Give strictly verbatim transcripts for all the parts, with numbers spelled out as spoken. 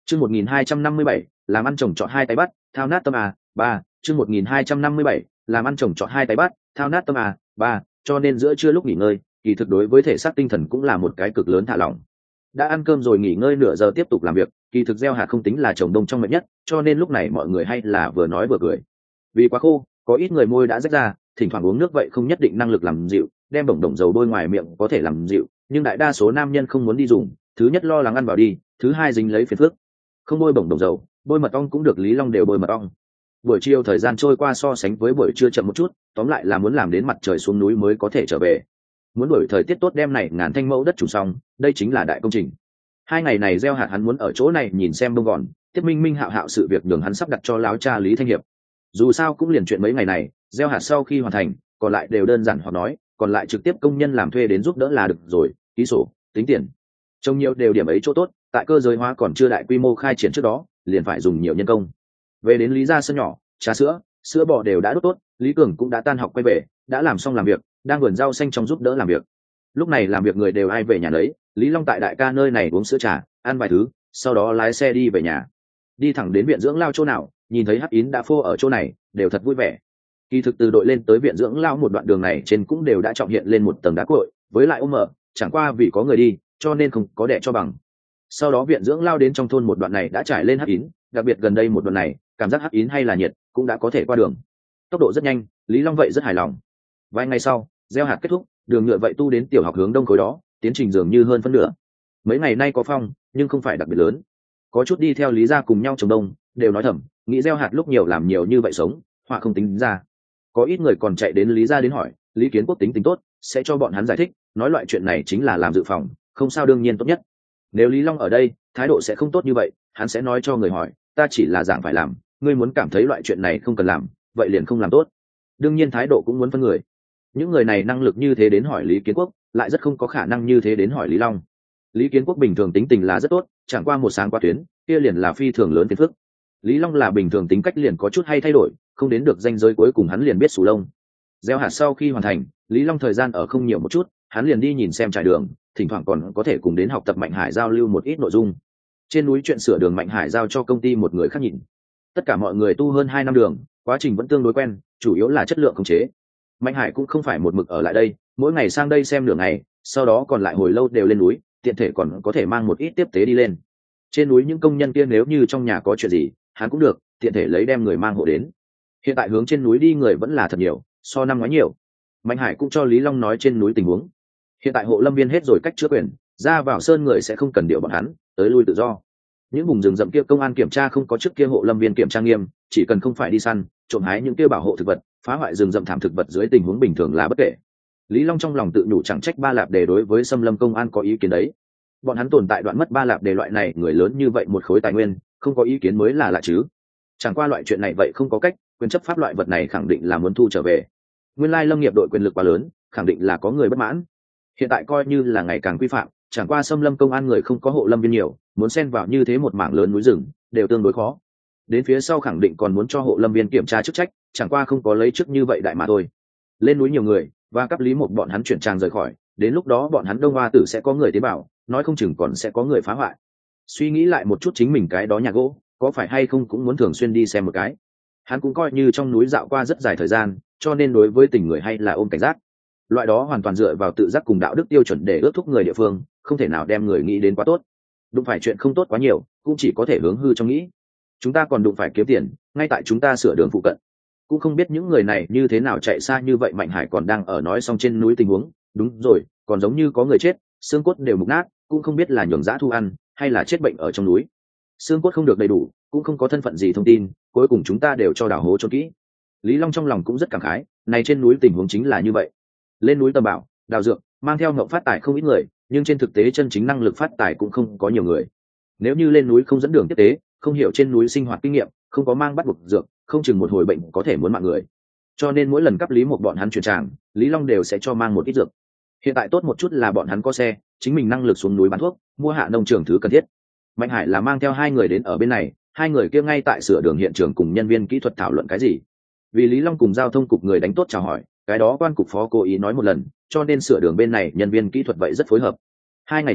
chương một nghìn hai trăm năm mươi bảy làm ăn chồng chọn hai tay bắt thao nát tâm a ba chương một nghìn hai trăm năm mươi bảy làm ăn chồng chọn hai tay bắt thao nát tâm a ba cho nên giữa trưa lúc nghỉ ngơi kỳ thực đối với thể xác tinh thần cũng là một cái cực lớn thả lỏng. Đã ăn cơm rồi nghỉ ngơi nửa giờ tiếp tục làm việc, kỳ thực gieo hạt không tính là trồng đông trong mệt nhất, cho nên lúc này mọi người hay là vừa nói vừa cười. Vì quá khô, có ít người môi đã rách ra, thỉnh thoảng uống nước vậy không nhất định năng lực làm dịu, đem bổng đồng dầu bôi ngoài miệng có thể làm dịu, nhưng đại đa số nam nhân không muốn đi dùng, thứ nhất lo lắng ăn vào đi, thứ hai dính lấy phiền phức. Không bôi bổng đồng dầu, bôi mật ong cũng được, Lý Long đều bôi mật ong. Buổi chiều thời gian trôi qua so sánh với buổi trưa chậm một chút, tóm lại là muốn làm đến mặt trời xuống núi mới có thể trở về. Muốn đổi thời tiết tốt đem này ngàn thanh mẫu đất trồng xong, đây chính là đại công trình. Hai ngày này gieo hạt hắn muốn ở chỗ này nhìn xem bông gòn, tiếp minh minh hạo hạo sự việc đường hắn sắp đặt cho láo cha Lý Thanh Hiệp. Dù sao cũng liền chuyện mấy ngày này, gieo hạt sau khi hoàn thành, còn lại đều đơn giản hoặc nói, còn lại trực tiếp công nhân làm thuê đến giúp đỡ là được rồi, ký sổ, tính tiền. Trong nhiều đều điểm ấy chỗ tốt, tại cơ giới hóa còn chưa đại quy mô khai triển trước đó, liền phải dùng nhiều nhân công. Về đến Lý gia sân nhỏ, trà sữa, sữa bò đều đã đốt tốt, Lý Cường cũng đã tan học quay về, đã làm xong làm việc, đang vườn rau xanh trong giúp đỡ làm việc. Lúc này làm việc người đều ai về nhà đấy, Lý Long tại đại ca nơi này uống sữa trà, ăn vài thứ, sau đó lái xe đi về nhà. Đi thẳng đến viện dưỡng lao chỗ nào, nhìn thấy Hắc Yến đã phô ở chỗ này, đều thật vui vẻ. Kỳ thực từ đội lên tới viện dưỡng lao một đoạn đường này trên cũng đều đã trọng hiện lên một tầng đá cội, với lại ôm mở, chẳng qua vì có người đi, cho nên không có đẻ cho bằng. Sau đó viện dưỡng lao đến trong thôn một đoạn này đã trải lên Hắc Yến, đặc biệt gần đây một đoạn này, cảm giác Hắc Yến hay là nhiệt, cũng đã có thể qua đường. Tốc độ rất nhanh, Lý Long vậy rất hài lòng. Vài ngày sau, gieo hạt kết thúc, đường nhựa vậy tu đến tiểu học hướng đông khối đó, tiến trình dường như hơn phân nửa. Mấy ngày nay có phong, nhưng không phải đặc biệt lớn. Có chút đi theo Lý gia cùng nhau trồng đông, đều nói thầm, nghĩ gieo hạt lúc nhiều làm nhiều như vậy sống, họa không tính ra. Có ít người còn chạy đến Lý gia đến hỏi, Lý Kiến Quốc tính tính tốt, sẽ cho bọn hắn giải thích, nói loại chuyện này chính là làm dự phòng, không sao đương nhiên tốt nhất. Nếu Lý Long ở đây, thái độ sẽ không tốt như vậy, hắn sẽ nói cho người hỏi, ta chỉ là dạng phải làm, ngươi muốn cảm thấy loại chuyện này không cần làm, vậy liền không làm tốt. Đương nhiên thái độ cũng muốn phân người. Những người này năng lực như thế đến hỏi Lý Kiến Quốc, lại rất không có khả năng như thế đến hỏi Lý Long. Lý Kiến Quốc bình thường tính tình là rất tốt, chẳng qua một sáng qua tuyến, kia liền là phi thường lớn phiền phức. Lý Long là bình thường tính cách liền có chút hay thay đổi, không đến được ranh giới cuối cùng hắn liền biết sù lông. Gieo hạt sau khi hoàn thành, Lý Long thời gian ở không nhiều một chút, hắn liền đi nhìn xem trải đường, thỉnh thoảng còn có thể cùng đến học tập Mạnh Hải giao lưu một ít nội dung. Trên núi chuyện sửa đường Mạnh Hải giao cho công ty một người khác nhìn. Tất cả mọi người tu hơn hai năm đường, quá trình vẫn tương đối quen, chủ yếu là chất lượng khống chế. Mạnh Hải cũng không phải một mực ở lại đây, mỗi ngày sang đây xem nửa ngày, sau đó còn lại hồi lâu đều lên núi, tiện thể còn có thể mang một ít tiếp tế đi lên. Trên núi những công nhân kia nếu như trong nhà có chuyện gì, hắn cũng được, tiện thể lấy đem người mang hộ đến. Hiện tại hướng trên núi đi người vẫn là thật nhiều, so năm ngoái nhiều. Mạnh Hải cũng cho Lý Long nói trên núi tình huống. Hiện tại hộ lâm viên hết rồi cách chữa quyền, ra vào sơn người sẽ không cần điều bọn hắn, tới lui tự do. Những vùng rừng rậm kia công an kiểm tra không có trước kia hộ lâm viên kiểm tra nghiêm, chỉ cần không phải đi săn, trộm hái những kia bảo hộ thực vật, phá hoại rừng rậm thảm thực vật dưới tình huống bình thường là bất kể. Lý Long trong lòng tự nhủ chẳng trách Ba Lạp Đề đối với xâm lâm công an có ý kiến đấy. Bọn hắn tồn tại đoạn mất Ba Lạp Đề loại này người lớn như vậy một khối tài nguyên, không có ý kiến mới là lạ chứ. Chẳng qua loại chuyện này vậy không có cách, quyền chấp pháp loại vật này khẳng định là muốn thu trở về. Nguyên lai lâm nghiệp đội quyền lực quá lớn, khẳng định là có người bất mãn. Hiện tại coi như là ngày càng quy phạm, chẳng qua xâm lâm công an người không có hộ lâm viên nhiều, muốn xen vào như thế một mảng lớn núi rừng, đều tương đối khó. Đến phía sau khẳng định còn muốn cho hộ lâm viên kiểm tra chức trách, chẳng qua không có lấy chức như vậy đại mà thôi. Lên núi nhiều người, và cấp Lý một bọn hắn chuyển trang rời khỏi, đến lúc đó bọn hắn Đông Hoa Tử sẽ có người tế bảo, nói không chừng còn sẽ có người phá hoại. Suy nghĩ lại một chút chính mình cái đó nhà gỗ, có phải hay không cũng muốn thường xuyên đi xem một cái. Hắn cũng coi như trong núi dạo qua rất dài thời gian, cho nên đối với tình người hay là ôm cảnh giác. Loại đó hoàn toàn dựa vào tự giác cùng đạo đức tiêu chuẩn để ước thúc người địa phương, không thể nào đem người nghĩ đến quá tốt. Đụng phải chuyện không tốt quá nhiều, cũng chỉ có thể hướng hư trong nghĩ. Chúng ta còn đụng phải kiếm tiền, ngay tại chúng ta sửa đường phụ cận. Cũng không biết những người này như thế nào chạy xa như vậy. Mạnh Hải còn đang ở nói xong trên núi tình huống, đúng rồi, còn giống như có người chết, xương cốt đều mục nát, cũng không biết là nhường dã thu ăn, hay là chết bệnh ở trong núi. Xương cốt không được đầy đủ, cũng không có thân phận gì thông tin, cuối cùng chúng ta đều cho đào hố cho kỹ. Lý Long trong lòng cũng rất cảm khái, này trên núi tình huống chính là như vậy. Lên núi tầm bảo, đào dược, mang theo ngộng phát tài không ít người, nhưng trên thực tế chân chính năng lực phát tài cũng không có nhiều người. Nếu như lên núi không dẫn đường tiếp tế, không hiểu trên núi sinh hoạt kinh nghiệm, không có mang bắt buộc dược, không chừng một hồi bệnh có thể muốn mạng người. Cho nên mỗi lần cấp Lý một bọn hắn chuyển tràng, Lý Long đều sẽ cho mang một ít dược. Hiện tại tốt một chút là bọn hắn có xe, chính mình năng lực xuống núi bán thuốc, mua hạ nông trường thứ cần thiết. Mạnh Hải là mang theo hai người đến ở bên này, hai người kia ngay tại sửa đường hiện trường cùng nhân viên kỹ thuật thảo luận cái gì. Vì Lý Long cùng giao thông cục người đánh tốt chào hỏi, cái đó quan cục phó cố ý nói một lần, cho nên sửa đường bên này nhân viên kỹ thuật vậy rất phối hợp. Hai ngày trước,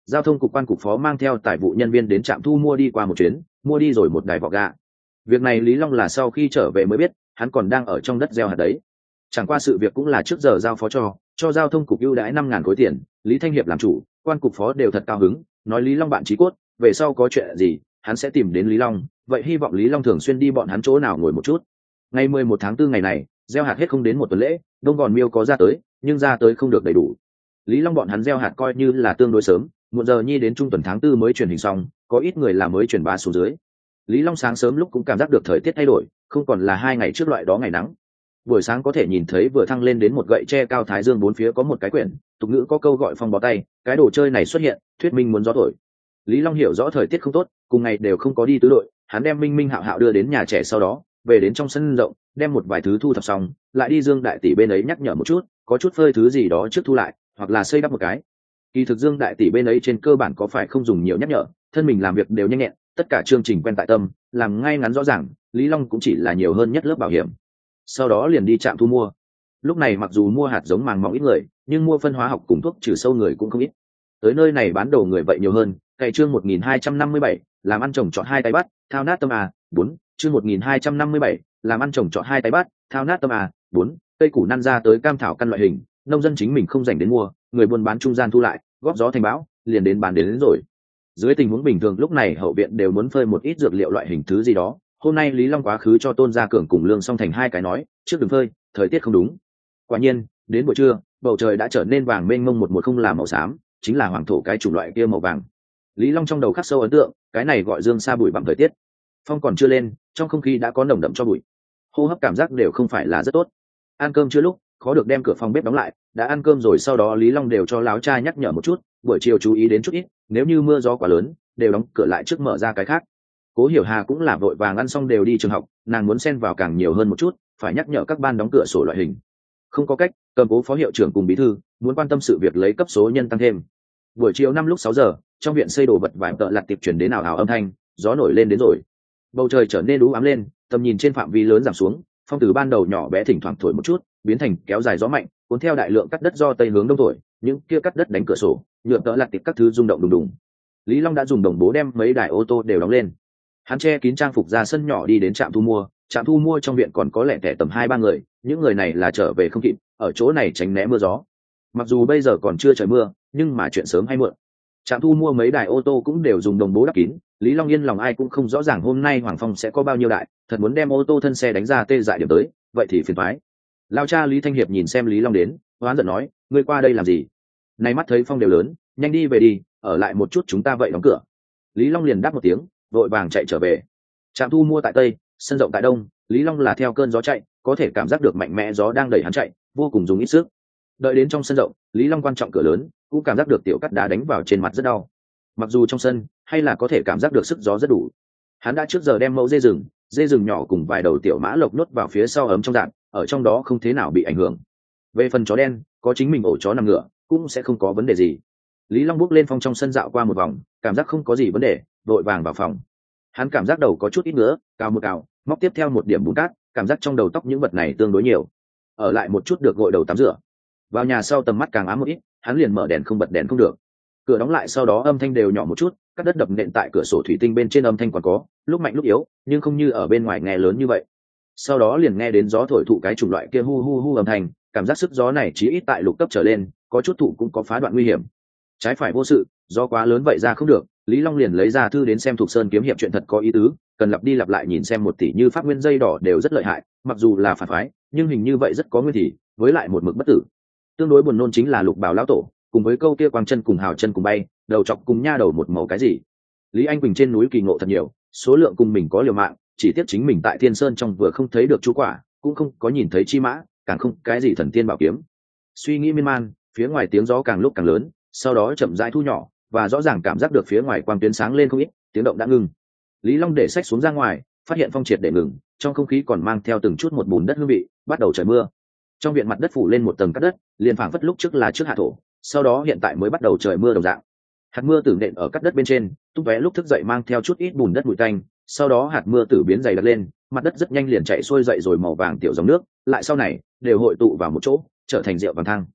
giao thông cục quan cục phó mang theo tài vụ nhân viên đến trạm thu mua đi qua một chuyến, mua đi rồi một đài vỏ gà. Việc này Lý Long là sau khi trở về mới biết, hắn còn đang ở trong đất gieo hạt đấy. Chẳng qua sự việc cũng là trước giờ giao phó cho cho giao thông cục ưu đãi năm ngàn khối tiền. Lý Thanh Hiệp làm chủ, quan cục phó đều thật cao hứng, nói Lý Long bạn chí cốt, về sau có chuyện gì hắn sẽ tìm đến Lý Long, vậy hy vọng Lý Long thường xuyên đi bọn hắn chỗ nào ngồi một chút. Ngày mười một tháng tư ngày này, gieo hạt hết không đến một tuần lễ, Đông Gòn Miêu có ra tới, nhưng ra tới không được đầy đủ. Lý Long bọn hắn gieo hạt coi như là tương đối sớm, một giờ nhi đến trung tuần tháng tư mới truyền hình xong, có ít người là mới truyền bá xuống dưới. Lý Long sáng sớm lúc cũng cảm giác được thời tiết thay đổi, không còn là hai ngày trước loại đó ngày nắng. Buổi sáng có thể nhìn thấy vừa thăng lên đến một gậy tre cao thái dương bốn phía có một cái quyển, tục ngữ có câu gọi phong bó tay, cái đồ chơi này xuất hiện, thuyết minh muốn gió thổi. Lý Long hiểu rõ thời tiết không tốt, cùng ngày đều không có đi tứ đội, hắn đem Minh Minh Hạo Hạo đưa đến nhà trẻ, sau đó về đến trong sân rộng, đem một vài thứ thu thập xong, lại đi Dương đại tỷ bên ấy nhắc nhở một chút, có chút phơi thứ gì đó trước thu lại, hoặc là xây đắp một cái. Kỳ thực Dương đại tỷ bên ấy trên cơ bản có phải không dùng nhiều nhắc nhở, thân mình làm việc đều nhanh nhẹn, tất cả chương trình quen tại tâm, làm ngay ngắn rõ ràng. Lý Long cũng chỉ là nhiều hơn nhất lớp bảo hiểm, sau đó liền đi trạm thu mua. Lúc này mặc dù mua hạt giống màng mỏng ít người, nhưng mua phân hóa học cùng thuốc trừ sâu người cũng không ít. Tới nơi này bán đồ người vậy nhiều hơn. Cày chương một nghìn hai trăm năm mươi bảy, làm ăn trồng trọt hai tay bắt, thao nát tâm à. Bốn chương một nghìn hai trăm năm mươi bảy, làm ăn trồng trọt hai tay bắt, thao nát tâm à. Bốn cây củ năn ra tới cam thảo căn loại hình, nông dân chính mình không dành đến mua, người buôn bán trung gian thu lại, góp gió thành bão, liền đến bán đến, đến rồi. Dưới tình huống bình thường lúc này hậu viện đều muốn phơi một ít dược liệu loại hình thứ gì đó. Hôm nay Lý Long quá khứ cho Tôn Gia Cường cùng Lương Song Thành hai cái nói, trước đừng phơi, thời tiết không đúng. Quả nhiên, đến buổi trưa, bầu trời đã trở nên vàng mênh mông, một một không là màu xám, chính là hoàng thổ cái chủng loại kia màu vàng. Lý Long trong đầu khắc sâu ấn tượng, cái này gọi dương sa bụi bặm thời tiết. Phong còn chưa lên, trong không khí đã có nồng đậm cho bụi, hô hấp cảm giác đều không phải là rất tốt. Ăn cơm chưa lúc, khó được đem cửa phòng bếp đóng lại, đã ăn cơm rồi sau đó Lý Long đều cho láo cha nhắc nhở một chút, buổi chiều chú ý đến chút ít, nếu như mưa gió quá lớn, đều đóng cửa lại trước mở ra cái khác. Cố Hiểu Hà cũng là vội vàng ăn xong đều đi trường học, nàng muốn xen vào càng nhiều hơn một chút, phải nhắc nhở các ban đóng cửa sổ loại hình. Không có cách, Cầm Cố phó hiệu trưởng cùng bí thư muốn quan tâm sự việc lấy cấp số nhân tăng thêm. Buổi chiều năm lúc sáu giờ, trong viện xây đồ vật vài tợ lặt tiệp chuyển đến ảo ảo âm thanh, gió nổi lên đến rồi. Bầu trời trở nên u ám lên, tầm nhìn trên phạm vi lớn giảm xuống, phong từ ban đầu nhỏ bé thỉnh thoảng thổi một chút, biến thành kéo dài gió mạnh, cuốn theo đại lượng cắt đất do tây hướng đông thổi, những kia cắt đất đánh cửa sổ, nhựa tợ lặt tiệp các thứ rung động đùng đùng. Lý Long đã dùng đồng bố đem mấy đài ô tô đều đóng lên. Hắn che kín trang phục ra sân nhỏ đi đến trạm thu mua. Trạm thu mua trong viện còn có lẻ tẻ tầm hai ba người, những người này là trở về không kịp, ở chỗ này tránh né mưa gió. Mặc dù bây giờ còn chưa trời mưa, nhưng mà chuyện sớm hay muộn. Trạm thu mua mấy đài ô tô cũng đều dùng đồng bố đắp kín. Lý Long yên lòng ai cũng không rõ ràng hôm nay Hoàng Phong sẽ có bao nhiêu đại, thật muốn đem ô tô thân xe đánh ra tê dại điểm tới, vậy thì phiền toái. Lao cha Lý Thanh Hiệp nhìn xem Lý Long đến, hoán giận nói, ngươi qua đây làm gì? Này mắt thấy phong đều lớn, nhanh đi về đi, ở lại một chút chúng ta vậy đóng cửa. Lý Long liền đáp một tiếng, vội vàng chạy trở về. Trạm thu mua tại tây, sân rộng tại đông, Lý Long là theo cơn gió chạy, có thể cảm giác được mạnh mẽ gió đang đẩy hắn chạy, vô cùng dùng ít sức. Đợi đến trong sân rộng, Lý Long quan trọng cửa lớn, cũng cảm giác được tiểu cắt đá đánh vào trên mặt rất đau. Mặc dù trong sân, hay là có thể cảm giác được sức gió rất đủ. Hắn đã trước giờ đem mẫu dê rừng, dê rừng nhỏ cùng vài đầu tiểu mã lộc nuốt vào phía sau ấm trong đạn, ở trong đó không thế nào bị ảnh hưởng. Về phần chó đen, có chính mình ổ chó nằm ngựa, cũng sẽ không có vấn đề gì. Lý Long bước lên phong trong sân dạo qua một vòng, cảm giác không có gì vấn đề, vội vàng vào phòng. Hắn cảm giác đầu có chút ít nữa, cào một cào, móc tiếp theo một điểm bùn cát, cảm giác trong đầu tóc những vật này tương đối nhiều. Ở lại một chút được gội đầu tắm rửa. Vào nhà sau tầm mắt càng ám một ít, hắn liền mở đèn không bật đèn không được. Cửa đóng lại sau đó âm thanh đều nhỏ một chút, các đất đập nện tại cửa sổ thủy tinh bên trên âm thanh còn có, lúc mạnh lúc yếu, nhưng không như ở bên ngoài nghe lớn như vậy. Sau đó liền nghe đến gió thổi thụ cái chủng loại kia hu hu hu âm thanh, cảm giác sức gió này chỉ ít tại lục cấp trở lên, có chút thụ cũng có phá đoạn nguy hiểm. Trái phải vô sự, gió quá lớn vậy ra không được, Lý Long liền lấy ra thư đến xem Thục Sơn kiếm hiệp chuyện thật có ý tứ, cần lặp đi lặp lại nhìn xem một tỷ như pháp nguyên dây đỏ đều rất lợi hại, mặc dù là phản phái, nhưng hình như vậy rất có nguyên thì, với lại một mực bất tử. Tương đối buồn nôn chính là Lục Bảo lão tổ, cùng với câu kia quang chân cùng hào chân cùng bay, đầu chọc cùng nha đầu một màu cái gì. Lý Anh Quỳnh trên núi kỳ ngộ thật nhiều, số lượng cùng mình có liều mạng, chỉ tiếc chính mình tại Thiên Sơn trong vừa không thấy được chú quả, cũng không có nhìn thấy chi mã, càng không cái gì thần tiên bảo kiếm. Suy nghĩ miên man, phía ngoài tiếng gió càng lúc càng lớn, sau đó chậm rãi thu nhỏ, và rõ ràng cảm giác được phía ngoài quang tuyến sáng lên không ít, tiếng động đã ngừng. Lý Long để sách xuống ra ngoài, phát hiện phong triệt để ngừng, trong không khí còn mang theo từng chút một bùn đất hương vị, bắt đầu trời mưa. Trong viện mặt đất phủ lên một tầng cát đất, liền phảng phất lúc trước là trước hạ thổ, sau đó hiện tại mới bắt đầu trời mưa đồng dạng. Hạt mưa tử nện ở cát đất bên trên, tung tóe lúc thức dậy mang theo chút ít bùn đất bụi tanh, sau đó hạt mưa tử biến dày đặc lên, mặt đất rất nhanh liền chảy xuôi dậy rồi màu vàng tiểu dòng nước, lại sau này đều hội tụ vào một chỗ, trở thành rượu vàng thang.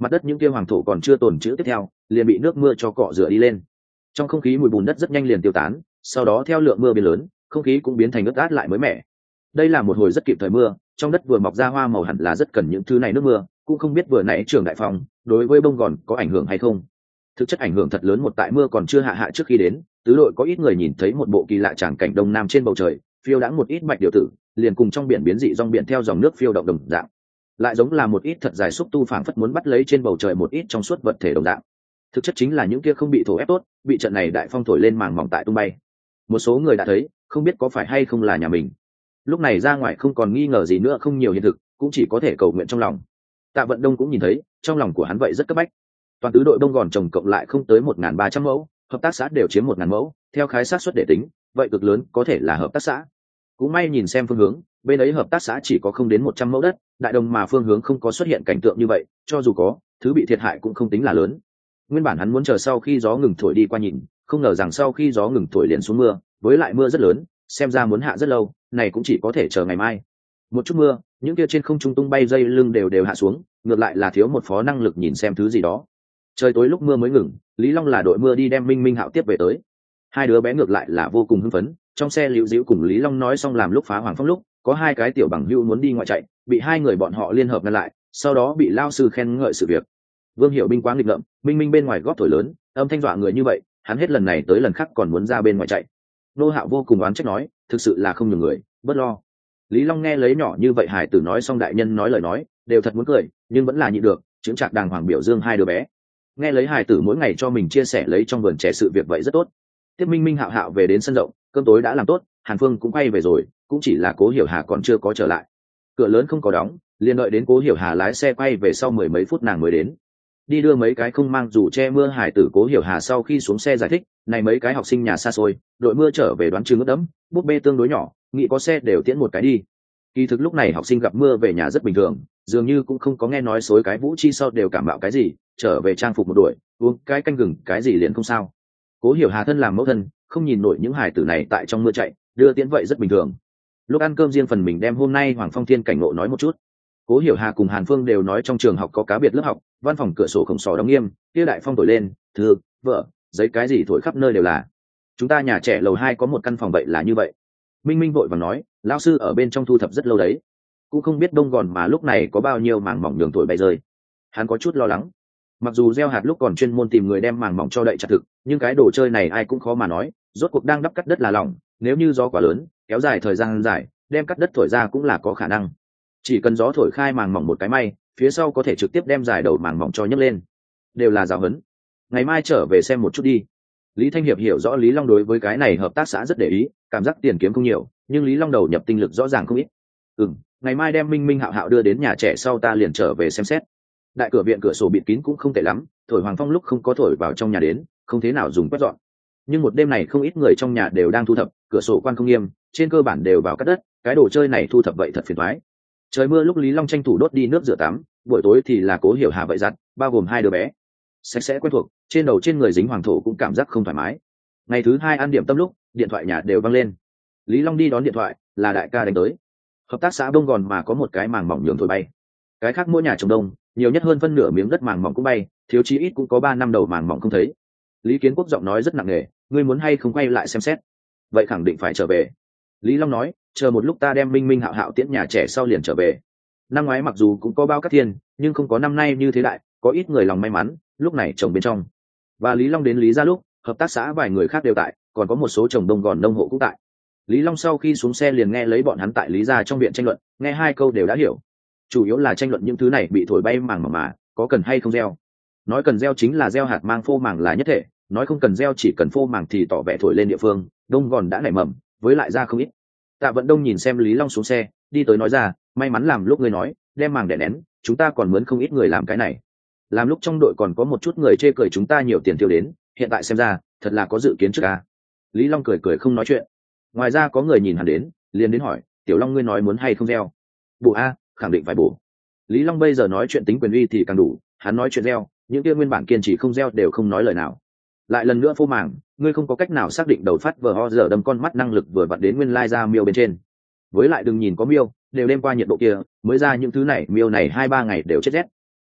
mặt đất những kia hoàng thổ còn chưa tồn chữ tiếp theo liền bị nước mưa cho cọ rửa đi lên. Trong không khí mùi bùn đất rất nhanh liền tiêu tán, sau đó theo lượng mưa biến lớn, không khí cũng biến thành ướt át lại mới mẻ. Đây là một hồi rất kịp thời mưa, trong đất vừa mọc ra hoa màu hẳn là rất cần những thứ này nước mưa, cũng không biết vừa nãy trường đại phong đối với bông gòn có ảnh hưởng hay không. Thực chất ảnh hưởng thật lớn một tại mưa còn chưa hạ hạ trước khi đến, tứ đội có ít người nhìn thấy một bộ kỳ lạ tràng cảnh đông nam trên bầu trời, phiêu đãng một ít bạch điều tử, liền cùng trong biển biến dị dòng biển theo dòng nước phiêu động đồng dạng, lại giống là một ít thật dài xúc tu phảng phất muốn bắt lấy trên bầu trời một ít trong suốt vật thể đồng dạng. Thực chất chính là những kia không bị thổ ép tốt, bị trận này đại phong thổi lên màng mỏng tại tung bay. Một số người đã thấy, không biết có phải hay không là nhà mình. Lúc này ra ngoài không còn nghi ngờ gì nữa, không nhiều hiện thực, cũng chỉ có thể cầu nguyện trong lòng. Tạ Vận Đông cũng nhìn thấy, trong lòng của hắn vậy rất cấp bách. Toàn tứ đội bông gòn trồng cộng lại không tới một nghìn ba trăm mẫu, hợp tác xã đều chiếm một ngàn mẫu, theo khái sát suất để tính, vậy cực lớn có thể là hợp tác xã. Cũng may nhìn xem phương hướng, bên ấy hợp tác xã chỉ có không đến một trăm mẫu đất, đại đồng mà phương hướng không có xuất hiện cảnh tượng như vậy, cho dù có, thứ bị thiệt hại cũng không tính là lớn. Nguyên bản hắn muốn chờ sau khi gió ngừng thổi đi qua nhìn, không ngờ rằng sau khi gió ngừng thổi liền xuống mưa, với lại mưa rất lớn, xem ra muốn hạ rất lâu, này cũng chỉ có thể chờ ngày mai. Một chút mưa, những kia trên không trung tung bay dây lưng đều đều hạ xuống, ngược lại là thiếu một phó năng lực nhìn xem thứ gì đó. Trời tối lúc mưa mới ngừng, Lý Long là đội mưa đi đem Minh Minh Hạo tiếp về tới. Hai đứa bé ngược lại là vô cùng hưng phấn, trong xe liễu diễu cùng Lý Long nói xong làm lúc phá Hoàng Phong lúc, có hai cái tiểu bằng hữu muốn đi ngoại chạy, bị hai người bọn họ liên hợp ngăn lại, sau đó bị lao sư khen ngợi sự việc. Vương Hiểu Binh quá nghịch ngợm, Minh Minh bên ngoài góp thổi lớn, âm thanh dọa người như vậy, hắn hết lần này tới lần khác còn muốn ra bên ngoài chạy. Nô Hạo vô cùng oán trách nói, thực sự là không nhường người, bớt lo. Lý Long nghe lấy nhỏ như vậy hải tử nói xong đại nhân nói lời nói, đều thật muốn cười, nhưng vẫn là nhịn được, chững chạc đàng hoàng biểu dương hai đứa bé. Nghe lấy hải tử mỗi ngày cho mình chia sẻ lấy trong vườn trẻ sự việc vậy rất tốt. Tiếp Minh Minh Hạo Hạo về đến sân rộng, cơm tối đã làm tốt, Hàn Phương cũng quay về rồi, cũng chỉ là Cố Hiểu Hà còn chưa có trở lại. Cửa lớn không có đóng, liền đợi đến Cố Hiểu Hà lái xe quay về sau mười mấy phút nàng mới đến. Đi đưa mấy cái không mang dù che mưa hải tử Cố Hiểu Hà sau khi xuống xe giải thích, này mấy cái học sinh nhà xa xôi, đội mưa trở về đoán chừng ướt đẫm, búp bê tương đối nhỏ, nghĩ có xe đều tiễn một cái đi. Kỳ thực lúc này học sinh gặp mưa về nhà rất bình thường, dường như cũng không có nghe nói xối cái vũ chi sau đều cảm bạo cái gì, trở về trang phục một đuổi, uống cái canh gừng cái gì liền không sao. Cố Hiểu Hà thân làm mẫu thân, không nhìn nổi những hải tử này tại trong mưa chạy, đưa tiễn vậy rất bình thường. Lúc ăn cơm riêng phần mình đem hôm nay Hoàng Phong Thiên cảnh ngộ nói một chút. Cố Hiểu Hà cùng Hàn Phương đều nói trong trường học có cá biệt lớp học, văn phòng cửa sổ khổng sò đóng nghiêm, kia đại phong thổi lên, thư, vợ, giấy cái gì thổi khắp nơi đều là. Chúng ta nhà trẻ lầu hai có một căn phòng vậy là như vậy. Minh Minh vội vàng nói, lão sư ở bên trong thu thập rất lâu đấy, cũng không biết đông gòn mà lúc này có bao nhiêu màng mỏng đường thổi bay rơi. Hắn có chút lo lắng. Mặc dù gieo hạt lúc còn chuyên môn tìm người đem màng mỏng cho đậy chặt thực, nhưng cái đồ chơi này ai cũng khó mà nói, rốt cuộc đang đắp cắt đất là lỏng, nếu như gió quá lớn, kéo dài thời gian dài, đem cắt đất thổi ra cũng là có khả năng. Chỉ cần gió thổi khai màng mỏng một cái may, phía sau có thể trực tiếp đem dài đầu màng mỏng cho nhấc lên. Đều là giáo huấn. Ngày mai trở về xem một chút đi. Lý Thanh Hiệp hiểu rõ Lý Long đối với cái này hợp tác xã rất để ý, cảm giác tiền kiếm không nhiều, nhưng Lý Long đầu nhập tinh lực rõ ràng không ít. Ừm, ngày mai đem Minh Minh Hạo Hạo đưa đến nhà trẻ sau ta liền trở về xem xét. Đại cửa viện cửa sổ bịt kín cũng không tệ lắm, thổi Hoàng Phong lúc không có thổi vào trong nhà đến, không thế nào dùng quét dọn. Nhưng một đêm này không ít người trong nhà đều đang thu thập, cửa sổ quan không nghiêm, trên cơ bản đều vào cắt đất, cái đồ chơi này thu thập vậy thật phiền toái. Trời mưa lúc Lý Long tranh thủ đốt đi nước rửa tắm, buổi tối thì là Cố Hiểu Hà vậy giặt, bao gồm hai đứa bé. Sạch sẽ quen thuộc, trên đầu trên người dính hoàng thổ cũng cảm giác không thoải mái. Ngày thứ hai ăn điểm tâm lúc, điện thoại nhà đều vang lên. Lý Long đi đón điện thoại, là đại ca đánh tới. Hợp tác xã Đông Gòn mà có một cái màng mỏng nhường thổi bay. Cái khác mỗi nhà trồng đông, nhiều nhất hơn phân nửa miếng đất màng mỏng cũng bay, thiếu chí ít cũng có ba năm đầu màng mỏng không thấy. Lý Kiến Quốc giọng nói rất nặng nề, ngươi muốn hay không quay lại xem xét? Vậy khẳng định phải trở về. Lý Long nói, chờ một lúc ta đem Minh Minh Hạo Hạo tiễn nhà trẻ sau liền trở về. Năm ngoái mặc dù cũng có bao cát thiên, nhưng không có năm nay như thế đại, có ít người lòng may mắn, lúc này trồng bên trong. Và Lý Long đến Lý gia lúc, hợp tác xã vài người khác đều tại, còn có một số trồng đông gòn nông hộ cũng tại. Lý Long sau khi xuống xe liền nghe lấy bọn hắn tại Lý gia trong viện tranh luận, nghe hai câu đều đã hiểu. Chủ yếu là tranh luận những thứ này bị thổi bay màng mà mà, có cần hay không gieo. Nói cần gieo chính là gieo hạt mang phô màng là nhất thể, nói không cần gieo chỉ cần phô màng thì tỏ vẻ thổi lên địa phương, đông gòn đã nảy mầm, với lại ra không ít. Tạ Vận Đông nhìn xem Lý Long xuống xe, đi tới nói ra, may mắn làm lúc ngươi nói, đem màng đẻ nén, chúng ta còn mướn không ít người làm cái này. Làm lúc trong đội còn có một chút người chê cười chúng ta nhiều tiền tiêu đến, hiện tại xem ra, thật là có dự kiến trước à. Lý Long cười cười không nói chuyện. Ngoài ra có người nhìn hắn đến, liền đến hỏi, Tiểu Long ngươi nói muốn hay không gieo? Bổ a, khẳng định phải bổ. Lý Long bây giờ nói chuyện tính quyền uy thì càng đủ, hắn nói chuyện gieo, những kia nguyên bản kiên trì không gieo đều không nói lời nào. Lại lần nữa phô màng, ngươi không có cách nào xác định đầu phát vờ ho giờ đâm con mắt năng lực vừa vặn đến nguyên lai ra miêu bên trên. Với lại đừng nhìn có miêu, đều đêm qua nhiệt độ kia, mới ra những thứ này miêu này hai ba ngày đều chết rét.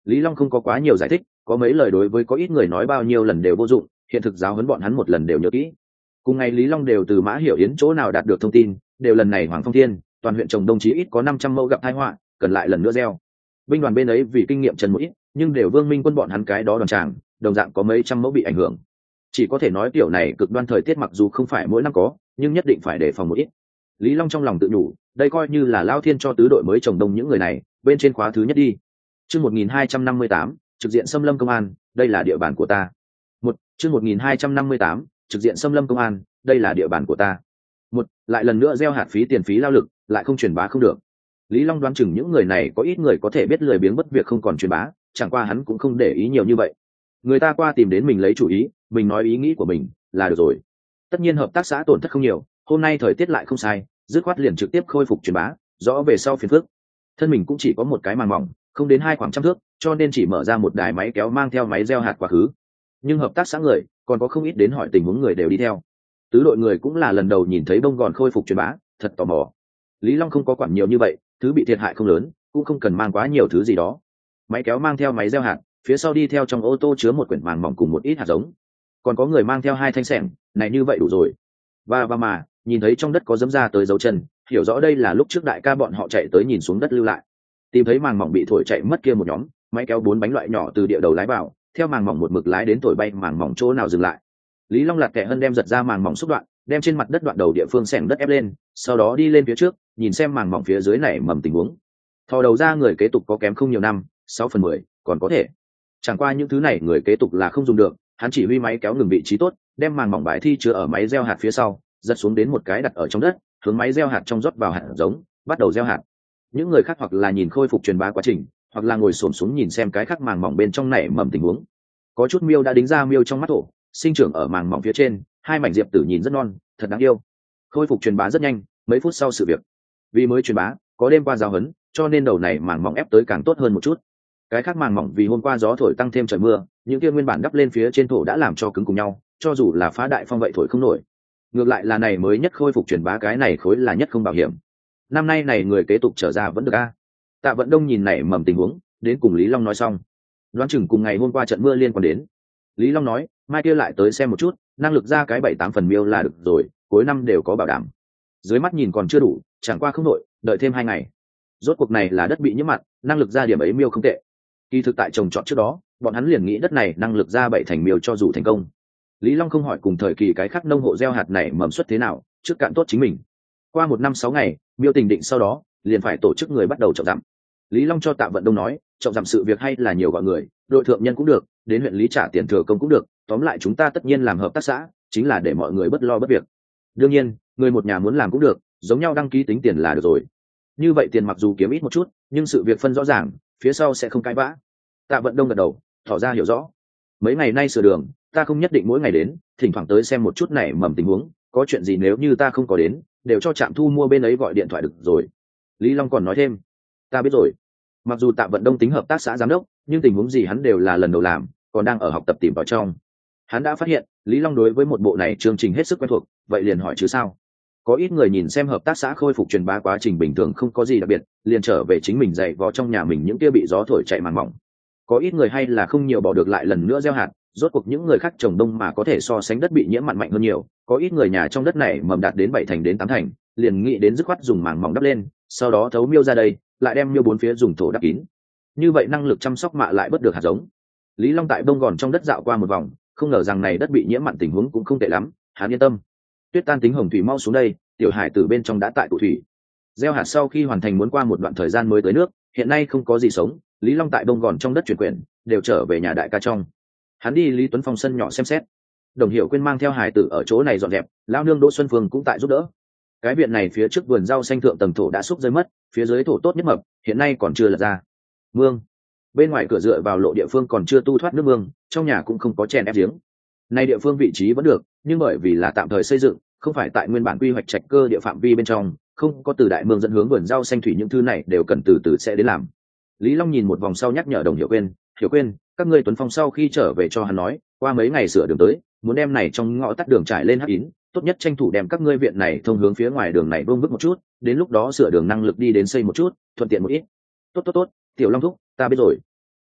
Lý Long không có quá nhiều giải thích, có mấy lời đối với có ít người nói bao nhiêu lần đều vô dụng, hiện thực giáo huấn bọn hắn một lần đều nhớ kỹ. Cùng ngày Lý Long đều từ Mã Hiểu Yến chỗ nào đạt được thông tin, đều lần này Hoàng Phong Thiên, toàn huyện trồng đông chí ít có năm trăm mẫu gặp tai họa, cần lại lần nữa gieo. Binh đoàn bên ấy vì kinh nghiệm trần mũi, nhưng đều Vương Minh quân bọn hắn cái đó đoàn tràng, đồng dạng có mấy trăm mẫu bị ảnh hưởng. Chỉ có thể nói tiểu này cực đoan thời tiết mặc dù không phải mỗi năm có, nhưng nhất định phải đề phòng một ít. Lý Long trong lòng tự nhủ, đây coi như là lao thiên cho tứ đội mới trồng đông những người này, bên trên khóa thứ nhất đi. Chương một nghìn hai trăm năm mươi tám, trực diện xâm lâm công an, đây là địa bàn của ta. Một, chương một nghìn hai trăm năm mươi tám, trực diện xâm lâm công an, đây là địa bàn của ta. Một, lại lần nữa gieo hạt phí tiền phí lao lực, lại không truyền bá không được. Lý Long đoán chừng những người này có ít người có thể biết lười biếng bất việc không còn truyền bá, chẳng qua hắn cũng không để ý nhiều như vậy. Người ta qua tìm đến mình lấy chủ ý, mình nói ý nghĩ của mình là được rồi. Tất nhiên hợp tác xã tổn thất không nhiều, hôm nay thời tiết lại không sai, dứt khoát liền trực tiếp khôi phục truyền bá, rõ về sau phiền phức. Thân mình cũng chỉ có một cái màng mỏng, không đến hai khoảng trăm thước, cho nên chỉ mở ra một đài máy kéo mang theo máy gieo hạt quá khứ. Nhưng hợp tác xã người còn có không ít đến hỏi tình huống người đều đi theo. Tứ đội người cũng là lần đầu nhìn thấy bông gòn khôi phục truyền bá, thật tò mò. Lý Long không có quản nhiều như vậy, thứ bị thiệt hại không lớn, cũng không cần mang quá nhiều thứ gì đó. Máy kéo mang theo máy gieo hạt, phía sau đi theo trong ô tô chứa một quyển màng mỏng cùng một ít hạt giống. Còn có người mang theo hai thanh xẻng, này như vậy đủ rồi. Và và mà, nhìn thấy trong đất có dẫm ra tới dấu chân, hiểu rõ đây là lúc trước đại ca bọn họ chạy tới nhìn xuống đất lưu lại. Tìm thấy màng mỏng bị thổi chạy mất kia một nhóm, máy kéo bốn bánh loại nhỏ từ địa đầu lái vào, theo màng mỏng một mực lái đến thổi bay màng mỏng chỗ nào dừng lại. Lý Long lạt kẻ hơn đem giật ra màng mỏng xúc đoạn, đem trên mặt đất đoạn đầu địa phương xẻng đất ép lên, sau đó đi lên phía trước, nhìn xem màng mỏng phía dưới này mầm tình huống. Thò đầu ra người kế tục có kém không nhiều năm, sáu phần mười, còn có thể. Chẳng qua những thứ này người kế tục là không dùng được, hắn chỉ huy máy kéo ngừng vị trí tốt, đem màng mỏng bài thi chứa ở máy gieo hạt phía sau, giật xuống đến một cái đặt ở trong đất, hướng máy gieo hạt trong rót vào hạt giống, bắt đầu gieo hạt. Những người khác hoặc là nhìn khôi phục truyền bá quá trình, hoặc là ngồi xổm xuống nhìn xem cái khác màng mỏng bên trong nảy mầm tình huống. Có chút miêu đã đính ra miêu trong mắt thổ, sinh trưởng ở màng mỏng phía trên, hai mảnh diệp tử nhìn rất non, thật đáng yêu. Khôi phục truyền bá rất nhanh, mấy phút sau sự việc. Vì mới truyền bá, có đêm qua giáo huấn, cho nên đầu này màng mỏng ép tới càng tốt hơn một chút. Cái khác màng mỏng vì hôm qua gió thổi tăng thêm trời mưa, những kia nguyên bản đắp lên phía trên thổ đã làm cho cứng cùng nhau, cho dù là phá đại phong vậy thổi không nổi. Ngược lại là này mới nhất khôi phục truyền bá cái này khối là nhất không bảo hiểm. Năm nay này người kế tục trở ra vẫn được a. Tạ Vận Đông nhìn nảy mầm tình huống, đến cùng Lý Long nói xong. Đoán chừng cùng ngày hôm qua trận mưa liên quan đến. Lý Long nói, mai kia lại tới xem một chút, năng lực ra cái bảy tám phần miêu là được rồi, cuối năm đều có bảo đảm. Dưới mắt nhìn còn chưa đủ, chẳng qua không đội, đợi thêm hai ngày. Rốt cuộc này là đất bị nhiễm mặn, năng lực ra điểm ấy miêu không tệ. Kỳ thực tại trồng trọt trước đó, bọn hắn liền nghĩ đất này năng lực ra bảy thành miêu cho dù thành công. Lý Long không hỏi cùng thời kỳ cái khác nông hộ gieo hạt này mầm suất thế nào, trước cạn tốt chính mình. Qua một năm sáu ngày, miêu tình định sau đó, liền phải tổ chức người bắt đầu trồng dặm. Lý Long cho Tạ Vận Đông nói, trồng dặm sự việc hay là nhiều gọi người, đội thượng nhân cũng được, đến huyện lý trả tiền thừa công cũng được, tóm lại chúng ta tất nhiên làm hợp tác xã, chính là để mọi người bất lo bất việc. Đương nhiên, người một nhà muốn làm cũng được, giống nhau đăng ký tính tiền là được rồi. Như vậy tiền mặc dù kiếm ít một chút, nhưng sự việc phân rõ ràng, phía sau sẽ không cãi vã. Tạ Vận Đông gật đầu, tỏ ra hiểu rõ. Mấy ngày nay sửa đường, ta không nhất định mỗi ngày đến, thỉnh thoảng tới xem một chút này mầm tình huống, có chuyện gì nếu như ta không có đến, đều cho trạm thu mua bên ấy gọi điện thoại được rồi. Lý Long còn nói thêm, ta biết rồi. Mặc dù Tạ Vận Đông tính hợp tác xã giám đốc, nhưng tình huống gì hắn đều là lần đầu làm, còn đang ở học tập tìm vào trong. Hắn đã phát hiện, Lý Long đối với một bộ này chương trình hết sức quen thuộc, vậy liền hỏi chứ sao. Có ít người nhìn xem hợp tác xã khôi phục truyền bá quá trình bình thường không có gì đặc biệt, liền trở về chính mình dạy vò trong nhà mình những kia bị gió thổi chạy màng mỏng. Có ít người hay là không nhiều bỏ được lại lần nữa gieo hạt, rốt cuộc những người khác trồng đông mà có thể so sánh đất bị nhiễm mặn mạnh hơn nhiều. Có ít người nhà trong đất này mầm đạt đến bảy thành đến tám thành, liền nghĩ đến dứt khoát dùng màng mỏng đắp lên, sau đó thấu miêu ra đây, lại đem miêu bốn phía dùng thổ đắp kín. Như vậy năng lực chăm sóc mạ lại bớt được hạt giống. Lý Long tại bông gòn trong đất dạo qua một vòng, không ngờ rằng này đất bị nhiễm mặn tình huống cũng không tệ lắm, hắn yên tâm. Tuyết tan tính hồng thủy mau xuống đây, tiểu hải tử bên trong đã tại tụ thủy. Gieo hạt sau khi hoàn thành muốn qua một đoạn thời gian mới tới nước, hiện nay không có gì sống, Lý Long tại bông gòn trong đất chuyển quyển, đều trở về nhà đại ca trong. Hắn đi Lý Tuấn Phong sân nhỏ xem xét. Đồng Hiểu Quyên mang theo hải tử ở chỗ này dọn dẹp, lão nương Đỗ Xuân Phương cũng tại giúp đỡ. Cái viện này phía trước vườn rau xanh thượng tầng thổ đã xúc rơi mất, phía dưới thổ tốt nhất mập, hiện nay còn chưa lật ra. Mương. Bên ngoài cửa dựa vào lộ địa phương còn chưa tu thoát nước mương, trong nhà cũng không có chèn ép giếng. Nay địa phương vị trí vẫn được, nhưng bởi vì là tạm thời xây dựng, không phải tại nguyên bản quy hoạch trạch cơ địa phạm vi bên trong, không có từ đại mương dẫn hướng vườn rau xanh thủy những thứ này đều cần từ từ sẽ đến làm. Lý Long nhìn một vòng sau nhắc nhở Đồng Hiểu Quyên, Hiểu Quyên, các ngươi Tuấn Phong sau khi trở về cho hắn nói, qua mấy ngày sửa đường tới, muốn đem này trong ngõ tắt đường trải lên hắc yến, tốt nhất tranh thủ đem các ngươi viện này thông hướng phía ngoài đường này vương vức một chút, đến lúc đó sửa đường năng lực đi đến xây một chút, thuận tiện một ít. Tốt tốt tốt, Tiểu Long thúc, ta biết rồi.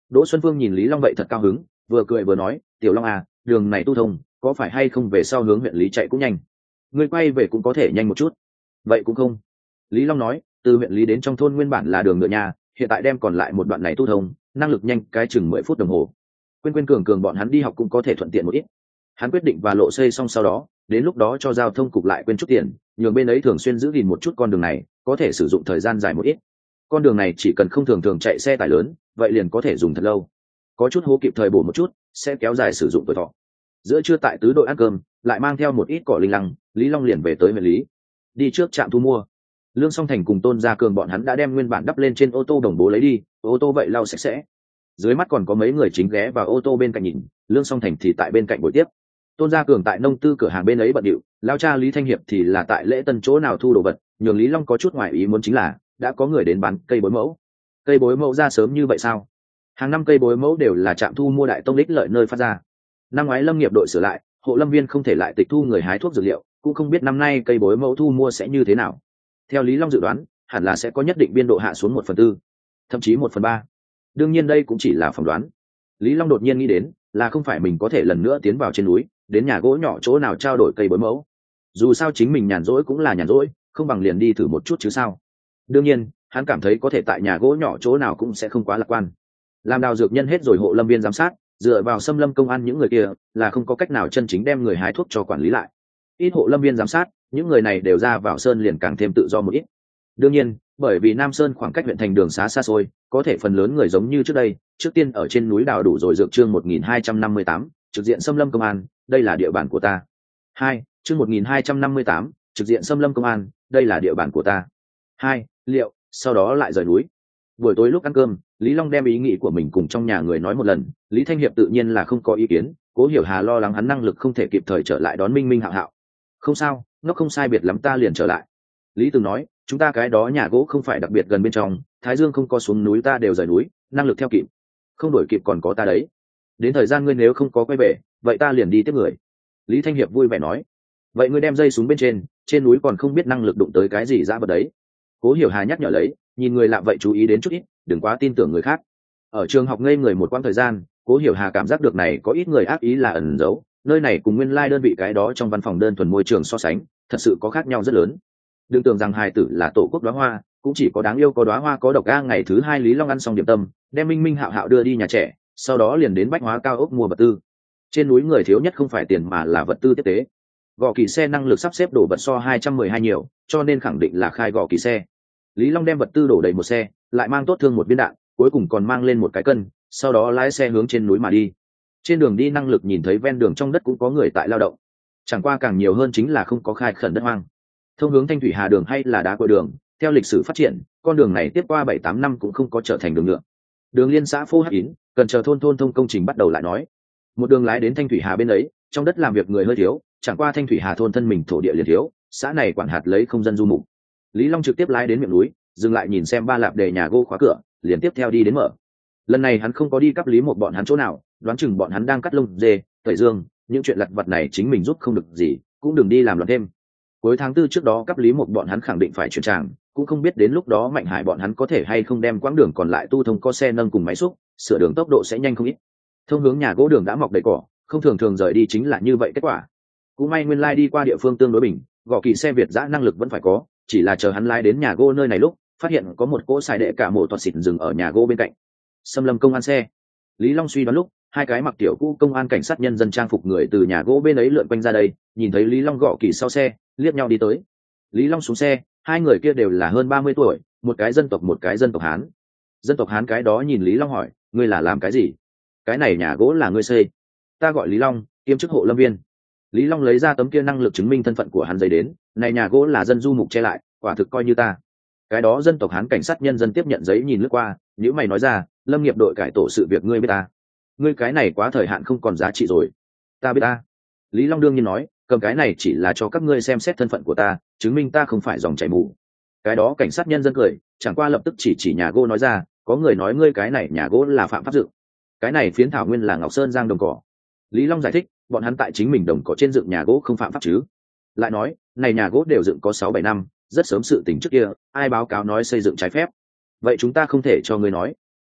Đỗ Xuân Phương nhìn Lý Long vậy thật cao hứng, vừa cười vừa nói, tiểu Long à, đường này tu thông, có phải hay không về sau hướng huyện Lý chạy cũng nhanh, ngươi quay về cũng có thể nhanh một chút. Vậy cũng không. Lý Long nói, từ huyện Lý đến trong thôn nguyên bản là đường ngựa nhà, hiện tại đem còn lại một đoạn này tu thông, năng lực nhanh cái chừng mười phút đồng hồ. Quên quên cường cường bọn hắn đi học cũng có thể thuận tiện một ít. Hắn quyết định và lộ xây xong sau đó, đến lúc đó cho giao thông cục lại quên chút tiền, nhường bên ấy thường xuyên giữ gìn một chút con đường này, có thể sử dụng thời gian dài một ít. Con đường này chỉ cần không thường thường chạy xe tải lớn, vậy liền có thể dùng thật lâu. Có chút hố kịp thời bổ một chút, sẽ kéo dài sử dụng tuổi thọ. Giữa trưa tại tứ đội ăn cơm, lại mang theo một ít cỏ linh lăng, Lý Long liền về tới huyện Lý. Đi trước trạm thu mua. Lương Song Thành cùng Tôn Gia Cường bọn hắn đã đem nguyên bản đắp lên trên ô tô đồng bố lấy đi, ô tô vậy lau sạch sẽ. Dưới mắt còn có mấy người chính ghé vào ô tô bên cạnh nhìn, Lương Song Thành thì tại bên cạnh buổi tiếp. Tôn Gia Cường tại nông tư cửa hàng bên ấy bận điệu, lao cha Lý Thanh Hiệp thì là tại lễ tân chỗ nào thu đồ vật, nhường Lý Long có chút ngoài ý muốn chính là đã có người đến bán cây bối mẫu. Cây bối mẫu ra sớm như vậy sao? Hàng năm cây bối mẫu đều là trạm thu mua đại tông đích lợi nơi phát ra. Năm ngoái lâm nghiệp đội sửa lại, hộ lâm viên không thể lại tịch thu người hái thuốc dược liệu, cũng không biết năm nay cây bối mẫu thu mua sẽ như thế nào. Theo Lý Long dự đoán, hẳn là sẽ có nhất định biên độ hạ xuống một phần tư, thậm chí một phần ba. Đương nhiên đây cũng chỉ là phỏng đoán. Lý Long đột nhiên nghĩ đến, là không phải mình có thể lần nữa tiến vào trên núi, đến nhà gỗ nhỏ chỗ nào trao đổi cây bối mẫu. Dù sao chính mình nhàn rỗi cũng là nhàn rỗi, không bằng liền đi thử một chút chứ sao. Đương nhiên, hắn cảm thấy có thể tại nhà gỗ nhỏ chỗ nào cũng sẽ không quá lạc quan. Làm đào dược nhân hết rồi hộ lâm viên giám sát, dựa vào xâm lâm công an những người kia là không có cách nào chân chính đem người hái thuốc cho quản lý lại. Ít hộ lâm viên giám sát, những người này đều ra vào sơn liền càng thêm tự do một ít. Đương nhiên, bởi vì Nam Sơn khoảng cách huyện thành đường xá xa xôi, có thể phần lớn người giống như trước đây, trước tiên ở trên núi đào đủ rồi dược chương một nghìn hai trăm năm mươi tám, trực diện xâm lâm công an, đây là địa bàn của ta. Hai, chương một nghìn hai trăm năm mươi tám, trực diện xâm lâm công an, đây là địa bàn của ta. Hai, liệu, sau đó lại rời núi. Buổi tối lúc ăn cơm, Lý Long đem ý nghĩ của mình cùng trong nhà người nói một lần, Lý Thanh Hiệp tự nhiên là không có ý kiến, Cố Hiểu Hà lo lắng hắn năng lực không thể kịp thời trở lại đón Minh Minh Hạo Hạo. Không sao, nó không sai biệt lắm ta liền trở lại. Lý từng nói, chúng ta cái đó nhà gỗ không phải đặc biệt gần bên trong, Thái Dương không có xuống núi ta đều rời núi, năng lực theo kịp. Không đổi kịp còn có ta đấy. Đến thời gian ngươi nếu không có quay về, vậy ta liền đi tiếp người. Lý Thanh Hiệp vui vẻ nói. Vậy ngươi đem dây xuống bên trên, trên núi còn không biết năng lực đụng tới cái gì ra vật đấy. Cố Hiểu Hà nhắc nhở lấy, nhìn người lạ vậy chú ý đến chút ít, đừng quá tin tưởng người khác. Ở trường học ngây người một quãng thời gian, Cố Hiểu Hà cảm giác được này có ít người ác ý là ẩn giấu, nơi này cùng nguyên lai like đơn vị cái đó trong văn phòng đơn thuần môi trường so sánh, thật sự có khác nhau rất lớn. Đừng tưởng rằng hài tử là tổ quốc đóa hoa, cũng chỉ có đáng yêu có đóa hoa có độc a. Ngày thứ hai Lý Long ăn xong điểm tâm, đem Minh Minh Hạo Hạo đưa đi nhà trẻ, sau đó liền đến bách hóa cao ốc mua vật tư. Trên núi người thiếu nhất không phải tiền mà là vật tư tiếp tế. Gò kỳ xe năng lực sắp xếp đổ vật so hai trăm mười hai nhiều, cho nên khẳng định là khai gò kỳ xe. Lý Long đem vật tư đổ đầy một xe, lại mang tốt thương một viên đạn, cuối cùng còn mang lên một cái cân, sau đó lái xe hướng trên núi mà đi. Trên đường đi năng lực nhìn thấy ven đường trong đất cũng có người tại lao động, chẳng qua càng nhiều hơn chính là không có khai khẩn đất hoang. Thông hướng Thanh Thủy Hà đường hay là đá cội đường, theo lịch sử phát triển, con đường này tiếp qua bảy tám năm cũng không có trở thành đường nữa. Đường liên xã Phô Hắc Yến, cần chờ thôn thôn thông công trình bắt đầu lại nói. Một đường lái đến Thanh Thủy Hà bên ấy, trong đất làm việc người hơi thiếu, chẳng qua Thanh Thủy Hà thôn thân mình thổ địa liền thiếu, xã này quản hạt lấy không dân du mục. Lý Long trực tiếp lái đến miệng núi, dừng lại nhìn xem ba lạp đề nhà gỗ khóa cửa, liền tiếp theo đi đến mở. Lần này hắn không có đi cắp lý một bọn hắn chỗ nào, đoán chừng bọn hắn đang cắt lông dê, tẩy dương, những chuyện lặt vặt này chính mình giúp không được gì, cũng đừng đi làm loạn thêm. Cuối tháng tư trước đó cắp lý một bọn hắn khẳng định phải chuyển tràng, cũng không biết đến lúc đó Mạnh Hải bọn hắn có thể hay không đem quãng đường còn lại tu thông có xe nâng cùng máy xúc, sửa đường tốc độ sẽ nhanh không ít. Thông hướng nhà gỗ đường đã mọc đầy cỏ, không thường thường rời đi chính là như vậy kết quả. Cũng may nguyên lai đi qua địa phương tương đối bình, gõ kỳ xe Việt giã năng lực vẫn phải có, chỉ là chờ hắn lái đến nhà gỗ nơi này lúc phát hiện có một cỗ xài đệ cả mổ toạt xịt dừng ở nhà gỗ bên cạnh. Xâm lâm công an xe. Lý Long suy đoán lúc hai cái mặc tiểu cũ công an cảnh sát nhân dân trang phục người từ nhà gỗ bên ấy lượn quanh ra đây, nhìn thấy Lý Long gõ kỳ sau xe, liếc nhau đi tới. Lý Long xuống xe, hai người kia đều là hơn ba mươi tuổi, một cái dân tộc một cái dân tộc Hán. Dân tộc Hán cái đó nhìn Lý Long hỏi, ngươi là làm cái gì? Cái này nhà gỗ là ngươi xây. Ta gọi Lý Long, kiêm chức hộ lâm viên. Lý Long lấy ra tấm kia năng lực chứng minh thân phận của hắn giấy đến, này nhà gỗ là dân du mục che lại, quả thực coi như ta. Cái đó dân tộc Hán cảnh sát nhân dân tiếp nhận giấy nhìn lướt qua, nếu mày nói ra, lâm nghiệp đội cải tổ sự việc ngươi biết ta. Ngươi cái này quá thời hạn không còn giá trị rồi. Ta biết ta. Lý Long đương nhiên nói, cầm cái này chỉ là cho các ngươi xem xét thân phận của ta, chứng minh ta không phải dòng chảy mù. Cái đó cảnh sát nhân dân cười, chẳng qua lập tức chỉ chỉ nhà gỗ nói ra, có người nói ngươi cái này nhà gỗ là phạm pháp dựng. Cái này phiến thảo nguyên là Ngọc Sơn Giang đồng cỏ. Lý Long giải thích, bọn hắn tại chính mình đồng cỏ trên dựng nhà gỗ không phạm pháp chứ. Lại nói, này nhà gỗ đều dựng có sáu bảy năm, rất sớm sự tình trước kia, ai báo cáo nói xây dựng trái phép. Vậy chúng ta không thể cho ngươi nói.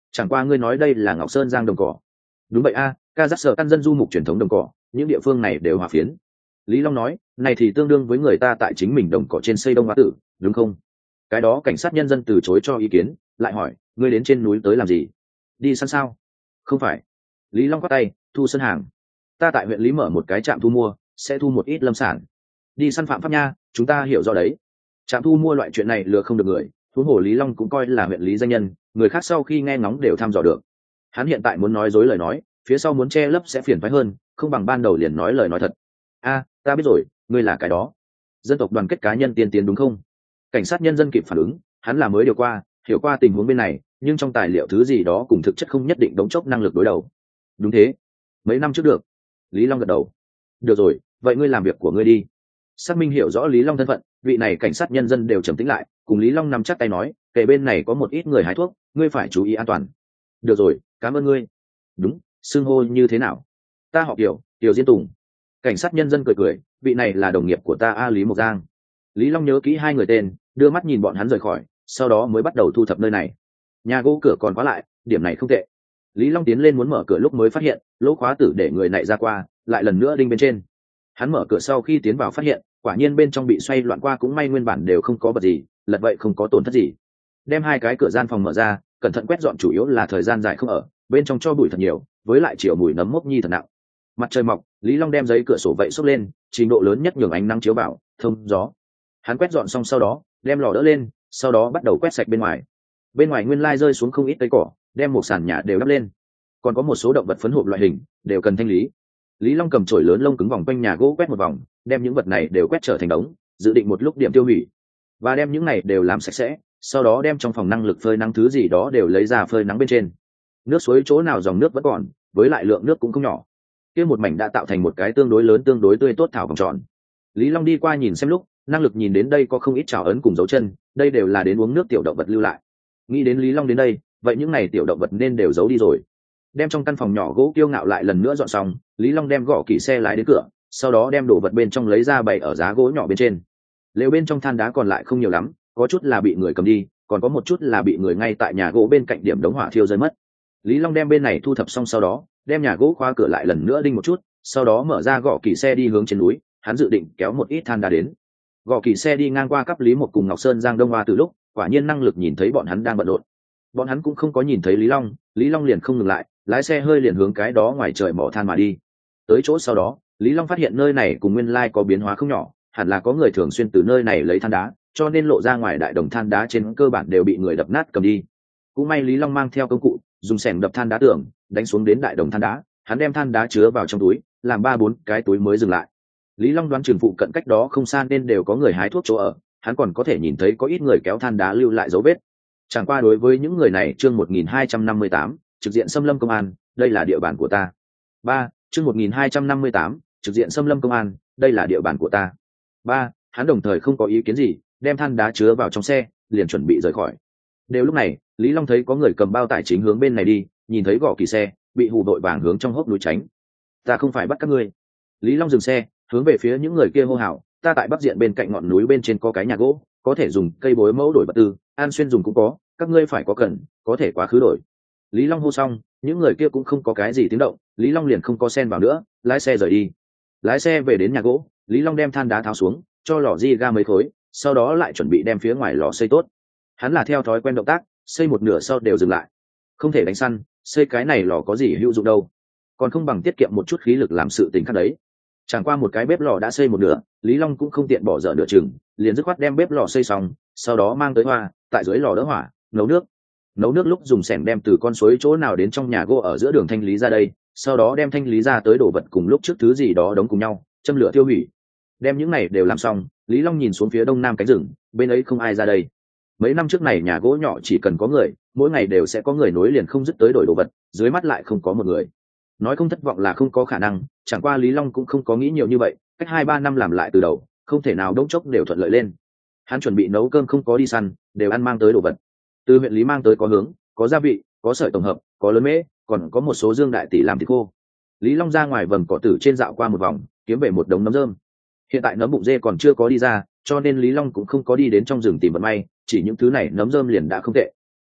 Chẳng qua ngươi nói đây là Ngọc Sơn Giang đồng cỏ. Đúng vậy a, ca giác sở căn dân du mục truyền thống đồng cỏ, những địa phương này đều hòa phiến. Lý Long nói, này thì tương đương với người ta tại chính mình đồng cỏ trên xây đông hoa tử, đúng không? Cái đó cảnh sát nhân dân từ chối cho ý kiến, lại hỏi, ngươi đến trên núi tới làm gì? Đi săn sao? Không phải. Lý Long quát tay, thu sân hàng. Ta tại huyện Lý mở một cái trạm thu mua, sẽ thu một ít lâm sản. Đi săn phạm pháp nha, chúng ta hiểu rõ đấy. Trạm thu mua loại chuyện này lừa không được người, huống hồ Lý Long cũng coi là huyện Lý danh nhân, người khác sau khi nghe ngóng đều thăm dò được. Hắn hiện tại muốn nói dối lời nói, phía sau muốn che lấp sẽ phiền phái hơn, không bằng ban đầu liền nói lời nói thật. A, ta biết rồi, ngươi là cái đó dân tộc đoàn kết cá nhân tiên tiến đúng không? Cảnh sát nhân dân kịp phản ứng, hắn là mới điều qua, hiểu qua tình huống bên này, nhưng trong tài liệu thứ gì đó cùng thực chất không nhất định đống chốc năng lực đối đầu. Đúng thế, mấy năm trước được. Lý Long gật đầu. Được rồi, vậy ngươi làm việc của ngươi đi. Xác minh hiểu rõ Lý Long thân phận, vị này cảnh sát nhân dân đều trầm tĩnh lại, cùng Lý Long nắm chắc tay nói, kể bên này có một ít người hái thuốc, ngươi phải chú ý an toàn. Được rồi, cảm ơn ngươi. Đúng, xưng hô như thế nào? Ta họ Kiều, Kiều Diên Tùng. Cảnh sát nhân dân cười cười, vị này là đồng nghiệp của ta A Lý Mộc Giang. Lý Long nhớ kỹ hai người tên, đưa mắt nhìn bọn hắn rời khỏi, sau đó mới bắt đầu thu thập nơi này. Nhà gỗ cửa còn khóa lại, điểm này không tệ. Lý Long tiến lên muốn mở cửa lúc mới phát hiện lỗ khóa tử để người này ra qua, lại lần nữa đinh bên trên. Hắn mở cửa sau khi tiến vào phát hiện, quả nhiên bên trong bị xoay loạn qua, cũng may nguyên bản đều không có vật gì, lật vậy không có tổn thất gì. Đem hai cái cửa gian phòng mở ra, cẩn thận quét dọn, chủ yếu là thời gian dài không ở, bên trong cho bụi thật nhiều, với lại chiều mùi nấm mốc nhi thật nặng. Mặt trời mọc, Lý Long đem giấy cửa sổ vậy xốc lên, trình độ lớn nhất nhường ánh nắng chiếu vào, thông gió. Hắn quét dọn xong sau đó, đem lò đỡ lên, sau đó bắt đầu quét sạch bên ngoài. Bên ngoài nguyên lai rơi xuống không ít cây cỏ, đem một sàn nhà đều đắp lên. Còn có một số động vật phấn hộp loại hình, đều cần thanh lý. Lý Long cầm chổi lớn lông cứng vòng quanh nhà gỗ quét một vòng, đem những vật này đều quét trở thành đống, dự định một lúc điểm tiêu hủy, và đem những này đều làm sạch sẽ, sau đó đem trong phòng năng lực phơi nắng thứ gì đó đều lấy ra phơi nắng bên trên. Nước suối chỗ nào dòng nước vẫn còn, với lại lượng nước cũng không nhỏ. Kia một mảnh đã tạo thành một cái tương đối lớn, tương đối tươi tốt thảo vòng tròn. Lý Long đi qua nhìn xem lúc, năng lực nhìn đến đây có không ít trào ấn cùng dấu chân, đây đều là đến uống nước tiểu động vật lưu lại. Nghĩ đến Lý Long đến đây, vậy những này tiểu động vật nên đều giấu đi rồi. Đem trong căn phòng nhỏ gỗ kiêu ngạo lại lần nữa dọn xong, Lý Long đem gõ kỹ xe lái đến cửa, sau đó đem đồ vật bên trong lấy ra bày ở giá gỗ nhỏ bên trên. Lều bên trong than đá còn lại không nhiều lắm, có chút là bị người cầm đi, còn có một chút là bị người ngay tại nhà gỗ bên cạnh điểm đống hỏa thiêu rơi mất. Lý Long đem bên này thu thập xong sau đó, đem nhà gỗ khóa cửa lại lần nữa đinh một chút, sau đó mở ra gõ kỹ xe đi hướng trên núi. Hắn dự định kéo một ít than đá đến. Gõ kỹ xe đi ngang qua cấp Lý một cùng Ngọc Sơn Giang Đông Hoa từ lúc, quả nhiên năng lực nhìn thấy bọn hắn đang bận rộn. Bọn hắn cũng không có nhìn thấy Lý Long, Lý Long liền không ngừng lại, lái xe hơi liền hướng cái đó ngoài trời mỏ than mà đi. Tới chỗ sau đó, Lý Long phát hiện nơi này cùng nguyên lai có biến hóa không nhỏ, hẳn là có người thường xuyên từ nơi này lấy than đá, cho nên lộ ra ngoài đại đồng than đá trên cơ bản đều bị người đập nát cầm đi. Cũng may Lý Long mang theo công cụ, dùng xẻng đập than đá tường, đánh xuống đến đại đồng than đá, hắn đem than đá chứa vào trong túi, làm ba bốn cái túi mới dừng lại. Lý Long đoán trường phụ cận cách đó không xa nên đều có người hái thuốc chỗ ở, hắn còn có thể nhìn thấy có ít người kéo than đá lưu lại dấu vết. Chẳng qua đối với những người này, chương một nghìn hai trăm năm mươi tám, trực diện xâm lâm công an, đây là địa bàn của ta. ba, chương một nghìn hai trăm năm mươi tám, trực diện xâm lâm công an, đây là địa bàn của ta. ba, hắn đồng thời không có ý kiến gì, đem than đá chứa vào trong xe, liền chuẩn bị rời khỏi. Đều lúc này, Lý Long thấy có người cầm bao tải chính hướng bên này đi, nhìn thấy gõ kỳ xe, bị hù đội vàng hướng trong hốc núi tránh. Ta không phải bắt các ngươi. Lý Long dừng xe, hướng về phía những người kia hô hào, ta tại bắc diện bên cạnh ngọn núi bên trên có cái nhà gỗ, có thể dùng cây bối mẫu đổi vật tư, an xuyên dùng cũng có, các ngươi phải có cần, có thể quá khứ đổi. Lý Long hô xong, những người kia cũng không có cái gì tiếng động, Lý Long liền không có xen vào nữa, lái xe rời đi. Lái xe về đến nhà gỗ, Lý Long đem than đá tháo xuống, cho lò di ga mấy khối, sau đó lại chuẩn bị đem phía ngoài lò xây tốt. Hắn là theo thói quen động tác, xây một nửa sau đều dừng lại. Không thể đánh săn, xây cái này lò có gì hữu dụng đâu, còn không bằng tiết kiệm một chút khí lực làm sự tình khác đấy. Chẳng qua một cái bếp lò đã xây một nửa, Lý Long cũng không tiện bỏ dở nửa chừng, liền dứt khoát đem bếp lò xây xong, sau đó mang tới hoa, tại dưới lò đỡ hỏa, nấu nước. Nấu nước lúc dùng xẻng đem từ con suối chỗ nào đến trong nhà gỗ ở giữa đường thanh lý ra đây, sau đó đem thanh lý ra tới đồ vật cùng lúc trước thứ gì đó đóng cùng nhau, châm lửa tiêu hủy. Đem những này đều làm xong, Lý Long nhìn xuống phía đông nam cánh rừng, bên ấy không ai ra đây. Mấy năm trước này nhà gỗ nhỏ chỉ cần có người, mỗi ngày đều sẽ có người nối liền không dứt tới đổi đồ vật, dưới mắt lại không có một người. Nói không thất vọng là không có khả năng, chẳng qua Lý Long cũng không có nghĩ nhiều như vậy, cách hai ba năm làm lại từ đầu, không thể nào đống chốc đều thuận lợi lên. Hắn chuẩn bị nấu cơm không có đi săn, đều ăn mang tới đồ vật. Từ huyện Lý mang tới có hướng, có gia vị, có sợi tổng hợp, có lớn mễ, còn có một số dương đại tỷ làm thịt khô. Lý Long ra ngoài vầng cỏ tử trên dạo qua một vòng, kiếm về một đống nấm rơm. Hiện tại nấm bụng dê còn chưa có đi ra, cho nên Lý Long cũng không có đi đến trong rừng tìm vận may, chỉ những thứ này nấm rơm liền đã không tệ.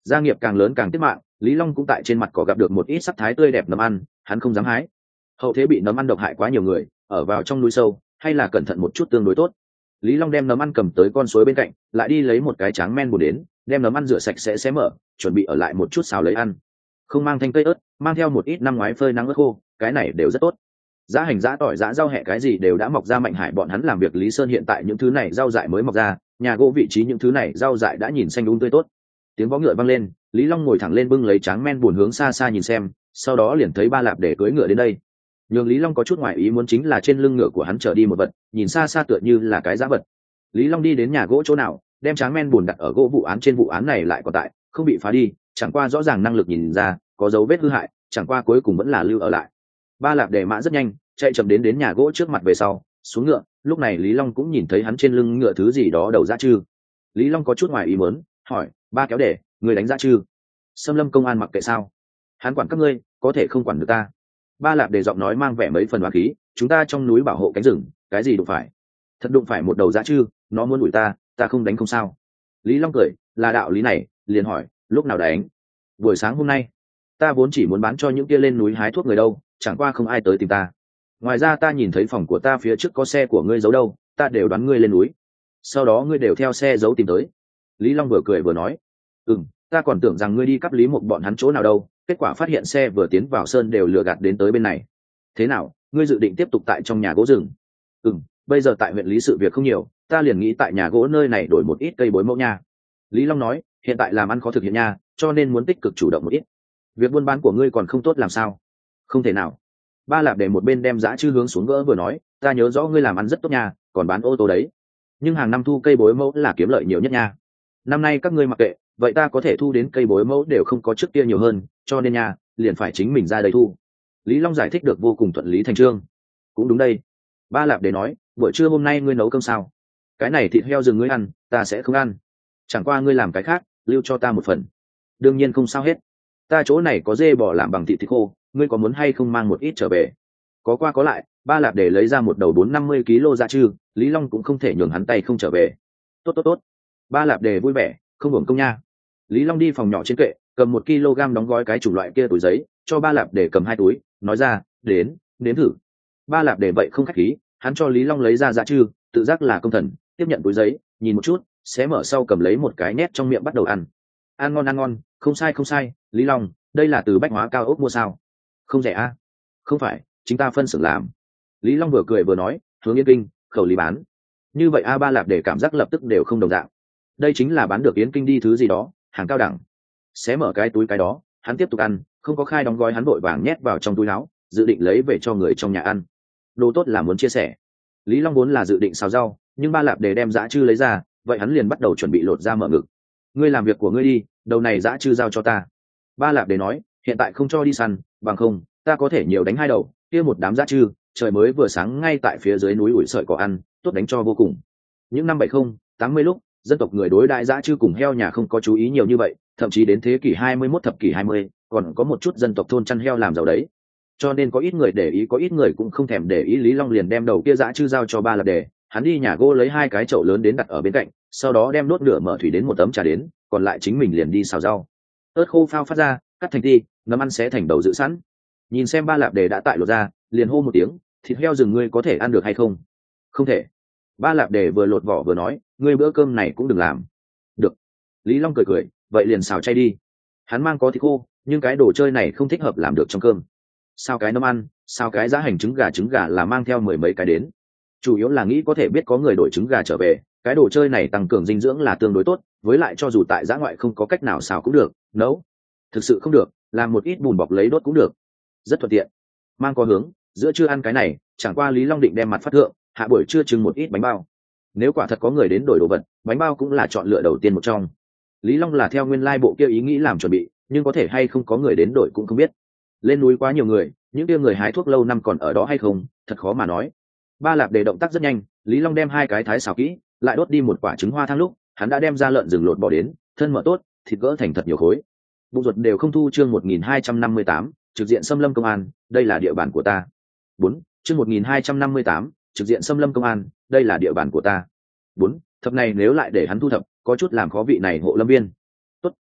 gia nghiệp càng lớn càng tiết mạng, Lý Long cũng tại trên mặt cỏ gặp được một ít sắc thái tươi đẹp nấm ăn, hắn không dám hái. Hậu thế bị nấm ăn độc hại quá nhiều người, ở vào trong núi sâu, hay là cẩn thận một chút tương đối tốt. Lý Long đem nấm ăn cầm tới con suối bên cạnh, lại đi lấy một cái tráng men bùn đến, đem nấm ăn rửa sạch sẽ xé mở, chuẩn bị ở lại một chút xào lấy ăn. Không mang thanh cây ớt, mang theo một ít năm ngoái phơi nắng ớt khô, cái này đều rất tốt. Giá hành giá tỏi giá rau hẹ cái gì đều đã mọc ra, Mạnh Hải bọn hắn làm việc Lý Sơn hiện tại những thứ này rau dại mới mọc ra, nhà gỗ vị trí những thứ này rau dại đã nhìn xanh đúng tươi tốt. Tiếng vó ngựa vang lên, Lý Long ngồi thẳng lên bưng lấy tráng men buồn hướng xa xa nhìn xem, sau đó liền thấy Ba Lạp để cưỡi ngựa đến đây. Nhưng Lý Long có chút ngoài ý muốn chính là trên lưng ngựa của hắn trở đi một vật, nhìn xa xa tựa như là cái giá vật. Lý Long đi đến nhà gỗ chỗ nào, đem tráng men buồn đặt ở gỗ vụ án, trên vụ án này lại còn tại, không bị phá đi, chẳng qua rõ ràng năng lực nhìn ra có dấu vết hư hại, chẳng qua cuối cùng vẫn là lưu ở lại. Ba Lạp để mã rất nhanh, chạy chậm đến đến nhà gỗ trước mặt về sau, xuống ngựa, lúc này Lý Long cũng nhìn thấy hắn trên lưng ngựa thứ gì đó đầu dã chư. Lý Long có chút ngoài ý muốn, hỏi: "Ba kéo để, người đánh dã chư? Xâm Lâm công an mặc kệ sao? Hắn quản các ngươi, có thể không quản được ta?" Ba Lạp để giọng nói mang vẻ mấy phần oán khí: "Chúng ta trong núi bảo hộ cánh rừng, cái gì đụng phải? Thật đụng phải một đầu dã chư, nó muốn đuổi ta, ta không đánh không sao." Lý Long cười: "Là đạo lý này." Liền hỏi: "Lúc nào đánh?" "Buổi sáng hôm nay. Ta vốn chỉ muốn bán cho những kia lên núi hái thuốc người đâu, chẳng qua không ai tới tìm ta. Ngoài ra ta nhìn thấy phòng của ta phía trước có xe của ngươi giấu đâu, ta đều đoán ngươi lên núi, sau đó ngươi đều theo xe giấu tìm tới." Lý Long vừa cười vừa nói: "Ừm, ta còn tưởng rằng ngươi đi cắp Lý một bọn hắn chỗ nào đâu, kết quả phát hiện xe vừa tiến vào sơn đều lừa gạt đến tới bên này. Thế nào, ngươi dự định tiếp tục tại trong nhà gỗ rừng?" "Ừm, bây giờ tại huyện Lý sự việc không nhiều, ta liền nghĩ tại nhà gỗ nơi này đổi một ít cây bối mẫu nha." Lý Long nói: "Hiện tại làm ăn khó thực hiện nha, cho nên muốn tích cực chủ động một ít. Việc buôn bán của ngươi còn không tốt làm sao?" "Không thể nào." Ba Lạp để một bên đem dã chư hướng xuống gỡ vừa nói: "Ta nhớ rõ ngươi làm ăn rất tốt nha, còn bán ô tô đấy. Nhưng hàng năm thu cây bối mẫu là kiếm lợi nhiều nhất nha. Năm nay các ngươi mặc kệ, vậy ta có thể thu đến cây bối mẫu đều không có trước kia nhiều hơn, cho nên nha, liền phải chính mình ra đây thu." Lý Long giải thích được vô cùng thuận lý thành chương. "Cũng đúng đây." Ba Lạp để nói: "Buổi trưa hôm nay ngươi nấu cơm sao? Cái này thịt heo rừng ngươi ăn, ta sẽ không ăn. Chẳng qua ngươi làm cái khác, lưu cho ta một phần." "Đương nhiên không sao hết. Ta chỗ này có dê bò làm bằng thịt thịt khô, ngươi có muốn hay không mang một ít trở về?" Có qua có lại, Ba Lạp để lấy ra một đầu bốn năm mươi ki lô dã chư, Lý Long cũng không thể nhường hắn tay không trở về. "Tốt tốt tốt." Ba Lạp để vui vẻ: "Không hưởng công nha." Lý Long đi phòng nhỏ trên kệ, cầm một ki lô gam đóng gói cái chủng loại kia túi giấy, cho Ba Lạp để cầm hai túi, nói ra: "Đến, nếm thử." Ba Lạp để vậy không khách khí, hắn cho Lý Long lấy ra dã chư, tự giác là công thần, tiếp nhận túi giấy, nhìn một chút, xé mở sau cầm lấy một cái nhét trong miệng bắt đầu ăn. "Ăn ngon ăn ngon, không sai không sai, Lý Long, đây là từ Bách Hóa cao ốc mua sao? Không rẻ a?" "Không phải, chính ta phân xưởng làm." Lý Long vừa cười vừa nói: "Hướng Yên Kinh, khẩu lý bán." Như vậy a Ba Lạp để cảm giác lập tức đều không đồng dạng. Đây chính là bán được Yến Kinh đi thứ gì đó, hàng cao đẳng. Xé mở cái túi cái đó, hắn tiếp tục ăn, không có khai đóng gói hắn vội vàng nhét vào trong túi áo, dự định lấy về cho người trong nhà ăn. Đồ tốt là muốn chia sẻ. Lý Long vốn là dự định xào rau, nhưng Ba Lạp để đem dã chư lấy ra, vậy hắn liền bắt đầu chuẩn bị lột ra mở ngực. "Ngươi làm việc của ngươi đi, đầu này dã chư giao cho ta." Ba Lạp để nói: "Hiện tại không cho đi săn, bằng không ta có thể nhiều đánh hai đầu, kia một đám dã chư, trời mới vừa sáng ngay tại phía dưới núi ủi sợi cỏ ăn, tốt đánh cho vô cùng." Những năm bảy mươi, tám mươi lúc, dân tộc người đối đại dã chư cùng heo nhà không có chú ý nhiều như vậy, thậm chí đến thế kỷ hai mươi mốt thập kỷ hai mươi, còn có một chút dân tộc thôn chăn heo làm giàu đấy. Cho nên có ít người để ý, có ít người cũng không thèm để ý. Lý Long liền đem đầu kia dã chư giao cho Ba Lạp để, hắn đi nhà gỗ lấy hai cái chậu lớn đến đặt ở bên cạnh, sau đó đem đốt lửa mở thủy đến một tấm trà đến, còn lại chính mình liền đi xào rau. Ớt khô phao phát ra, cắt thành ti, ngấm ăn xé thành đầu dự sẵn. Nhìn xem Ba Lạp để đã tại lột ra, liền hô một tiếng: "Thịt heo rừng ngươi có thể ăn được hay không?" "Không thể." Ba Lạp để vừa lột vỏ vừa nói: "Ngươi bữa cơm này cũng đừng làm." "Được." Lý Long cười cười: "Vậy liền xào chay đi." Hắn mang có thịt khô, nhưng cái đồ chơi này không thích hợp làm được trong cơm. Sao cái nấm ăn, sao cái giá hành trứng gà trứng gà là mang theo mười mấy cái đến. Chủ yếu là nghĩ có thể biết có người đổi trứng gà trở về, cái đồ chơi này tăng cường dinh dưỡng là tương đối tốt, với lại cho dù tại giã ngoại không có cách nào xào cũng được, nấu thực sự không được, làm một ít bùn bọc lấy đốt cũng được, rất thuận tiện. Mang có hướng, giữa trưa ăn cái này, chẳng qua Lý Long định đem mặt phát thượng, hạ buổi trưa chừng một ít bánh bao. Nếu quả thật có người đến đổi đồ vật, bánh bao cũng là chọn lựa đầu tiên một trong. Lý Long là theo nguyên lai bộ kia ý nghĩ làm chuẩn bị, nhưng có thể hay không có người đến đổi cũng không biết. Lên núi quá nhiều người, những kia người hái thuốc lâu năm còn ở đó hay không, thật khó mà nói. Ba Lạp để động tác rất nhanh, Lý Long đem hai cái thái xào kỹ, lại đốt đi một quả trứng hoa thang lúc, hắn đã đem ra lợn rừng lột bỏ đến, thân mở tốt, thịt gỡ thành thật nhiều khối. Bụng ruột đều không thu. Chương một nghìn hai trăm năm mươi tám, trực diện xâm lâm công an, đây là địa bàn của ta. Bốn, chương một nghìn hai trăm năm mươi tám, trực diện xâm lâm công an, đây là địa bàn của ta. Bốn, thập này nếu lại để hắn thu thập, có chút làm khó vị này hộ lâm viên. Tốt,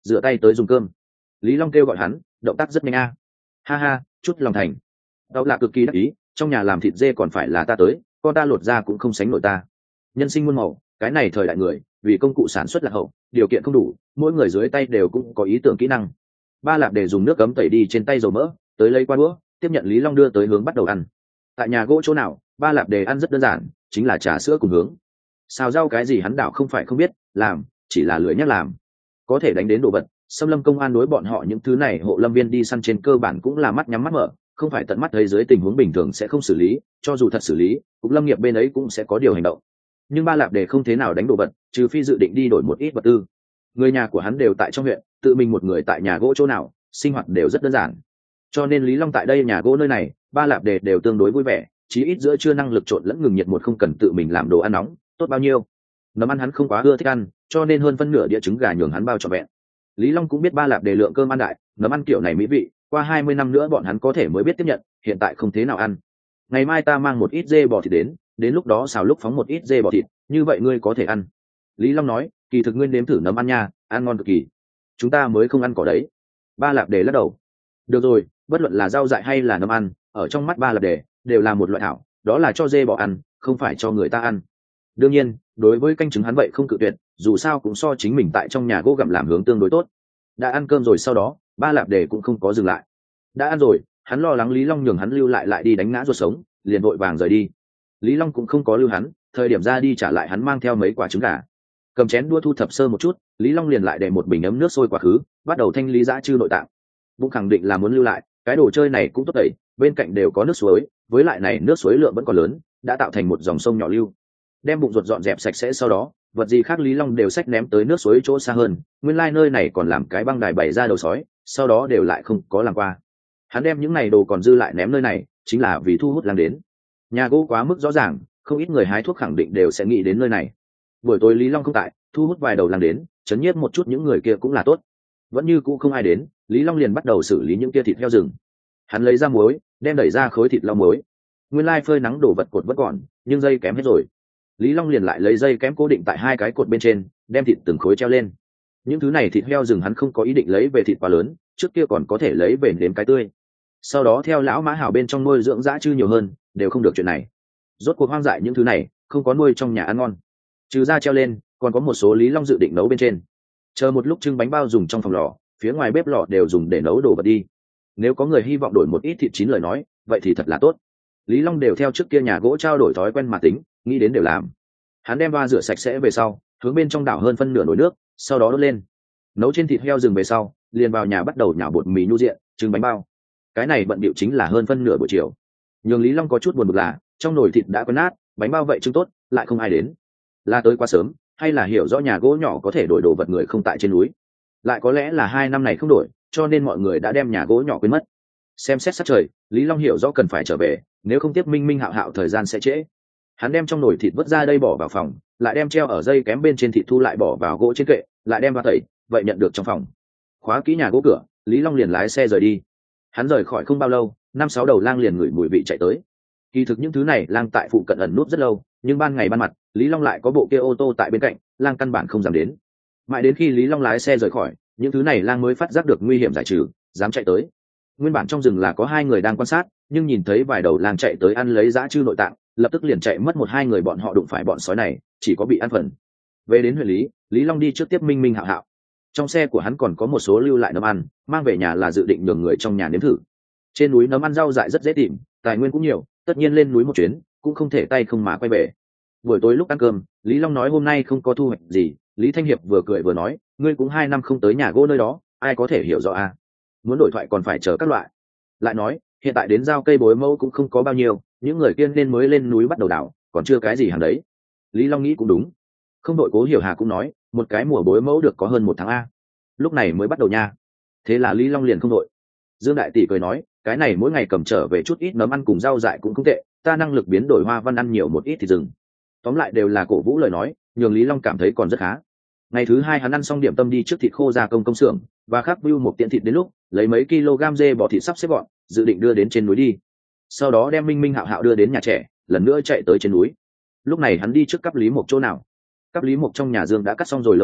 rửa tay tới dùng cơm. Lý Long kêu gọi hắn, động tác rất nhanh a. Ha ha, chút lòng thành. Đau là cực kỳ đắc ý, trong nhà làm thịt dê còn phải là ta tới, con ta lột ra cũng không sánh nổi ta. Nhân sinh muôn màu, cái này thời đại người, vì công cụ sản xuất là hậu, điều kiện không đủ, mỗi người dưới tay đều cũng có ý tưởng kỹ năng. Ba Lạp để dùng nước cấm tẩy đi trên tay dầu mỡ, tới lấy qua đũa, tiếp nhận Lý Long đưa tới hướng bắt đầu ăn. Tại nhà gỗ chỗ nào, Ba Lạp để ăn rất đơn giản, chính là trà sữa cùng hướng. Xào rau cái gì hắn đảo không phải không biết, làm, chỉ là lười nhắc làm. Có thể đánh đến đồ vật, Xâm Lâm công an đối bọn họ những thứ này hộ lâm viên đi săn trên cơ bản cũng là mắt nhắm mắt mở, không phải tận mắt thấy dưới tình huống bình thường sẽ không xử lý, cho dù thật xử lý, cục lâm nghiệp bên ấy cũng sẽ có điều hành động. Nhưng Ba Lạp để không thế nào đánh đồ vật, trừ phi dự định đi đổi một ít vật tư. Người nhà của hắn đều tại trong huyện, tự mình một người tại nhà gỗ chỗ nào, sinh hoạt đều rất đơn giản. Cho nên Lý Long tại đây nhà gỗ nơi này, Ba Lạp để đều tương đối vui vẻ, chí ít giữa trưa năng lực trộn lẫn ngừng nhiệt một không cần tự mình làm đồ ăn nóng, tốt bao nhiêu. Nấm ăn hắn không quá ưa thích ăn, cho nên hơn phân nửa đĩa trứng gà nhường hắn bao trọn vẹn. Lý Long cũng biết Ba Lạp để lượng cơm ăn đại, nấm ăn kiểu này mỹ vị, qua hai mươi năm nữa bọn hắn có thể mới biết tiếp nhận, hiện tại không thế nào ăn. Ngày mai ta mang một ít dê bò thịt đến, đến lúc đó xào lúc phóng một ít dê bò thịt, như vậy ngươi có thể ăn. Lý Long nói, kỳ thực ngươi nếm thử nấm ăn nha, ăn ngon cực kỳ. Chúng ta mới không ăn cỏ đấy. Ba Lạp để lắc đầu. Được rồi, bất luận là rau dại hay là nấm ăn, ở trong mắt Ba Lạp để đều là một loại thảo, đó là cho dê bò ăn, không phải cho người ta ăn. Đương nhiên, đối với canh trứng hắn vậy không cự tuyệt, dù sao cũng so chính mình tại trong nhà gỗ gặm làm hướng tương đối tốt. Đã ăn cơm rồi sau đó, Ba Lạp để cũng không có dừng lại. Đã ăn rồi, hắn lo lắng Lý Long nhường hắn lưu lại lại đi đánh ngã ruột sống, liền vội vàng rời đi. Lý Long cũng không có lưu hắn, thời điểm ra đi trả lại hắn mang theo mấy quả trứng gà. Cầm chén đua thu thập sơ một chút, Lý Long liền lại để một bình ấm nước sôi quá khứ, bắt đầu thanh lý dã chư nội tạng. Bụng khẳng định là muốn lưu lại, cái đồ chơi này cũng tốt đẩy, bên cạnh đều có nước suối, với lại này nước suối lượng vẫn còn lớn, đã tạo thành một dòng sông nhỏ lưu. Đem bụng ruột dọn dẹp sạch sẽ sau đó, vật gì khác Lý Long đều xách ném tới nước suối chỗ xa hơn, nguyên lai nơi này còn làm cái băng đài bày ra đầu sói, sau đó đều lại không có làm qua. Hắn đem những này đồ còn dư lại ném nơi này, chính là vì thu hút lang đến. Nhà gỗ quá mức rõ ràng, không ít người hái thuốc khẳng định đều sẽ nghĩ đến nơi này. Buổi tối Lý Long không tại, thu hút vài đầu lang đến, chấn nhiếp một chút những người kia cũng là tốt. Vẫn như cũ không ai đến, Lý Long liền bắt đầu xử lý những kia thịt heo rừng. Hắn lấy ra muối, đem đẩy ra khối thịt lau muối. Nguyên lai phơi nắng đổ vật cột vẫn còn, nhưng dây kém hết rồi. Lý Long liền lại lấy dây kém cố định tại hai cái cột bên trên, đem thịt từng khối treo lên. Những thứ này thịt heo rừng hắn không có ý định lấy về thịt quá lớn, trước kia còn có thể lấy về đến cái tươi. Sau đó theo lão mã hảo bên trong nuôi dưỡng dã chư nhiều hơn, đều không được chuyện này. Rốt cuộc hoang dại những thứ này, không có nuôi trong nhà ăn ngon. Trừ ra treo lên, còn có một số Lý Long dự định nấu bên trên. Chờ một lúc trưng bánh bao dùng trong phòng lò, phía ngoài bếp lò đều dùng để nấu đồ vật đi. Nếu có người hy vọng đổi một ít thịt chín lời nói, vậy thì thật là tốt. Lý Long đều theo trước kia nhà gỗ trao đổi thói quen mà tính, nghĩ đến đều làm. Hắn đem ba rửa sạch sẽ về sau, hướng bên trong đảo hơn phân nửa nồi nước, sau đó đốt lên. Nấu trên thịt heo rừng về sau, liền vào nhà bắt đầu nhào bột mì nhu diện, trứng bánh bao. Cái này bận bịu chính là hơn phân nửa buổi chiều. Nhường Lý Long có chút buồn bực là, trong nồi thịt đã quen nát, bánh bao vậy trứng tốt, lại không ai đến. Là tới quá sớm, hay là hiểu rõ nhà gỗ nhỏ có thể đổi đồ vật người không tại trên núi. Lại có lẽ là hai năm này không đổi, cho nên mọi người đã đem nhà gỗ nhỏ quên mất. Xem xét sát trời, Lý Long hiểu rõ cần phải trở về, nếu không tiếp Minh Minh Hạo Hạo thời gian sẽ trễ. Hắn đem trong nồi thịt vớt ra đây bỏ vào phòng, lại đem treo ở dây kém bên trên thịt thu lại bỏ vào gỗ trên kệ, lại đem vào tẩy, vậy nhận được trong phòng. Khóa kỹ nhà gỗ cửa, Lý Long liền lái xe rời đi. Hắn rời khỏi không bao lâu, năm sáu đầu lang liền ngửi mùi vị chạy tới. Kỳ thực những thứ này lang tại phụ cận ẩn núp rất lâu, nhưng ban ngày ban mặt, Lý Long lại có bộ kia ô tô tại bên cạnh, lang căn bản không dám đến. Mãi đến khi Lý Long lái xe rời khỏi, những thứ này lang mới phát giác được nguy hiểm giải trừ, dám chạy tới. Nguyên bản trong rừng là có hai người đang quan sát, nhưng nhìn thấy vài đầu lang chạy tới ăn lấy dã chư nội tạng, lập tức liền chạy mất một hai người, bọn họ đụng phải bọn sói này, chỉ có bị ăn phần. Về đến huyện lý, Lý Long đi trước tiếp Minh Minh Hạo Hạo. Trong xe của hắn còn có một số lưu lại nấm ăn, mang về nhà là dự định nhường người trong nhà nếm thử. Trên núi nấm ăn rau dại rất dễ tìm, tài nguyên cũng nhiều, tất nhiên lên núi một chuyến, cũng không thể tay không mà quay về. Buổi tối lúc ăn cơm, Lý Long nói hôm nay không có thu hoạch gì, Lý Thanh Hiệp vừa cười vừa nói, ngươi cũng hai năm không tới nhà gỗ nơi đó, ai có thể hiểu rõ à? Muốn đổi thoại còn phải chờ các loại. Lại nói, hiện tại đến giao cây bối mẫu cũng không có bao nhiêu, những người kia nên mới lên núi bắt đầu đào, còn chưa cái gì hàng đấy. Lý Long nghĩ cũng đúng. Không đội Cố Hiểu Hà cũng nói, một cái mùa bối mẫu được có hơn một tháng a, lúc này mới bắt đầu nha. Thế là Lý Long liền không đội. Dương Đại Tỷ cười nói, cái này mỗi ngày cầm trở về chút ít nấm ăn cùng rau dại cũng không tệ, ta năng lực biến đổi hoa văn ăn nhiều một ít thì dừng. Tóm lại đều là cổ vũ lời nói, nhường Lý Long cảm thấy còn rất khá. Ngày thứ hai hắn ăn xong điểm tâm đi trước thịt khô gia công công xưởng, và khắc bưu một tiện thịt đến lúc lấy mấy kg dê bò thịt sắp xếp gọn, dự định đưa đến trên núi đi. Sau đó đem Minh Minh Hạo Hạo đưa đến nhà trẻ, lần nữa chạy tới trên núi. Lúc này hắn đi trước cấp Lý Mộc chỗ nào. Cấp Lý Mộc trong nhà Dương đã cắt xong rồi lông dê,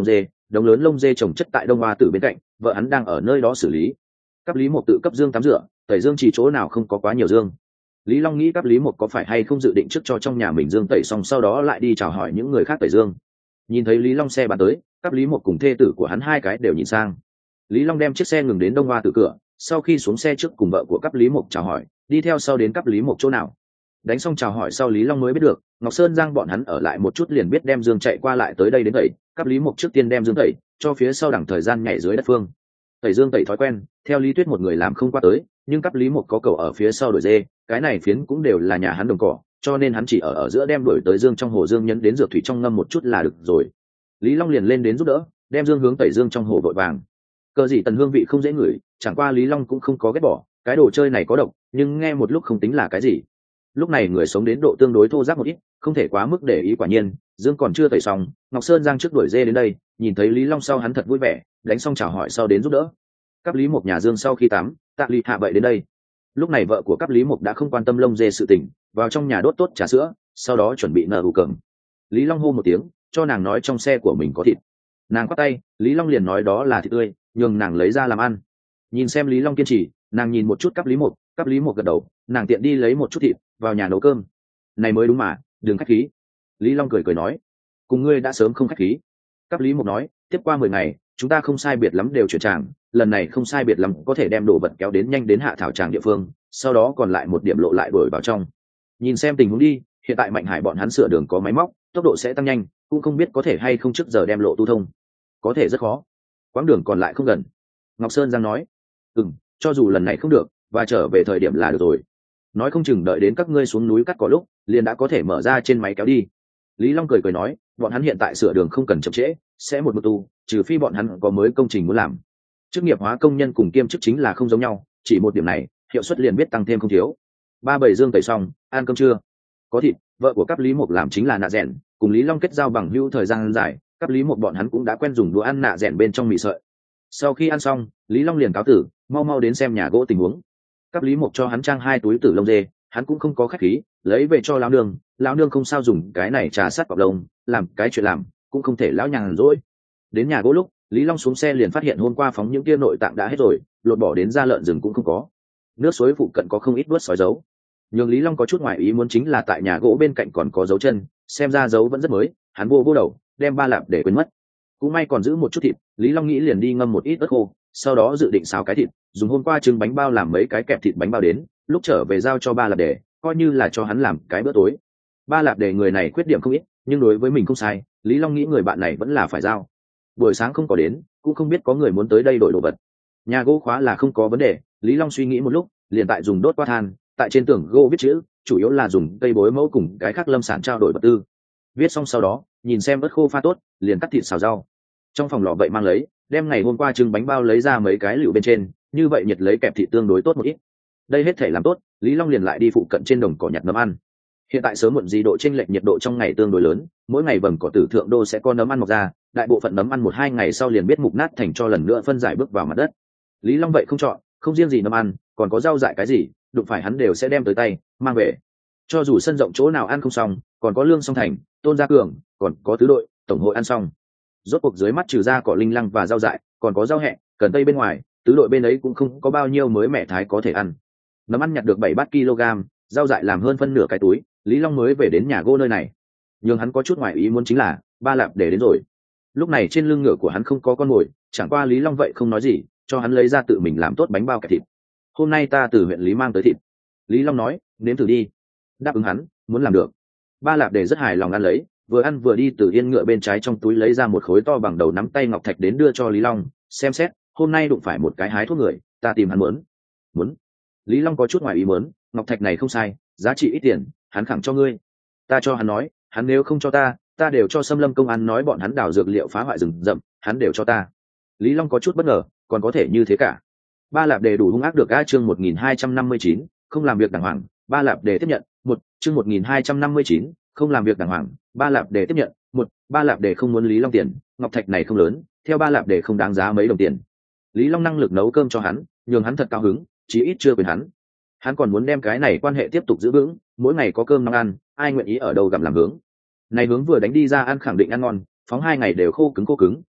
đống lớn lông dê trồng chất tại đông hoa tử bên cạnh, vợ hắn đang ở nơi đó xử lý. Cấp Lý Mộc tự cấp dương tắm rửa, tẩy dương chỉ chỗ nào không có quá nhiều dương. Lý Long nghĩ Cấp Lý Mộc có phải hay không dự định trước cho trong nhà mình dương tẩy xong sau đó lại đi chào hỏi những người khác tẩy dương. Nhìn thấy Lý Long xe bàn tới, Cấp Lý Mộc cùng thê tử của hắn hai cái đều nhìn sang. Lý Long đem chiếc xe ngừng đến đông hoa tử cửa, sau khi xuống xe trước cùng vợ của Cấp Lý Mộc chào hỏi, đi theo sau đến Cấp Lý Mộc chỗ nào. Đánh xong chào hỏi sau Lý Long mới biết được, Ngọc Sơn Giang bọn hắn ở lại một chút liền biết đem dương chạy qua lại tới đây đến tẩy. Cấp Lý Mộc trước tiên đem dương tẩy, cho phía sau đẳng thời gian nhảy dưới đất phương. Tẩy dương tẩy thói quen, theo lý thuyết một người làm không qua tới, nhưng Cấp Lý Mộc có cầu ở phía sau đổi dê, cái này phiến cũng đều là nhà hắn đồng cỏ, cho nên hắn chỉ ở ở giữa đem đổi tới dương trong hồ dương nhấn đến dược thủy trong ngâm một chút là được rồi. Lý Long liền lên đến giúp đỡ, đem dương hướng tẩy dương trong hồ vội vàng. Cờ gì tần hương vị không dễ ngửi, chẳng qua Lý Long cũng không có ghét bỏ, cái đồ chơi này có độc, nhưng nghe một lúc không tính là cái gì. Lúc này người sống đến độ tương đối thô ráp một ít, không thể quá mức để ý. Quả nhiên dương còn chưa tẩy xong, Ngọc Sơn Giang trước đuổi dê đến đây, nhìn thấy Lý Long sau hắn thật vui vẻ, đánh xong chào hỏi sau đến giúp đỡ. Cấp Lý Mộc nhà dương sau khi tắm, Tạ Ly hạ bậy đến đây. Lúc này vợ của Cấp Lý Mộc đã không quan tâm lông dê sự tình, vào trong nhà đốt tốt trà sữa, sau đó chuẩn bị nở ủ cơm. Lý Long hô một tiếng, cho nàng nói trong xe của mình có thịt. Nàng quát tay, Lý Long liền nói đó là thịt tươi, nhường nàng lấy ra làm ăn. Nhìn xem Lý Long kiên trì, nàng nhìn một chút Cấp Lý Mộc, Cấp Lý Mộc gật đầu, nàng tiện đi lấy một chút thịt, vào nhà nấu cơm. Này mới đúng mà, đừng khách khí. Lý Long cười cười nói, cùng ngươi đã sớm không khách khí. Cấp Lý Mộc nói, tiếp qua mười ngày, chúng ta không sai biệt lắm đều chuyển tràng, lần này không sai biệt lắm có thể đem đồ vật kéo đến nhanh đến hạ thảo tràng địa phương, sau đó còn lại một điểm lộ lại đuổi vào trong. Nhìn xem tình huống đi, hiện tại Mạnh Hải bọn hắn sửa đường có máy móc, tốc độ sẽ tăng nhanh, cũng không biết có thể hay không trước giờ đem lộ tu thông. Có thể rất khó, quãng đường còn lại không gần. Ngọc Sơn Giang nói, ừm, cho dù lần này không được, và trở về thời điểm là được rồi. Nói không chừng đợi đến các ngươi xuống núi cắt cỏ lúc, liền đã có thể mở ra trên máy kéo đi. Lý Long cười cười nói, bọn hắn hiện tại sửa đường không cần chậm trễ, sẽ một một tu, trừ phi bọn hắn có mới công trình muốn làm. Chức nghiệp hóa công nhân cùng kiêm chức chính là không giống nhau, chỉ một điểm này, hiệu suất liền biết tăng thêm không thiếu. Ba bảy dương tẩy xong, ăn cơm trưa. Có thịt, vợ của Cấp Lý Mộc làm chính là nạ rèn, cùng Lý Long kết giao bằng hữu thời gian dài, Cấp Lý Mộc bọn hắn cũng đã quen dùng đũa ăn nạ rèn bên trong mì sợi. Sau khi ăn xong, Lý Long liền cáo tử, mau mau đến xem nhà gỗ tình huống. Cấp Lý Mộc cho hắn trang hai túi tử lông dê, hắn cũng không có khách khí, lấy về cho lão nương, lão nương không sao dùng cái này trà sát cọc lông, làm cái chuyện làm, cũng không thể lão nhàn rỗi. Đến nhà gỗ lúc, Lý Long xuống xe liền phát hiện hôm qua phóng những kia nội tạng đã hết rồi, lột bỏ đến da lợn rừng cũng không có. Nước suối phụ cận có không ít vớt sói dấu. Nhưng Lý Long có chút ngoài ý muốn chính là tại nhà gỗ bên cạnh còn có dấu chân, xem ra dấu vẫn rất mới, hắn vô vô đầu, đem ba lạp để quên mất. Cũng may còn giữ một chút thịt, Lý Long nghĩ liền đi ngâm một ít ớt khô, sau đó dự định xào cái thịt, dùng hôm qua trứng bánh bao làm mấy cái kẹp thịt bánh bao đến, lúc trở về giao cho ba lạp để, coi như là cho hắn làm cái bữa tối. Ba lạp để người này khuyết điểm không ít, nhưng đối với mình không sai, Lý Long nghĩ người bạn này vẫn là phải giao. Buổi sáng không có đến, cũng không biết có người muốn tới đây đổi đồ vật. Nhà gỗ khóa là không có vấn đề, Lý Long suy nghĩ một lúc, liền tại dùng đốt qua than, tại trên tường gỗ viết chữ, chủ yếu là dùng cây bối mẫu cùng cái khác lâm sản trao đổi vật tư. Viết xong sau đó, nhìn xem ớt khô pha tốt, liền cắt thịt xào rau. Trong phòng lò vậy mang lấy, đem ngày hôm qua trưng bánh bao lấy ra mấy cái lựu bên trên, như vậy nhiệt lấy kẹp thịt tương đối tốt một ít. Đây hết thể làm tốt, Lý Long liền lại đi phụ cận trên đồng cỏ nhặt nấm ăn. Hiện tại sớm muộn gì độ chênh lệch nhiệt độ trong ngày tương đối lớn, mỗi ngày vầng cỏ tử thượng đô sẽ có nấm ăn mọc ra, đại bộ phận nấm ăn một hai ngày sau liền biết mục nát thành cho lần nữa phân giải bước vào mặt đất. Lý Long vậy không chọn, không riêng gì nấm ăn, còn có rau dại cái gì, đụng phải hắn đều sẽ đem tới tay, mang về. Cho dù sân rộng chỗ nào ăn không xong, còn có Lương Song Thành, Tôn Gia Cường, còn có tứ đội, tổng hội ăn xong. Rốt cuộc dưới mắt trừ ra cỏ linh lăng và rau dại, còn có rau hẹ, cần tây bên ngoài, tứ đội bên ấy cũng không có bao nhiêu mới mẻ thái có thể ăn. Nấm ăn nhặt được bảy bát kg, rau dại làm hơn phân nửa cái túi, Lý Long mới về đến nhà gỗ nơi này. Nhưng hắn có chút ngoài ý muốn chính là, ba lạp để đến rồi. Lúc này trên lưng ngựa của hắn không có con mồi, chẳng qua Lý Long vậy không nói gì, cho hắn lấy ra tự mình làm tốt bánh bao kẹp thịt. Hôm nay ta từ huyện Lý mang tới thịt. Lý Long nói, nếm thử đi. Đáp ứng hắn, muốn làm được. Ba lạp để rất hài lòng ăn lấy, vừa ăn vừa đi từ yên ngựa bên trái trong túi lấy ra một khối to bằng đầu nắm tay ngọc thạch đến đưa cho Lý Long, xem xét, hôm nay đụng phải một cái hái thuốc người, ta tìm hắn muốn. Muốn? Lý Long có chút ngoài ý muốn, ngọc thạch này không sai, giá trị ít tiền, hắn khẳng cho ngươi. Ta cho hắn nói, hắn nếu không cho ta, ta đều cho Xâm Lâm công an nói bọn hắn đào dược liệu phá hoại rừng rậm, hắn đều cho ta. Lý Long có chút bất ngờ, còn có thể như thế cả. Ba lạp đề đủ hung ác được a chương một nghìn hai trăm năm mươi chín, không làm việc đàng hoàng, ba lạp đề tiếp nhận, một chương một nghìn hai trăm năm mươi chín, không làm việc đàng hoàng, ba lạp đề tiếp nhận, một ba lạp đề không muốn Lý Long tiền, ngọc thạch này không lớn, theo ba lạp đề không đáng giá mấy đồng tiền. Lý Long năng lực nấu cơm cho hắn, nhường hắn thật cao hứng, chí ít chưa quên hắn. Hắn còn muốn đem cái này quan hệ tiếp tục giữ vững, mỗi ngày có cơm ngon ăn, ai nguyện ý ở đâu gặm làm hướng. Này hướng vừa đánh đi ra ăn khẳng định ăn ngon, phóng hai ngày đều khô cứng khô cứng,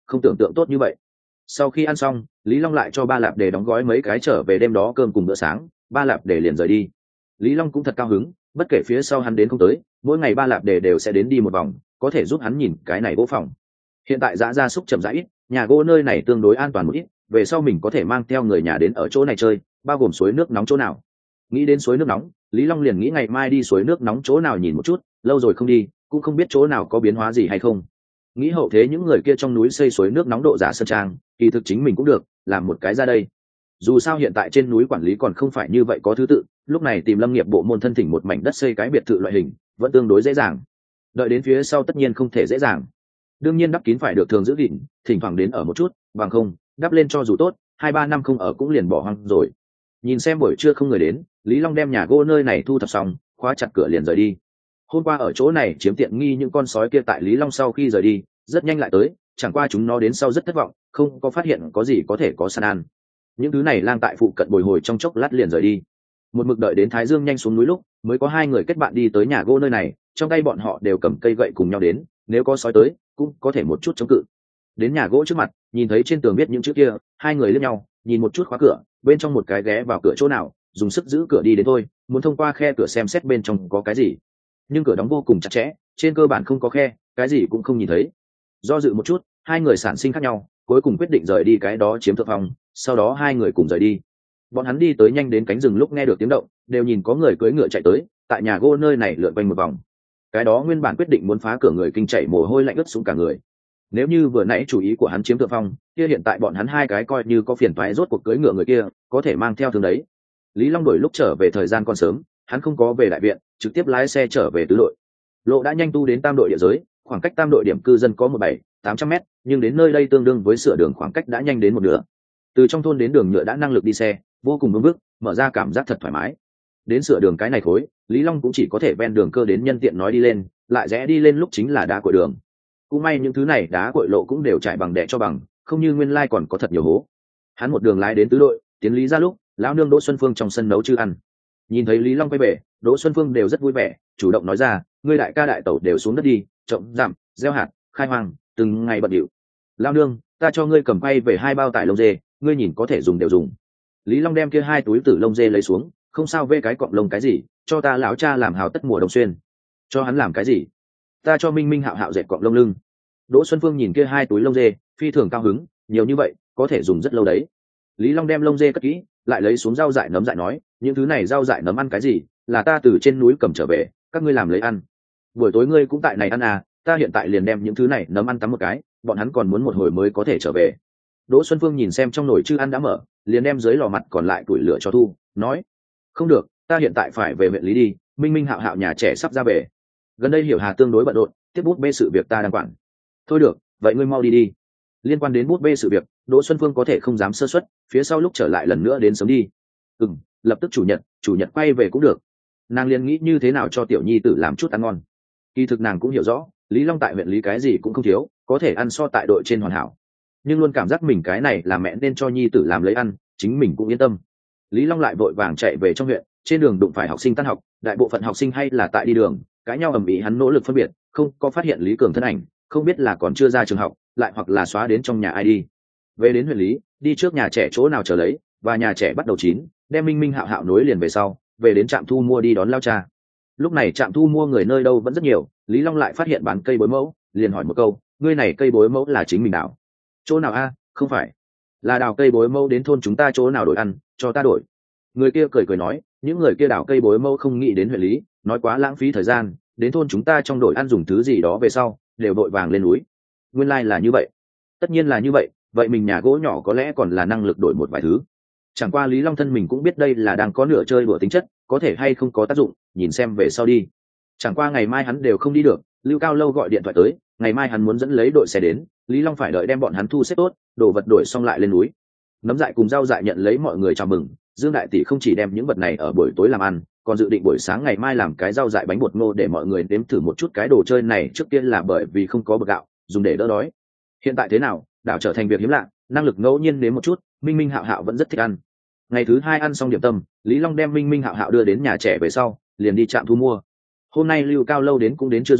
không tưởng tượng tốt như vậy. Sau khi ăn xong, Lý Long lại cho ba lạp để đóng gói mấy cái trở về đêm đó cơm cùng bữa sáng, ba lạp để liền rời đi. Lý Long cũng thật cao hứng, bất kể phía sau hắn đến không tới, mỗi ngày ba lạp để đều sẽ đến đi một vòng, có thể giúp hắn nhìn cái này gỗ phòng. Hiện tại dã gia súc chậm rãi ít, nhà gỗ nơi này tương đối an toàn một ít, về sau mình có thể mang theo người nhà đến ở chỗ này chơi, bao gồm suối nước nóng chỗ nào. Nghĩ đến suối nước nóng, Lý Long liền nghĩ ngày mai đi suối nước nóng chỗ nào nhìn một chút, lâu rồi không đi, cũng không biết chỗ nào có biến hóa gì hay không. Nghĩ hậu thế những người kia trong núi xây suối nước nóng độ giả sơn trang, kỳ thực chính mình cũng được làm một cái ra đây. Dù sao hiện tại trên núi quản lý còn không phải như vậy có thứ tự, lúc này tìm lâm nghiệp bộ môn thân thỉnh một mảnh đất xây cái biệt thự loại hình vẫn tương đối dễ dàng, đợi đến phía sau tất nhiên không thể dễ dàng. Đương nhiên đắp kín phải được thường giữ gìn, thỉnh thoảng đến ở một chút, bằng không đắp lên cho dù tốt hai ba năm không ở cũng liền bỏ hoang rồi. Nhìn xem buổi trưa không người đến, Lý Long đem nhà gỗ nơi này thu thập xong, khóa chặt cửa liền rời đi. Hôm qua ở chỗ này chiếm tiện nghi những con sói kia tại Lý Long sau khi rời đi rất nhanh lại tới, chẳng qua chúng nó đến sau rất thất vọng, không có phát hiện có gì có thể có săn ăn. Những thứ này lang tại phụ cận bồi hồi trong chốc lát liền rời đi. Một mực đợi đến thái dương nhanh xuống núi lúc mới có hai người kết bạn đi tới nhà gỗ nơi này, trong tay bọn họ đều cầm cây gậy cùng nhau đến, nếu có sói tới cũng có thể một chút chống cự. Đến nhà gỗ trước mặt, nhìn thấy trên tường viết những chữ kia, hai người liếc nhau, nhìn một chút khóa cửa, bên trong một cái ghé vào cửa chỗ nào, dùng sức giữ cửa đi đến thôi, muốn thông qua khe cửa xem xét bên trong có cái gì. Nhưng cửa đóng vô cùng chặt chẽ, trên cơ bản không có khe, cái gì cũng không nhìn thấy. Do dự một chút, hai người sản sinh khác nhau, cuối cùng quyết định rời đi cái đó chiếm thượng phong, sau đó hai người cùng rời đi. Bọn hắn đi tới nhanh đến cánh rừng lúc nghe được tiếng động, đều nhìn có người cưỡi ngựa chạy tới, tại nhà gỗ nơi này lượn quanh một vòng. Cái đó nguyên bản quyết định muốn phá cửa người kinh chạy mồ hôi lạnh ướt xuống cả người. Nếu như vừa nãy chủ ý của hắn chiếm thượng phong, kia hiện tại bọn hắn hai cái coi như có phiền toái rốt cuộc cưỡi ngựa người kia, có thể mang theo thương đấy. Lý Long đổi lúc trở về thời gian còn sớm, hắn không có về đại viện, trực tiếp lái xe trở về tứ đội. Lộ đã nhanh tu đến tam đội địa giới, khoảng cách tam đội điểm cư dân có một bảy tám trăm mét, nhưng đến nơi đây tương đương với sửa đường khoảng cách đã nhanh đến một nửa. Từ trong thôn đến đường nhựa đã năng lực đi xe, vô cùng vững bước, mở ra cảm giác thật thoải mái. Đến sửa đường cái này khối, Lý Long cũng chỉ có thể ven đường cơ đến nhân tiện nói đi lên, lại rẽ đi lên lúc chính là đá cội đường. Cũng may những thứ này đá cội lộ cũng đều trải bằng đè cho bằng, không như nguyên lai còn có thật nhiều hố. Hắn một đường lái đến tứ đội, tiến Lý ra lúc, lão nương Đỗ Xuân Phương trong sân nấu chư ăn. Nhìn thấy Lý Long quay về, Đỗ Xuân Phương đều rất vui vẻ, chủ động nói ra, ngươi đại ca đại tẩu đều xuống đất đi, trộm giảm, gieo hạt, khai hoang, từng ngày bận điệu. Lão nương, ta cho ngươi cầm quay về hai bao tải lông dê, ngươi nhìn có thể dùng đều dùng. Lý Long đem kia hai túi tử lông dê lấy xuống, không sao vê cái cọng lông cái gì, cho ta lão cha làm hào tất mùa đông xuyên. Cho hắn làm cái gì? Ta cho Minh Minh Hạo Hạo dệt cọng lông lưng. Đỗ Xuân Phương nhìn kia hai túi lông dê, phi thường cao hứng, nhiều như vậy, có thể dùng rất lâu đấy. Lý Long đem lông dê cất kỹ, lại lấy xuống rau dại nấm dại nói, những thứ này rau dại nấm ăn cái gì, là ta từ trên núi cầm trở về, các ngươi làm lấy ăn. Buổi tối ngươi cũng tại này ăn à, ta hiện tại liền đem những thứ này nấm ăn tắm một cái, bọn hắn còn muốn một hồi mới có thể trở về. Đỗ Xuân Phương nhìn xem trong nồi chư ăn đã mở, liền đem dưới lò mặt còn lại củi lửa cho thu, nói, không được, ta hiện tại phải về huyện Lý đi, Minh Minh Hạo Hạo nhà trẻ sắp ra về. Gần đây Hiểu Hà tương đối bận rộn, tiếp bút bê sự việc ta đang quản. Thôi được, vậy ngươi mau đi đi. Liên quan đến bút bê sự việc, Đỗ Xuân Phương có thể không dám sơ suất, phía sau lúc trở lại lần nữa đến sớm đi. Ừm, lập tức chủ nhật, chủ nhật quay về cũng được. Nàng liền nghĩ như thế nào cho tiểu nhi tử làm chút ăn ngon. Kỳ thực nàng cũng hiểu rõ, Lý Long tại huyện Lý cái gì cũng không thiếu, có thể ăn so tại đội trên hoàn hảo. Nhưng luôn cảm giác mình cái này là mẹ nên cho nhi tử làm lấy ăn, chính mình cũng yên tâm. Lý Long lại vội vàng chạy về trong huyện, trên đường đụng phải học sinh tan học, đại bộ phận học sinh hay là tại đi đường, cãi nhau ầm ĩ, hắn nỗ lực phân biệt, không có phát hiện Lý Cường thân ảnh, không biết là còn chưa ra trường học, lại hoặc là xóa đến trong nhà ai đi. Về đến huyện Lý, đi trước nhà trẻ chỗ nào chờ lấy, và nhà trẻ bắt đầu chín, đem Minh Minh Hạo Hạo nối liền về sau, về đến trạm thu mua đi đón lao cha. Lúc này trạm thu mua người nơi đâu vẫn rất nhiều, Lý Long lại phát hiện bán cây bối mẫu, liền hỏi một câu, ngươi này cây bối mẫu là chính mình đào? Chỗ nào a? Không phải, là đào cây bối mẫu đến thôn chúng ta chỗ nào đổi ăn, cho ta đổi. Người kia cười cười nói, những người kia đào cây bối mẫu không nghĩ đến huyện Lý, nói quá lãng phí thời gian, đến thôn chúng ta trong đổi ăn dùng thứ gì đó về sau, đều đội vàng lên núi. Nguyên lai like là như vậy. Tất nhiên là như vậy, vậy mình nhà gỗ nhỏ có lẽ còn là năng lực đổi một vài thứ. Chẳng qua Lý Long thân mình cũng biết đây là đang có nửa chơi đùa tính chất, có thể hay không có tác dụng, nhìn xem về sau đi. Chẳng qua ngày mai hắn đều không đi được, Lưu Cao Lâu gọi điện thoại tới, ngày mai hắn muốn dẫn lấy đội xe đến, Lý Long phải đợi đem bọn hắn thu xếp tốt, đồ vật đổi xong lại lên núi. Nấm dại cùng rau dại nhận lấy mọi người chào mừng, Dương đại tỷ không chỉ đem những vật này ở buổi tối làm ăn, còn dự định buổi sáng ngày mai làm cái rau dại bánh bột ngô để mọi người nếm thử một chút cái đồ chơi này, trước tiên là bởi vì không có bột gạo, dùng để đỡ đói. Hiện tại thế nào, đảo trở thành việc hiếm lạ, năng lực ngẫu nhiên nếm một chút, Minh Minh Hạo Hạo vẫn rất thích ăn. Ngày thứ hai ăn xong điểm tâm, Lý Long đem Minh Minh Hạo Hạo đưa đến nhà trẻ về sau, liền đi trạm thu mua. Hôm nay Lưu Cao Lâu đến cũng đến chưa rồi,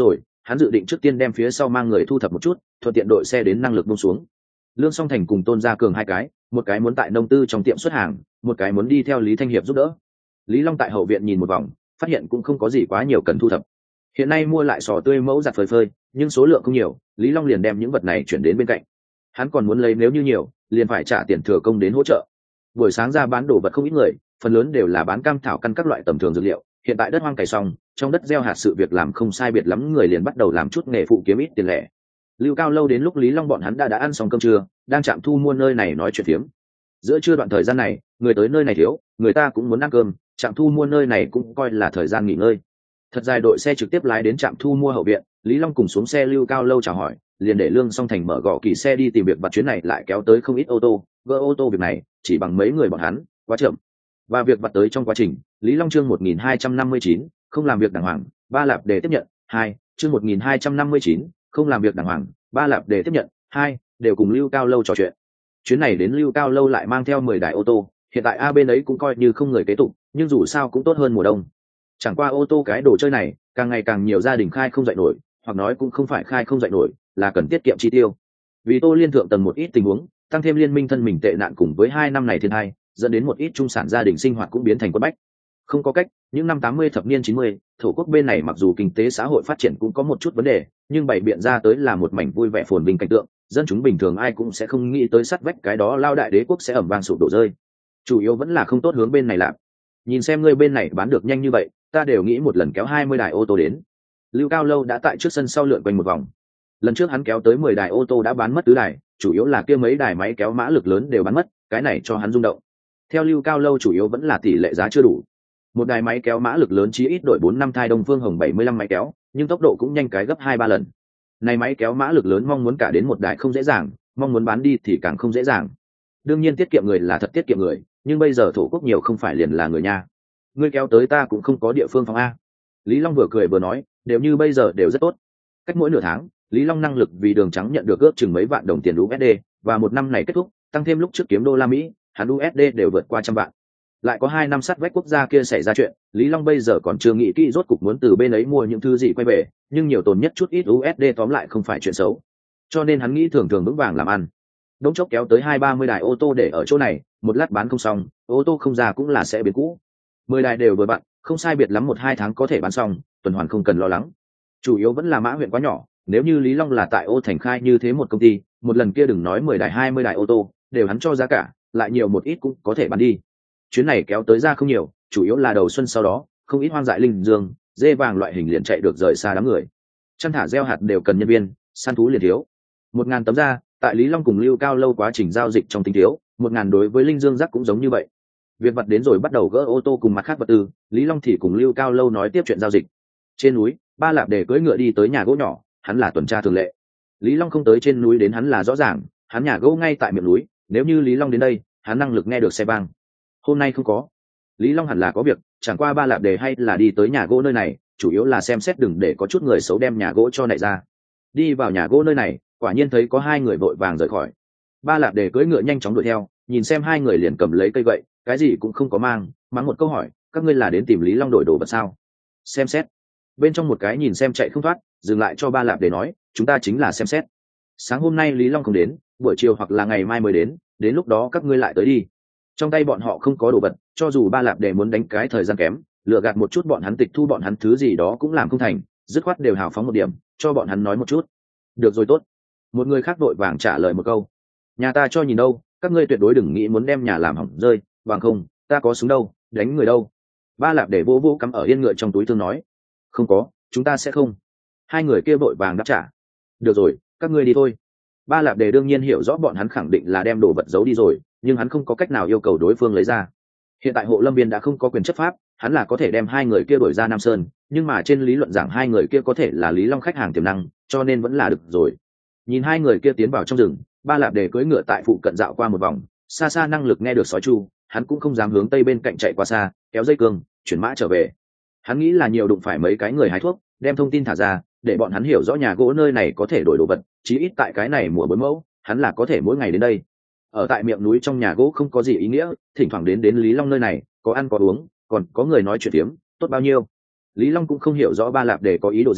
hắn dự định trước tiên đem phía sau mang người thu thập một chút, thuận tiện đội xe đến năng lực buông xuống. Lương Song Thành cùng Tôn Gia Cường hai cái, một cái muốn tại nông tư trong tiệm xuất hàng, một cái muốn đi theo Lý Thanh Hiệp giúp đỡ. Lý Long tại hậu viện nhìn một vòng, phát hiện cũng không có gì quá nhiều cần thu thập. Hiện nay mua lại sò tươi mẫu giặt phơi phơi, nhưng số lượng không nhiều, Lý Long liền đem những vật này chuyển đến bên cạnh. Hắn còn muốn lấy nếu như nhiều, liền phải trả tiền thừa công đến hỗ trợ. Buổi sáng ra bán đồ vật không ít người, phần lớn đều là bán cam thảo căn các loại tầm thường dược liệu. Hiện tại đất hoang cày xong, trong đất gieo hạt sự việc làm không sai biệt lắm, người liền bắt đầu làm chút nghề phụ kiếm ít tiền lẻ. Lưu Cao Lâu đến lúc Lý Long bọn hắn đã đã ăn xong cơm trưa, đang chạm thu mua nơi này nói chuyện phiếm. Giữa trưa đoạn thời gian này, người tới nơi này thiếu, người ta cũng muốn ăn cơm, trạm thu mua nơi này cũng coi là thời gian nghỉ ngơi. Thật dài đội xe trực tiếp lái đến trạm thu mua hậu viện, Lý Long cùng xuống xe Lưu Cao Lâu chào hỏi, liền để Lương Song Thành mở gõ kỳ xe đi tìm việc vặt, chuyến này lại kéo tới không ít ô tô, gỡ ô tô việc này chỉ bằng mấy người bọn hắn, quá chậm. Và việc vặt tới trong quá trình, Lý Long chương một nghìn hai trăm năm mươi chín, không làm việc đàng hoàng, ba lạp để tiếp nhận, hai, chương một nghìn hai trăm năm mươi chín, không làm việc đàng hoàng, ba lạp để tiếp nhận, hai, đều cùng Lưu Cao Lâu trò chuyện. Chuyến này đến Lưu Cao Lâu lại mang theo mười đài ô tô, hiện tại a bên ấy cũng coi như không người kế tục, nhưng dù sao cũng tốt hơn mùa đông. Chẳng qua ô tô cái đồ chơi này, càng ngày càng nhiều gia đình khai không dậy nổi, hoặc nói cũng không phải khai không dậy nổi, là cần tiết kiệm chi tiêu. Vì Tô Liên thượng tầng một ít tình huống, tăng thêm liên minh thân mình tệ nạn cùng với hai năm này thiên hai, dẫn đến một ít trung sản gia đình sinh hoạt cũng biến thành quất bách. Không có cách, những năm tám mươi thập niên chín mươi, thổ quốc bên này mặc dù kinh tế xã hội phát triển cũng có một chút vấn đề, nhưng bày biện ra tới là một mảnh vui vẻ phồn vinh cảnh tượng, dân chúng bình thường ai cũng sẽ không nghĩ tới sắt vách cái đó lao đại đế quốc sẽ ẩm vang sụp đổ rơi. Chủ yếu vẫn là không tốt hướng bên này làm. Nhìn xem ngươi bên này bán được nhanh như vậy, ta đều nghĩ một lần kéo hai mươi đài ô tô đến. Lưu Cao Lâu đã tại trước sân sau lượn quanh một vòng. Lần trước hắn kéo tới mười đài ô tô đã bán mất tứ đài, chủ yếu là kia mấy đài máy kéo mã lực lớn đều bán mất, cái này cho hắn rung động. Theo Lưu Cao Lâu chủ yếu vẫn là tỷ lệ giá chưa đủ. Một đài máy kéo mã lực lớn chí ít đổi bốn năm thai Đông Phương Hồng bảy mươi lăm máy kéo, nhưng tốc độ cũng nhanh cái gấp hai ba lần. Này máy kéo mã lực lớn mong muốn cả đến một đài không dễ dàng, mong muốn bán đi thì càng không dễ dàng. Đương nhiên tiết kiệm người là thật tiết kiệm người, nhưng bây giờ thổ quốc nhiều không phải liền là người nha. Ngươi kéo tới ta cũng không có địa phương phòng a. Lý Long vừa cười vừa nói, đều như bây giờ đều rất tốt. Cách mỗi nửa tháng, Lý Long năng lực vì đường trắng nhận được ước chừng mấy vạn đồng tiền u ét đê, và một năm này kết thúc, tăng thêm lúc trước kiếm đô la Mỹ, hắn u ét đê đều vượt qua trăm vạn. Lại có hai năm sát vách quốc gia kia xảy ra chuyện, Lý Long bây giờ còn chưa nghĩ kỹ rốt cục muốn từ bên ấy mua những thứ gì quay về, nhưng nhiều tồn nhất chút ít u ét đê tóm lại không phải chuyện xấu. Cho nên hắn nghĩ thường thường vững vàng làm ăn. Đống chốc kéo tới hai ba mươi đài ô tô để ở chỗ này, một lát bán không xong, ô tô không ra cũng là sẽ biến cũ. Mười đài đều vừa vặn, không sai biệt lắm một hai tháng có thể bán xong, tuần hoàn không cần lo lắng. Chủ yếu vẫn là mã huyện quá nhỏ, nếu như Lý Long là tại ô thành khai như thế một công ty, một lần kia đừng nói mười đài hai mươi đài ô tô, đều hắn cho giá cả, lại nhiều một ít cũng có thể bán đi. Chuyến này kéo tới ra không nhiều, chủ yếu là đầu xuân sau đó, không ít hoang dại linh dương, dê vàng loại hình liền chạy được rời xa đám người. Chăn thả gieo hạt đều cần nhân viên, săn thú liền thiếu. Một ngàn tấm ra, tại Lý Long cùng Lưu Cao Lâu quá trình giao dịch trong tính thiếu, một ngàn đối với linh dương rắc cũng giống như vậy. Việc vật đến rồi bắt đầu gỡ ô tô cùng mặt khác vật tư, Lý Long thì cùng Lưu Cao Lâu nói tiếp chuyện giao dịch. Trên núi, ba lạp để cưỡi ngựa đi tới nhà gỗ nhỏ, hắn là tuần tra thường lệ. Lý Long không tới trên núi đến hắn là rõ ràng, hắn nhà gỗ ngay tại miệng núi, nếu như Lý Long đến đây, hắn năng lực nghe được xe vang. Hôm nay không có. Lý Long hẳn là có việc, chẳng qua ba lạp đề hay là đi tới nhà gỗ nơi này, chủ yếu là xem xét đừng để có chút người xấu đem nhà gỗ cho nảy ra. Đi vào nhà gỗ nơi này, quả nhiên thấy có hai người vội vàng rời khỏi. Ba lạp đề cưỡi ngựa nhanh chóng đuổi theo, nhìn xem hai người liền cầm lấy cây gậy, cái gì cũng không có mang, mắng một câu hỏi, các ngươi là đến tìm Lý Long đổi đồ vật sao? Xem xét. Bên trong một cái nhìn xem chạy không thoát, dừng lại cho ba lạp đề nói, chúng ta chính là xem xét. Sáng hôm nay Lý Long không đến, buổi chiều hoặc là ngày mai mới đến, đến lúc đó các ngươi lại tới đi. Trong tay bọn họ không có đồ vật, cho dù ba lạp đề muốn đánh cái thời gian kém, lừa gạt một chút bọn hắn, tịch thu bọn hắn thứ gì đó cũng làm không thành, dứt khoát đều hào phóng một điểm, cho bọn hắn nói một chút. Được rồi tốt. Một người khác vội vàng trả lời một câu, nhà ta cho nhìn đâu, các ngươi tuyệt đối đừng nghĩ muốn đem nhà làm hỏng rơi, bằng không, ta có súng đâu, đánh người đâu. Ba lạp để vô vô cắm ở yên ngựa trong túi thương nói, không có, chúng ta sẽ không. Hai người kia vội vàng đáp trả, được rồi, các ngươi đi thôi. Ba lạp đề đương nhiên hiểu rõ bọn hắn khẳng định là đem đồ vật giấu đi rồi, nhưng hắn không có cách nào yêu cầu đối phương lấy ra. Hiện tại hộ lâm viên đã không có quyền chấp pháp, hắn là có thể đem hai người kia đuổi ra Nam Sơn, nhưng mà trên lý luận giảng hai người kia có thể là Lý Long khách hàng tiềm năng, cho nên vẫn là được rồi. Nhìn hai người kia tiến vào trong rừng, ba lạp đề cưỡi ngựa tại phụ cận dạo qua một vòng, xa xa năng lực nghe được sói chu, hắn cũng không dám hướng tây bên cạnh chạy qua xa, kéo dây cương, chuyển mã trở về. Hắn nghĩ là nhiều đụng phải mấy cái người hái thuốc, đem thông tin thả ra, để bọn hắn hiểu rõ nhà gỗ nơi này có thể đổi đồ vật, chí ít tại cái này mùa bốn mẫu, hắn là có thể mỗi ngày đến đây. Ở tại miệng núi trong nhà gỗ không có gì ý nghĩa, thỉnh thoảng đến đến Lý Long nơi này, có ăn có uống, còn có người nói chuyện tiếm, tốt bao nhiêu. Lý Long cũng không hiểu rõ ba lạp đề có ý đồ gì,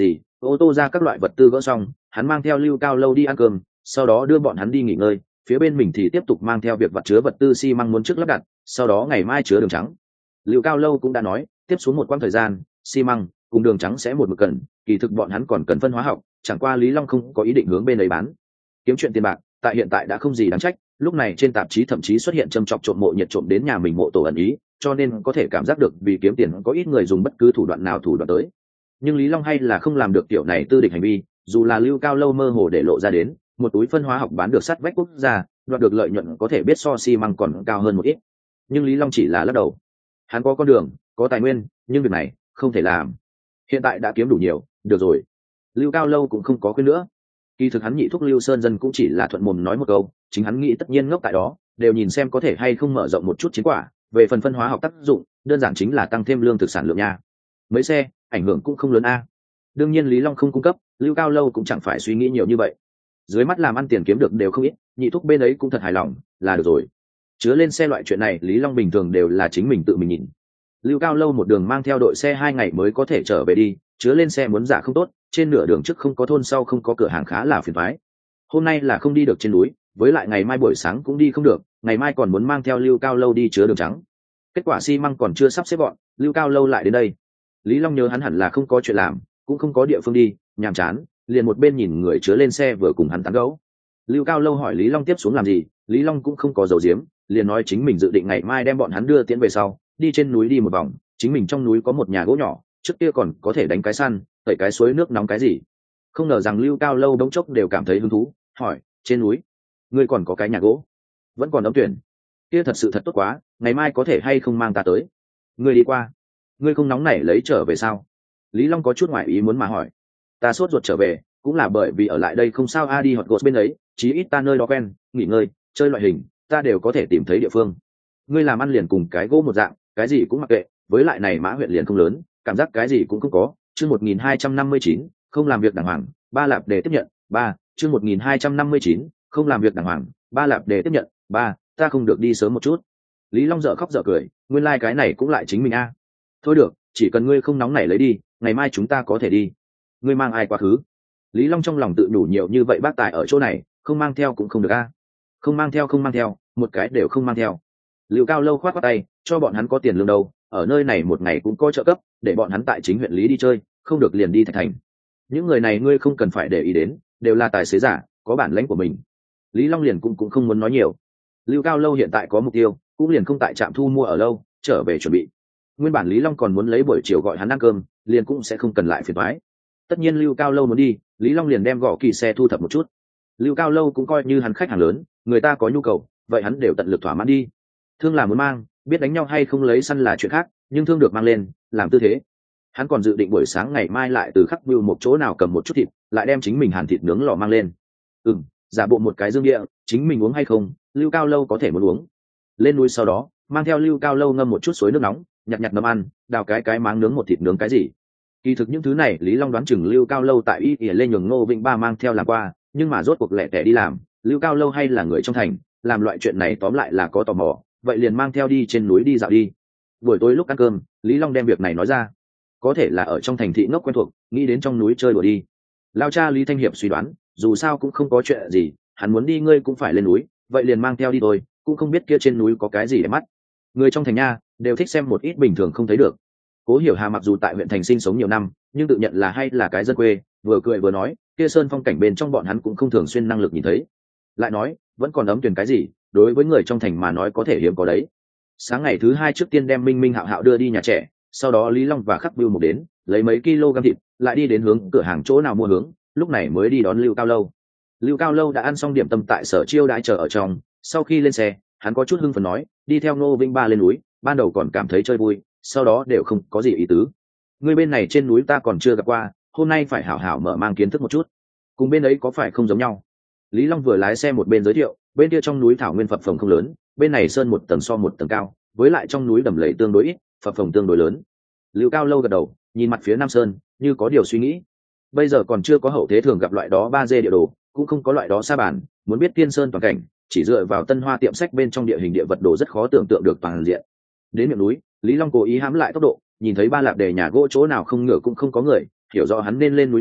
ô tô ra các loại vật tư gỡ xong, hắn mang theo Lưu Cao Lâu đi ăn cơm, sau đó đưa bọn hắn đi nghỉ ngơi, phía bên mình thì tiếp tục mang theo việc vật chứa vật tư xi măng muốn trước lắp đặt, sau đó ngày mai chứa đường trắng. Lưu Cao Lâu cũng đã nói, tiếp xuống một quãng thời gian, xi măng cùng đường trắng sẽ một mực cần, kỳ thực bọn hắn còn cần phân hóa học, chẳng qua Lý Long không có ý định hướng bên ấy bán. Kiếm chuyện tiền bạc, tại hiện tại đã không gì đáng trách, lúc này trên tạp chí thậm chí xuất hiện châm chọc trộm mộ nhiệt trộm đến nhà mình mộ tổ ẩn ý, cho nên có thể cảm giác được vì kiếm tiền có ít người dùng bất cứ thủ đoạn nào thủ đoạn tới. Nhưng Lý Long hay là không làm được kiểu này tư địch hành vi, dù là Lưu Cao Lâu mơ hồ để lộ ra đến, một túi phân hóa học bán được sắt vách quốc gia, đoạt được lợi nhuận có thể biết so xi măng còn cao hơn một ít. Nhưng Lý Long chỉ là lắc đầu. Hắn có con đường, có tài nguyên, nhưng việc này không thể làm. Hiện tại đã kiếm đủ nhiều, được rồi. Lưu Cao Lâu cũng không có khuyên nữa. Kỳ thực hắn nhị thúc Lưu Sơn Dân cũng chỉ là thuận mồm nói một câu, chính hắn nghĩ tất nhiên ngốc tại đó, đều nhìn xem có thể hay không mở rộng một chút chiến quả. Về phần phân hóa học tác dụng, đơn giản chính là tăng thêm lương thực sản lượng nha. Mấy xe, ảnh hưởng cũng không lớn a. Đương nhiên Lý Long không cung cấp, Lưu Cao Lâu cũng chẳng phải suy nghĩ nhiều như vậy. Dưới mắt làm ăn tiền kiếm được đều không ít, nhị thúc bên ấy cũng thật hài lòng, là được rồi. Chứa lên xe loại chuyện này Lý Long bình thường đều là chính mình tự mình nhìn. Lưu Cao Lâu một đường mang theo đội xe hai ngày mới có thể trở về đi, chứa lên xe muốn giả không tốt, trên nửa đường trước không có thôn sau không có cửa hàng khá là phiền toái. Hôm nay là không đi được trên núi, với lại ngày mai buổi sáng cũng đi không được, ngày mai còn muốn mang theo Lưu Cao Lâu đi chứa đường trắng. Kết quả xi măng còn chưa sắp xếp gọn, Lưu Cao Lâu lại đến đây. Lý Long nhớ hắn hẳn là không có chuyện làm, cũng không có địa phương đi, nhàm chán, liền một bên nhìn người chứa lên xe vừa cùng hắn tán gẫu. Lưu Cao Lâu hỏi Lý Long tiếp xuống làm gì, Lý Long cũng không có giấu giếm, liền nói chính mình dự định ngày mai đem bọn hắn đưa tiễn về sau, đi trên núi đi một vòng, chính mình trong núi có một nhà gỗ nhỏ, trước kia còn có thể đánh cái săn, tẩy cái suối nước nóng cái gì. Không ngờ rằng Lưu Cao Lâu đống chốc đều cảm thấy hứng thú, hỏi, trên núi, ngươi còn có cái nhà gỗ, vẫn còn ấm tuyển, kia thật sự thật tốt quá, ngày mai có thể hay không mang ta tới, ngươi đi qua, ngươi không nóng nảy lấy trở về sao? Lý Long có chút ngoại ý muốn mà hỏi. Ta sốt ruột trở về, cũng là bởi vì ở lại đây không sao a, đi hot gột bên ấy, chí ít ta nơi đó quen, nghỉ ngơi, chơi loại hình, ta đều có thể tìm thấy địa phương. Ngươi làm ăn liền cùng cái gỗ một dạng, cái gì cũng mặc kệ, với lại này Mã huyện liền không lớn, cảm giác cái gì cũng không có. Chương một nghìn hai trăm năm mươi chín, không làm việc đàng hoàng, ba lạp để tiếp nhận, ba, chương một nghìn hai trăm năm mươi chín, không làm việc đàng hoàng, ba lạp để tiếp nhận, ba, ta không được đi sớm một chút. Lý Long dở khóc dở cười, nguyên lai like cái này cũng lại chính mình a. Thôi được, chỉ cần ngươi không nóng nảy lấy đi, ngày mai chúng ta có thể đi. Ngươi mang ai quá khứ? Lý Long trong lòng tự đủ nhiều như vậy bác tài ở chỗ này, không mang theo cũng không được a. Không mang theo không mang theo, một cái đều không mang theo. Lưu Cao Lâu khoát khoát tay, cho bọn hắn có tiền lương đâu, ở nơi này một ngày cũng có trợ cấp, để bọn hắn tại chính huyện lý đi chơi, không được liền đi Thạch Thành. Những người này ngươi không cần phải để ý đến, đều là tài xế giả, có bản lĩnh của mình. Lý Long liền cũng cũng không muốn nói nhiều. Lưu Cao Lâu hiện tại có mục tiêu, cũng liền không tại trạm thu mua ở lâu, trở về chuẩn bị. Nguyên bản Lý Long còn muốn lấy buổi chiều gọi hắn ăn cơm, liền cũng sẽ không cần lại phiền toái. Tất nhiên Lưu Cao Lâu muốn đi, Lý Long liền đem gõ kỳ xe thu thập một chút. Lưu Cao Lâu cũng coi như hắn khách hàng lớn, người ta có nhu cầu, vậy hắn đều tận lực thỏa mãn đi. Thương là muốn mang, biết đánh nhau hay không lấy săn là chuyện khác, nhưng thương được mang lên, làm tư thế. Hắn còn dự định buổi sáng ngày mai lại từ khắc view một chỗ nào cầm một chút thịt, lại đem chính mình hàn thịt nướng lò mang lên. Ừm, giả bộ một cái dương địa, chính mình uống hay không, Lưu Cao Lâu có thể muốn uống. Lên núi sau đó, mang theo Lưu Cao Lâu ngâm một chút suối nước nóng, nhặt nhặt nấm ăn, đào cái cái máng nướng một thịt nướng cái gì. Kỳ thực những thứ này Lý Long đoán chừng Lưu Cao Lâu tại y ỉa lên nhường Ngô Vĩnh Ba mang theo làm qua, nhưng mà rốt cuộc lẻ tẻ đi làm, Lưu Cao Lâu hay là người trong thành, làm loại chuyện này tóm lại là có tò mò, vậy liền mang theo đi trên núi đi dạo đi. Buổi tối lúc ăn cơm, Lý Long đem việc này nói ra. Có thể là ở trong thành thị ngốc quen thuộc, nghĩ đến trong núi chơi đùa đi. Lao cha Lý Thanh Hiệp suy đoán, dù sao cũng không có chuyện gì, hắn muốn đi ngươi cũng phải lên núi, vậy liền mang theo đi thôi, cũng không biết kia trên núi có cái gì để mắt. Người trong thành nha, đều thích xem một ít bình thường không thấy được. Cố Hiểu Hà mặc dù tại huyện thành sinh sống nhiều năm, nhưng tự nhận là hay là cái dân quê, vừa cười vừa nói, kia sơn phong cảnh bên trong bọn hắn cũng không thường xuyên năng lực nhìn thấy. Lại nói, vẫn còn ấm tuyển cái gì, đối với người trong thành mà nói có thể hiếm có đấy. Sáng ngày thứ hai trước tiên đem Minh Minh Hạo Hạo đưa đi nhà trẻ, sau đó Lý Long và Khắc Bưu một đến, lấy mấy kg thịt, lại đi đến hướng cửa hàng chỗ nào mua hướng, lúc này mới đi đón Lưu Cao Lâu. Lưu Cao Lâu đã ăn xong điểm tâm tại sở chiêu đãi chờ ở trong, sau khi lên xe, hắn có chút hưng phấn nói, đi theo Ngô Vĩnh Ba lên núi, ban đầu còn cảm thấy chơi vui, sau đó đều không có gì ý tứ. Người bên này trên núi ta còn chưa gặp qua, hôm nay phải hảo hảo mở mang kiến thức một chút. Cùng bên ấy có phải không giống nhau? Lý Long vừa lái xe một bên giới thiệu, bên kia trong núi thảo nguyên phập phồng không lớn, bên này sơn một tầng so một tầng cao, với lại trong núi đầm lầy tương đối ít, phập phồng tương đối lớn. Lưu Cao Lâu gật đầu, nhìn mặt phía Nam Sơn, như có điều suy nghĩ. Bây giờ còn chưa có hậu thế thường gặp loại đó ba D địa đồ, cũng không có loại đó sa bàn, muốn biết Tiên Sơn toàn cảnh, chỉ dựa vào Tân Hoa tiệm sách bên trong địa hình địa vật đồ rất khó tưởng tượng được toàn diện. Đến miệng núi, Lý Long cố ý hãm lại tốc độ, nhìn thấy ba lạp đề nhà gỗ chỗ nào không ngựa cũng không có người, hiểu rõ hắn nên lên núi đi,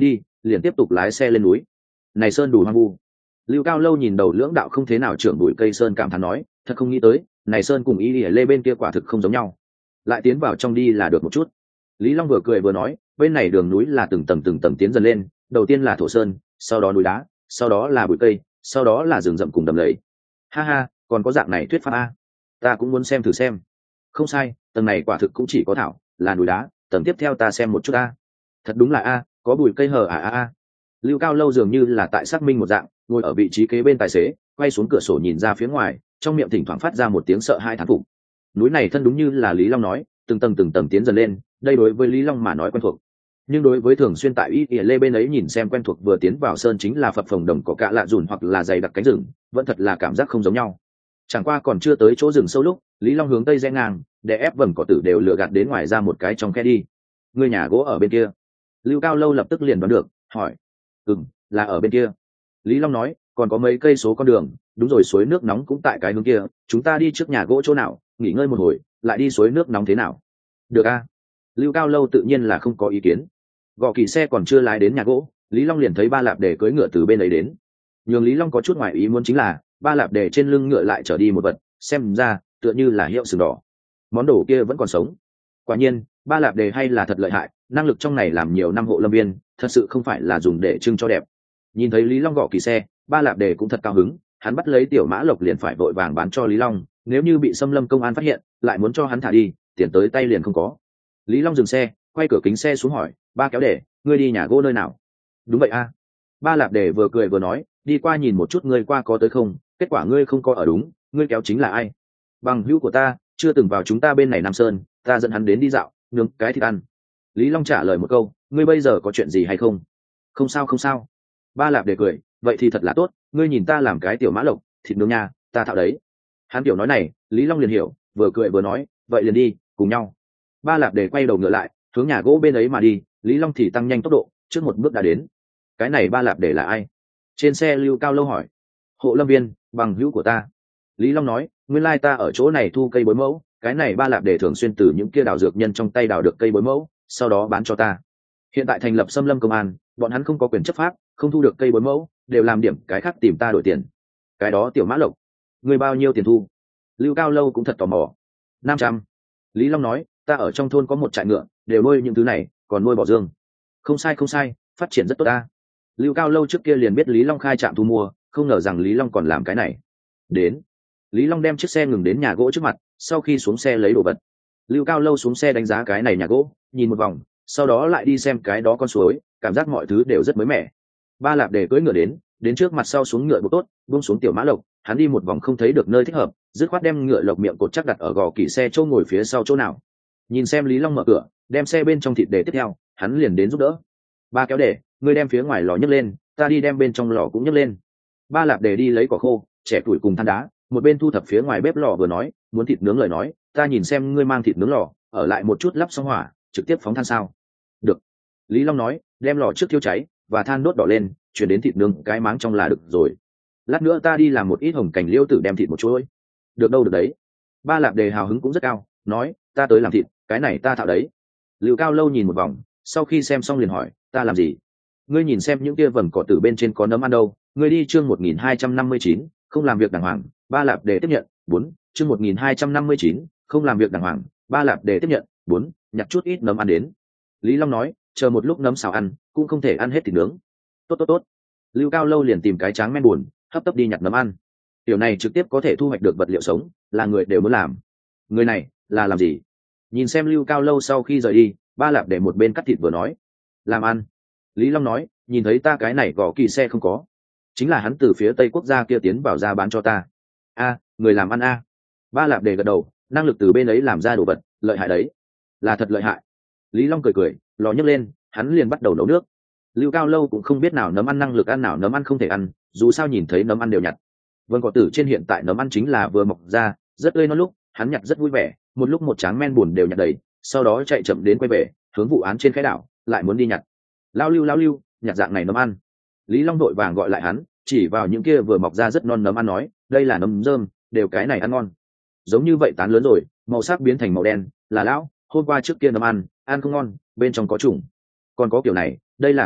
liền tiếp tục lái xe lên núi. Này sơn đủ hoang vu. Lưu Cao Lâu nhìn đầu lưỡng đạo không thế nào trưởng bụi cây sơn cảm thán nói, thật không nghĩ tới, này sơn cùng y lê bên kia quả thực không giống nhau. Lại tiến vào trong đi là được một chút. Lý Long vừa cười vừa nói, bên này đường núi là từng tầng từng tầng tiến dần lên, đầu tiên là thổ sơn, sau đó núi đá, sau đó là bụi cây, sau đó là rừng rậm cùng đầm lầy. Ha ha, còn có dạng này thuyết pháp a, ta cũng muốn xem thử xem. Không sai, tầng này quả thực cũng chỉ có thảo, là núi đá, tầng tiếp theo ta xem một chút a. Thật đúng là a, có bụi cây hở à a a. Lưu Cao Lâu dường như là tại xác minh một dạng, ngồi ở vị trí kế bên tài xế, quay xuống cửa sổ nhìn ra phía ngoài, trong miệng thỉnh thoảng phát ra một tiếng sợ hai thán phục. Núi này thân đúng như là Lý Long nói, từng tầng từng tầng tiến dần lên, đây đối với Lý Long mà nói quen thuộc. Nhưng đối với thường xuyên tại y ỉa lê bên ấy nhìn xem quen thuộc vừa tiến vào sơn chính là phập phồng đồng cỏ cạ lạ dùn hoặc là dày đặc cánh rừng, vẫn thật là cảm giác không giống nhau. Chẳng qua còn chưa tới chỗ rừng sâu lúc, Lý Long hướng tây rẽ ngang, để ép vầng cỏ tử đều lựa gạt đến ngoài ra một cái trong khe đi. Người nhà gỗ ở bên kia. Lưu Cao Lâu lập tức liền đoán được, hỏi. Ừm, là ở bên kia. Lý Long nói, còn có mấy cây số con đường, đúng rồi, suối nước nóng cũng tại cái hướng kia, chúng ta đi trước nhà gỗ chỗ nào, nghỉ ngơi một hồi, lại đi suối nước nóng thế nào? Được a. Lưu Cao Lâu tự nhiên là không có ý kiến. Gõ kỳ xe còn chưa lái đến nhà gỗ, Lý Long liền thấy ba lạp để cưỡi ngựa từ bên ấy đến. Nhưng Lý Long có chút ngoài ý muốn chính là, ba lạp để trên lưng ngựa lại trở đi một vật, xem ra tựa như là hiệu sừng đỏ. Món đồ kia vẫn còn sống. Quả nhiên, ba lạp đề hay là thật lợi hại, năng lực trong này làm nhiều năm hộ lâm viên, thật sự không phải là dùng để trưng cho đẹp. Nhìn thấy Lý Long gõ kỳ xe, ba lạp đề cũng thật cao hứng, hắn bắt lấy tiểu mã lộc liền phải vội vàng bán cho Lý Long, nếu như bị xâm lâm công an phát hiện, lại muốn cho hắn thả đi, tiền tới tay liền không có. Lý Long dừng xe, quay cửa kính xe xuống hỏi, ba kéo đề, ngươi đi nhà gỗ nơi nào? Đúng vậy a. Ba lạp đề vừa cười vừa nói, đi qua nhìn một chút ngươi qua có tới không, kết quả ngươi không có ở đúng, ngươi kéo chính là ai? Bằng hữu của ta, chưa từng vào chúng ta bên này Nam Sơn, ta dẫn hắn đến đi dạo, nướng cái thịt ăn. Lý Long trả lời một câu, ngươi bây giờ có chuyện gì hay không? Không sao không sao. Ba lạp đề cười, vậy thì thật là tốt, ngươi nhìn ta làm cái tiểu mã lộc, thịt nướng nha, ta thạo đấy. Hắn tiểu nói này, Lý Long liền hiểu, vừa cười vừa nói, vậy liền đi, cùng nhau. Ba lạp đề quay đầu ngựa lại, hướng nhà gỗ bên ấy mà đi, Lý Long thì tăng nhanh tốc độ, trước một bước đã đến. Cái này ba lạp đề là ai? Trên xe Lưu Cao Lâu hỏi. Hộ lâm viên, bằng hữu của ta. Lý Long nói, nguyên lai ta ở chỗ này thu cây bối mẫu, cái này ba lạp để thường xuyên từ những kia đào dược nhân trong tay đào được cây bối mẫu, sau đó bán cho ta. Hiện tại thành lập xâm lâm công an, bọn hắn không có quyền chấp pháp, không thu được cây bối mẫu, đều làm điểm cái khác tìm ta đổi tiền. Cái đó tiểu mã lộc, người bao nhiêu tiền thu? Lưu Cao Lâu cũng thật tò mò. Năm trăm. Lý Long nói, ta ở trong thôn có một trại ngựa, đều nuôi những thứ này, còn nuôi bò dương. Không sai không sai, phát triển rất tốt ta. Lưu Cao Lâu trước kia liền biết Lý Long khai trạm thu mua, không ngờ rằng Lý Long còn làm cái này. Đến. Lý Long đem chiếc xe ngừng đến nhà gỗ trước mặt, sau khi xuống xe lấy đồ vật. Lưu Cao Lâu xuống xe đánh giá cái này nhà gỗ, nhìn một vòng, sau đó lại đi xem cái đó con suối, cảm giác mọi thứ đều rất mới mẻ. Ba lạp để cưỡi ngựa đến, đến trước mặt sau xuống ngựa buộc tốt, buông xuống tiểu mã lộc, hắn đi một vòng không thấy được nơi thích hợp, dứt khoát đem ngựa lộc miệng cột chắc đặt ở gò kỳ xe chỗ ngồi phía sau chỗ nào. Nhìn xem Lý Long mở cửa, đem xe bên trong thịt để tiếp theo, hắn liền đến giúp đỡ. Ba kéo để, ngươi đem phía ngoài lò nhấc lên, ta đi đem bên trong lò cũng nhấc lên. Ba lạp để đi lấy cỏ khô, trẻ tuổi cùng than đá, một bên thu thập phía ngoài bếp lò vừa nói, muốn thịt nướng lời nói, ta nhìn xem ngươi mang thịt nướng lò, ở lại một chút lắp xong hỏa, trực tiếp phóng than sao? Được. Lý Long nói, đem lò trước thiêu cháy, và than đốt đỏ lên, chuyển đến thịt nướng cái máng trong là được rồi. Lát nữa ta đi làm một ít hồng cành liêu tử đem thịt một chuỗi. Được đâu được đấy. Ba lạp đề hào hứng cũng rất cao, nói, ta tới làm thịt, cái này ta thạo đấy. Lưu Cao Lâu nhìn một vòng, sau khi xem xong liền hỏi, ta làm gì? Ngươi nhìn xem những kia vầng cỏ tử bên trên có nấm ăn đâu? Ngươi đi chương một nghìn hai trăm năm mươi chín, không làm việc đàng hoàng. Ba lạp đề tiếp nhận. Bốn, chương một nghìn hai trăm năm mươi chín, không làm việc đàng hoàng. Ba lạp đề tiếp nhận. Bốn, nhặt chút ít nấm ăn đến. Lý Long nói, chờ một lúc nấm xào ăn, cũng không thể ăn hết thịt nướng. Tốt tốt tốt. Lưu Cao Lâu liền tìm cái tráng men buồn, hấp tấp đi nhặt nấm ăn. Điều này trực tiếp có thể thu hoạch được vật liệu sống, là người đều muốn làm. Người này là làm gì? Nhìn xem Lưu Cao Lâu sau khi rời đi, ba lạp để một bên cắt thịt vừa nói, làm ăn. Lý Long nói, nhìn thấy ta cái này gõ kỳ xe không có, chính là hắn từ phía tây quốc gia kia tiến vào ra bán cho ta. A, người làm ăn a. Ba lạp để gật đầu, năng lực từ bên ấy làm ra đồ vật, lợi hại đấy, là thật lợi hại. Lý Long cười cười, lò nhấc lên, hắn liền bắt đầu nấu nước. Lưu Cao Lâu cũng không biết nào nấm ăn năng lực ăn nào nấm ăn không thể ăn, dù sao nhìn thấy nấm ăn đều nhặt. Vân cỏ tử trên hiện tại nấm ăn chính là vừa mọc ra, rất tươi non lúc, hắn nhặt rất vui vẻ, một lúc một tráng men buồn đều nhặt đầy, sau đó chạy chậm đến quay về, hướng vụ án trên cái đảo, lại muốn đi nhặt. Lao Lưu lao Lưu, nhặt dạng này nấm ăn. Lý Long đội vàng gọi lại hắn, chỉ vào những kia vừa mọc ra rất non nấm ăn nói, đây là nấm rơm, đều cái này ăn ngon. Giống như vậy tán lớn rồi, màu sắc biến thành màu đen, là lão, hôm qua trước kia nấm ăn, ăn không ngon, bên trong có trùng. Còn có kiểu này, đây là có độc,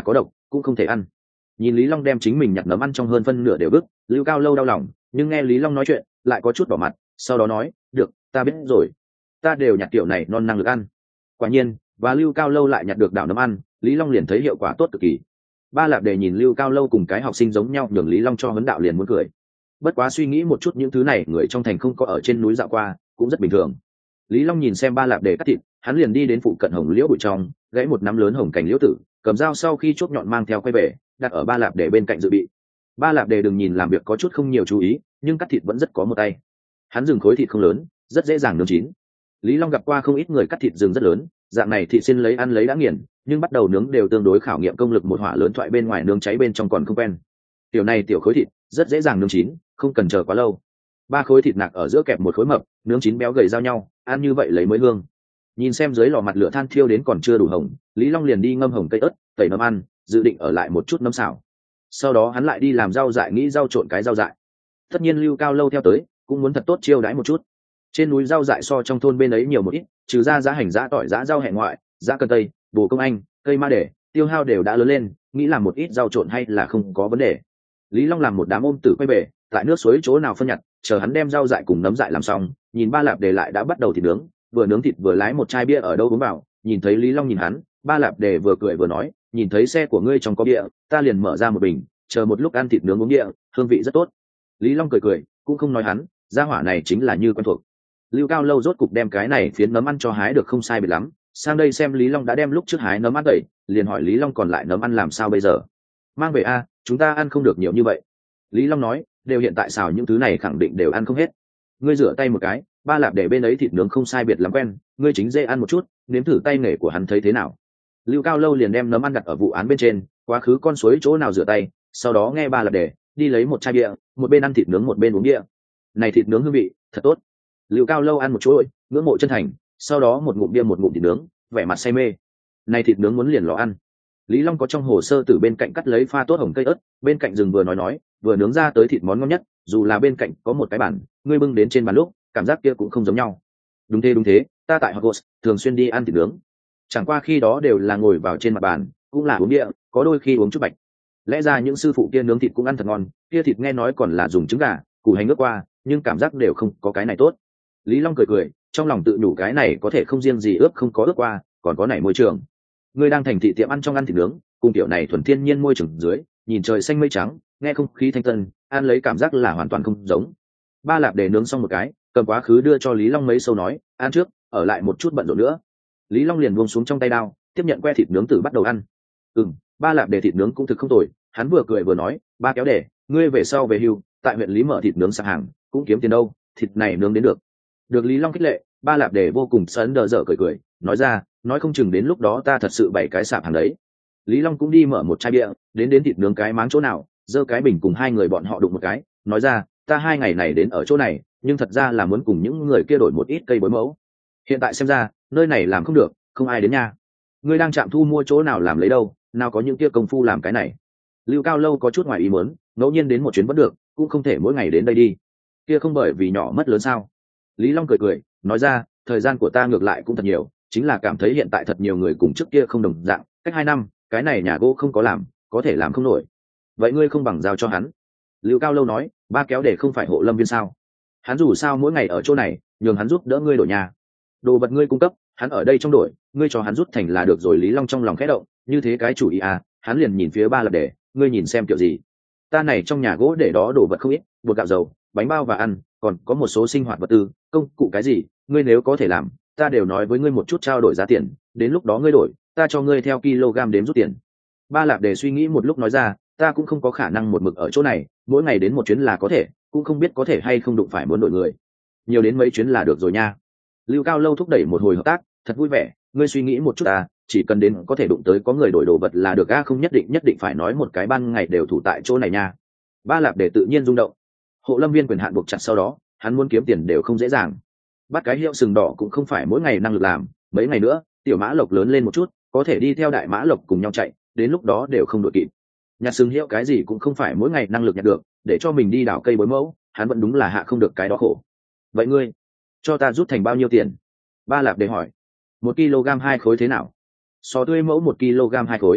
cũng không thể ăn. Nhìn Lý Long đem chính mình nhặt nấm ăn trong hơn phân nửa đều vứt, Lưu Cao Lâu đau lòng, nhưng nghe Lý Long nói chuyện lại có chút đỏ mặt, sau đó nói, được, ta biết rồi, ta đều nhặt kiểu này non năng lực ăn. Quả nhiên, và Lưu Cao Lâu lại nhặt được đảo nấm ăn, Lý Long liền thấy hiệu quả tốt cực kỳ. Ba Lạp Đề nhìn Lưu Cao Lâu cùng cái học sinh giống nhau nhường Lý Long cho huấn đạo liền muốn cười. Bất quá suy nghĩ một chút những thứ này người trong thành không có ở trên núi dạo qua, cũng rất bình thường. Lý Long nhìn xem Ba Lạp Đề cắt thịt, hắn liền đi đến phụ cận hồng liễu bụi trong, gãy một nắm lớn hồng cành liễu tử, cầm dao sau khi chốt nhọn mang theo quay về, đặt ở Ba Lạp Đề bên cạnh dự bị. Ba Lạp Đề đừng nhìn làm việc có chút không nhiều chú ý, nhưng cắt thịt vẫn rất có một tay. Hắn dừng khối thịt không lớn, rất dễ dàng nướng chín. Lý Long gặp qua không ít người cắt thịt rừng rất lớn, dạng này thịt xin lấy ăn lấy đã nghiền, nhưng bắt đầu nướng đều tương đối khảo nghiệm công lực, một hỏa lớn thoại bên ngoài nướng cháy bên trong còn không quen. Tiểu này tiểu khối thịt rất dễ dàng nướng chín, không cần chờ quá lâu. Ba khối thịt nạc ở giữa kẹp một khối mập, nướng chín béo gầy giao nhau, ăn như vậy lấy mới hương. Nhìn xem dưới lò mặt lửa than thiêu đến còn chưa đủ hồng, Lý Long liền đi ngâm hồng cây ớt, tẩy nấm ăn, dự định ở lại một chút nấm xào. Sau đó hắn lại đi làm rau dại, nghĩ rau trộn cái rau dại. Tất nhiên Lưu Cao Lâu theo tới, cũng muốn thật tốt chiêu đãi một chút. Trên núi rau dại so trong thôn bên ấy nhiều một ít, trừ ra giá hành, giá tỏi, giá rau hẹ ngoại, giá cần tây, bồ công anh, cây ma đề, tiêu hao đều đã lớn lên, nghĩ làm một ít rau trộn hay là không có vấn đề. Lý Long làm một đám ôm tử quay bể, tại nước suối chỗ nào phân nhặt, chờ hắn đem rau dại cùng nấm dại làm xong, nhìn Ba Lạp Đề lại đã bắt đầu thịt nướng, vừa nướng thịt vừa lái một chai bia ở đâu uống vào. Nhìn thấy Lý Long nhìn hắn, Ba Lạp Đề vừa cười vừa nói, nhìn thấy xe của ngươi trong có bia, ta liền mở ra một bình, chờ một lúc ăn thịt nướng uống bia, hương vị rất tốt. Lý Long cười cười, cũng không nói hắn, gia hỏa này chính là như quen thuộc. Lưu Cao Lâu rốt cục đem cái này phiến nấm ăn cho hái được không sai biệt lắm, sang đây xem Lý Long đã đem lúc trước hái nấm ăn tẩy, liền hỏi Lý Long còn lại nấm ăn làm sao bây giờ. Mang về a, chúng ta ăn không được nhiều như vậy. Lý Long nói, đều hiện tại xào những thứ này khẳng định đều ăn không hết. Ngươi rửa tay một cái, Ba Lạp Để bên ấy thịt nướng không sai biệt lắm quen, ngươi chính dễ ăn một chút, nếm thử tay nghề của hắn thấy thế nào. Lưu Cao Lâu liền đem nấm ăn đặt ở vụ án bên trên, quá khứ con suối chỗ nào rửa tay, sau đó nghe Ba Lạp Để đi lấy một chai bia, một bên ăn thịt nướng một bên uống bia. Này thịt nướng hương vị thật tốt. Lưu Cao Lâu ăn một chuỗi, ngưỡng mộ chân thành, sau đó một ngụm bia một ngụm thịt nướng, vẻ mặt say mê. Này thịt nướng muốn liền lò ăn. Lý Long có trong hồ sơ từ bên cạnh cắt lấy pha tốt hồng cây ớt, bên cạnh rừng vừa nói nói, vừa nướng ra tới thịt món ngon nhất, dù là bên cạnh có một cái bàn, ngươi bưng đến trên bàn lúc, cảm giác kia cũng không giống nhau. Đúng thế đúng thế, ta tại Hogwarts thường xuyên đi ăn thịt nướng. Chẳng qua khi đó đều là ngồi vào trên mặt bàn, cũng là uống bia, có đôi khi uống chút bạch. Lẽ ra những sư phụ kia nướng thịt cũng ăn thật ngon, kia thịt nghe nói còn là dùng trứng gà, củ hành ướp qua, nhưng cảm giác đều không có cái này tốt. Lý Long cười cười, trong lòng tự nhủ cái này có thể không riêng gì ướp không có ướp qua, còn có này môi trường. Ngươi đang thành thị tiệm ăn trong ăn thịt nướng, cùng kiểu này thuần thiên nhiên môi trường dưới, nhìn trời xanh mây trắng, nghe không khí thanh tân, ăn lấy cảm giác là hoàn toàn không giống. Ba Lạp Để nướng xong một cái, cầm quá khứ đưa cho Lý Long mấy sâu nói, ăn trước, ở lại một chút bận rộn nữa. Lý Long liền buông xuống trong tay đao, tiếp nhận que thịt nướng từ bắt đầu ăn. Ừm, Ba Lạp Để thịt nướng cũng thực không tồi, hắn vừa cười vừa nói, ba kéo để, ngươi về sau về hưu, tại huyện Lý mở thịt nướng sạp hàng, cũng kiếm tiền đâu, thịt này nướng đến được. Được Lý Long khích lệ, Ba Lạp Để vô cùng sấn đờ dở cười cười, nói ra, nói không chừng đến lúc đó ta thật sự bày cái sạp hàng đấy. Lý Long cũng đi mở một chai bia, đến đến thịt nướng cái máng chỗ nào, giơ cái bình cùng hai người bọn họ đụng một cái, nói ra, ta hai ngày này đến ở chỗ này, nhưng thật ra là muốn cùng những người kia đổi một ít cây bối mẫu. Hiện tại xem ra, nơi này làm không được, không ai đến nha. Ngươi đang chạm thu mua chỗ nào làm lấy đâu, nào có những kia công phu làm cái này. Lưu Cao Lâu có chút ngoài ý muốn, ngẫu nhiên đến một chuyến vẫn được, cũng không thể mỗi ngày đến đây đi. Kia không bởi vì nhỏ mất lớn sao? Lý Long cười cười, nói ra, thời gian của ta ngược lại cũng thật nhiều, chính là cảm thấy hiện tại thật nhiều người cùng trước kia không đồng dạng, cách hai năm, cái này nhà gỗ không có làm, có thể làm không nổi. Vậy ngươi không bằng giao cho hắn. Lưu Cao Lâu nói, ba kéo để không phải hộ lâm viên sao? Hắn dù sao mỗi ngày ở chỗ này, nhường hắn giúp đỡ ngươi đổi nhà. Đồ vật ngươi cung cấp, hắn ở đây trong đổi, ngươi cho hắn rút thành là được rồi. Lý Long trong lòng khẽ động, như thế cái chủ ý à, hắn liền nhìn phía Ba Lạp Để, ngươi nhìn xem kiểu gì. Ta này trong nhà gỗ để đó đồ vật không ít, bột gạo dầu, bánh bao và ăn, còn có một số sinh hoạt vật tư, công cụ cái gì, ngươi nếu có thể làm, ta đều nói với ngươi một chút trao đổi giá tiền, đến lúc đó ngươi đổi, ta cho ngươi theo kg đếm rút tiền. Ba Lạp Để suy nghĩ một lúc nói ra, ta cũng không có khả năng một mực ở chỗ này, mỗi ngày đến một chuyến là có thể, cũng không biết có thể hay không đụng phải muốn đổi người. Nhiều đến mấy chuyến là được rồi nha. Lưu Cao Lâu thúc đẩy một hồi hợp tác, thật vui vẻ, ngươi suy nghĩ một chút à, chỉ cần đến có thể đụng tới có người đổi đồ vật là được a, không nhất định nhất định phải nói một cái ban ngày đều thủ tại chỗ này nha. Ba Lạp Để tự nhiên rung động. Hộ lâm viên quyền hạn buộc chặt sau đó, hắn muốn kiếm tiền đều không dễ dàng. Bắt cái hiệu sừng đỏ cũng không phải mỗi ngày năng lực làm, mấy ngày nữa, tiểu mã lộc lớn lên một chút, có thể đi theo đại mã lộc cùng nhau chạy, đến lúc đó đều không đội kịp. Nhặt sừng hiệu cái gì cũng không phải mỗi ngày năng lực nhặt được, để cho mình đi đào cây bối mẫu, hắn vẫn đúng là hạ không được cái đó khổ. Vậy ngươi, cho ta rút thành bao nhiêu tiền? Ba Lạp Để hỏi. Một kg hai khối thế nào? Sò tươi mẫu một kg hai khối.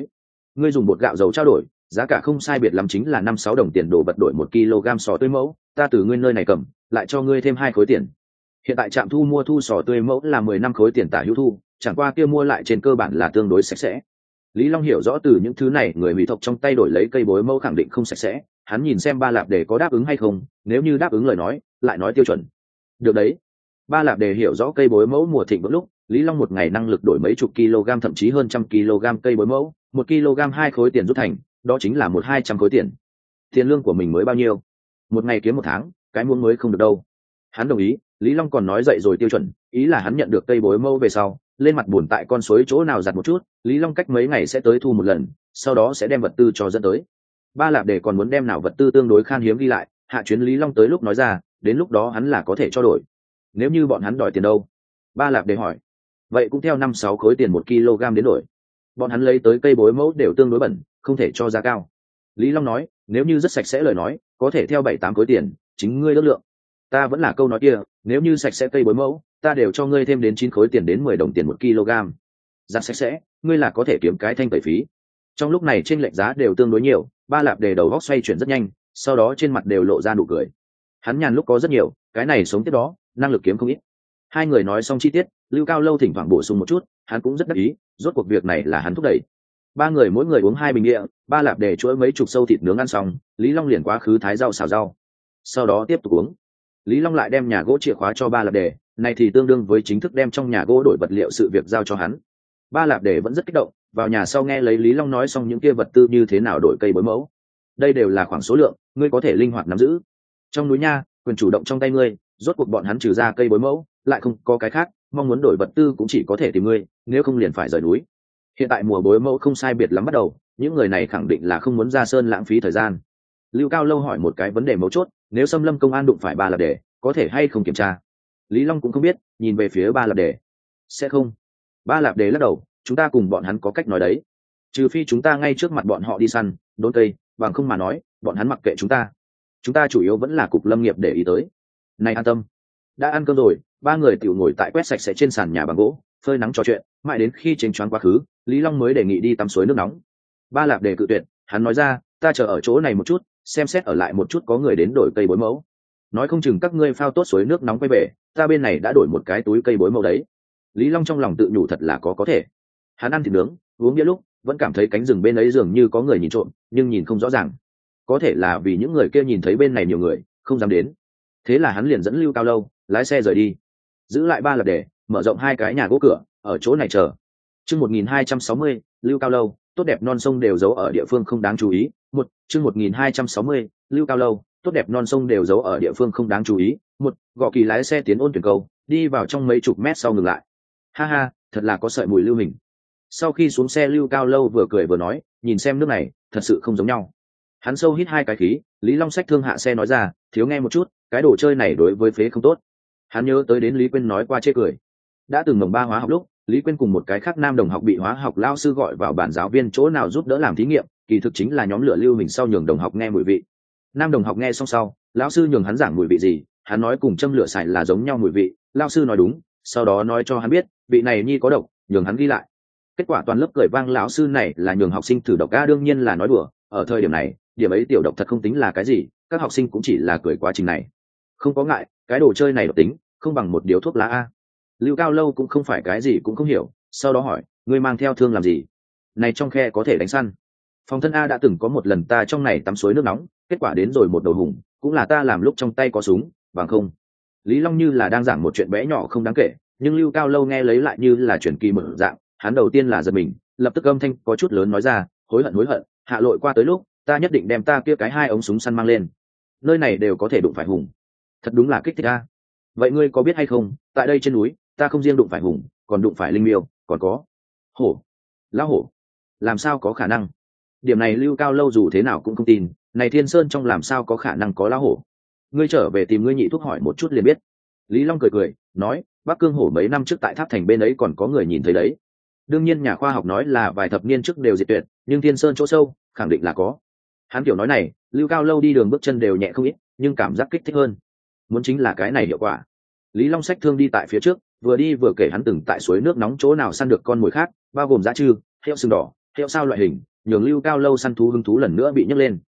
ngươi dùng bột gạo dầu trao đổi, giá cả không sai biệt lắm chính là năm sáu đồng tiền đồ vật đổi một kg sò tươi mẫu, ta từ ngươi nơi này cầm lại cho ngươi thêm hai khối tiền. Hiện tại trạm thu mua thu sò tươi mẫu là mười năm khối tiền tả hữu thu, chẳng qua kia mua lại trên cơ bản là tương đối sạch sẽ. Lý Long hiểu rõ từ những thứ này người hủy thộc trong tay đổi lấy cây bối mẫu khẳng định không sạch sẽ, hắn nhìn xem Ba Lạp Đề có đáp ứng hay không, nếu như đáp ứng lời nói, lại nói tiêu chuẩn. Được đấy. Ba Lạp Đề hiểu rõ cây bối mẫu mùa thịnh vượng lúc, Lý Long một ngày năng lực đổi mấy chục kg thậm chí hơn trăm kg cây bối mẫu, một kg hai khối tiền rút thành, đó chính là một hai trăm khối tiền. Tiền lương của mình mới bao nhiêu? Một ngày kiếm một tháng, cái muỗng mới không được đâu. Hắn đồng ý, Lý Long còn nói dậy rồi tiêu chuẩn, ý là hắn nhận được cây bối mẫu về sau, lên mặt buồn tại con suối chỗ nào giặt một chút, Lý Long cách mấy ngày sẽ tới thu một lần, sau đó sẽ đem vật tư cho dẫn tới. Ba Lạp Đề còn muốn đem nào vật tư tương đối khan hiếm ghi lại, hạ chuyến Lý Long tới lúc nói ra, đến lúc đó hắn là có thể cho đổi. Nếu như bọn hắn đòi tiền đâu? Ba Lạp Đề hỏi. Vậy cũng theo năm sáu khối tiền một kg đến đổi. Bọn hắn lấy tới cây bối mẫu đều tương đối bẩn, không thể cho giá cao. Lý Long nói, nếu như rất sạch sẽ lời nói, có thể theo bảy tám khối tiền, chính ngươi ước lượng. Ta vẫn là câu nói kia, nếu như sạch sẽ cây bối mẫu, ta đều cho ngươi thêm đến chín khối tiền đến mười đồng tiền một kg. Giặt sạch sẽ, ngươi là có thể kiếm cái thanh tẩy phí. Trong lúc này trên lệnh giá đều tương đối nhiều, Ba Lạp Đề đầu góc xoay chuyển rất nhanh, sau đó trên mặt đều lộ ra nụ cười. Hắn nhàn lúc có rất nhiều, cái này sống tiếp đó, năng lực kiếm không ít. Hai người nói xong chi tiết, Lưu Cao Lâu thỉnh thoảng bổ sung một chút, hắn cũng rất đắc ý, rốt cuộc việc này là hắn thúc đẩy. Ba người mỗi người uống hai bình địa, Ba Lạp Đề chuỗi mấy chục sâu thịt nướng ăn xong, Lý Long liền quá khứ thái rau xào rau. Sau đó tiếp tục uống. Lý Long lại đem nhà gỗ chìa khóa cho Ba Lạp Đề, này thì tương đương với chính thức đem trong nhà gỗ đổi vật liệu sự việc giao cho hắn. Ba Lạp Đề vẫn rất kích động, vào nhà sau nghe lấy Lý Long nói xong những kia vật tư như thế nào đổi cây bối mẫu. Đây đều là khoảng số lượng, ngươi có thể linh hoạt nắm giữ. Trong núi nha, quyền chủ động trong tay ngươi, rốt cuộc bọn hắn trừ ra cây bối mẫu, lại không có cái khác, mong muốn đổi vật tư cũng chỉ có thể tìm ngươi, nếu không liền phải rời núi. Hiện tại mùa bối mẫu không sai biệt lắm bắt đầu, những người này khẳng định là không muốn ra sơn lãng phí thời gian. Lưu Cao Lâu hỏi một cái vấn đề mấu chốt, nếu Xâm Lâm công an đụng phải Ba Lạp Đề, có thể hay không kiểm tra? Lý Long cũng không biết, nhìn về phía Ba Lạp Đề. Sẽ không. Ba Lạp Đề lắc đầu, chúng ta cùng bọn hắn có cách nói đấy. Trừ phi chúng ta ngay trước mặt bọn họ đi săn, đốn cây, bằng không mà nói, bọn hắn mặc kệ chúng ta. Chúng ta chủ yếu vẫn là cục lâm nghiệp để ý tới. Này an tâm. Đã ăn cơm rồi, ba người tiểu ngồi tại quét sạch sẽ trên sàn nhà bằng gỗ, phơi nắng trò chuyện, mãi đến khi chênh choáng quá khứ, Lý Long mới đề nghị đi tắm suối nước nóng. Ba Lạp Đề cự tuyệt, hắn nói ra, ta chờ ở chỗ này một chút, xem xét ở lại một chút có người đến đổi cây bối mẫu. Nói không chừng các ngươi phao tốt suối nước nóng quay về, ta bên này đã đổi một cái túi cây bối mẫu đấy. Lý Long trong lòng tự nhủ thật là có có thể. Hắn ăn thịt nướng, uống bia lúc, vẫn cảm thấy cánh rừng bên ấy dường như có người nhìn trộm, nhưng nhìn không rõ ràng. Có thể là vì những người kia nhìn thấy bên này nhiều người, không dám đến. Thế là hắn liền dẫn Lưu Cao Lâu, lái xe rời đi. Giữ lại Ba Lạp Đề, mở rộng hai cái nhà gỗ cửa, ở chỗ này chờ. Chương một nghìn hai trăm sáu mươi, Lưu Cao Lâu, tốt đẹp non sông đều giấu ở địa phương không đáng chú ý. Một, chương một nghìn hai trăm sáu mươi, Lưu Cao Lâu, tốt đẹp non sông đều giấu ở địa phương không đáng chú ý. Một, Gõ Kỳ lái xe tiến ôn tuyển cầu, đi vào trong mấy chục mét sau ngừng lại. Ha ha, thật là có sợi mùi lưu hình. Sau khi xuống xe, Lưu Cao Lâu vừa cười vừa nói, nhìn xem nước này, thật sự không giống nhau. Hắn sâu hít hai cái khí, Lý Long xách thương hạ xe nói ra, thiếu nghe một chút, cái đồ chơi này đối với phế không tốt. Hắn nhớ tới đến Lý Quyên nói qua chê cười. Đã từng mồng ba hóa học lúc, Lý Quyên cùng một cái khác nam đồng học bị hóa học lao sư gọi vào bản giáo viên chỗ nào giúp đỡ làm thí nghiệm, kỳ thực chính là nhóm lửa lưu hình sau nhường đồng học nghe mùi vị. Nam đồng học nghe xong sau, lão sư nhường hắn giảng mùi vị gì, hắn nói cùng châm lửa xài là giống nhau mùi vị, lao sư nói đúng, sau đó nói cho hắn biết, vị này nhi có độc, nhường hắn ghi lại. Kết quả toàn lớp cười vang, lão sư này là nhường học sinh thử độc a, đương nhiên là nói đùa, ở thời điểm này, điểm ấy tiểu độc thật không tính là cái gì, các học sinh cũng chỉ là cười quá trình này. Không có ngại, cái đồ chơi này độc tính, không bằng một điếu thuốc lá a. Lưu Cao Lâu cũng không phải cái gì cũng không hiểu, sau đó hỏi, ngươi mang theo thương làm gì? Này trong khe có thể đánh săn. Phòng thân A đã từng có một lần ta trong này tắm suối nước nóng, kết quả đến rồi một đầu hùng, cũng là ta làm lúc trong tay có súng, bằng không. Lý Long như là đang giảng một chuyện bé nhỏ không đáng kể, nhưng Lưu Cao Lâu nghe lấy lại như là truyền kỳ mở dạng, hắn đầu tiên là giật mình, lập tức âm thanh có chút lớn nói ra, hối hận hối hận, hạ lội qua tới lúc, ta nhất định đem ta kia cái hai ống súng săn mang lên. Nơi này đều có thể đụng phải hùng. Thật đúng là kích thích a. Vậy ngươi có biết hay không, tại đây trên núi, ta không riêng đụng phải hùng, còn đụng phải linh miêu, còn có hổ. Lão hổ. Làm sao có khả năng? Điểm này Lưu Cao Lâu dù thế nào cũng không tin, này Thiên Sơn trong làm sao có khả năng có lão hổ? Ngươi trở về tìm ngươi nhị thuốc hỏi một chút liền biết. Lý Long cười cười, nói, Bắc Cương hổ mấy năm trước tại Tháp Thành bên ấy còn có người nhìn thấy đấy. Đương nhiên nhà khoa học nói là vài thập niên trước đều diệt tuyệt, nhưng Thiên Sơn chỗ sâu, khẳng định là có. Hắn kiểu nói này, Lưu Cao Lâu đi đường bước chân đều nhẹ không ít, nhưng cảm giác kích thích hơn. Muốn chính là cái này hiệu quả. Lý Long xách thương đi tại phía trước, vừa đi vừa kể hắn từng tại suối nước nóng chỗ nào săn được con mồi khác, bao gồm dã trư, heo sừng đỏ, heo sao loại hình, nhường Lưu Cao Lâu săn thú hứng thú lần nữa bị nhấc lên.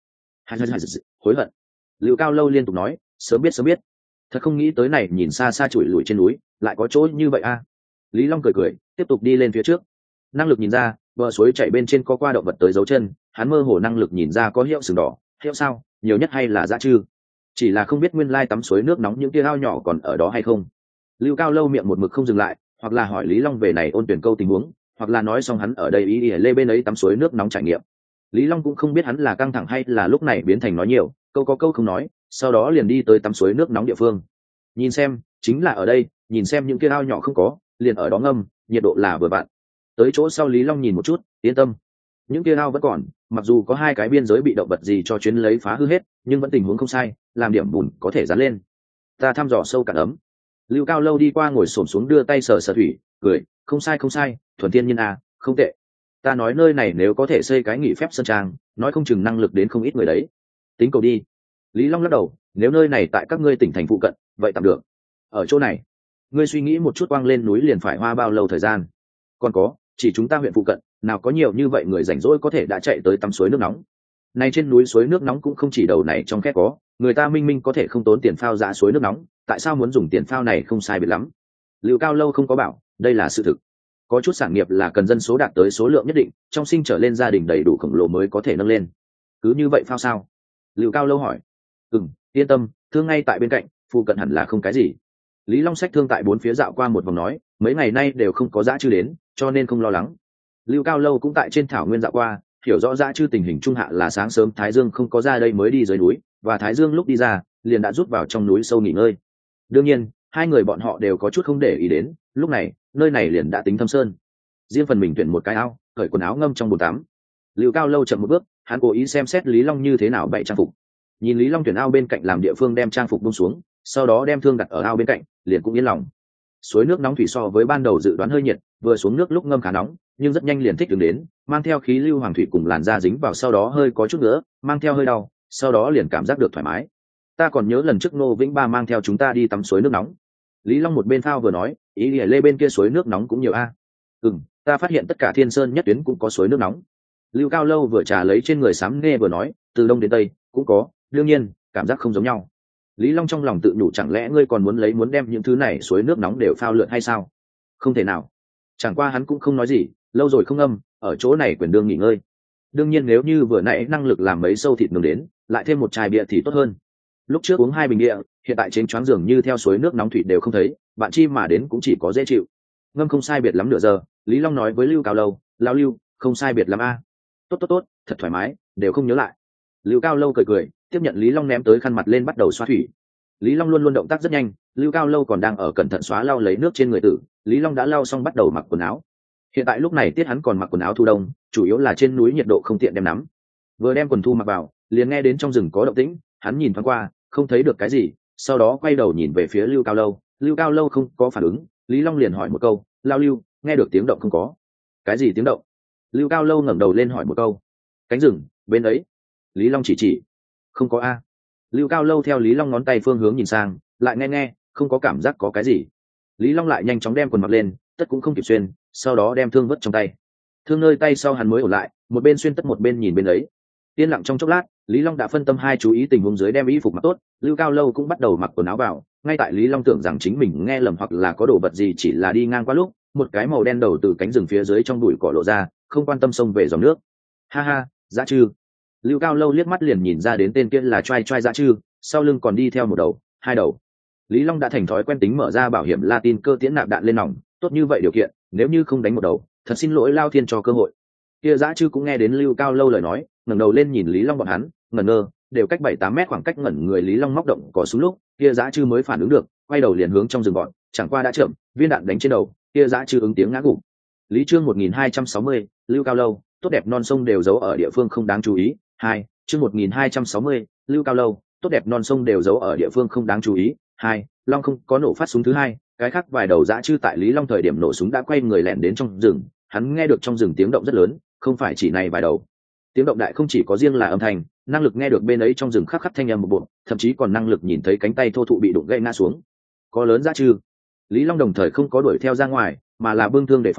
Hối hận. Lưu Cao Lâu liên tục nói, sớm biết sớm biết, thật không nghĩ tới này nhìn xa xa chùi lùi trên núi lại có chỗ như vậy a. Lý Long cười cười tiếp tục đi lên phía trước. Năng lực nhìn ra bờ suối chảy bên trên có qua động vật tới dấu chân, hắn mơ hồ năng lực nhìn ra có hiệu sừng đỏ, hiệu sao nhiều nhất hay là dã chư, chỉ là không biết nguyên lai tắm suối nước nóng những kia ao nhỏ còn ở đó hay không. Lưu Cao Lâu miệng một mực không dừng lại, hoặc là hỏi Lý Long về này ôn tuyển câu tình huống, hoặc là nói xong hắn ở đây ý ỉa lê bên ấy tắm suối nước nóng trải nghiệm. Lý Long cũng không biết hắn là căng thẳng hay là lúc này biến thành nói nhiều, câu có câu không nói, sau đó liền đi tới tắm suối nước nóng địa phương. Nhìn xem, chính là ở đây, nhìn xem những kia ao nhỏ không có, liền ở đó ngâm, nhiệt độ là vừa vặn. Tới chỗ sau Lý Long nhìn một chút, yên tâm. Những kia ao vẫn còn, mặc dù có hai cái biên giới bị động vật gì cho chuyến lấy phá hư hết, nhưng vẫn tình huống không sai, làm điểm bùn có thể dán lên. Ta thăm dò sâu cạn ấm. Lưu Cao Lâu đi qua ngồi xổm xuống đưa tay sờ sờ thủy, cười, không sai không sai, thuần thiên nhiên à, không tệ. Ta nói nơi này nếu có thể xây cái nghỉ phép sân trang, nói không chừng năng lực đến không ít người đấy. Tính cầu đi. Lý Long lắc đầu, nếu nơi này tại các ngươi tỉnh thành phụ cận, vậy tạm được. Ở chỗ này, ngươi suy nghĩ một chút, quang lên núi liền phải hoa bao lâu thời gian? Còn có, chỉ chúng ta huyện phụ cận, nào có nhiều như vậy người rảnh rỗi có thể đã chạy tới tắm suối nước nóng. Này trên núi suối nước nóng cũng không chỉ đầu này trong khét có, người ta minh minh có thể không tốn tiền phao ra suối nước nóng, tại sao muốn dùng tiền phao này không sai biệt lắm. Lưu Cao Lâu không có bảo, đây là sự thực. Có chút sản nghiệp là cần dân số đạt tới số lượng nhất định, trong sinh trở lên gia đình đầy đủ khổng lồ mới có thể nâng lên. Cứ như vậy phao sao? Lưu Cao Lâu hỏi. Ừm, yên tâm, thương ngay tại bên cạnh, phụ cận hẳn là không cái gì. Lý Long sách thương tại bốn phía dạo qua một vòng nói, mấy ngày nay đều không có dã chư đến, cho nên không lo lắng. Lưu Cao Lâu cũng tại trên thảo nguyên dạo qua, hiểu rõ dã chư tình hình trung hạ là sáng sớm Thái Dương không có ra đây mới đi dưới núi, và Thái Dương lúc đi ra liền đã rút vào trong núi sâu nghỉ ngơi. Đương nhiên, hai người bọn họ đều có chút không để ý đến, lúc này, nơi này liền đã tính thâm sơn. Riêng phần mình tuyển một cái ao, cởi quần áo ngâm trong bồn tắm. Lưu Cao Lâu chậm một bước, hắn cố ý xem xét Lý Long như thế nào bày trang phục. Nhìn Lý Long tuyển ao bên cạnh làm địa phương đem trang phục buông xuống, sau đó đem thương đặt ở ao bên cạnh, liền cũng yên lòng. Suối nước nóng thủy so với ban đầu dự đoán hơi nhiệt, vừa xuống nước lúc ngâm khá nóng, nhưng rất nhanh liền thích ứng đến, mang theo khí lưu hoàng thủy cùng làn da dính vào sau đó hơi có chút nữa, mang theo hơi đau, sau đó liền cảm giác được thoải mái. Ta còn nhớ lần trước Ngô Vĩnh Ba mang theo chúng ta đi tắm suối nước nóng. Lý Long một bên phao vừa nói, ý lìa lê bên kia suối nước nóng cũng nhiều a. À. Ừm, ta phát hiện tất cả Thiên Sơn nhất tuyến cũng có suối nước nóng. Lưu Cao Lâu vừa trà lấy trên người sám nghe vừa nói, từ đông đến tây cũng có, đương nhiên cảm giác không giống nhau. Lý Long trong lòng tự nhủ, chẳng lẽ ngươi còn muốn lấy muốn đem những thứ này suối nước nóng đều phao lượn hay sao? Không thể nào. Chẳng qua hắn cũng không nói gì, lâu rồi không âm, ở chỗ này quyền đương nghỉ ngơi. Đương nhiên nếu như vừa nãy năng lực làm mấy sâu thịt nướng đến, lại thêm một chai bia thì tốt hơn. Lúc trước uống hai bình bia, hiện tại trên choáng giường như theo suối nước nóng thủy đều không thấy, bạn chi mà đến cũng chỉ có dễ chịu. Ngâm không sai biệt lắm nửa giờ, Lý Long nói với Lưu Cao Lâu, "Lão Lưu, không sai biệt lắm a." "Tốt tốt tốt, thật thoải mái, đều không nhớ lại." Lưu Cao Lâu cười cười, tiếp nhận Lý Long ném tới khăn mặt lên bắt đầu xoa thủy. Lý Long luôn luôn động tác rất nhanh, Lưu Cao Lâu còn đang ở cẩn thận xóa lau lấy nước trên người tử, Lý Long đã lau xong bắt đầu mặc quần áo. Hiện tại lúc này tiết hắn còn mặc quần áo thu đông, chủ yếu là trên núi nhiệt độ không tiện đem nắm. Vừa đem quần thu mặc vào, liền nghe đến trong rừng có động tĩnh, hắn nhìn thoáng qua, không thấy được cái gì, sau đó quay đầu nhìn về phía Lưu Cao Lâu, Lưu Cao Lâu không có phản ứng, Lý Long liền hỏi một câu, "Lao Lưu, nghe được tiếng động không có?" "Cái gì tiếng động?" Lưu Cao Lâu ngẩng đầu lên hỏi một câu. "Cánh rừng, bên ấy." Lý Long chỉ chỉ. "Không có a." Lưu Cao Lâu theo Lý Long ngón tay phương hướng nhìn sang, lại nghe nghe, không có cảm giác có cái gì. Lý Long lại nhanh chóng đem quần mặc lên, tất cũng không kịp xuyên, sau đó đem thương vứt trong tay. Thương nơi tay sau hắn mới ổn lại, một bên xuyên tất một bên nhìn bên ấy. Yên lặng trong chốc lát, Lý Long đã phân tâm hai chú ý tình huống dưới đem y phục mặc tốt, Lưu Cao Lâu cũng bắt đầu mặc quần áo vào. Ngay tại Lý Long tưởng rằng chính mình nghe lầm hoặc là có đồ vật gì chỉ là đi ngang qua lúc, một cái màu đen đầu từ cánh rừng phía dưới trong bụi cỏ lộ ra, không quan tâm xông về dòng nước. Ha ha, dã chư. Lưu Cao Lâu liếc mắt liền nhìn ra đến tên kia là trai trai dã chư, sau lưng còn đi theo một đầu, hai đầu. Lý Long đã thành thói quen tính mở ra bảo hiểm Latin cơ tiễn nạp đạn lên nòng, tốt như vậy điều kiện, nếu như không đánh một đầu, thật xin lỗi Lao Thiên cho cơ hội. Kia dã chư cũng nghe đến Lưu Cao Lâu lời nói, ngẩng đầu lên nhìn Lý Long bọn hắn, ngẩn ngơ, đều cách bảy tám mét khoảng cách ngẩn người Lý Long móc động cỏ súng lúc, kia dã chư mới phản ứng được, quay đầu liền hướng trong rừng bọn, chẳng qua đã chậm, viên đạn đánh trên đầu, kia dã chư ứng tiếng ngã gục. Lý chương một nghìn hai trăm sáu mươi, Lưu Cao Lâu, tốt đẹp non sông đều giấu ở địa phương không đáng chú ý. Hai, chương một nghìn hai trăm sáu mươi, Lưu Cao Lâu, tốt đẹp non sông đều giấu ở địa phương không đáng chú ý. Hai, Long không có nổ phát súng thứ hai, cái khác vài đầu dã chư tại Lý Long thời điểm nổ súng đã quay người lẻn đến trong rừng, hắn nghe được trong rừng tiếng động rất lớn, không phải chỉ này vài đầu. Tiếng động đại không chỉ có riêng là âm thanh, năng lực nghe được bên ấy trong rừng khắc khắc thanh âm một bộ, thậm chí còn năng lực nhìn thấy cánh tay thô thụ bị đụng gãy ngã xuống. Có lớn dã chư. Lý Long đồng thời không có đuổi theo ra ngoài, mà là bưng thương đề phòng,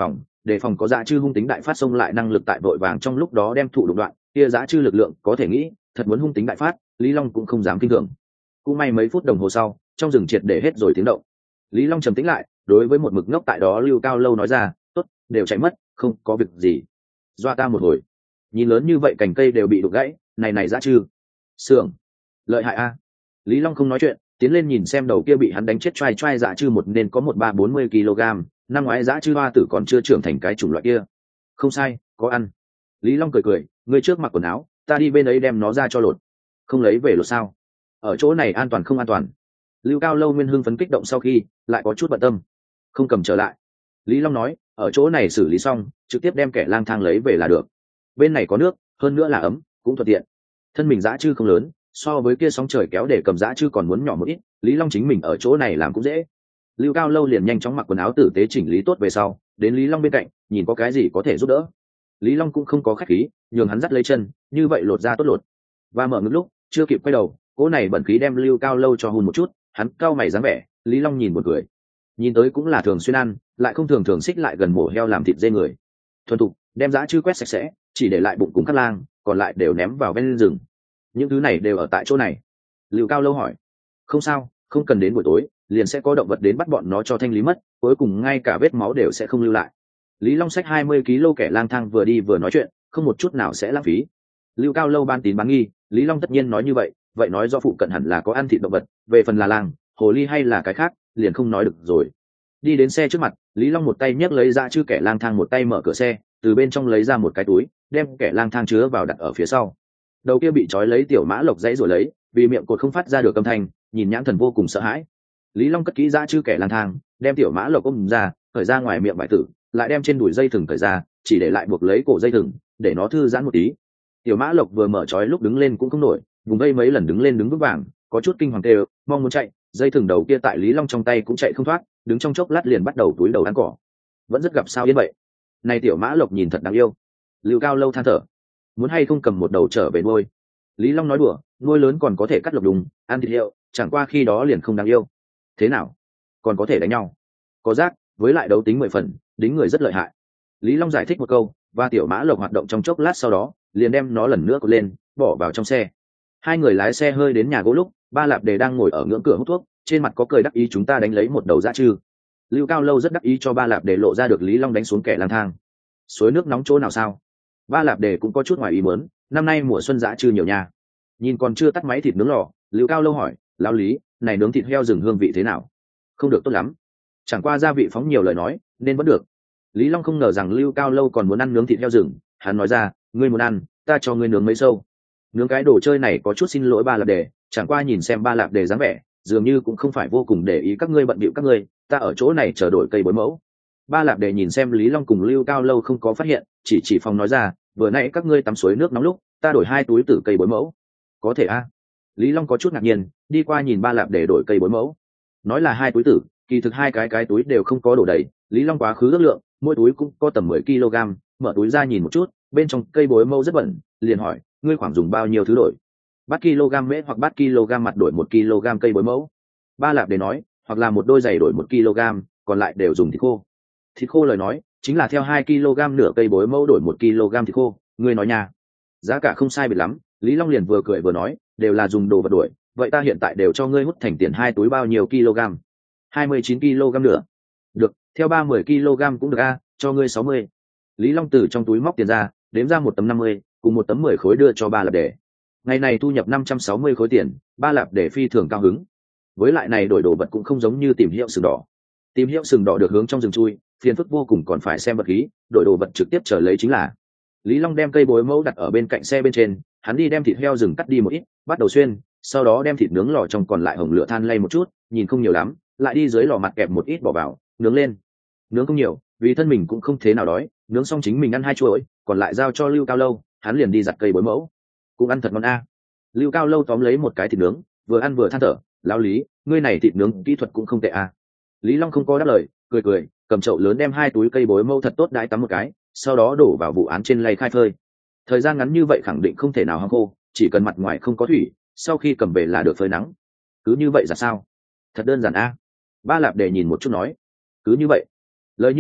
đề phòng có dã chư hung tính đại phát xông lại, năng lực tại vội vàng trong lúc đó đem thụ đụng đoạn, kia dã chư lực lượng có thể nghĩ thật muốn hung tính đại phát, Lý Long cũng không dám kinh thường. Cũng may mấy phút đồng hồ sau, trong rừng triệt để hết rồi tiếng động. Lý Long trầm tĩnh lại, đối với một mực ngốc tại đó Lưu Cao Lâu nói ra, tốt, đều chạy mất, không có việc gì. Doa ta một hồi. Nhìn lớn như vậy cành cây đều bị đục gãy, này này dã chư. Sưởng. Lợi hại a. Lý Long không nói chuyện, tiến lên nhìn xem đầu kia bị hắn đánh chết trai trai dã chư một nên có một ba bốn mươi kg, năm ngoái dã chư hoa tử còn chưa trưởng thành cái chủng loại kia. Không sai, có ăn. Lý Long cười cười, ngươi trước mặc quần áo, ta đi bên ấy đem nó ra cho lột. Không lấy về lột sao? Ở chỗ này an toàn không an toàn? Lưu Cao Lâu nguyên hưng phấn kích động sau khi lại có chút bận tâm. Không cầm trở lại. Lý Long nói, ở chỗ này xử lý xong, trực tiếp đem kẻ lang thang lấy về là được. Bên này có nước, hơn nữa là ấm, cũng thuận tiện. Thân mình dã chư không lớn, so với kia sóng trời kéo để cầm dã chư còn muốn nhỏ một ít, Lý Long chính mình ở chỗ này làm cũng dễ. Lưu Cao Lâu liền nhanh chóng mặc quần áo tử tế chỉnh lý tốt về sau, đến Lý Long bên cạnh, nhìn có cái gì có thể giúp đỡ. Lý Long cũng không có khách khí, nhường hắn dắt lấy chân, như vậy lột ra tốt lột. Và mở ngực lúc, chưa kịp quay đầu, cỗ này bẩn khí đem Lưu Cao Lâu cho hùn một chút, hắn cau mày dáng vẻ, Lý Long nhìn một cười. Nhìn tới cũng là thường xuyên ăn, lại không thường thường xích lại gần mổ heo làm thịt dê người. Thuần thục, đem dã chư quét sạch sẽ, chỉ để lại bụng cùng cắt lang, còn lại đều ném vào bên rừng. Những thứ này đều ở tại chỗ này. Lưu Cao Lâu hỏi. Không sao, không cần đến buổi tối, liền sẽ có động vật đến bắt bọn nó cho thanh lý mất, cuối cùng ngay cả vết máu đều sẽ không lưu lại. Lý Long xách hai mươi ki lô kẻ lang thang vừa đi vừa nói chuyện, không một chút nào sẽ lãng phí. Lưu Cao Lâu ban tín bán nghi, Lý Long tất nhiên nói như vậy, vậy nói do phụ cận hẳn là có ăn thịt động vật, về phần là lang, hồ ly hay là cái khác, liền không nói được rồi. Đi đến xe trước mặt, Lý Long một tay nhấc lấy dã chư kẻ lang thang, một tay mở cửa xe, từ bên trong lấy ra một cái túi, đem kẻ lang thang chứa vào đặt ở phía sau. Đầu kia bị trói lấy tiểu mã lộc dãy rồi lấy, vì miệng cột không phát ra được âm thanh, nhìn nhãn thần vô cùng sợ hãi. Lý Long cất kỹ dã chư kẻ lang thang, đem tiểu mã lộc ôm ra, cởi ra ngoài miệng vải tử, lại đem trên đùi dây thừng cởi ra, chỉ để lại buộc lấy cổ dây thừng, để nó thư giãn một tí. Tiểu mã lộc vừa mở trói lúc đứng lên cũng không nổi, vùng vây mấy lần đứng lên đứng vững vàng, có chút kinh hoàng kêu, mong muốn chạy, dây thừng đầu kia tại Lý Long trong tay cũng chạy không thoát, đứng trong chốc lát liền bắt đầu túi đầu ăn cỏ. Vẫn rất gặp sao yên vậy. Này tiểu mã lộc nhìn thật đáng yêu. Lưu Cao Lâu than thở, muốn hay không cầm một đầu trở về nuôi. Lý Long nói đùa, nuôi lớn còn có thể cắt lộc đùng, ăn thịt hiệu, chẳng qua khi đó liền không đáng yêu. Thế nào? Còn có thể đánh nhau? Có giác, với lại đấu tính mười phần, đính người rất lợi hại. Lý Long giải thích một câu, và tiểu mã lộc hoạt động trong chốc lát sau đó, liền đem nó lần nữa cột lên, bỏ vào trong xe. Hai người lái xe hơi đến nhà gỗ lúc, Ba Lạp Đề đang ngồi ở ngưỡng cửa hút thuốc, trên mặt có cười đắc ý, chúng ta đánh lấy một đầu dã chư. Lưu Cao Lâu rất đắc ý cho Ba Lạp Đề lộ ra được Lý Long đánh xuống kẻ lang thang. Suối nước nóng chỗ nào sao? Ba Lạp Đề cũng có chút ngoài ý muốn, năm nay mùa xuân dã chư nhiều nha. Nhìn còn chưa tắt máy thịt nướng lò, Lưu Cao Lâu hỏi, lão Lý, này nướng thịt heo rừng hương vị thế nào? Không được tốt lắm. Chẳng qua gia vị phóng nhiều lời nói, nên vẫn được. Lý Long không ngờ rằng Lưu Cao Lâu còn muốn ăn nướng thịt heo rừng, hắn nói ra, ngươi muốn ăn, ta cho ngươi nướng mấy sâu. Nướng cái đồ chơi này có chút xin lỗi Ba Lạp Đề, chẳng qua nhìn xem Ba Lạp Đề dáng vẻ, dường như cũng không phải vô cùng để ý các ngươi bận bịu các ngươi, ta ở chỗ này chờ đổi cây bối mẫu. Ba Lạp Đề nhìn xem Lý Long cùng Lưu Cao Lâu không có phát hiện, chỉ chỉ phòng nói ra, vừa nãy các ngươi tắm suối nước nóng lúc, ta đổi hai túi tử cây bối mẫu. Có thể a? Lý Long có chút ngạc nhiên, đi qua nhìn Ba Lạp Đề đổi cây bối mẫu. Nói là hai túi tử, kỳ thực hai cái cái túi đều không có đổ đầy, Lý Long quá khứ ước lượng, mỗi túi cũng có tầm mười ki lô gam, mở túi ra nhìn một chút, bên trong cây bối mẫu rất bẩn, liền hỏi, ngươi khoảng dùng bao nhiêu thứ đổi? Bát kg mễ hoặc bát kg mặt đổi một kg cây bối mẫu. Ba Lạp Đề nói, hoặc là một đôi giày đổi một kg, còn lại đều dùng thịt khô. Thịt khô lời nói, chính là theo hai kg nửa cây bối mẫu đổi một kg thịt khô, ngươi nói nha. Giá cả không sai biệt lắm, Lý Long liền vừa cười vừa nói, đều là dùng đồ vật đổi, vậy ta hiện tại đều cho ngươi hút thành tiền hai túi bao nhiêu kg? hai mươi chín kg nữa. Được, theo ba mươi kg cũng được a, cho ngươi sáu mươi. Lý Long từ trong túi móc tiền ra, đếm ra một tấm năm mươi, cùng một tấm mười khối đưa cho Ba Lạp Đề. Ngày này thu nhập năm trăm sáu mươi khối tiền, Ba Lạp Đề phi thường cao hứng. Với lại này đổi đồ vật cũng không giống như tìm hiệu sừng đỏ. Tìm hiệu sừng đỏ được hướng trong rừng chui, phiền phức vô cùng, còn phải xem vật khí, đổi đồ vật trực tiếp trở lấy chính là. Lý Long đem cây bối mẫu đặt ở bên cạnh xe bên trên, hắn đi đem thịt heo rừng cắt đi một ít, bắt đầu xuyên, sau đó đem thịt nướng lò trong còn lại hồng lửa than lay một chút, nhìn không nhiều lắm, lại đi dưới lò mặt kẹp một ít bỏ vào, nướng lên. Nướng không nhiều, vì thân mình cũng không thế nào đói, nướng xong chính mình ăn hai chuỗi, còn lại giao cho Lưu Cao Lâu, hắn liền đi giặt cây bối mẫu. Cũng ăn thật ngon a. Lưu Cao Lâu tóm lấy một cái thịt nướng, vừa ăn vừa than thở, lão Lý, ngươi này thịt nướng kỹ thuật cũng không tệ a. Lý Long không có đáp lời, cười cười, cầm chậu lớn đem hai túi cây bối mẫu thật tốt đãi tắm một cái, sau đó đổ vào vụ án trên lay khai phơi. Thời gian ngắn như vậy khẳng định không thể nào hong khô, chỉ cần mặt ngoài không có thủy, sau khi cầm về là được phơi nắng. Cứ như vậy là sao? Thật đơn giản a. Ba Lạp Đề nhìn một chút nói, cứ như vậy. Lời như vậy,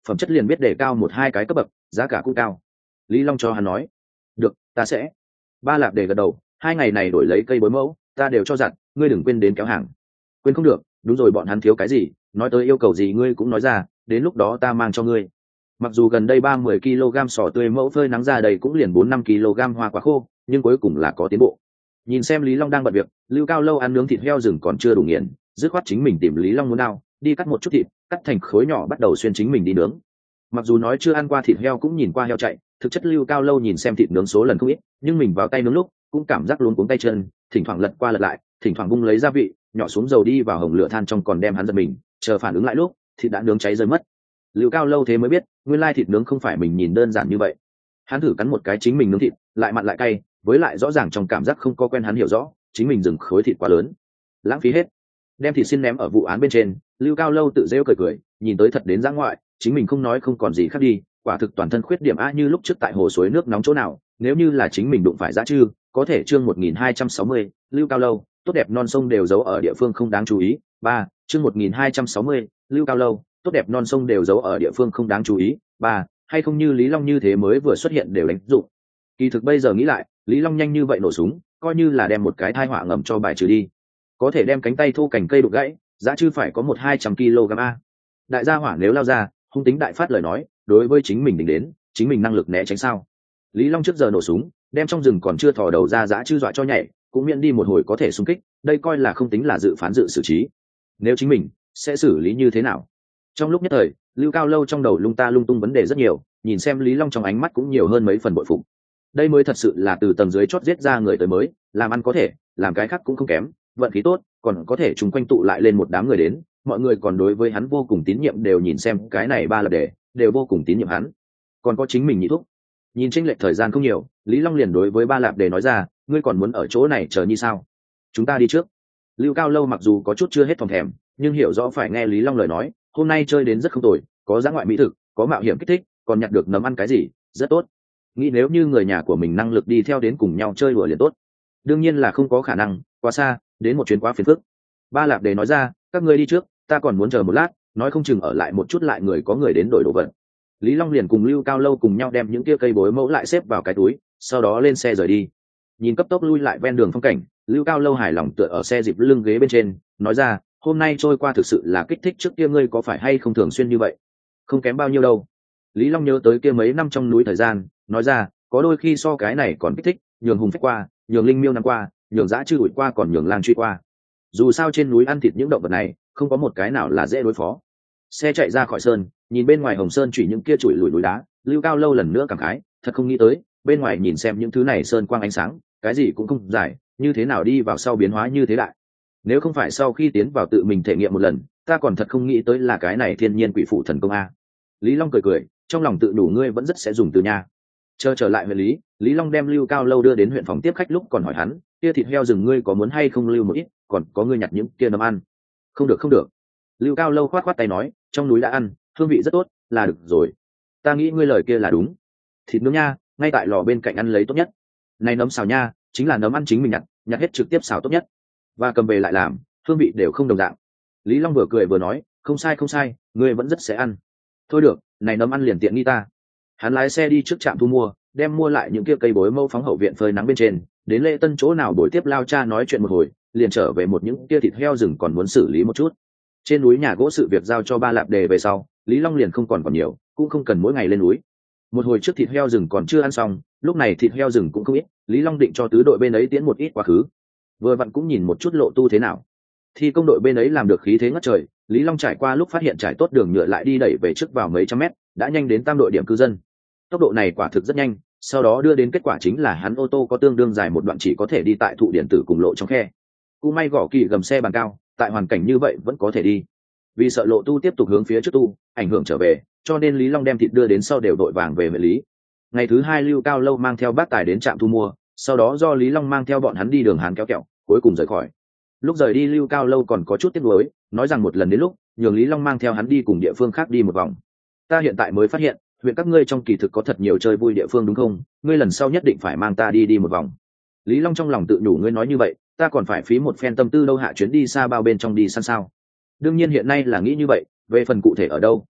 phẩm chất liền biết đề cao một hai cái cấp bậc, giá cả cũng cao. Lý Long cho hắn nói, được, ta sẽ. Ba Lạp Đề gật đầu, hai ngày này đổi lấy cây bối mẫu, ta đều cho dặn, ngươi đừng quên đến kéo hàng. Quên không được, đúng rồi, bọn hắn thiếu cái gì, nói tới yêu cầu gì ngươi cũng nói ra, đến lúc đó ta mang cho ngươi. Mặc dù gần đây ba mươi ki lô gam sò tươi mẫu phơi nắng ra đầy cũng liền bốn năm ki lô gam hoa quả khô, nhưng cuối cùng là có tiến bộ. Nhìn xem Lý Long đang bận việc, Lưu Cao Lâu ăn nướng thịt heo rừng còn chưa đủ nghiền, dứt khoát chính mình tìm Lý Long muốn đao, đi cắt một chút thịt, cắt thành khối nhỏ bắt đầu xuyên chính mình đi nướng. Mặc dù nói chưa ăn qua thịt heo cũng nhìn qua heo chạy, thực chất Lưu Cao Lâu nhìn xem thịt nướng số lần không ít, nhưng mình vào tay nướng lúc cũng cảm giác luống cuống tay chân, thỉnh thoảng lật qua lật lại, thỉnh thoảng bung lấy gia vị, nhỏ xuống dầu đi vào hồng lửa than trong còn đem hắn giật mình, chờ phản ứng lại lúc thịt đã nướng cháy rơi mất. Lưu Cao Lâu thế mới biết, nguyên lai thịt nướng không phải mình nhìn đơn giản như vậy. Hắn thử cắn một cái chính mình nướng thịt, lại mặn lại cay, với lại rõ ràng trong cảm giác không có quen, hắn hiểu rõ chính mình dừng khối thịt quá lớn, lãng phí hết. Đem thịt xin ném ở vụ án bên trên, Lưu Cao Lâu tự rêu cười cười, nhìn tới thật đến giã ngoại, chính mình không nói không còn gì khác đi, quả thực toàn thân khuyết điểm a, như lúc trước tại hồ suối nước nóng chỗ nào, nếu như là chính mình đụng phải dã chư, có thể. Chương một nghìn hai trăm sáu mươi, Lưu Cao Lâu, tốt đẹp non sông đều giấu ở địa phương không đáng chú ý. Ba, chương một nghìn hai trăm sáu mươi, Lưu Cao Lâu, tốt đẹp non sông đều giấu ở địa phương không đáng chú ý. Ba, hay không như Lý Long như thế mới vừa xuất hiện đều đánh dụng. Kỳ thực bây giờ nghĩ lại, Lý Long nhanh như vậy nổ súng, coi như là đem một cái tai họa ngầm cho bài trừ đi. Có thể đem cánh tay thô cành cây đục gãy, dã chư phải có một hai trăm ki lô gam a. Đại gia hỏa nếu lao ra, hung tính đại phát lời nói, đối với chính mình đỉnh đến, chính mình năng lực né tránh sao? Lý Long trước giờ nổ súng, đem trong rừng còn chưa thò đầu ra dã chư dọa cho nhảy, cũng miễn đi một hồi có thể xung kích, đây coi là không tính là dự phán dự xử trí. Nếu chính mình sẽ xử lý như thế nào? Trong lúc nhất thời, Lưu Cao Lâu trong đầu lung ta lung tung vấn đề rất nhiều, nhìn xem Lý Long trong ánh mắt cũng nhiều hơn mấy phần bội phục. Đây mới thật sự là từ tầng dưới chót giết ra người tới mới, làm ăn có thể, làm cái khác cũng không kém, vận khí tốt, còn có thể chúng quanh tụ lại lên một đám người đến, mọi người còn đối với hắn vô cùng tín nhiệm, đều nhìn xem cái này Ba Lạp Đề, đều vô cùng tín nhiệm hắn. Còn có chính mình nhị thúc. Nhìn chênh lệch thời gian không nhiều, Lý Long liền đối với Ba Lạp Đề nói ra, ngươi còn muốn ở chỗ này chờ như sao? Chúng ta đi trước. Lưu Cao Lâu mặc dù có chút chưa hết phòng thèm, nhưng hiểu rõ phải nghe Lý Long lời nói, hôm nay chơi đến rất không tồi, có dã ngoại mỹ thực, có mạo hiểm kích thích, còn nhặt được nấm ăn cái gì, rất tốt. Nghĩ nếu như người nhà của mình năng lực đi theo đến cùng nhau chơi đùa liền tốt. Đương nhiên là không có khả năng, quá xa, đến một chuyến quá phiền phức. Ba Lạp Đề nói ra, các ngươi đi trước, ta còn muốn chờ một lát, nói không chừng ở lại một chút lại người có người đến đổi đồ vật. Lý Long liền cùng Lưu Cao Lâu cùng nhau đem những kia cây bối mẫu lại xếp vào cái túi, sau đó lên xe rời đi. Nhìn cấp tốc lui lại ven đường phong cảnh, Lưu Cao Lâu hài lòng tựa ở xe dịp lưng ghế bên trên, nói ra, hôm nay trôi qua thực sự là kích thích, trước kia ngươi có phải hay không thường xuyên như vậy? Không kém bao nhiêu đâu. Lý Long nhớ tới kia mấy năm trong núi thời gian, nói ra, có đôi khi so cái này còn kích thích, nhường hùng phách qua, nhường linh miêu năm qua, nhường dã chư ủi qua, còn nhường lang truy qua. Dù sao trên núi ăn thịt những động vật này, không có một cái nào là dễ đối phó. Xe chạy ra khỏi sơn, nhìn bên ngoài hồng sơn chủy những kia chùi lùi núi đá, Lưu Cao Lâu lần nữa cảm khái, thật không nghĩ tới, bên ngoài nhìn xem những thứ này sơn quang ánh sáng, cái gì cũng không giải, như thế nào đi vào sau biến hóa như thế đại. Nếu không phải sau khi tiến vào tự mình thể nghiệm một lần, ta còn thật không nghĩ tới là cái này thiên nhiên quỷ phụ thần công a. Lý Long cười cười, trong lòng tự đủ ngươi vẫn rất sẽ dùng từ nha. Chờ trở lại huyện lý, Lý Long đem Lưu Cao Lâu đưa đến huyện phòng tiếp khách lúc còn hỏi hắn, kia thịt heo rừng ngươi có muốn hay không lưu một ít, còn có ngươi nhặt những kia nấm ăn. Không được không được. Lưu Cao Lâu khoát khoát tay nói, trong núi đã ăn, hương vị rất tốt, là được rồi. Ta nghĩ ngươi lời kia là đúng. Thịt nướng nha, ngay tại lò bên cạnh ăn lấy tốt nhất. Này nấm xào nha, chính là nấm ăn chính mình nhặt, nhặt hết trực tiếp xào tốt nhất. Và cầm về lại làm, hương vị đều không đồng dạng. Lý Long vừa cười vừa nói, không sai không sai, ngươi vẫn rất sẽ ăn. Thôi được, này nấm ăn liền tiện nghi ta. Hắn lái xe đi trước trạm thu mua, đem mua lại những kia cây bối mâu phóng hậu viện phơi nắng bên trên, đến Lệ Tân chỗ nào buổi tiếp lao cha nói chuyện một hồi, liền trở về một những kia thịt heo rừng còn muốn xử lý một chút. Trên núi nhà gỗ sự việc giao cho Ba Lạp Đề về sau, Lý Long liền không còn còn nhiều, cũng không cần mỗi ngày lên núi. Một hồi trước thịt heo rừng còn chưa ăn xong, lúc này thịt heo rừng cũng không ít, Lý Long định cho tứ đội bên ấy tiến một ít quá khứ. Vừa vặn cũng nhìn một chút lộ tu thế nào. Thì công đội bên ấy làm được khí thế ngất trời, Lý Long trải qua lúc phát hiện trải tốt đường nhựa lại đi đẩy về trước vào mấy trăm mét, đã nhanh đến tam đội điểm cư dân. Tốc độ này quả thực rất nhanh, sau đó đưa đến kết quả chính là hắn ô tô có tương đương dài một đoạn chỉ có thể đi tại thụ điện tử cùng lộ trong khe. Cú may gõ kỳ gầm xe bàn cao, tại hoàn cảnh như vậy vẫn có thể đi. Vì sợ lộ tu tiếp tục hướng phía trước tu, ảnh hưởng trở về, cho nên Lý Long đem thịt đưa đến sau đều đội vàng về huyện lý. Ngày thứ hai Lưu Cao Lâu mang theo bác tài đến trạm thu mua, sau đó do Lý Long mang theo bọn hắn đi đường hán kéo kẹo, cuối cùng rời khỏi. Lúc rời đi Lưu Cao Lâu còn có chút tiếc nuối, nói rằng một lần đến lúc nhường Lý Long mang theo hắn đi cùng địa phương khác đi một vòng. Ta hiện tại mới phát hiện, huyện các ngươi trong kỳ thực có thật nhiều chơi vui địa phương đúng không? Ngươi lần sau nhất định phải mang ta đi đi một vòng. Lý Long trong lòng tự nhủ, ngươi nói như vậy, ta còn phải phí một phen tâm tư đâu, hạ chuyến đi xa bao bên trong đi săn sao? Đương nhiên hiện nay là nghĩ như vậy, về phần cụ thể ở đâu,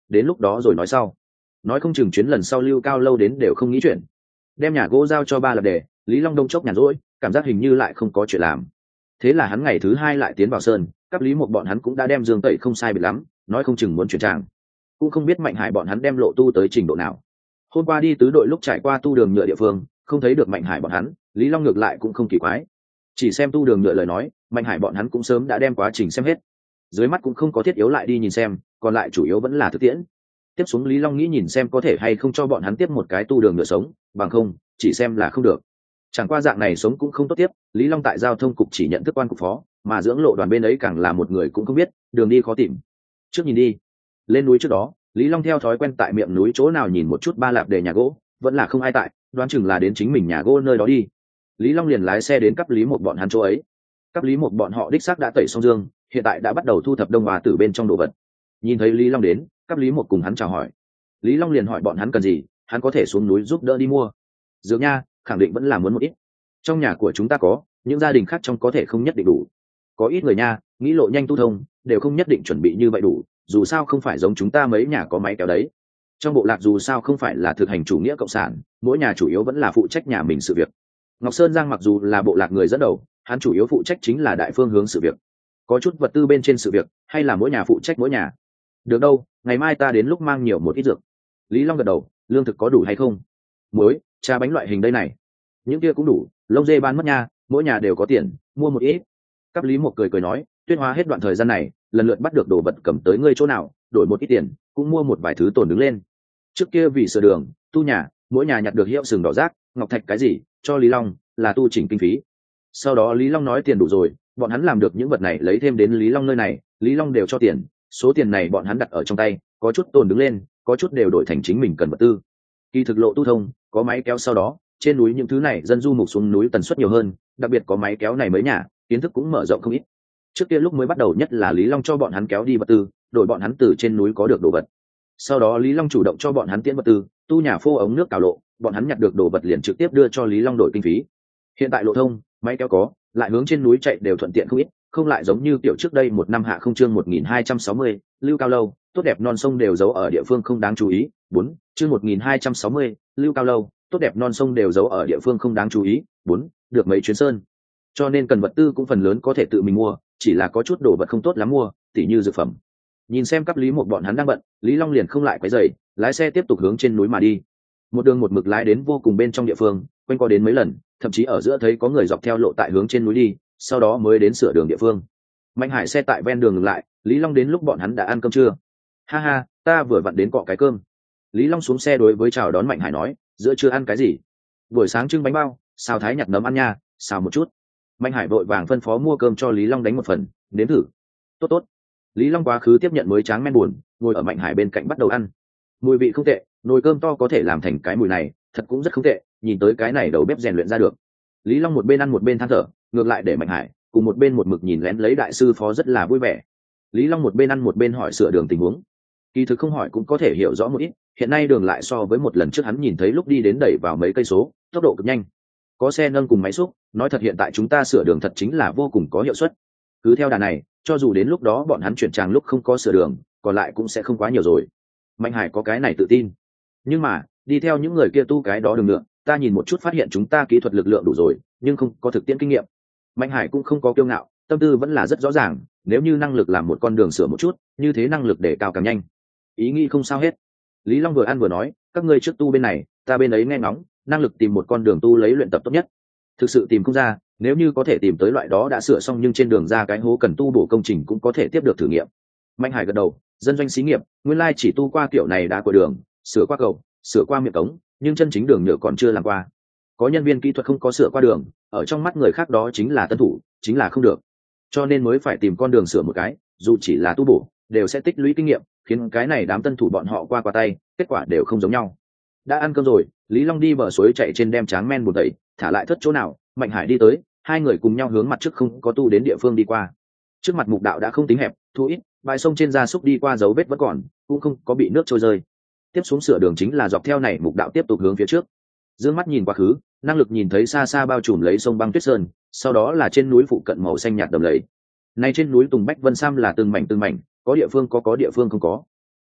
đến lúc đó rồi nói sau. Nói không chừng chuyến lần sau Lưu Cao Lâu đến đều không nghĩ chuyện. Đem nhà gỗ giao cho ba lập đề, Lý Long đông chốc nhàn rỗi, cảm giác hình như lại không có chuyện làm. Thế là hắn ngày thứ hai lại tiến vào sơn, cấp Lý một bọn hắn cũng đã đem Dương Tẩy không sai biệt lắm, nói không chừng muốn chuyển tràng. Cũng không biết Mạnh Hải bọn hắn đem lộ tu tới trình độ nào. Hôm qua đi tứ đội lúc trải qua tu đường nhựa địa phương, không thấy được Mạnh Hải bọn hắn, Lý Long ngược lại cũng không kỳ quái. Chỉ xem tu đường nhựa lời nói, Mạnh Hải bọn hắn cũng sớm đã đem quá trình xem hết. Dưới mắt cũng không có thiết yếu lại đi nhìn xem, còn lại chủ yếu vẫn là thực tiễn. Tiếp xuống Lý Long nghĩ nhìn xem có thể hay không cho bọn hắn tiếp một cái tu đường nhựa sống, bằng không, chỉ xem là không được. Chẳng qua dạng này sống cũng không tốt tiếp, Lý Long tại giao thông cục chỉ nhận thức quan cục phó, mà dưỡng lộ đoàn bên ấy càng là một người cũng không biết, đường đi khó tìm. Trước nhìn đi. Lên núi trước đó, Lý Long theo thói quen tại miệng núi chỗ nào nhìn một chút ba lạp để nhà gỗ, vẫn là không ai tại, đoán chừng là đến chính mình nhà gỗ nơi đó đi. Lý Long liền lái xe đến cấp Lý một bọn hắn chỗ ấy. Cấp Lý một bọn họ đích xác đã tẩy xong dương, hiện tại đã bắt đầu thu thập đông hòa tử bên trong đồ vật. Nhìn thấy Lý Long đến, cấp Lý một cùng hắn chào hỏi. Lý Long liền hỏi bọn hắn cần gì, hắn có thể xuống núi giúp đỡ đi mua. Dược nha, khẳng định vẫn là muốn một ít. Trong nhà của chúng ta có, những gia đình khác trong có thể không nhất định đủ. Có ít người nha, nghĩ lộ nhanh tu thông, đều không nhất định chuẩn bị như vậy đủ, dù sao không phải giống chúng ta mấy nhà có máy kéo đấy. Trong bộ lạc dù sao không phải là thực hành chủ nghĩa cộng sản, mỗi nhà chủ yếu vẫn là phụ trách nhà mình sự việc. Ngọc Sơn Giang mặc dù là bộ lạc người dẫn đầu, hắn chủ yếu phụ trách chính là đại phương hướng sự việc. Có chút vật tư bên trên sự việc, hay là mỗi nhà phụ trách mỗi nhà. Được đâu, ngày mai ta đến lúc mang nhiều một ít dược. Lý Long gật đầu, lương thực có đủ hay không? Muối, trà bánh loại hình đây này. Những kia cũng đủ, lông dê bán mất nha, mỗi nhà đều có tiền, mua một ít. Cấp Lý một cười cười nói, Tuyết Hoa hết đoạn thời gian này, lần lượt bắt được đồ vật cầm tới ngươi chỗ nào, đổi một ít tiền, cũng mua một vài thứ tồn đứng lên. Trước kia vì sửa đường, tu nhà, mỗi nhà nhặt được hiệu sừng đỏ rác, ngọc thạch cái gì, cho Lý Long là tu chỉnh kinh phí. Sau đó Lý Long nói tiền đủ rồi, bọn hắn làm được những vật này lấy thêm đến Lý Long nơi này, Lý Long đều cho tiền, số tiền này bọn hắn đặt ở trong tay, có chút tồn đứng lên, có chút đều đổi thành chính mình cần vật tư. Kỳ thực lộ tu thông, có máy kéo sau đó, trên núi những thứ này dân du mục xuống núi tần suất nhiều hơn, đặc biệt có máy kéo này mới nhà, kiến thức cũng mở rộng không ít. Trước kia lúc mới bắt đầu nhất là Lý Long cho bọn hắn kéo đi vật tư, đổi bọn hắn từ trên núi có được đồ vật. Sau đó Lý Long chủ động cho bọn hắn tiễn vật tư, tu nhà phô ống nước cào lộ, bọn hắn nhặt được đồ vật liền trực tiếp đưa cho Lý Long đổi kinh phí. Hiện tại lộ thông, máy kéo có, lại hướng trên núi chạy đều thuận tiện không ít, không lại giống như kiểu trước đây một năm hạ không chương một nghìn hai trăm sáu mươi, Lưu Cao Lâu, tốt đẹp non sông đều giấu ở địa phương không đáng chú ý. Bốn, chương một nghìn hai trăm sáu mươi, Lưu Cao Lâu, tốt đẹp non sông đều giấu ở địa phương không đáng chú ý. Bốn, được mấy chuyến sơn. Cho nên cần vật tư cũng phần lớn có thể tự mình mua, chỉ là có chút đồ vật không tốt lắm mua, tỉ như dược phẩm. Nhìn xem cấp Lý một bọn hắn đang bận, Lý Long liền không lại quấy rầy, lái xe tiếp tục hướng trên núi mà đi. Một đường một mực lái đến vô cùng bên trong địa phương, quanh co đến mấy lần, thậm chí ở giữa thấy có người dọc theo lộ tại hướng trên núi đi, sau đó mới đến sửa đường địa phương. Mạnh Hải xe tại ven đường ngừng lại, Lý Long đến lúc bọn hắn đã ăn cơm chưa? Ha ha, ta vừa vặn đến cọ cái cơm. Lý Long xuống xe đối với chào đón Mạnh Hải nói, giữa trưa ăn cái gì? Buổi sáng trưng bánh bao, xào thái nhặt nấm ăn nha, xào một chút. Mạnh Hải vội vàng phân phó mua cơm cho Lý Long đánh một phần, nếm thử. Tốt tốt. Lý Long quá khứ tiếp nhận mới tráng men buồn, ngồi ở Mạnh Hải bên cạnh bắt đầu ăn. Mùi vị không tệ, nồi cơm to có thể làm thành cái mùi này, thật cũng rất không tệ, nhìn tới cái này đầu bếp rèn luyện ra được. Lý Long một bên ăn một bên than thở, ngược lại để Mạnh Hải cùng một bên một mực nhìn lén lấy đại sư phó rất là vui vẻ. Lý Long một bên ăn một bên hỏi sửa đường tình huống. Kỳ thực không hỏi cũng có thể hiểu rõ một ít, hiện nay đường lại so với một lần trước hắn nhìn thấy lúc đi đến đẩy vào mấy cây số, tốc độ cực nhanh. Có xe nâng cùng máy xúc, nói thật hiện tại chúng ta sửa đường thật chính là vô cùng có hiệu suất. Cứ theo đà này, cho dù đến lúc đó bọn hắn chuyển tràng lúc không có sửa đường, còn lại cũng sẽ không quá nhiều rồi. Mạnh Hải có cái này tự tin. Nhưng mà, đi theo những người kia tu cái đó đường nữa, ta nhìn một chút phát hiện chúng ta kỹ thuật lực lượng đủ rồi, nhưng không có thực tiễn kinh nghiệm. Mạnh Hải cũng không có kiêu ngạo, tâm tư vẫn là rất rõ ràng, nếu như năng lực làm một con đường sửa một chút, như thế năng lực để cao càng nhanh. Ý nghĩ không sao hết. Lý Long vừa ăn vừa nói, các ngươi trước tu bên này, ta bên ấy nghe ngóng, năng lực tìm một con đường tu lấy luyện tập tốt nhất. Thực sự tìm không ra, nếu như có thể tìm tới loại đó đã sửa xong nhưng trên đường ra cái hố cần tu bổ công trình cũng có thể tiếp được thử nghiệm. Mạnh Hải gật đầu, dân doanh xí nghiệp, nguyên lai chỉ tu qua kiểu này đã của đường, sửa qua cầu, sửa qua miệng cống, nhưng chân chính đường nhựa còn chưa làm qua. Có nhân viên kỹ thuật không có sửa qua đường, ở trong mắt người khác đó chính là tân thủ, chính là không được. Cho nên mới phải tìm con đường sửa một cái, dù chỉ là tu bổ, đều sẽ tích lũy kinh nghiệm, khiến cái này đám tân thủ bọn họ qua qua tay, kết quả đều không giống nhau. Đã ăn cơm rồi, Lý Long đi bờ suối chạy trên đem tráng men bùn tẩy, thả lại thất chỗ nào, Mạnh Hải đi tới, hai người cùng nhau hướng mặt trước không có tu đến địa phương đi qua. Trước mặt mục đạo đã không tính hẹp, thu ít, bãi sông trên gia súc đi qua dấu vết vẫn còn, cũng không có bị nước trôi rơi. Tiếp xuống sửa đường chính là dọc theo này mục đạo tiếp tục hướng phía trước. Dương mắt nhìn quá khứ, năng lực nhìn thấy xa xa bao trùm lấy sông băng tuyết sơn, sau đó là trên núi phụ cận màu xanh nhạt đầm lầy. Này trên núi Tùng Bách Vân Sam là từng mảnh từng mảnh, có địa phương có có địa phương không có.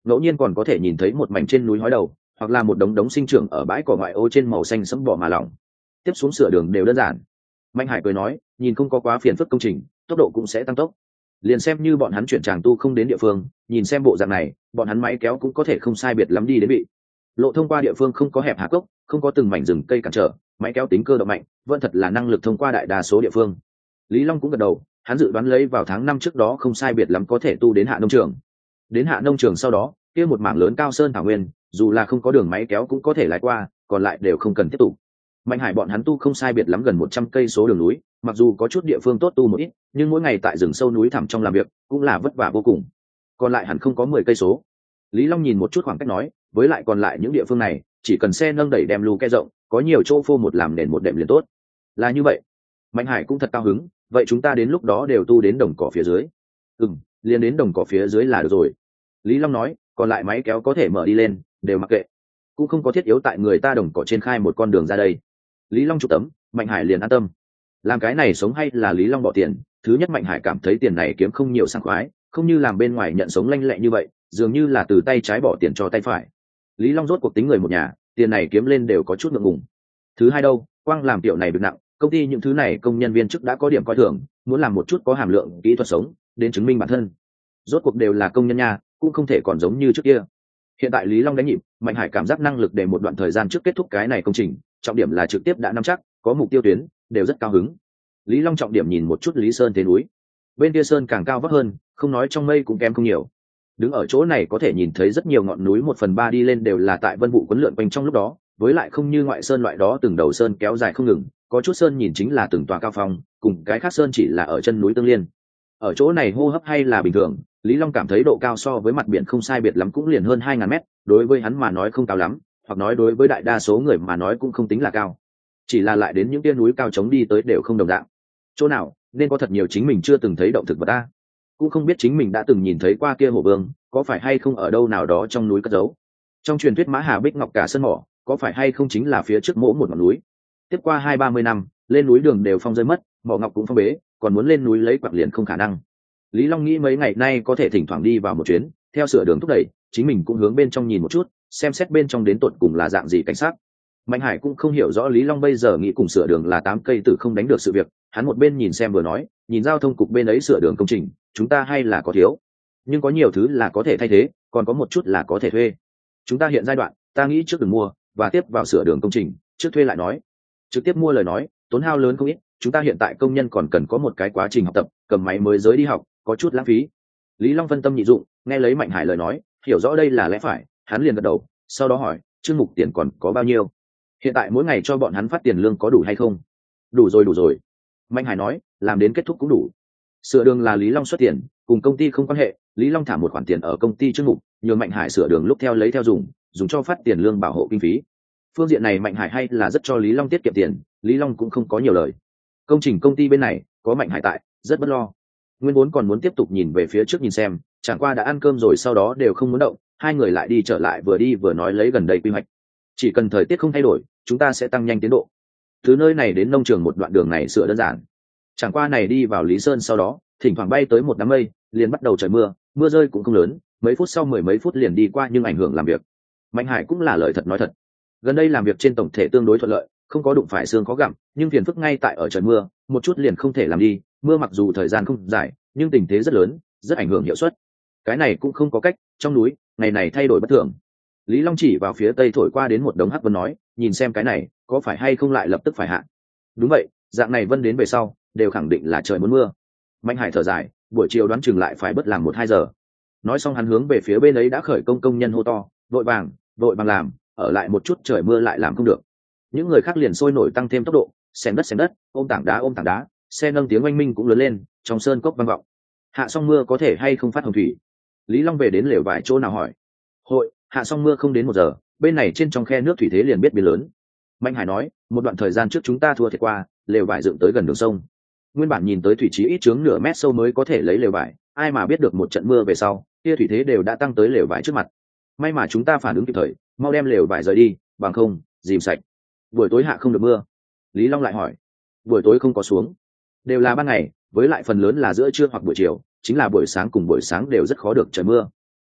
ngẫu nhiên còn có thể nhìn thấy một mảnh trên núi hói đầu, hoặc là một đống đống sinh trưởng ở bãi cỏ ngoại ô trên màu xanh sẫm bò mà lỏng. Tiếp xuống sửa đường đều đơn giản. Mạnh Hải cười nói, nhìn không có quá phiền phức công trình, tốc độ cũng sẽ tăng tốc. Liền xem như bọn hắn chuyển tràng tu không đến địa phương, nhìn xem bộ dạng này, bọn hắn máy kéo cũng có thể không sai biệt lắm đi đến bị. Lộ thông qua địa phương không có hẹp hạ cốc, không có từng mảnh rừng cây cản trở, máy kéo tính cơ động mạnh, vẫn thật là năng lực thông qua đại đa số địa phương. Lý Long cũng gật đầu, hắn dự đoán lấy vào tháng năm trước đó không sai biệt lắm có thể tu đến Hạ nông trường. Đến Hạ nông trường sau đó, kia một mảng lớn cao sơn thảo nguyên, dù là không có đường máy kéo cũng có thể lái qua, còn lại đều không cần tiếp tục. Mạnh Hải bọn hắn tu không sai biệt lắm gần một trăm cây số đường núi, mặc dù có chút địa phương tốt tu một ít, nhưng mỗi ngày tại rừng sâu núi thẳm trong làm việc, cũng là vất vả vô cùng. Còn lại hẳn không có mười cây số. Lý Long nhìn một chút khoảng cách nói, với lại còn lại những địa phương này, chỉ cần xe nâng đẩy đem lu ke rộng, có nhiều chỗ phô một làm nền một đệm liền tốt. Là như vậy. Mạnh Hải cũng thật cao hứng, vậy chúng ta đến lúc đó đều tu đến đồng cỏ phía dưới. Ừm, liền đến đồng cỏ phía dưới là được rồi. Lý Long nói, còn lại máy kéo có thể mở đi lên, đều mặc kệ. Cũng không có thiết yếu tại người ta đồng cỏ trên khai một con đường ra đây. Lý Long chụp tấm, Mạnh Hải liền an tâm. Làm cái này sống hay là Lý Long bỏ tiền, thứ nhất Mạnh Hải cảm thấy tiền này kiếm không nhiều sảng khoái, không như làm bên ngoài nhận sống lanh lẹ như vậy, dường như là từ tay trái bỏ tiền cho tay phải. Lý Long rốt cuộc tính người một nhà, tiền này kiếm lên đều có chút ngượng ngùng. Thứ hai đâu, quang làm tiểu này việc nặng, công ty những thứ này công nhân viên chức đã có điểm coi thường, muốn làm một chút có hàm lượng kỹ thuật sống, đến chứng minh bản thân. Rốt cuộc đều là công nhân nha, cũng không thể còn giống như trước kia. Hiện tại Lý Long đánh nhịp, Mạnh Hải cảm giác năng lực để một đoạn thời gian trước kết thúc cái này công trình, trọng điểm là trực tiếp đã nắm chắc, có mục tiêu tuyến, đều rất cao hứng. Lý Long trọng điểm nhìn một chút Lý Sơn thế núi, bên kia sơn càng cao vấp hơn, không nói trong mây cũng kém không nhiều. Đứng ở chỗ này có thể nhìn thấy rất nhiều ngọn núi, một phần ba đi lên đều là tại vân vụ quấn lượn quanh trong lúc đó, với lại không như ngoại sơn loại đó từng đầu sơn kéo dài không ngừng, có chút sơn nhìn chính là từng tòa cao phong, cùng cái khác sơn chỉ là ở chân núi tương liên. Ở chỗ này hô hấp hay là bình thường, Lý Long cảm thấy độ cao so với mặt biển không sai biệt lắm, cũng liền hơn hai ngàn mét, đối với hắn mà nói không cao lắm, hoặc nói đối với đại đa số người mà nói cũng không tính là cao. Chỉ là lại đến những tia núi cao chống đi tới đều không đồng dạng. Chỗ nào nên có thật nhiều chính mình chưa từng thấy động thực vật ta, cũng không biết chính mình đã từng nhìn thấy qua kia hổ vương, có phải hay không ở đâu nào đó trong núi cất giấu. Trong truyền thuyết Mã Hà Bích Ngọc cả sơn mỏ, có phải hay không chính là phía trước mỗ một ngọn núi. Tiếp qua hai ba mươi năm, lên núi đường đều phong rơi mất, mỏ ngọc cũng phong bế, còn muốn lên núi lấy quặng liền không khả năng. Lý Long nghĩ mấy ngày nay có thể thỉnh thoảng đi vào một chuyến, theo sửa đường thúc đẩy, chính mình cũng hướng bên trong nhìn một chút, xem xét bên trong đến tột cùng là dạng gì cảnh sát. Mạnh Hải cũng không hiểu rõ Lý Long bây giờ nghĩ cùng sửa đường là tám cây tử không đánh được sự việc, hắn một bên nhìn xem vừa nói, nhìn giao thông cục bên ấy sửa đường công trình, chúng ta hay là có thiếu, nhưng có nhiều thứ là có thể thay thế, còn có một chút là có thể thuê. Chúng ta hiện giai đoạn, ta nghĩ trước đừng mua, và tiếp vào sửa đường công trình, trước thuê lại nói. Trực tiếp mua lời nói, tốn hao lớn không ít, chúng ta hiện tại công nhân còn cần có một cái quá trình học tập, cầm máy mới giới đi học, có chút lãng phí. Lý Long phân tâm nhị dụng, nghe lấy Mạnh Hải lời nói, hiểu rõ đây là lẽ phải, hắn liền gật đầu, sau đó hỏi, chương mục tiền còn có bao nhiêu? Hiện tại mỗi ngày cho bọn hắn phát tiền lương có đủ hay không? Đủ rồi đủ rồi. Mạnh Hải nói, làm đến kết thúc cũng đủ. Sửa đường là Lý Long xuất tiền, cùng công ty không quan hệ, Lý Long thả một khoản tiền ở công ty chương mục, nhường Mạnh Hải sửa đường lúc theo lấy theo dùng, dùng cho phát tiền lương bảo hộ kinh phí. Phương diện này Mạnh Hải hay là rất cho Lý Long tiết kiệm tiền, Lý Long cũng không có nhiều lời. Công trình công ty bên này có Mạnh Hải tại, rất bất lo. Nguyên vốn còn muốn tiếp tục nhìn về phía trước nhìn xem, chẳng qua đã ăn cơm rồi sau đó đều không muốn động, hai người lại đi trở lại, vừa đi vừa nói lấy gần đây quy hoạch. Chỉ cần thời tiết không thay đổi, chúng ta sẽ tăng nhanh tiến độ. Từ nơi này đến nông trường một đoạn đường này sửa đơn giản. Chẳng qua này đi vào Lý Sơn sau đó, thỉnh thoảng bay tới một đám mây, liền bắt đầu trời mưa, mưa rơi cũng không lớn, mấy phút sau mười mấy phút liền đi qua, nhưng ảnh hưởng làm việc. Mạnh Hải cũng là lời thật nói thật. Gần đây làm việc trên tổng thể tương đối thuận lợi, không có đụng phải xương khó gặm, nhưng phiền phức ngay tại ở trời mưa, một chút liền không thể làm đi, mưa mặc dù thời gian không dài, nhưng tình thế rất lớn, rất ảnh hưởng hiệu suất. Cái này cũng không có cách, trong núi, ngày này thay đổi bất thường. Lý Long chỉ vào phía tây thổi qua đến một đống hắc vân nói, nhìn xem cái này, có phải hay không lại lập tức phải hạ. Đúng vậy, dạng này vân đến về sau, đều khẳng định là trời muốn mưa. Mạnh Hải thở dài, buổi chiều đoán chừng lại phải bất làm một hai giờ. Nói xong hắn hướng về phía bên ấy đã khởi công công nhân hô to, vội vàng, vội vàng làm, ở lại một chút trời mưa lại làm không được. Những người khác liền sôi nổi tăng thêm tốc độ, xén đất xén đất, ôm tảng đá ôm tảng đá, xe nâng tiếng oanh minh cũng lớn lên, trong sơn cốc vang vọng. Hạ xong mưa có thể hay không phát hồng thủy? Lý Long về đến lều vải chỗ nào hỏi. Hội, hạ xong mưa không đến một giờ, bên này trên trong khe nước thủy thế liền biết biến lớn. Mạnh Hải nói, một đoạn thời gian trước chúng ta thua thiệt qua, lều vải dựng tới gần đường sông. Nguyên bản nhìn tới thủy trí ít chướng nửa mét sâu mới có thể lấy lều vải, ai mà biết được một trận mưa về sau, kia thủy thế đều đã tăng tới lều vải trước mặt. May mà chúng ta phản ứng kịp thời, mau đem lều vải rời đi, bằng không, dìm sạch. Buổi tối hạ không được mưa. Lý Long lại hỏi. Buổi tối không có xuống, đều là ban ngày, với lại phần lớn là giữa trưa hoặc buổi chiều, chính là buổi sáng cùng buổi sáng đều rất khó được trời mưa.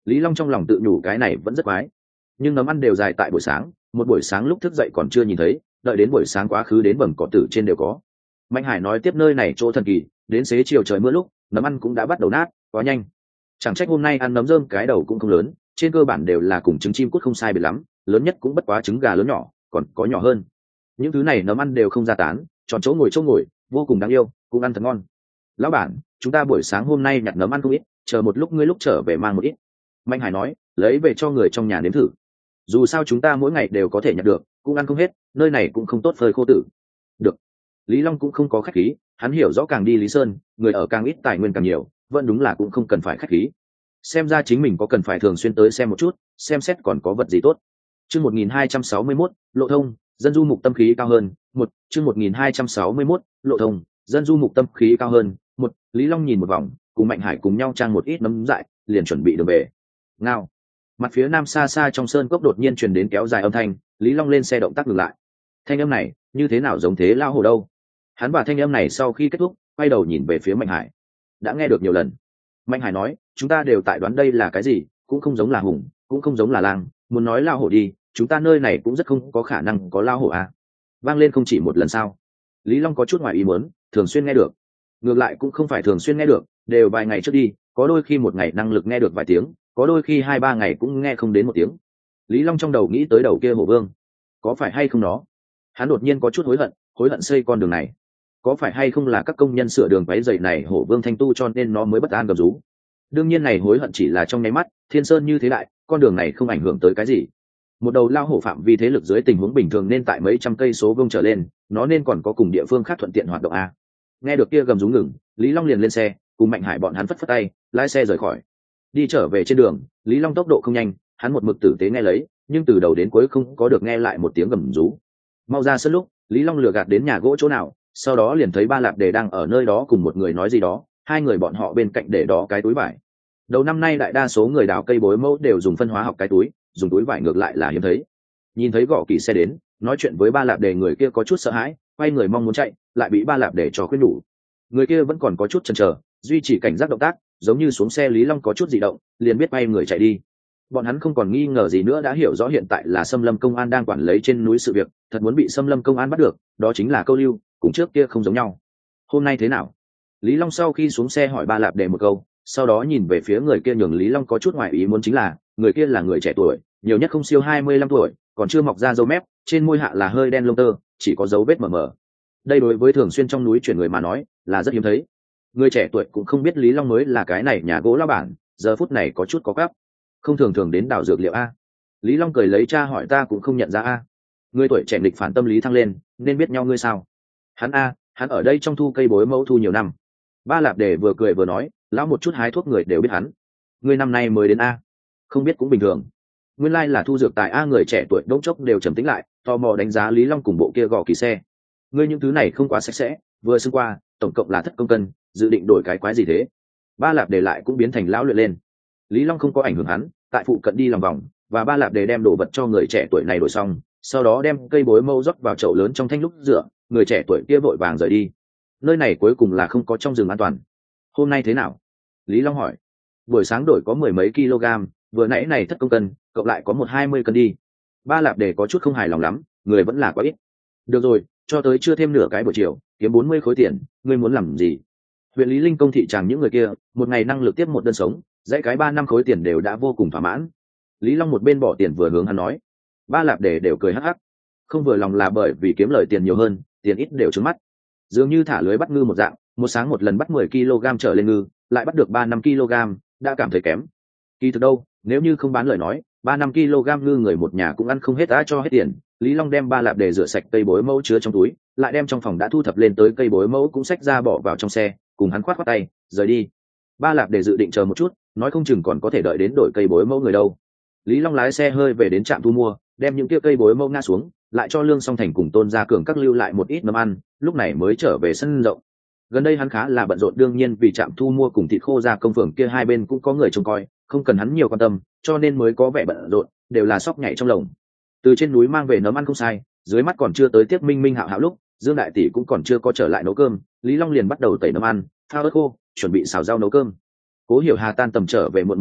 Lý Long trong lòng tự nhủ cái này vẫn rất quái, nhưng nấm ăn đều dài tại buổi sáng, một buổi sáng lúc thức dậy còn chưa nhìn thấy, đợi đến buổi sáng quá khứ đến bầm cỏ tử trên đều có. Mạnh Hải nói tiếp nơi này chỗ thần kỳ, đến xế chiều trời mưa lúc nấm ăn cũng đã bắt đầu nát quá nhanh. Chẳng trách hôm nay ăn nấm rơm cái đầu cũng không lớn, trên cơ bản đều là cùng trứng chim cút không sai biệt lắm, lớn nhất cũng bất quá trứng gà lớn nhỏ, còn có nhỏ hơn. Những thứ này nấm ăn đều không ra tán, tròn chỗ ngồi chỗ ngồi, vô cùng đáng yêu, cũng ăn thật ngon. Lão bản, chúng ta buổi sáng hôm nay nhặt nấm ăn không ít, chờ một lúc ngươi lúc trở về mang một ít. Mạnh Hải nói, lấy về cho người trong nhà nếm thử. Dù sao chúng ta mỗi ngày đều có thể nhặt được, cũng ăn không hết, nơi này cũng không tốt phơi khô tử. Được. Lý Long cũng không có khách khí, hắn hiểu rõ càng đi Lý Sơn, người ở càng ít tài nguyên càng nhiều, vẫn đúng là cũng không cần phải khách khí. Xem ra chính mình có cần phải thường xuyên tới xem một chút, xem xét còn có vật gì tốt. Chương một nghìn hai trăm sáu mươi mốt, lộ thông, dân du mục tâm khí cao hơn. Một, chương một nghìn hai trăm sáu mươi mốt, lộ thông, dân du mục tâm khí cao hơn. Một, Lý Long nhìn một vòng, cùng Mạnh Hải cùng nhau trang một ít nấm dại, liền chuẩn bị đường về. Ngao. Mặt phía nam xa xa trong sơn cốc đột nhiên truyền đến kéo dài âm thanh, Lý Long lên xe động tác ngừng lại. Thanh âm này, như thế nào giống thế lao hổ đâu? Hắn và thanh âm này sau khi kết thúc, quay đầu nhìn về phía Mạnh Hải. Đã nghe được nhiều lần. Mạnh Hải nói, chúng ta đều tại đoán đây là cái gì, cũng không giống là hùng, cũng không giống là lang, muốn nói lao hổ đi, chúng ta nơi này cũng rất không có khả năng có lao hổ à. Vang lên không chỉ một lần sao? Lý Long có chút ngoài ý muốn, thường xuyên nghe được. Ngược lại cũng không phải thường xuyên nghe được, đều vài ngày trước đi, có đôi khi một ngày năng lực nghe được vài tiếng, có đôi khi hai ba ngày cũng nghe không đến một tiếng. Lý Long trong đầu nghĩ tới đầu kia hổ vương, có phải hay không nó? Hắn đột nhiên có chút hối hận, hối hận xây con đường này. Có phải hay không là các công nhân sửa đường váy dày này hổ vương thanh tu cho nên nó mới bất an gầm rú? Đương nhiên này hối hận chỉ là trong nháy mắt, thiên sơn như thế đại, con đường này không ảnh hưởng tới cái gì. Một đầu lao hổ phạm vi thế lực dưới tình huống bình thường nên tại mấy trăm cây số vuông trở lên, nó nên còn có cùng địa phương khác thuận tiện hoạt động a. Nghe được kia gầm rú ngừng, Lý Long liền lên xe, cùng Mạnh Hải bọn hắn phất phất tay, lái xe rời khỏi. Đi trở về trên đường, Lý Long tốc độ không nhanh, hắn một mực tử tế nghe lấy, nhưng từ đầu đến cuối không có được nghe lại một tiếng gầm rú. Mau ra sân lúc, Lý Long lừa gạt đến nhà gỗ chỗ nào, sau đó liền thấy ba lạp đề đang ở nơi đó cùng một người nói gì đó, hai người bọn họ bên cạnh để đó cái túi vải. Đầu năm nay đại đa số người đào cây bối mẫu đều dùng phân hóa học cái túi, dùng túi vải ngược lại là hiếm thấy. Nhìn thấy Gõ Kỳ xe đến, nói chuyện với ba lạp đề người kia có chút sợ hãi, quay người mong muốn chạy, lại bị ba lạp đề cho khuyên nhủ. Người kia vẫn còn có chút chần chờ, duy trì cảnh giác động tác, giống như xuống xe Lý Long có chút dị động, liền biết bay người chạy đi. Bọn hắn không còn nghi ngờ gì nữa, đã hiểu rõ hiện tại là Xâm Lâm công an đang quản lấy trên núi sự việc, thật muốn bị Xâm Lâm công an bắt được, đó chính là câu lưu, cùng trước kia không giống nhau. Hôm nay thế nào? Lý Long sau khi xuống xe hỏi ba lạp đề một câu, sau đó nhìn về phía người kia, nhường Lý Long có chút ngoài ý muốn chính là, người kia là người trẻ tuổi, nhiều nhất không siêu hai mươi lăm tuổi, còn chưa mọc ra râu mép, trên môi hạ là hơi đen lông tơ, chỉ có dấu vết mờ mờ. Đây đối với thường xuyên trong núi chuyển người mà nói, là rất hiếm thấy. Người trẻ tuổi cũng không biết Lý Long mới là cái này nhà gỗ lão bản, giờ phút này có chút có gấp. Không thường thường đến đào dược liệu a? Lý Long cười lấy cha hỏi, ta cũng không nhận ra a. Người tuổi trẻ nghịch phản tâm lý thăng lên, nên biết nhau ngươi sao? Hắn a, hắn ở đây trong thu cây bối mẫu thu nhiều năm. Ba lạp đề vừa cười vừa nói, lão một chút hái thuốc người đều biết hắn. Ngươi năm nay mới đến a? Không biết cũng bình thường. Nguyên lai là thu dược tài a. Người trẻ tuổi đống chốc đều trầm tĩnh lại, tò mò đánh giá Lý Long cùng bộ kia Gõ Kỳ xe. Ngươi những thứ này không quá sạch sẽ, vừa xưng qua, tổng cộng là thất công cân, dự định đổi cái quái gì thế? Ba lạp đề lại cũng biến thành lão luyện lên. Lý Long không có ảnh hưởng hắn, tại phụ cận đi lòng vòng, và ba lạp đề đem đồ vật cho người trẻ tuổi này đổi xong, sau đó đem cây bối mâu rót vào chậu lớn trong thanh lúc rửa, người trẻ tuổi kia vội vàng rời đi. Nơi này cuối cùng là không có trong rừng an toàn. Hôm nay thế nào? Lý Long hỏi. Buổi sáng đổi có mười mấy kg, vừa nãy này thất công cân, cộng lại có một hai mươi cân đi. Ba lạp đề có chút không hài lòng lắm, người vẫn là quá ít. Được rồi, cho tới chưa thêm nửa cái buổi chiều, kiếm bốn mươi khối tiền, ngươi muốn làm gì? Huyện Lý Linh công thị tràng những người kia, một ngày năng lực tiếp một đơn sống, dãy cái ba năm khối tiền đều đã vô cùng thỏa mãn. Lý Long một bên bỏ tiền vừa hướng hắn nói. Ba lạp đề đều cười hắc hắc. Không vừa lòng là bởi vì kiếm lời tiền nhiều hơn, tiền ít đều trứng mắt. Dường như thả lưới bắt ngư một dạng, một sáng một lần bắt mười kg trở lên ngư, lại bắt được ba năm kg, đã cảm thấy kém. Kỳ thực đâu, nếu như không bán lời nói, ba năm kg ngư người một nhà cũng ăn không hết, đã cho hết tiền. Lý Long đem ba lạp đề rửa sạch cây bối mẫu chứa trong túi, lại đem trong phòng đã thu thập lên tới cây bối mẫu cũng xách ra bỏ vào trong xe, cùng hắn khoát khoát tay, rời đi. Ba lạp đề dự định chờ một chút, nói không chừng còn có thể đợi đến đổi cây bối mẫu người đâu. Lý Long lái xe hơi về đến trạm thu mua, đem những kia cây bối mẫu ngã xuống, lại cho Lương Song Thành cùng Tôn Gia Cường các lưu lại một ít nấm ăn, lúc này mới trở về sân rộng. Gần đây hắn khá là bận rộn, đương nhiên vì trạm thu mua cùng thịt khô ra công phường kia hai bên cũng có người trông coi, không cần hắn nhiều quan tâm, cho nên mới có vẻ bận rộn, đều là sóc nhảy trong lồng. Từ trên núi mang về nấm ăn không sai, dưới mắt còn chưa tới tiếp Minh Minh Hạo Hạo lúc, Dương đại tỷ cũng còn chưa có trở lại nấu cơm, Lý Long liền bắt đầu tẩy nấm ăn, phao ớt khô, chuẩn bị xào rau nấu cơm. Cố Hiểu Hà tan tầm trở về muộn một ít,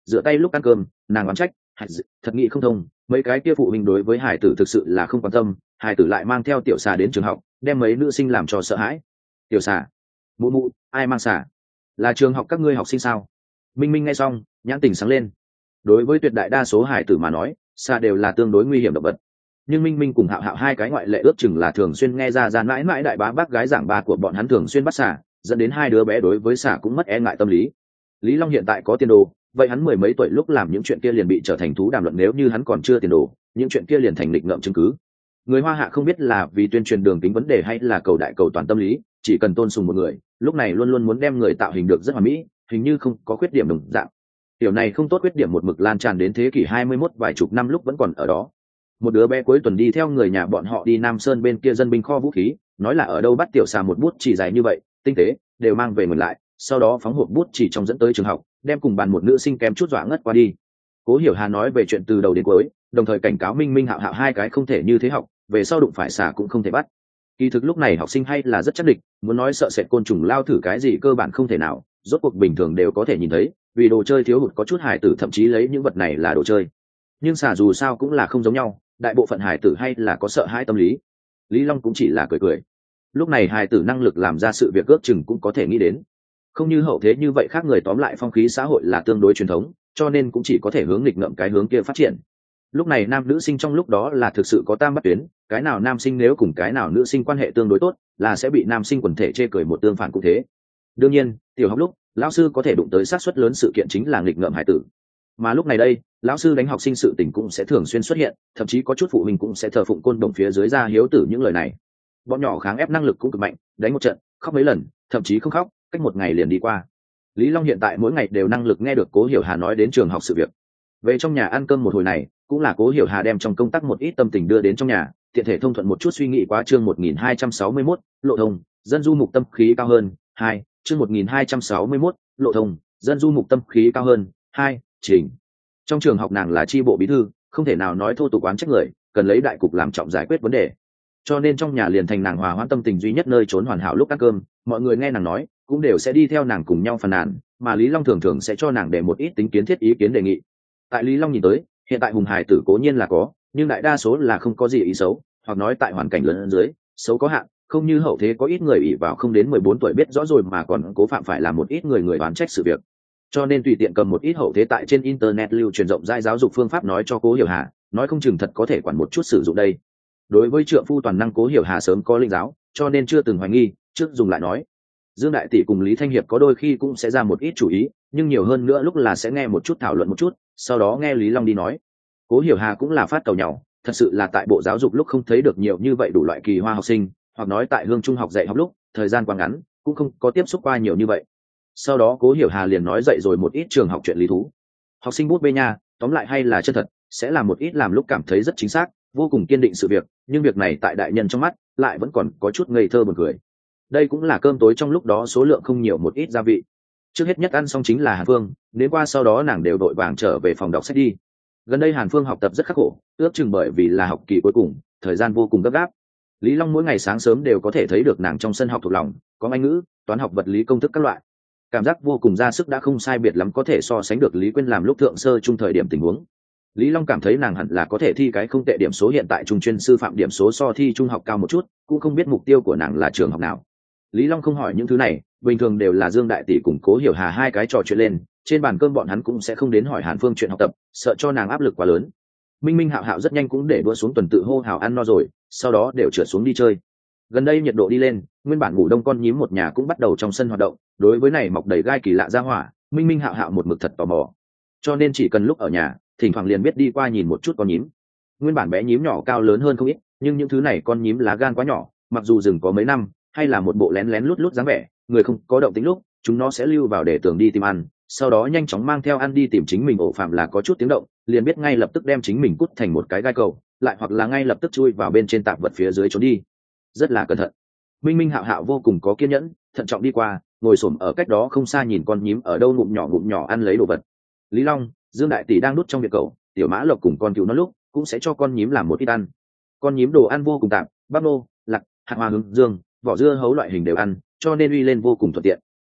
rửa tay lúc ăn cơm nàng oán trách thật nghĩ không thông, mấy cái kia phụ huynh đối với hải tử thực sự là không quan tâm, hải tử lại mang theo tiểu xà đến trường học, đem mấy nữ sinh làm cho sợ hãi. Tiểu xà? Mụ mụ, ai mang xà? Là trường học các ngươi học sinh sao? Minh Minh nghe xong nhãn tình sáng lên. Đối với tuyệt đại đa số hải tử mà nói, xà đều là tương đối nguy hiểm động vật, nhưng Minh Minh cùng Hạo Hạo hai cái ngoại lệ ước chừng là thường xuyên nghe ra ra mãi mãi đại bá bác gái giảng bà của bọn hắn thường xuyên bắt xà, dẫn đến hai đứa bé đối với xà cũng mất e ngại tâm lý. Lý Long hiện tại có tiền đồ, vậy hắn mười mấy tuổi lúc làm những chuyện kia liền bị trở thành thú đàm luận, nếu như hắn còn chưa tiền đồ, những chuyện kia liền thành lịch ngợm chứng cứ. Người Hoa Hạ không biết là vì tuyên truyền đường tính vấn đề hay là cầu đại cầu toàn tâm lý, chỉ cần tôn sùng một người, lúc này luôn luôn muốn đem người tạo hình được rất hoàn mỹ, hình như không có khuyết điểm đồng dạng. Điều này không tốt, khuyết điểm một mực lan tràn đến thế kỷ hai mươi mốt vài chục năm lúc vẫn còn ở đó. Một đứa bé cuối tuần đi theo người nhà bọn họ đi Nam Sơn bên kia dân binh kho vũ khí, nói là ở đâu bắt tiểu xà một bút chỉ dài như vậy, tinh tế, đều mang về nguồn lại, sau đó phóng hộp bút chỉ trong dẫn tới trường học, đem cùng bàn một nữ sinh kém chút dọa ngất qua đi. Cố Hiểu Hà nói về chuyện từ đầu đến cuối, đồng thời cảnh cáo Minh Minh Hạo Hạo hai cái không thể như thế học, về sau đụng phải xà cũng không thể bắt. Kỳ thực lúc này học sinh hay là rất chắc địch, muốn nói sợ sệt côn trùng lao thử cái gì cơ bản không thể nào, rốt cuộc bình thường đều có thể nhìn thấy, vì đồ chơi thiếu hụt có chút hài tử thậm chí lấy những vật này là đồ chơi. Nhưng xà dù sao cũng là không giống nhau, đại bộ phận hài tử hay là có sợ hãi tâm lý. Lý Long cũng chỉ là cười cười. Lúc này hài tử năng lực làm ra sự việc ước chừng cũng có thể nghĩ đến. Không như hậu thế như vậy khác người, tóm lại phong khí xã hội là tương đối truyền thống, cho nên cũng chỉ có thể hướng nghịch ngợm cái hướng kia phát triển. Lúc này nam nữ sinh trong lúc đó là thực sự có tam bắt tuyến, cái nào nam sinh nếu cùng cái nào nữ sinh quan hệ tương đối tốt là sẽ bị nam sinh quần thể chê cười một tương phản cũng thế. Đương nhiên tiểu học lúc lão sư có thể đụng tới xác suất lớn sự kiện chính là nghịch ngợm hải tử, mà lúc này đây lão sư đánh học sinh sự tình cũng sẽ thường xuyên xuất hiện, thậm chí có chút phụ huynh cũng sẽ thờ phụng côn đồng phía dưới ra hiếu tử những lời này. Bọn nhỏ kháng ép năng lực cũng cực mạnh, đánh một trận khóc mấy lần, thậm chí không khóc cách một ngày liền đi qua. Lý Long hiện tại mỗi ngày đều năng lực nghe được Cố Hiểu Hà nói đến trường học sự việc. Về trong nhà ăn cơm một hồi này cũng là Cố Hiểu Hà đem trong công tác một ít tâm tình đưa đến trong nhà, tiện thể thông thuận một chút suy nghĩ. Quá chương một nghìn hai trăm sáu mươi mốt, lộ thông dân du mục tâm khí cao hơn hai, chương một nghìn hai trăm sáu mươi mốt, lộ thông dân du mục tâm khí cao hơn hai, trình. Trong trường học nàng là chi bộ bí thư, không thể nào nói thô tục oán trách người, cần lấy đại cục làm trọng giải quyết vấn đề, cho nên trong nhà liền thành nàng hòa hoãn tâm tình duy nhất nơi trốn hoàn hảo. Lúc ăn cơm mọi người nghe nàng nói cũng đều sẽ đi theo nàng cùng nhau phàn nàn, mà Lý Long thường thường sẽ cho nàng để một ít tính kiến thiết ý kiến đề nghị. Tại Lý Long nhìn tới, hiện tại hùng hải tử cố nhiên là có, nhưng đại đa số là không có gì ý xấu, hoặc nói tại hoàn cảnh lớn dưới xấu có hạn, không như hậu thế có ít người ỷ vào không đến mười bốn tuổi biết rõ rồi mà còn cố phạm phải làm một ít người người oán trách sự việc. Cho nên tùy tiện cầm một ít hậu thế tại trên internet lưu truyền rộng rãi giáo dục phương pháp nói cho Cố Hiểu Hà, nói không chừng thật có thể quản một chút sử dụng đây. Đối với trượng phu toàn năng Cố Hiểu Hà sớm có linh giáo, cho nên chưa từng hoài nghi. Trước dùng lại nói, Dương Đại Tỷ cùng Lý Thanh Hiệp có đôi khi cũng sẽ ra một ít chủ ý, nhưng nhiều hơn nữa lúc là sẽ nghe một chút thảo luận một chút, sau đó nghe Lý Long đi nói. Cố Hiểu Hà cũng là phát cầu nhau, thật sự là tại bộ giáo dục lúc không thấy được nhiều như vậy đủ loại kỳ hoa học sinh, hoặc nói tại Hương Trung học dạy học lúc thời gian quá ngắn cũng không có tiếp xúc qua nhiều như vậy. Sau đó Cố Hiểu Hà liền nói dậy rồi một ít trường học chuyện lý thú, học sinh bút bê nha, tóm lại hay là chân thật, sẽ làm một ít làm lúc cảm thấy rất chính xác, vô cùng kiên định sự việc, nhưng việc này tại đại nhân trong mắt lại vẫn còn có chút ngây thơ buồn cười. Đây cũng là cơm tối trong lúc đó số lượng không nhiều một ít gia vị. Trước hết nhất ăn xong chính là Hàn Phương, đến qua sau đó nàng đều đội vàng trở về phòng đọc sách đi. Gần đây Hàn Phương học tập rất khắc khổ, ước chừng bởi vì là học kỳ cuối cùng, thời gian vô cùng gấp gáp. Lý Long mỗi ngày sáng sớm đều có thể thấy được nàng trong sân học thuộc lòng, có Anh ngữ, toán học, vật lý, công thức các loại. Cảm giác vô cùng ra sức, đã không sai biệt lắm có thể so sánh được Lý Quyên làm lúc thượng sơ trung thời điểm tình huống. Lý Long cảm thấy nàng hẳn là có thể thi cái không tệ điểm số, hiện tại trung chuyên sư phạm điểm số so thi trung học cao một chút, cũng không biết mục tiêu của nàng là trường học nào. Lý Long không hỏi những thứ này, bình thường đều là Dương Đại Tỷ cùng Cố Hiểu Hà hai cái trò chuyện lên, trên bàn cơm bọn hắn cũng sẽ không đến hỏi Hàn Phương chuyện học tập, sợ cho nàng áp lực quá lớn. Minh Minh Hạo Hạo rất nhanh cũng để đua xuống, tuần tự hô hào ăn no rồi, sau đó đều trượt xuống đi chơi. Gần đây nhiệt độ đi lên, nguyên bản ngủ đông con nhím một nhà cũng bắt đầu trong sân hoạt động, đối với này mọc đầy gai kỳ lạ ra hỏa, Minh Minh Hạo Hạo một mực thật tò mò, cho nên chỉ cần lúc ở nhà thỉnh thoảng liền biết đi qua nhìn một chút con nhím. Nguyên bản bé nhím nhỏ cao lớn hơn không ít, nhưng những thứ này con nhím lá gan quá nhỏ, mặc dù rừng có mấy năm hay là một bộ lén lén lút lút dáng vẻ, người không có động tĩnh lúc chúng nó sẽ lưu vào để tường đi tìm ăn, sau đó nhanh chóng mang theo ăn đi tìm chính mình ổ phạm, là có chút tiếng động liền biết ngay lập tức đem chính mình cút thành một cái gai cầu, lại hoặc là ngay lập tức chui vào bên trên tạp vật phía dưới trốn đi, rất là cẩn thận. Minh Minh Hạo Hạo vô cùng có kiên nhẫn, thận trọng đi qua, ngồi xổm ở cách đó không xa nhìn con nhím ở đâu ngụm nhỏ ngụm nhỏ ăn lấy đồ vật. Lý Long, Dương Đại Tỷ đang đút trong việc cậu, Tiểu Mã Lộc cùng con cừu nó lúc cũng sẽ cho con nhím làm một ít ăn. Con nhím đồ ăn vô cùng tạp, bắp nô, lạc, hạt hoa hướng dương, vỏ dưa hấu loại hình đều ăn, cho nên uy lên vô cùng thuận tiện.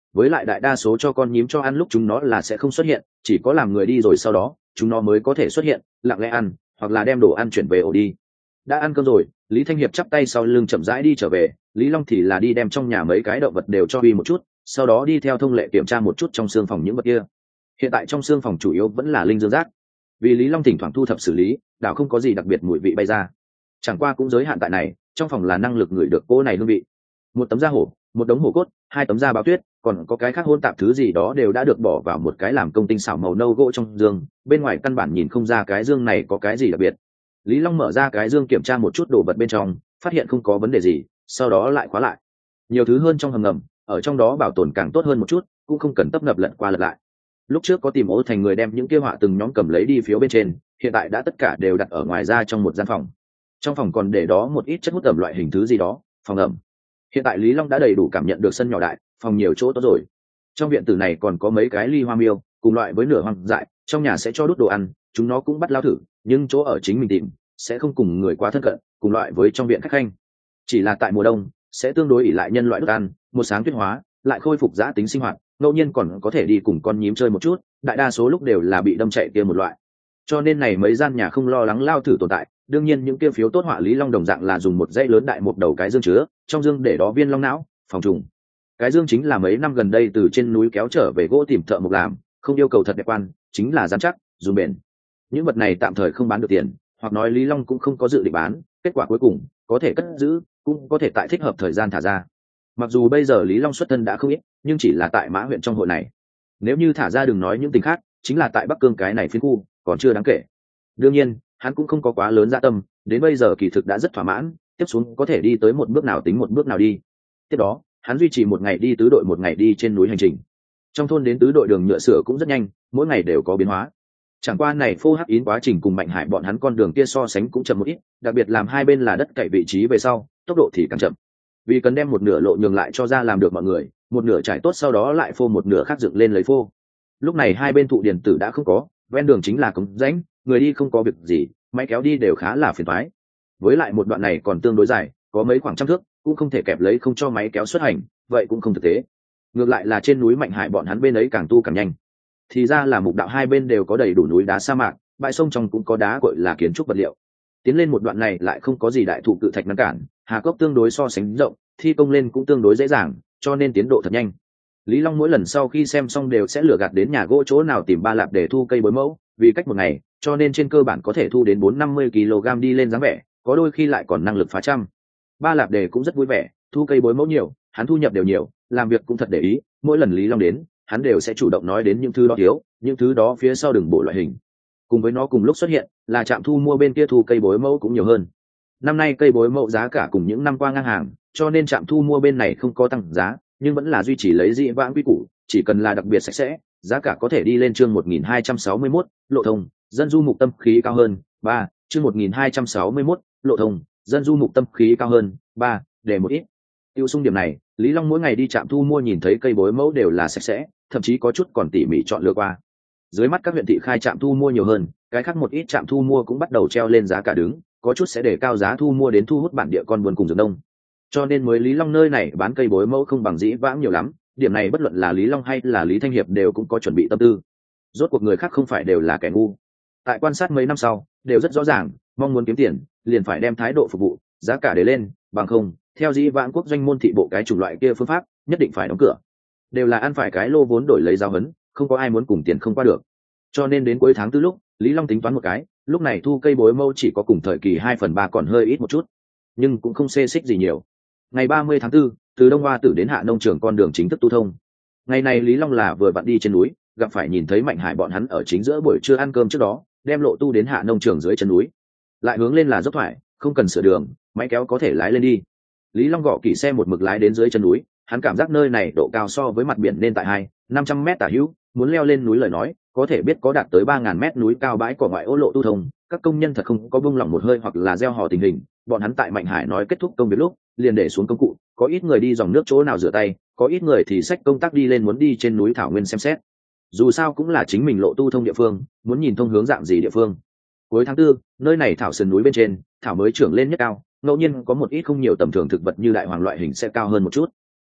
với lại đại đa số cho con nhím cho ăn lúc chúng nó là sẽ không xuất hiện, chỉ có làm người đi rồi sau đó chúng nó mới có thể xuất hiện lặng lẽ ăn, hoặc là đem đồ ăn chuyển về ổ đi. Đã ăn cơm rồi, Lý Thanh Hiệp chắp tay sau lưng chậm rãi đi trở về, Lý Long thì là đi đem trong nhà mấy cái động vật đều cho uy một chút, sau đó đi theo thông lệ kiểm tra một chút trong xương phòng những vật kia. Hiện tại trong xương phòng chủ yếu vẫn là linh dương rác, vì Lý Long thỉnh thoảng thu thập xử lý, đảo không có gì đặc biệt mùi vị bay ra. Chẳng qua cũng giới hạn tại này, trong phòng là năng lực ngửi được cô này hương vị. Một tấm da hổ, một đống hổ cốt, hai tấm da báo tuyết, còn có cái khác hôn tạp thứ gì đó đều đã được bỏ vào một cái làm công tinh xảo màu nâu gỗ trong dương, bên ngoài căn bản nhìn không ra cái dương này có cái gì đặc biệt. Lý Long mở ra cái dương kiểm tra một chút đồ vật bên trong, phát hiện không có vấn đề gì, sau đó lại khóa lại. Nhiều thứ hơn trong hầm ngầm, ở trong đó bảo tồn càng tốt hơn một chút, cũng không cần tấp nập lật qua lật lại. Lúc trước có tìm Ô Thành người đem những kia họa từng nhóm cầm lấy đi phiếu bên trên, hiện tại đã tất cả đều đặt ở ngoài ra trong một gian phòng. Trong phòng còn để đó một ít chất hút ẩm loại hình thứ gì đó, phòng ẩm. Hiện tại Lý Long đã đầy đủ cảm nhận được sân nhỏ đại, phòng nhiều chỗ tốt rồi. Trong viện tử này còn có mấy cái ly hoa miêu, cùng loại với nửa hoang dại, trong nhà sẽ cho đút đồ ăn, chúng nó cũng bắt lao thử, nhưng chỗ ở chính mình tìm, sẽ không cùng người quá thân cận, cùng loại với trong viện khách khanh. Chỉ là tại mùa đông, sẽ tương đối ỷ lại nhân loại đút ăn, một sáng tuyết hóa, lại khôi phục giã tính sinh hoạt, ngẫu nhiên còn có thể đi cùng con nhím chơi một chút, đại đa số lúc đều là bị đâm chạy kia một loại. Cho nên này mấy gian nhà không lo lắng lao thử tồn tại, đương nhiên những kia phiếu tốt họa Lý Long đồng dạng là dùng một dãy lớn đại một đầu cái dương chứa, trong dương để đó viên long não, phòng trùng. Cái dương chính là mấy năm gần đây từ trên núi kéo trở về gỗ tìm thợ mộc làm, không yêu cầu thật đẹp quan, chính là dán chắc, dùng bền. Những vật này tạm thời không bán được tiền, hoặc nói Lý Long cũng không có dự định bán, kết quả cuối cùng có thể cất giữ, cũng có thể tại thích hợp thời gian thả ra. Mặc dù bây giờ Lý Long xuất thân đã không ít, nhưng chỉ là tại Mã huyện trong hội này. Nếu như thả ra đừng nói những tình khác, chính là tại Bắc Cương cái này phiên khu, còn chưa đáng kể. Đương nhiên, hắn cũng không có quá lớn dạ tâm, đến bây giờ kỳ thực đã rất thỏa mãn, tiếp xuống có thể đi tới một bước nào tính một bước nào đi. Tiếp đó, hắn duy trì một ngày đi tứ đội một ngày đi trên núi hành trình. Trong thôn đến tứ đội đường nhựa sửa cũng rất nhanh, mỗi ngày đều có biến hóa. Chẳng qua này phô hắc yến quá trình cùng Mạnh Hải bọn hắn con đường kia so sánh cũng chậm một ít, đặc biệt làm hai bên là đất cày vị trí về sau, tốc độ thì càng chậm. Vì cần đem một nửa lộ nhường lại cho ra làm được mọi người, một nửa trải tốt sau đó lại phô một nửa khác dựng lên lấy phô. Lúc này hai bên thụ điển tử đã không có, ven đường chính là cống rãnh, người đi không có việc gì, máy kéo đi đều khá là phiền toái. Với lại một đoạn này còn tương đối dài, có mấy khoảng trăm thước, cũng không thể kẹp lấy không cho máy kéo xuất hành, vậy cũng không thực tế. Ngược lại là trên núi Mạnh Hải bọn hắn bên ấy càng tu càng nhanh. Thì ra là mục đạo hai bên đều có đầy đủ núi đá sa mạc, bãi sông trong cũng có đá gọi là kiến trúc vật liệu. Tiến lên một đoạn này lại không có gì đại thụ cự thạch ngăn cản, hà cốc tương đối so sánh rộng, thi công lên cũng tương đối dễ dàng, cho nên tiến độ thật nhanh. Lý Long mỗi lần sau khi xem xong đều sẽ lừa gạt đến nhà gỗ chỗ nào tìm ba lạp để thu cây bối mẫu, vì cách một ngày, cho nên trên cơ bản có thể thu đến bốn năm mươi ki lô gam đi lên dáng vẻ, có đôi khi lại còn năng lực phá trăm. Ba lạp đề cũng rất vui vẻ, thu cây bối mẫu nhiều, hắn thu nhập đều nhiều, làm việc cũng thật để ý, mỗi lần Lý Long đến, hắn đều sẽ chủ động nói đến những thứ đó thiếu, những thứ đó phía sau đừng bổ loại hình. Cùng với nó cùng lúc xuất hiện, là trạm thu mua bên kia thu cây bối mẫu cũng nhiều hơn. Năm nay cây bối mẫu giá cả cùng những năm qua ngang hàng, cho nên trạm thu mua bên này không có tăng giá, nhưng vẫn là duy trì lấy dị vãng quy củ, chỉ cần là đặc biệt sạch sẽ, giá cả có thể đi lên chương một nghìn hai trăm sáu mươi mốt, lộ thông, dân du mục tâm khí cao hơn, ba, chương một nghìn hai trăm sáu mươi mốt, lộ thông, dân du mục tâm khí cao hơn, ba, để một ít. Tiêu sung điểm này, Lý Long mỗi ngày đi trạm thu mua nhìn thấy cây bối mẫu đều là sạch sẽ, thậm chí có chút còn tỉ mỉ chọn lựa qua. Dưới mắt các huyện thị khai trạm thu mua nhiều hơn, cái khác một ít trạm thu mua cũng bắt đầu treo lên giá cả đứng, có chút sẽ để cao giá thu mua đến thu hút bản địa con buôn cùng dược đông. Cho nên mới Lý Long nơi này bán cây bối mẫu không bằng dĩ vãng nhiều lắm, điểm này bất luận là Lý Long hay là Lý Thanh Hiệp đều cũng có chuẩn bị tâm tư. Rốt cuộc người khác không phải đều là kẻ ngu. Tại quan sát mấy năm sau, đều rất rõ ràng, mong muốn kiếm tiền, liền phải đem thái độ phục vụ, giá cả để lên, bằng không, theo dĩ vãng quốc doanh môn thị bộ cái chủng loại kia phương pháp, nhất định phải đóng cửa. Đều là ăn phải cái lô vốn đổi lấy giao hấn, không có ai muốn cùng tiền không qua được. Cho nên đến cuối tháng tư lúc, Lý Long tính toán một cái, lúc này thu cây bối mẫu chỉ có cùng thời kỳ hai phần ba còn hơi ít một chút, nhưng cũng không xê xích gì nhiều. Ngày ba mươi tháng tư, từ Đông Hoa Tử đến Hạ Nông Trường con đường chính thức tu thông. Ngày này Lý Long là vừa vặn đi trên núi, gặp phải nhìn thấy Mạnh Hải bọn hắn ở chính giữa buổi trưa ăn cơm trước đó, đem lộ tu đến Hạ Nông Trường dưới chân núi. Lại hướng lên là dốc thoải, không cần sửa đường, máy kéo có thể lái lên đi. Lý Long gõ kỹ xe một mực lái đến dưới chân núi, hắn cảm giác nơi này độ cao so với mặt biển nên tại hai, năm trăm mét tả hữu, muốn leo lên núi lời nói, có thể biết có đạt tới ba ngàn mét núi cao bãi cỏ ngoại ô lộ tu thông, các công nhân thật không có buông lỏng một hơi hoặc là gieo hò tình hình, bọn hắn tại Mạnh Hải nói kết thúc công việc lúc, liền để xuống công cụ, có ít người đi dòng nước chỗ nào rửa tay, có ít người thì xách công tác đi lên muốn đi trên núi thảo nguyên xem xét. Dù sao cũng là chính mình lộ tu thông địa phương, muốn nhìn thông hướng dạng gì địa phương. Cuối tháng tư, nơi này thảo sườn núi bên trên, thảo mới trưởng lên nhất cao, ngẫu nhiên có một ít không nhiều tầm thường thực vật như đại hoàng loại hình sẽ cao hơn một chút.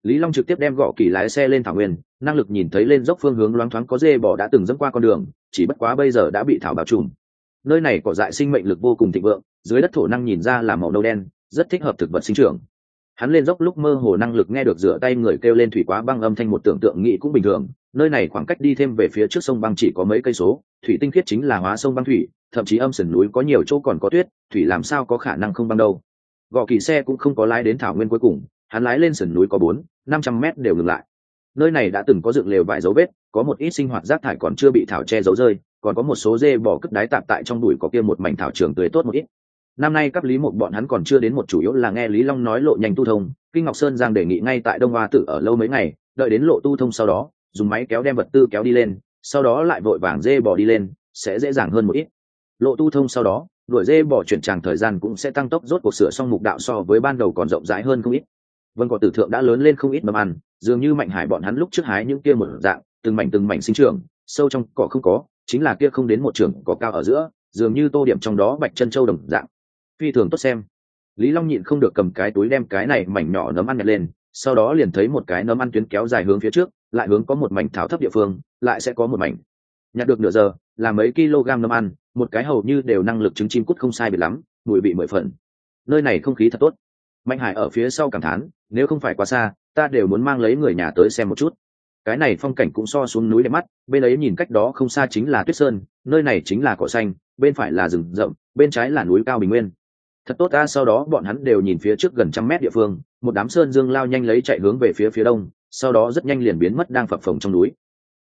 Lý Long trực tiếp đem Gọ Kỳ lái xe lên thảo nguyên, năng lực nhìn thấy lên dốc phương hướng loáng thoáng có dê bò đã từng dẫm qua con đường, chỉ bất quá bây giờ đã bị thảo bao trùm. Nơi này cỏ dại sinh mệnh lực vô cùng thịnh vượng, dưới đất thổ năng nhìn ra là màu nâu đen, rất thích hợp thực vật sinh trưởng. Hắn lên dốc lúc mơ hồ năng lực nghe được rửa tay người kêu lên thủy quá băng âm thanh, một tưởng tượng nghĩ cũng bình thường, nơi này khoảng cách đi thêm về phía trước sông băng chỉ có mấy cây số, thủy tinh khiết chính là hóa sông băng thủy, thậm chí âm sườn núi có nhiều chỗ còn có tuyết, thủy làm sao có khả năng không băng đâu. Gọ Kỳ xe cũng không có lái đến thảo nguyên cuối cùng, hắn lái lên sườn núi có bốn năm trăm mét đều ngừng lại. Nơi này đã từng có dựng lều vài dấu vết, có một ít sinh hoạt rác thải còn chưa bị thảo che giấu rơi, còn có một số dê bò cất đái tạp tại trong bụi có kia một mảnh thảo trường tươi tốt một ít. Năm nay cấp Lý Mục bọn hắn còn chưa đến, một chủ yếu là nghe Lý Long nói lộ nhanh tu thông, Kinh Ngọc Sơn Giang đề nghị ngay tại Đông Hoa Tử ở lâu mấy ngày, đợi đến lộ tu thông sau đó, dùng máy kéo đem vật tư kéo đi lên, sau đó lại vội vàng dê bò đi lên, sẽ dễ dàng hơn một ít. Lộ tu thông sau đó, đuổi dê bò chuyển tràng thời gian cũng sẽ tăng tốc, rốt cuộc sửa xong mục đạo so với ban đầu còn rộng rãi hơn không ít. Vân Cỏ Tử Thượng đã lớn lên không ít mầm ăn, dường như Mạnh Hải bọn hắn lúc trước hái những kia một dạng, từng mảnh từng mảnh sinh trưởng, sâu trong cỏ không có, chính là kia không đến một trường cỏ cao ở giữa, dường như tô điểm trong đó bạch chân châu đồng dạng, phi thường tốt xem. Lý Long nhịn không được cầm cái túi đem cái này mảnh nhỏ nấm ăn nhặt lên, sau đó liền thấy một cái nấm ăn tuyến kéo dài hướng phía trước, lại hướng có một mảnh thảo thấp địa phương, lại sẽ có một mảnh. Nhặt được nửa giờ, là mấy kg nấm ăn, một cái hầu như đều năng lực trứng chim cút không sai biệt lắm, mùi vị mười phần. Nơi này không khí thật tốt. Mạnh Hải ở phía sau cảm thán, nếu không phải quá xa, ta đều muốn mang lấy người nhà tới xem một chút. Cái này phong cảnh cũng so xuống núi đẹp mắt, bên ấy nhìn cách đó không xa chính là Tuyết Sơn, nơi này chính là cỏ xanh, bên phải là rừng rậm, bên trái là núi cao bình nguyên. Thật tốt ta. Sau đó bọn hắn đều nhìn phía trước gần trăm mét địa phương, một đám sơn dương lao nhanh lấy chạy hướng về phía phía đông, sau đó rất nhanh liền biến mất đang phập phồng trong núi.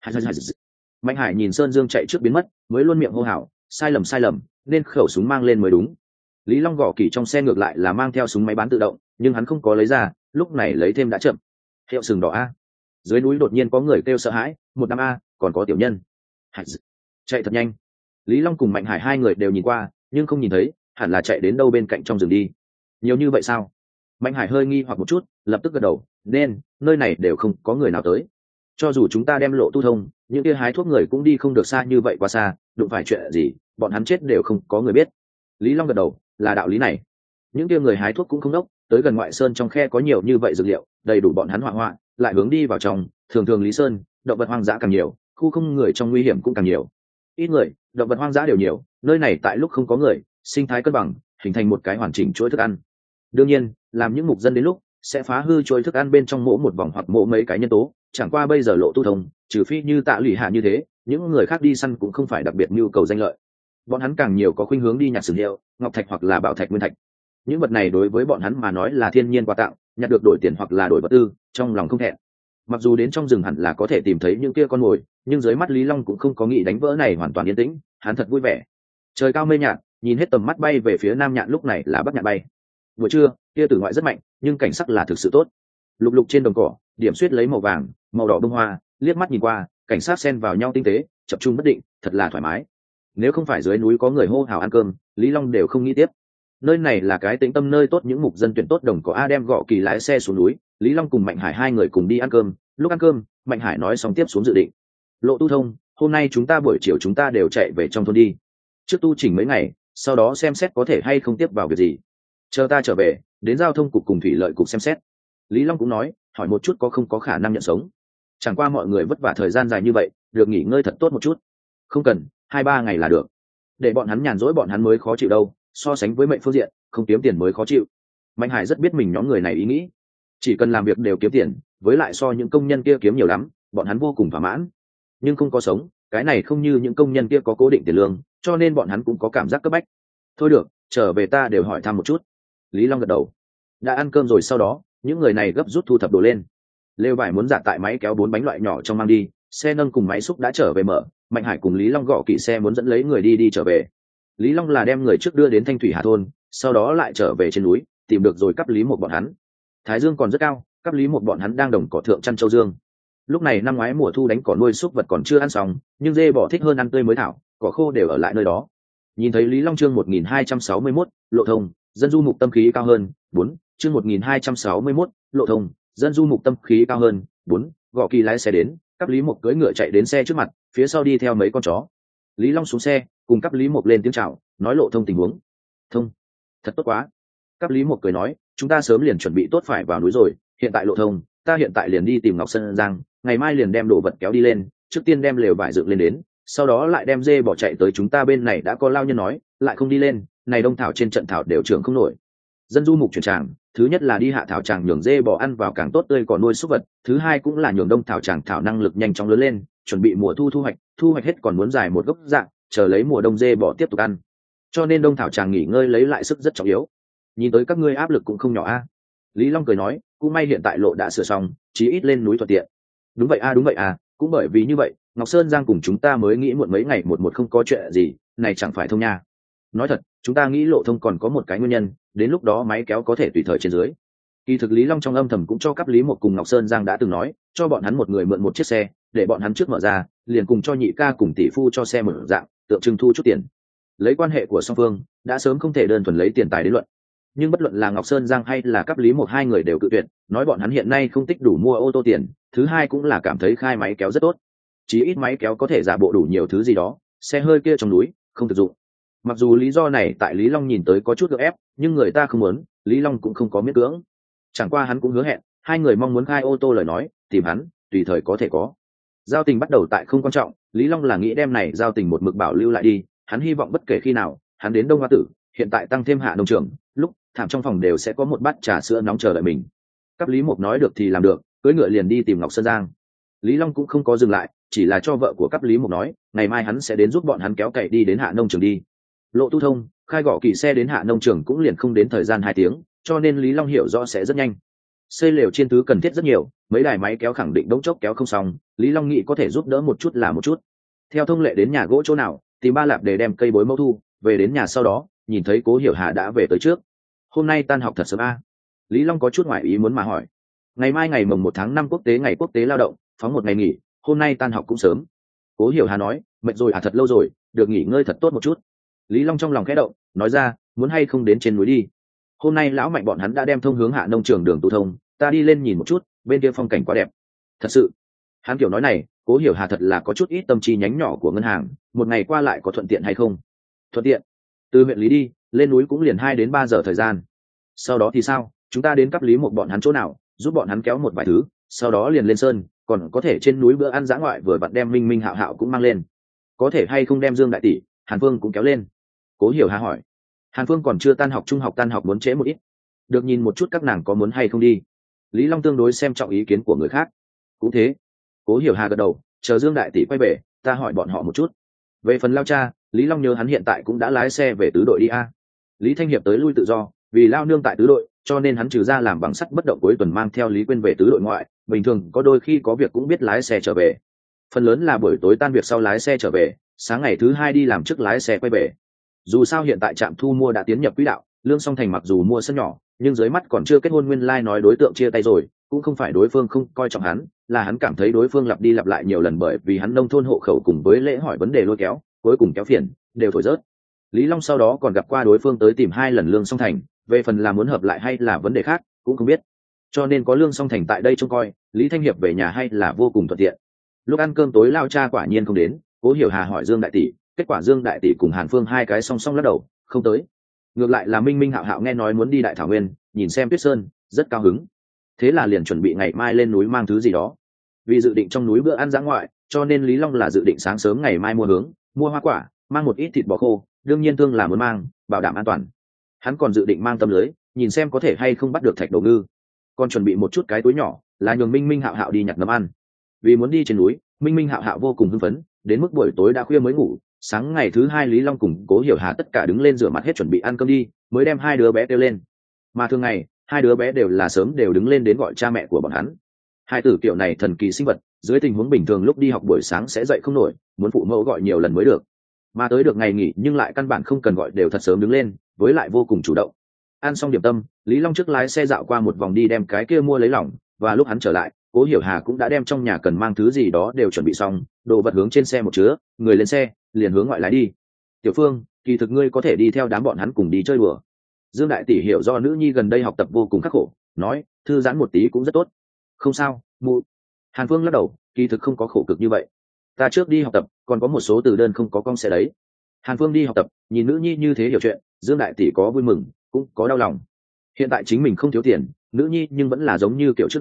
Mạnh Hải nhìn sơn dương chạy trước biến mất, mới luôn miệng hô hào, sai lầm sai lầm, nên khẩu súng mang lên mới đúng. Lý Long Gọ Kỳ trong xe ngược lại là mang theo súng máy bán tự động, nhưng hắn không có lấy ra, lúc này lấy thêm đã chậm. Hiệu sừng đỏ a. Dưới núi đột nhiên có người kêu sợ hãi, một năm a, còn có tiểu nhân. Chạy thật nhanh. Lý Long cùng Mạnh Hải hai người đều nhìn qua, nhưng không nhìn thấy, hẳn là chạy đến đâu bên cạnh trong rừng đi. Nhiều như vậy sao? Mạnh Hải hơi nghi hoặc một chút, lập tức gật đầu, nên nơi này đều không có người nào tới. Cho dù chúng ta đem lộ tu thông, những kia hái thuốc người cũng đi không được xa như vậy quá xa, đụng phải chuyện gì, bọn hắn chết đều không có người biết. Lý Long gật đầu, là đạo lý này. Những kia người hái thuốc cũng không đốc, tới gần ngoại sơn trong khe có nhiều như vậy dược liệu, đầy đủ bọn hắn hỏa hoạn, lại hướng đi vào trong, thường thường Lý Sơn, động vật hoang dã càng nhiều, khu không người trong nguy hiểm cũng càng nhiều. Ít người, động vật hoang dã đều nhiều, nơi này tại lúc không có người, sinh thái cân bằng, hình thành một cái hoàn chỉnh chuỗi thức ăn. Đương nhiên, làm những mục dân đến lúc sẽ phá hư chuỗi thức ăn bên trong mỗi một vòng hoặc mỗi mấy cái nhân tố, chẳng qua bây giờ lộ tu thông, trừ phi như Tạ Lụy Hạ như thế, những người khác đi săn cũng không phải đặc biệt nhu cầu danh lợi. Bọn hắn càng nhiều có khuynh hướng đi nhặt sử liệu, ngọc thạch hoặc là bảo thạch nguyên thạch. Những vật này đối với bọn hắn mà nói là thiên nhiên quà tặng, nhặt được đổi tiền hoặc là đổi vật tư, trong lòng không thẹn. Mặc dù đến trong rừng hẳn là có thể tìm thấy những kia con mồi, nhưng dưới mắt Lý Long cũng không có nghĩ đánh vỡ này hoàn toàn yên tĩnh, hắn thật vui vẻ. Trời cao mây nhạt, nhìn hết tầm mắt bay về phía nam nhạn, lúc này là bắc nhạn bay. Buổi trưa, kia tử ngoại rất mạnh, nhưng cảnh sắc là thực sự tốt. Lục lục trên đồng cỏ, điểm xuyết lấy màu vàng, màu đỏ bông hoa, liếc mắt nhìn qua, cảnh sát xen vào nhau tinh tế, chập trung bất định, thật là thoải mái. Nếu không phải dưới núi có người hô hào ăn cơm, Lý Long đều không nghĩ tiếp. Nơi này là cái tĩnh tâm nơi tốt, những mục dân tuyển tốt đồng cỏ a. Đem Gọ Kỳ lái xe xuống núi, Lý Long cùng Mạnh Hải hai người cùng đi ăn cơm. Lúc ăn cơm, Mạnh Hải nói xong tiếp xuống dự định. Lộ tu thông, hôm nay chúng ta buổi chiều chúng ta đều chạy về trong thôn đi. Trước tu chỉnh mấy ngày, sau đó xem xét có thể hay không tiếp vào việc gì. Chờ ta trở về, đến giao thông cục cùng thủy lợi cục xem xét. Lý Long cũng nói, hỏi một chút có không có khả năng nhận sống. Chẳng qua mọi người vất vả thời gian dài như vậy, được nghỉ ngơi thật tốt một chút. Không cần, hai ba ngày là được. Để bọn hắn nhàn rỗi bọn hắn mới khó chịu đâu, so sánh với mệnh phương diện, không kiếm tiền mới khó chịu. Mạnh Hải rất biết mình nhóm người này ý nghĩ, chỉ cần làm việc đều kiếm tiền, với lại so những công nhân kia kiếm nhiều lắm, bọn hắn vô cùng thỏa mãn. Nhưng không có sống, cái này không như những công nhân kia có cố định tiền lương, cho nên bọn hắn cũng có cảm giác cấp bách. Thôi được, trở về ta đều hỏi thăm một chút. Lý Long gật đầu. Đã ăn cơm rồi, sau đó những người này gấp rút thu thập đồ lên. Lêu vải muốn giả tại máy kéo bốn bánh loại nhỏ trong mang đi, xe nâng cùng máy xúc đã trở về mở. Mạnh Hải cùng Lý Long Gọ Kỳ xe muốn dẫn lấy người đi đi trở về. Lý Long là đem người trước đưa đến Thanh Thủy Hà thôn, sau đó lại trở về trên núi, tìm được rồi cấp Lý một bọn hắn. Thái dương còn rất cao, cấp Lý một bọn hắn đang đồng cỏ thượng chăn châu dương. Lúc này năm ngoái mùa thu đánh cỏ nuôi súc vật còn chưa ăn xong, nhưng dê bò thích hơn ăn tươi mới thảo, cỏ khô đều ở lại nơi đó. Nhìn thấy Lý Long chương một nghìn hai trăm sáu mươi mốt, lộ thông, dân du mục tâm khí cao hơn, bốn, chương một nghìn hai trăm sáu mươi mốt, lộ thông, dân du mục tâm khí cao hơn, bốn, Gọ Kỳ lái xe đến, cấp Lý một cưỡi ngựa chạy đến xe trước mặt, phía sau đi theo mấy con chó. Lý Long xuống xe, cùng cấp Lý một lên tiếng chào, nói lộ thông tình huống. Thông, thật tốt quá. Cấp Lý một cười nói, chúng ta sớm liền chuẩn bị tốt phải vào núi rồi, hiện tại lộ thông, ta hiện tại liền đi tìm Ngọc Sơn Giang, ngày mai liền đem đồ vật kéo đi lên, trước tiên đem lều vải dựng lên đến, sau đó lại đem dê bỏ chạy tới chúng ta bên này. Đã có lao nhân nói lại không đi lên, này đông thảo trên trận thảo đều trưởng không nổi. Dân du mục chuyển tràng, thứ nhất là đi hạ thảo tràng nhường dê bỏ ăn vào càng tốt tươi còn nuôi súc vật, thứ hai cũng là nhường đông thảo tràng thảo năng lực nhanh chóng lớn lên, chuẩn bị mùa thu thu hoạch, thu hoạch hết còn muốn dài một gốc dạng, chờ lấy mùa đông dê bỏ tiếp tục ăn. Cho nên đông thảo tràng nghỉ ngơi lấy lại sức rất trọng yếu. Nhìn tới các ngươi áp lực cũng không nhỏ a. Lý Long cười nói, cũng may hiện tại lộ đã sửa xong, chí ít lên núi thuận tiện. Đúng vậy a, đúng vậy a, cũng bởi vì như vậy Ngọc Sơn Giang cùng chúng ta mới nghĩ muộn mấy ngày một một không có chuyện gì, này chẳng phải thông nha. Nói thật, chúng ta nghĩ lộ thông còn có một cái nguyên nhân, đến lúc đó máy kéo có thể tùy thời trên dưới. Kỳ thực Lý Long trong âm thầm cũng cho cấp Lý một cùng Ngọc Sơn Giang đã từng nói, cho bọn hắn một người mượn một chiếc xe, để bọn hắn trước mở ra, liền cùng cho nhị ca cùng tỷ phu cho xe mở dạng, tượng trưng thu chút tiền. Lấy quan hệ của song phương, đã sớm không thể đơn thuần lấy tiền tài đến luận. Nhưng bất luận là Ngọc Sơn Giang hay là cấp Lý một hai người đều cự tuyệt, nói bọn hắn hiện nay không tích đủ mua ô tô tiền, thứ hai cũng là cảm thấy khai máy kéo rất tốt. Chí ít máy kéo có thể giả bộ đủ nhiều thứ gì đó, xe hơi kia trong núi không thực dụng. Mặc dù lý do này tại Lý Long nhìn tới có chút gượng ép, nhưng người ta không muốn, Lý Long cũng không có miễn cưỡng. Chẳng qua hắn cũng hứa hẹn, hai người mong muốn khai ô tô lời nói, tìm hắn, tùy thời có thể có. Giao tình bắt đầu tại không quan trọng, Lý Long là nghĩ đem này giao tình một mực bảo lưu lại đi, hắn hy vọng bất kể khi nào, hắn đến Đông Hoa Tử, hiện tại tăng thêm hạ nông trường, lúc thảm trong phòng đều sẽ có một bát trà sữa nóng chờ đợi mình. Cấp Lý Mộc nói được thì làm được, cưỡi ngựa liền đi tìm Ngọc Sơn Giang. Lý Long cũng không có dừng lại, chỉ là cho vợ của Cấp Lý Mộc nói, ngày mai hắn sẽ đến giúp bọn hắn kéo cày đi đến hạ nông trường đi. Lộ tu thông, khai gõ kỳ xe đến hạ nông trường cũng liền không đến thời gian hai tiếng, cho nên Lý Long hiểu rõ sẽ rất nhanh. Xây lều trên thứ cần thiết rất nhiều, mấy đài máy kéo khẳng định đống chốc kéo không xong, Lý Long nghĩ có thể giúp đỡ một chút là một chút. Theo thông lệ đến nhà gỗ chỗ nào, tìm ba lạp để đem cây bối mẫu thu, về đến nhà sau đó, nhìn thấy Cố Hiểu Hà đã về tới trước. Hôm nay tan học thật sớm a? Lý Long có chút ngoại ý muốn mà hỏi. Ngày mai ngày mồng một tháng năm quốc tế ngày quốc tế lao động, phóng một ngày nghỉ, hôm nay tan học cũng sớm. Cố Hiểu Hà nói, mệt rồi à, thật lâu rồi, được nghỉ ngơi thật tốt một chút. Lý Long trong lòng khẽ động, nói ra, muốn hay không đến trên núi đi. Hôm nay lão Mạnh bọn hắn đã đem thông hướng hạ nông trường đường tu thông, ta đi lên nhìn một chút, bên kia phong cảnh quá đẹp. Thật sự. Hắn kiểu nói này, Cố Hiểu Hà thật là có chút ít tâm trí nhánh nhỏ của ngân hàng, một ngày qua lại có thuận tiện hay không? Thuận tiện. Từ huyện Lý đi, lên núi cũng liền hai đến ba giờ thời gian. Sau đó thì sao? Chúng ta đến cấp Lý một bọn hắn chỗ nào, giúp bọn hắn kéo một vài thứ, sau đó liền lên sơn, còn có thể trên núi bữa ăn dã ngoại vừa vặn đem Minh Minh Hạo Hạo cũng mang lên. Có thể hay không đem Dương đại tỷ, Hàn Phương cũng kéo lên? Cố Hiểu Hà hỏi. Hàn Phương còn chưa tan học trung học, tan học muốn trễ một ít. Được nhìn một chút các nàng có muốn hay không đi. Lý Long tương đối xem trọng ý kiến của người khác. Cũng thế. Cố Hiểu Hà gật đầu, chờ Dương đại tỷ quay về, ta hỏi bọn họ một chút. Về phần Lao cha, Lý Long nhớ hắn hiện tại cũng đã lái xe về tứ đội đi a. Lý Thanh Hiệp tới lui tự do, vì Lao nương tại tứ đội, cho nên hắn trừ ra làm bằng sắt bất động cuối tuần mang theo Lý Quyên về tứ đội ngoại, bình thường có đôi khi có việc cũng biết lái xe trở về. Phần lớn là buổi tối tan việc sau lái xe trở về, sáng ngày thứ hai đi làm trước lái xe quay về. Dù sao hiện tại trạm thu mua đã tiến nhập quỹ đạo, Lương Song Thành mặc dù mua sân nhỏ, nhưng dưới mắt còn chưa kết hôn, nguyên lai nói đối tượng chia tay rồi, cũng không phải đối phương không coi trọng hắn, là hắn cảm thấy đối phương lặp đi lặp lại nhiều lần, bởi vì hắn nông thôn hộ khẩu cùng với lễ hỏi vấn đề lôi kéo, cuối cùng kéo phiền, đều thổi rớt. Lý Long sau đó còn gặp qua đối phương tới tìm hai lần Lương Song Thành, về phần là muốn hợp lại hay là vấn đề khác, cũng không biết. Cho nên có Lương Song Thành tại đây trông coi, Lý Thanh Hiệp về nhà hay là vô cùng thuận tiện. Lúc ăn cơm tối Lao cha quả nhiên không đến, Cố Hiểu Hà hỏi Dương đại tỷ, kết quả Dương đại tỷ cùng Hàn Phương hai cái song song lắc đầu, không tới. Ngược lại là Minh Minh Hạo Hạo nghe nói muốn đi Đại Thảo Nguyên, nhìn xem Tuyết Sơn, rất cao hứng. Thế là liền chuẩn bị ngày mai lên núi mang thứ gì đó. Vì dự định trong núi bữa ăn dã ngoại, cho nên Lý Long là dự định sáng sớm ngày mai mua hướng, mua hoa quả, mang một ít thịt bò khô, đương nhiên thương là muốn mang, bảo đảm an toàn. Hắn còn dự định mang tấm lưới, nhìn xem có thể hay không bắt được thạch đầu ngư. Còn chuẩn bị một chút cái túi nhỏ, là nhường Minh Minh Hạo Hạo đi nhặt nấm ăn. Vì muốn đi trên núi, Minh Minh Hạo Hạo vô cùng hưng phấn, đến mức buổi tối đã khuya mới ngủ. Sáng ngày thứ hai Lý Long cùng Cố Hiểu Hà tất cả đứng lên rửa mặt hết chuẩn bị ăn cơm đi, mới đem hai đứa bé kêu lên. Mà thường ngày, hai đứa bé đều là sớm đều đứng lên đến gọi cha mẹ của bọn hắn. Hai tử kiểu này thần kỳ sinh vật, dưới tình huống bình thường lúc đi học buổi sáng sẽ dậy không nổi, muốn phụ mẫu gọi nhiều lần mới được. Mà tới được ngày nghỉ nhưng lại căn bản không cần gọi, đều thật sớm đứng lên, với lại vô cùng chủ động. Ăn xong điểm tâm, Lý Long trước lái xe dạo qua một vòng đi đem cái kia mua lấy lỏng, và lúc hắn trở lại, Cố Hiểu Hà cũng đã đem trong nhà cần mang thứ gì đó đều chuẩn bị xong, đồ vật hướng trên xe một chứa, người lên xe, liền hướng ngoại lái đi. Tiểu Phương, kỳ thực ngươi có thể đi theo đám bọn hắn cùng đi chơi đùa. Dương đại tỷ hiểu do nữ nhi gần đây học tập vô cùng khắc khổ, nói, thư giãn một tí cũng rất tốt. Không sao, mụ. Hàn Phương lắc đầu, kỳ thực không có khổ cực như vậy. Ta trước đi học tập, còn có một số từ đơn không có con xe đấy. Hàn Phương đi học tập, nhìn nữ nhi như thế hiểu chuyện, Dương đại tỷ có vui mừng, cũng có đau lòng. Hiện tại chính mình không thiếu tiền, nữ nhi nhưng vẫn là giống như kiểu trước đây,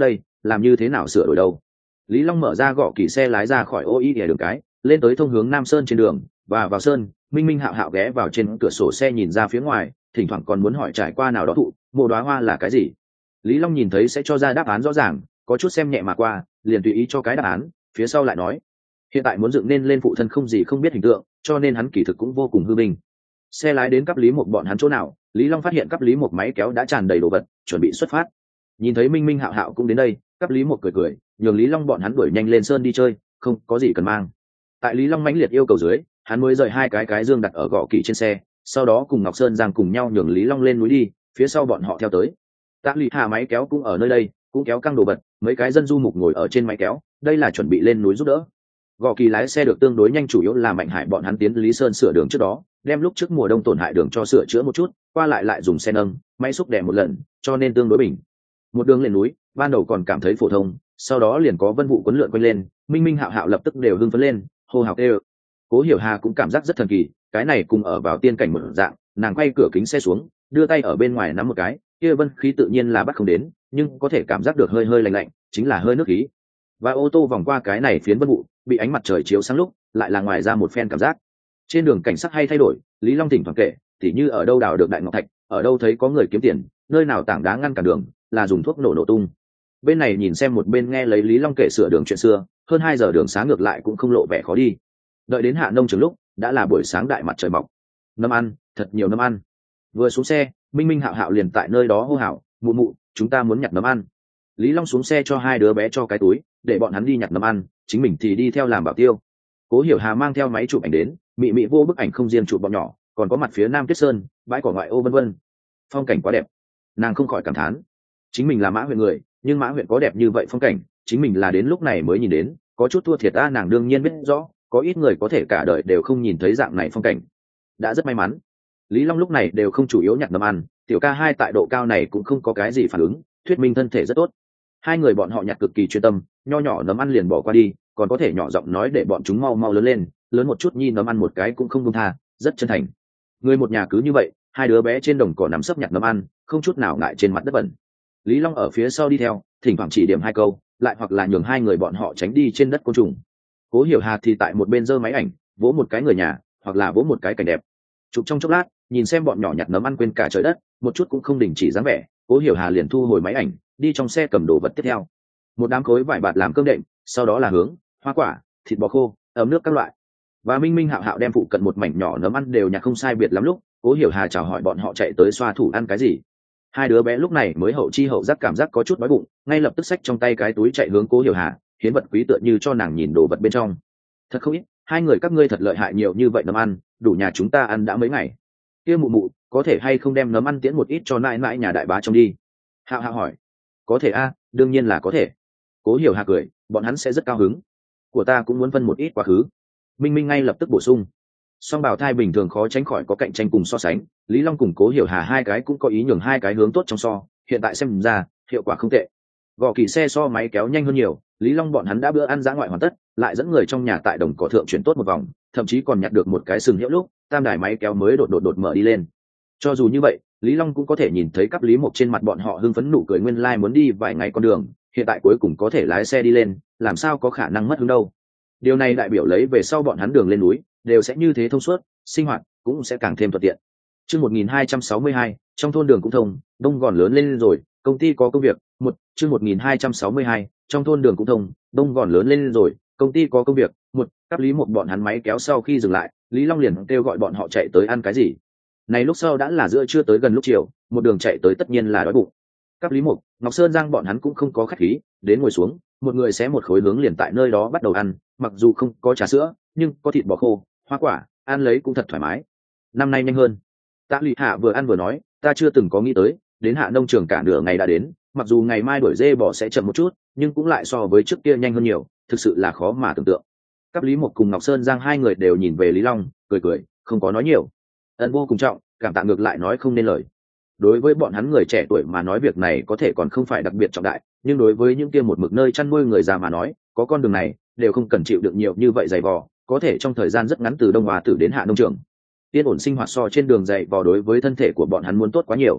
làm như thế nào sửa đổi đâu. Lý Long mở ra gõ kỳ xe lái ra khỏi ô y đường cái, lên tới thông hướng Nam Sơn trên đường, và vào sơn, Minh Minh Hạo Hạo ghé vào trên cửa sổ xe nhìn ra phía ngoài, thỉnh thoảng còn muốn hỏi trải qua nào đó thụ, mộ đóa hoa là cái gì. Lý Long nhìn thấy sẽ cho ra đáp án rõ ràng, có chút xem nhẹ mà qua, liền tùy ý cho cái đáp án, phía sau lại nói, hiện tại muốn dựng nên lên phụ thân không gì không biết hình tượng, cho nên hắn kỳ thực cũng vô cùng hư bình. Xe lái đến cấp lý một bọn hắn chỗ nào, Lý Long phát hiện cấp lý một máy kéo đã tràn đầy đồ vật, chuẩn bị xuất phát. Nhìn thấy Minh Minh Hạo Hạo cũng đến đây, cấp lý một cười cười, nhường Lý Long bọn hắn đuổi nhanh lên sơn đi chơi, không có gì cần mang. Tại Lý Long mãnh liệt yêu cầu dưới, hắn mới rời hai cái cái dương đặt ở gõ kỳ trên xe, sau đó cùng Ngọc Sơn Giang cùng nhau nhường Lý Long lên núi đi, phía sau bọn họ theo tới. Tạ Lị Hà máy kéo cũng ở nơi đây, cũng kéo căng đồ vật, mấy cái dân du mục ngồi ở trên máy kéo, đây là chuẩn bị lên núi giúp đỡ. Gõ kỳ lái xe được tương đối nhanh, chủ yếu là Mạnh Hải bọn hắn tiến Lý Sơn sửa đường trước đó, đem lúc trước mùa đông tổn hại đường cho sửa chữa một chút, qua lại lại dùng xe nâng, máy xúc đè một lần, cho nên tương đối bình. Một đường lên núi, ban đầu còn cảm thấy phổ thông, sau đó liền có vân vụ cuốn lượn quanh lên, Minh Minh Hạo Hạo lập tức đều hưng phấn lên, hô hào kêu. Cố Hiểu Hà cũng cảm giác rất thần kỳ, cái này cùng ở vào tiên cảnh một dạng, nàng quay cửa kính xe xuống, đưa tay ở bên ngoài nắm một cái, kia vân khí tự nhiên là bắt không đến, nhưng có thể cảm giác được hơi hơi lạnh lạnh, chính là hơi nước khí. Và ô tô vòng qua cái này phiến vân vụ, bị ánh mặt trời chiếu sáng lúc, lại là ngoài ra một phen cảm giác. Trên đường cảnh sắc hay thay đổi, Lý Long thỉnh thoảng kể, tỉ như ở đâu đào được đại ngọc thạch, ở đâu thấy có người kiếm tiền, nơi nào tảng đá ngăn cản đường, là dùng thuốc nổ nổ tung. Bên này nhìn xem một bên nghe lấy Lý Long kể sửa đường chuyện xưa, hơn hai giờ đường sáng ngược lại cũng không lộ vẻ khó đi. Đợi đến Hạ Nông Trường lúc, đã là buổi sáng đại mặt trời mọc. Nấm ăn, thật nhiều nấm ăn. Vừa xuống xe, Minh Minh Hạo Hạo liền tại nơi đó hô hào, mụ mụ, chúng ta muốn nhặt nấm ăn. Lý Long xuống xe cho hai đứa bé cho cái túi, để bọn hắn đi nhặt nấm ăn, chính mình thì đi theo làm bảo tiêu. Cố Hiểu Hà mang theo máy chụp ảnh đến, mị mị vô bức ảnh không riêng chụp bọn nhỏ, còn có mặt phía Nam Tuyết Sơn, bãi cỏ ngoại ô vân vân. Phong cảnh quá đẹp, nàng không khỏi cảm thán. Chính mình là Mã huyện người, nhưng Mã huyện có đẹp như vậy phong cảnh, chính mình là đến lúc này mới nhìn đến, có chút thua thiệt ta. Nàng đương nhiên biết rõ, có ít người có thể cả đời đều không nhìn thấy dạng này phong cảnh, đã rất may mắn. Lý Long lúc này đều không chủ yếu nhặt nấm ăn, tiểu ca hai tại độ cao này cũng không có cái gì phản ứng, thuyết minh thân thể rất tốt. Hai người bọn họ nhặt cực kỳ chuyên tâm, nho nhỏ nấm ăn liền bỏ qua đi, còn có thể nhỏ giọng nói để bọn chúng mau mau lớn lên, lớn một chút nhi nấm ăn một cái cũng không buông tha, rất chân thành. Người một nhà cứ như vậy, hai đứa bé trên đồng cỏ nằm sấp nhặt nấm ăn, không chút nào ngại trên mặt đất bẩn. Lý Long ở phía sau đi theo, thỉnh thoảng chỉ điểm hai câu, lại hoặc là nhường hai người bọn họ tránh đi trên đất côn trùng. Cố Hiểu Hà thì tại một bên giơ máy ảnh, vỗ một cái người nhà, hoặc là vỗ một cái cảnh đẹp. Chụp trong chốc lát, nhìn xem bọn nhỏ nhặt nấm ăn quên cả trời đất, một chút cũng không đình chỉ dáng vẻ, Cố Hiểu Hà liền thu hồi máy ảnh, đi trong xe cầm đồ vật tiếp theo. Một đám khối vải bạt làm cơm đệm, sau đó là hướng, hoa quả, thịt bò khô, ấm nước các loại. Và Minh Minh Hạo Hạo đem phụ cận một mảnh nhỏ nấm ăn đều nhặt không sai biệt lắm lúc, Cố Hiểu Hà chào hỏi bọn họ chạy tới xoa thủ ăn cái gì. Hai đứa bé lúc này mới hậu chi hậu giác cảm giác có chút đói bụng, ngay lập tức xách trong tay cái túi chạy hướng Cố Hiểu Hà, hiến vật quý tựa như cho nàng nhìn đồ vật bên trong. Thật không ít, hai người các ngươi thật lợi hại, nhiều như vậy nấm ăn, đủ nhà chúng ta ăn đã mấy ngày. Kia mụ mụ, có thể hay không đem nấm ăn tiễn một ít cho nãi nãi nhà đại bá trong đi? Hạo Hạo hỏi. Có thể a, đương nhiên là có thể. Cố Hiểu Hà cười, bọn hắn sẽ rất cao hứng. Của ta cũng muốn phân một ít quá khứ. Minh Minh ngay lập tức bổ sung. Song bào thai bình thường khó tránh khỏi có cạnh tranh cùng so sánh, Lý Long cùng Cố Hiểu Hà hai cái cũng có ý nhường hai cái hướng tốt trong so, hiện tại xem ra hiệu quả không tệ. Gò kỳ xe so máy kéo nhanh hơn nhiều, Lý Long bọn hắn đã bữa ăn dã ngoại hoàn tất, lại dẫn người trong nhà tại đồng cỏ thượng chuyển tốt một vòng, thậm chí còn nhặt được một cái sừng hiệu lúc, tam đài máy kéo mới đột đột đột mở đi lên. Cho dù như vậy, Lý Long cũng có thể nhìn thấy cấp Lý Mộc trên mặt bọn họ hưng phấn nụ cười, nguyên lai like muốn đi vài ngày con đường, hiện tại cuối cùng có thể lái xe đi lên, làm sao có khả năng mất hứng đâu. Điều này đại biểu lấy về sau bọn hắn đường lên núi đều sẽ như thế thông suốt, sinh hoạt cũng sẽ càng thêm thuận tiện. Chương một nghìn hai trăm sáu mươi hai, trong thôn đường cũng thông, đông gòn lớn lên rồi, công ty có công việc. Một, chương một nghìn hai trăm sáu mươi hai, trong thôn đường cũng thông, đông gòn lớn lên rồi, công ty có công việc. Một, cấp Lý Mộc bọn hắn máy kéo sau khi dừng lại, Lý Long liền kêu gọi bọn họ chạy tới ăn cái gì. Này lúc sau đã là giữa trưa tới gần lúc chiều, một đường chạy tới tất nhiên là đói bụng. Cấp Lý Mộc, Ngọc Sơn Giang bọn hắn cũng không có khách khí, đến ngồi xuống, một người xé một khối hướng liền tại nơi đó bắt đầu ăn, mặc dù không có trà sữa, nhưng có thịt bò khô, hoa quả, ăn lấy cũng thật thoải mái. Năm nay nhanh hơn. Tạ Lị Hạ vừa ăn vừa nói, ta chưa từng có nghĩ tới, đến Hạ Nông Trường cả nửa ngày đã đến, mặc dù ngày mai đuổi dê bò sẽ chậm một chút, nhưng cũng lại so với trước kia nhanh hơn nhiều, thực sự là khó mà tưởng tượng. Cấp Lý Mộc cùng Ngọc Sơn Giang hai người đều nhìn về Lý Long, cười cười, không có nói nhiều. Ân vô cùng trọng, cảm tạ ngược lại nói không nên lời. Đối với bọn hắn người trẻ tuổi mà nói việc này có thể còn không phải đặc biệt trọng đại, nhưng đối với những kia một mực nơi chăn nuôi người già mà nói, có con đường này đều không cần chịu đựng nhiều như vậy dày vò, có thể trong thời gian rất ngắn từ Đông Hòa Tử đến Hạ Nông Trường, yên ổn sinh hoạt so trên đường dày vò đối với thân thể của bọn hắn muốn tốt quá nhiều.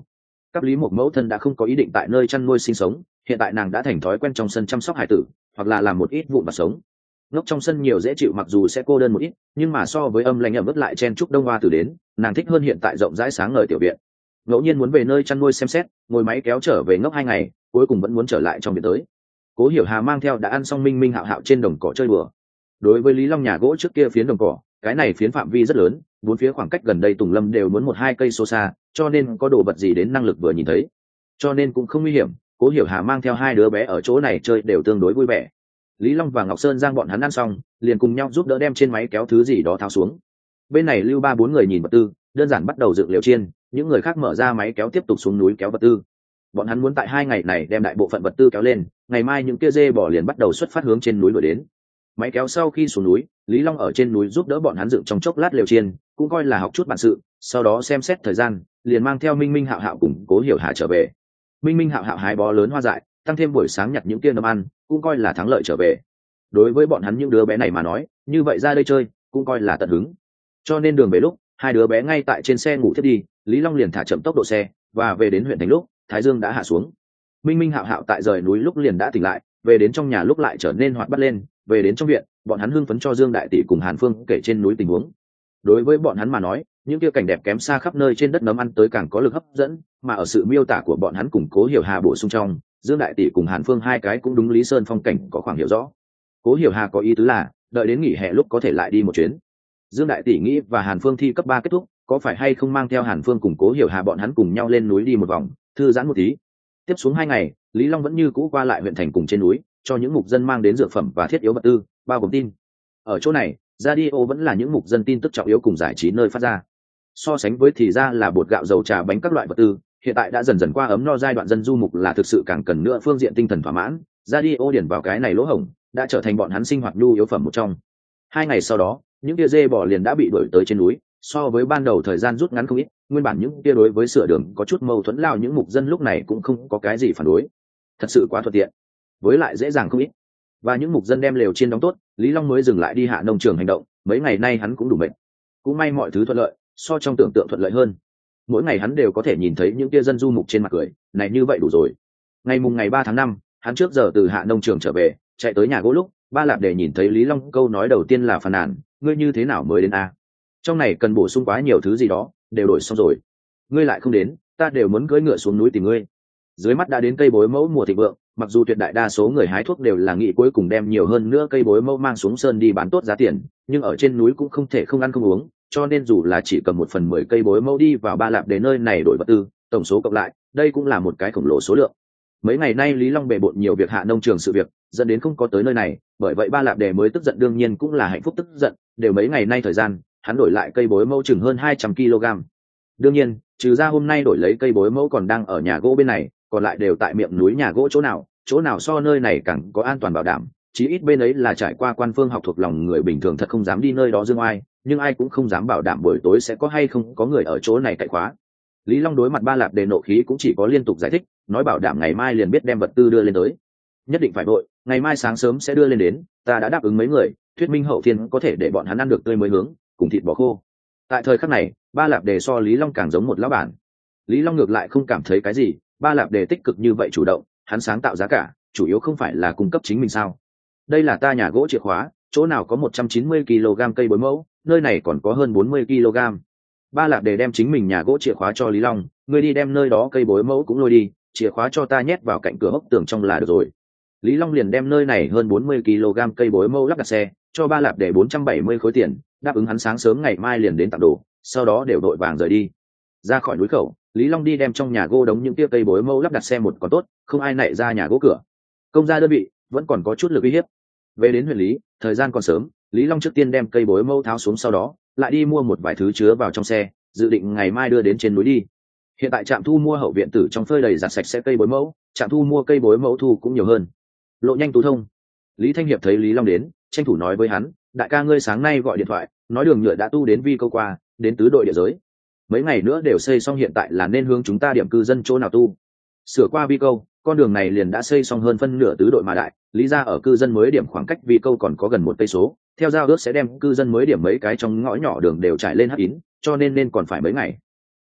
các lý một mẫu thân đã không có ý định tại nơi chăn nuôi sinh sống, hiện tại nàng đã thành thói quen trong sân chăm sóc hải tử hoặc là làm một ít vụn vặt sống. Ngốc trong sân nhiều dễ chịu, mặc dù sẽ cô đơn một ít, nhưng mà so với âm lạnh ẩm ướt lại chen chúc đông hoa tử đến, nàng thích hơn hiện tại rộng rãi sáng ngời tiểu viện. Ngẫu nhiên muốn về nơi chăn nuôi xem xét, ngồi máy kéo trở về ngốc hai ngày, cuối cùng vẫn muốn trở lại trong viện tới. Cố Hiểu Hà mang theo đã ăn xong Minh Minh Hạo Hạo trên đồng cỏ chơi bừa. Đối với Lý Long nhà gỗ trước kia phiến đồng cỏ, cái này phiến phạm vi rất lớn, bốn phía khoảng cách gần đây tùng lâm đều muốn một hai cây số xa, cho nên có đồ vật gì đến năng lực vừa nhìn thấy, cho nên cũng không nguy hiểm. Cố Hiểu Hà mang theo hai đứa bé ở chỗ này chơi đều tương đối vui vẻ. Lý Long và Ngọc Sơn Giang bọn hắn ăn xong, liền cùng nhau giúp đỡ đem trên máy kéo thứ gì đó tháo xuống. Bên này lưu ba bốn người nhìn vật tư, đơn giản bắt đầu dựng liều chiên, những người khác mở ra máy kéo tiếp tục xuống núi kéo vật tư. Bọn hắn muốn tại hai ngày này đem đại bộ phận vật tư kéo lên, ngày mai những kia dê bò liền bắt đầu xuất phát hướng trên núi đuổi đến. Máy kéo sau khi xuống núi, Lý Long ở trên núi giúp đỡ bọn hắn dựng trong chốc lát liều chiên, cũng coi là học chút bản sự, sau đó xem xét thời gian, liền mang theo Minh Minh Hạo Hạo cùng Cố Hiểu Hà trở về. Minh Minh Hạo Hạo hái bó lớn hoa dại, tăng thêm buổi sáng nhặt những kia nấm ăn, cũng coi là thắng lợi trở về. Đối với bọn hắn những đứa bé này mà nói, như vậy ra đây chơi cũng coi là tận hứng. Cho nên đường về lúc, hai đứa bé ngay tại trên xe ngủ thiết đi, Lý Long liền thả chậm tốc độ xe, và về đến huyện thành lúc, thái dương đã hạ xuống. Minh Minh Hạo Hạo tại rời núi lúc liền đã tỉnh lại, về đến trong nhà lúc lại trở nên hoạt bát lên, về đến trong viện, bọn hắn hưng phấn cho Dương Đại Tỷ cùng Hàn Phương kể trên núi tình huống. Đối với bọn hắn mà nói, những kia cảnh đẹp kém xa khắp nơi trên đất nấm ăn tới càng có lực hấp dẫn, mà ở sự miêu tả của bọn hắn cùng Cố Hiểu Hà bổ sung trong, Dương Đại Tỷ cùng Hàn Phương hai cái cũng đúng Lý Sơn phong cảnh có khoảng hiểu rõ. Cố Hiểu Hà có ý tứ là đợi đến nghỉ hè lúc có thể lại đi một chuyến. Dương Đại Tỷ nghĩ và Hàn Phương thi cấp ba kết thúc, có phải hay không mang theo Hàn Phương cùng Cố Hiểu Hà bọn hắn cùng nhau lên núi đi một vòng, thư giãn một tí. Tiếp xuống hai ngày, Lý Long vẫn như cũ qua lại huyện thành cùng trên núi, cho những mục dân mang đến dược phẩm và thiết yếu vật tư, bao gồm tin. Ở chỗ này, radio vẫn là những mục dân tin tức trọng yếu cùng giải trí nơi phát ra. So sánh với thì ra là bột gạo, dầu, trà, bánh các loại vật tư, hiện tại đã dần dần qua ấm no giai đoạn, dân du mục là thực sự càng cần nữa phương diện tinh thần thỏa mãn, radio điển vào cái này lỗ hổng, đã trở thành bọn hắn sinh hoạt nhu yếu phẩm một trong. Hai ngày sau đó, những tia dê bò liền đã bị đuổi tới trên núi, so với ban đầu thời gian rút ngắn không ít, nguyên bản những tia đối với sửa đường có chút mâu thuẫn lao những mục dân lúc này cũng không có cái gì phản đối, thật sự quá thuận tiện, với lại dễ dàng không ít. Và những mục dân đem lều chiên đóng tốt, Lý Long mới dừng lại đi hạ nông trường hành động. Mấy ngày nay hắn cũng đủ mệt, cũng may mọi thứ thuận lợi, so trong tưởng tượng thuận lợi hơn. Mỗi ngày hắn đều có thể nhìn thấy những tia dân du mục trên mặt cười, này như vậy đủ rồi. Ngày mùng ngày ba tháng năm, hắn trước giờ từ hạ nông trường trở về, chạy tới nhà gỗ lúc, Ba Lạp để nhìn thấy Lý Long, câu nói đầu tiên là phàn nàn: ngươi như thế nào mới đến a? Trong này cần bổ sung quá nhiều thứ gì đó, đều đổi xong rồi. Ngươi lại không đến, ta đều muốn cưỡi ngựa xuống núi tìm ngươi. Dưới mắt đã đến cây bối mẫu mùa thịnh vượng, mặc dù tuyệt đại đa số người hái thuốc đều là nghĩ cuối cùng đem nhiều hơn nữa cây bối mẫu mang xuống sơn đi bán tốt giá tiền, nhưng ở trên núi cũng không thể không ăn không uống, cho nên dù là chỉ cầm một phần mười cây bối mẫu đi vào Ba Lạp để nơi này đổi vật tư, tổng số cộng lại, đây cũng là một cái khổng lồ số lượng. Mấy ngày nay Lý Long bề bộn nhiều việc hạ nông trường sự việc, dẫn đến không có tới nơi này, bởi vậy Ba Lạp Đề mới tức giận, đương nhiên cũng là hạnh phúc tức giận, đều mấy ngày nay thời gian, hắn đổi lại cây bối mẫu chừng hơn hai trăm ki lô gam. Đương nhiên, trừ ra hôm nay đổi lấy cây bối mẫu còn đang ở nhà gỗ bên này, còn lại đều tại miệng núi nhà gỗ chỗ nào, chỗ nào so nơi này càng có an toàn bảo đảm, chí ít bên ấy là trải qua quan phương học thuộc lòng người bình thường thật không dám đi nơi đó dương oai, nhưng ai cũng không dám bảo đảm buổi tối sẽ có hay không có người ở chỗ này cậy khóa. Lý Long đối mặt Ba Lạp Đề nộ khí cũng chỉ có liên tục giải thích, nói bảo đảm ngày mai liền biết đem vật tư đưa lên tới. Nhất định phải vội, ngày mai sáng sớm sẽ đưa lên đến, ta đã đáp ứng mấy người, thuyết minh hậu thiên có thể để bọn hắn ăn được tươi mới hướng, cùng thịt bò khô. Tại thời khắc này, Ba Lạp Đề so Lý Long càng giống một lão bản. Lý Long ngược lại không cảm thấy cái gì, Ba Lạp Đề tích cực như vậy chủ động, hắn sáng tạo giá cả, chủ yếu không phải là cung cấp chính mình sao? Đây là ta nhà gỗ chìa khóa, chỗ nào có một trăm chín mươi ki lô gam cây bối mẫu, nơi này còn có hơn bốn mươi ki lô gam. Ba Lạp Đề đem chính mình nhà gỗ chìa khóa cho Lý Long, ngươi đi đem nơi đó cây bối mẫu cũng lôi đi, chìa khóa cho ta nhét vào cạnh cửa hốc tường trong là được rồi. Lý Long liền đem nơi này hơn bốn mươi ki lô gam cây bối mẫu lắp đặt xe, cho Ba Lạp Đề bốn trăm bảy mươi khối tiền, đáp ứng hắn sáng sớm ngày mai liền đến tặng đồ, sau đó đều đội vàng rời đi. Ra khỏi núi khẩu, Lý Long đi đem trong nhà gỗ đống những tia cây bối mẫu lắp đặt xe một còn tốt, không ai nảy ra nhà gỗ cửa. Công gia đơn vị vẫn còn có chút lực uy hiếp. Về đến huyện Lý, thời gian còn sớm, Lý Long trước tiên đem cây bối mẫu tháo xuống, sau đó lại đi mua một vài thứ chứa vào trong xe, dự định ngày mai đưa đến trên núi đi. Hiện tại trạm thu mua hậu viện tử trong phơi đầy giặt sạch sẽ cây bối mẫu, trạm thu mua cây bối mẫu thu cũng nhiều hơn. Lộ nhanh tú thông. Lý Thanh Hiệp thấy Lý Long đến, tranh thủ nói với hắn, đại ca ngươi sáng nay gọi điện thoại, nói đường nhựa đã tu đến vi câu qua, đến tứ đội địa giới. Mấy ngày nữa đều xây xong, hiện tại là nên hướng chúng ta điểm cư dân chỗ nào tu. Sửa qua vi câu, con đường này liền đã xây xong hơn phân nửa tứ đội mà đại, lý ra ở cư dân mới điểm khoảng cách vi câu còn có gần một cây số, theo giao ước sẽ đem cư dân mới điểm mấy cái trong ngõ nhỏ đường đều trải lên hắc ín, cho nên nên còn phải mấy ngày.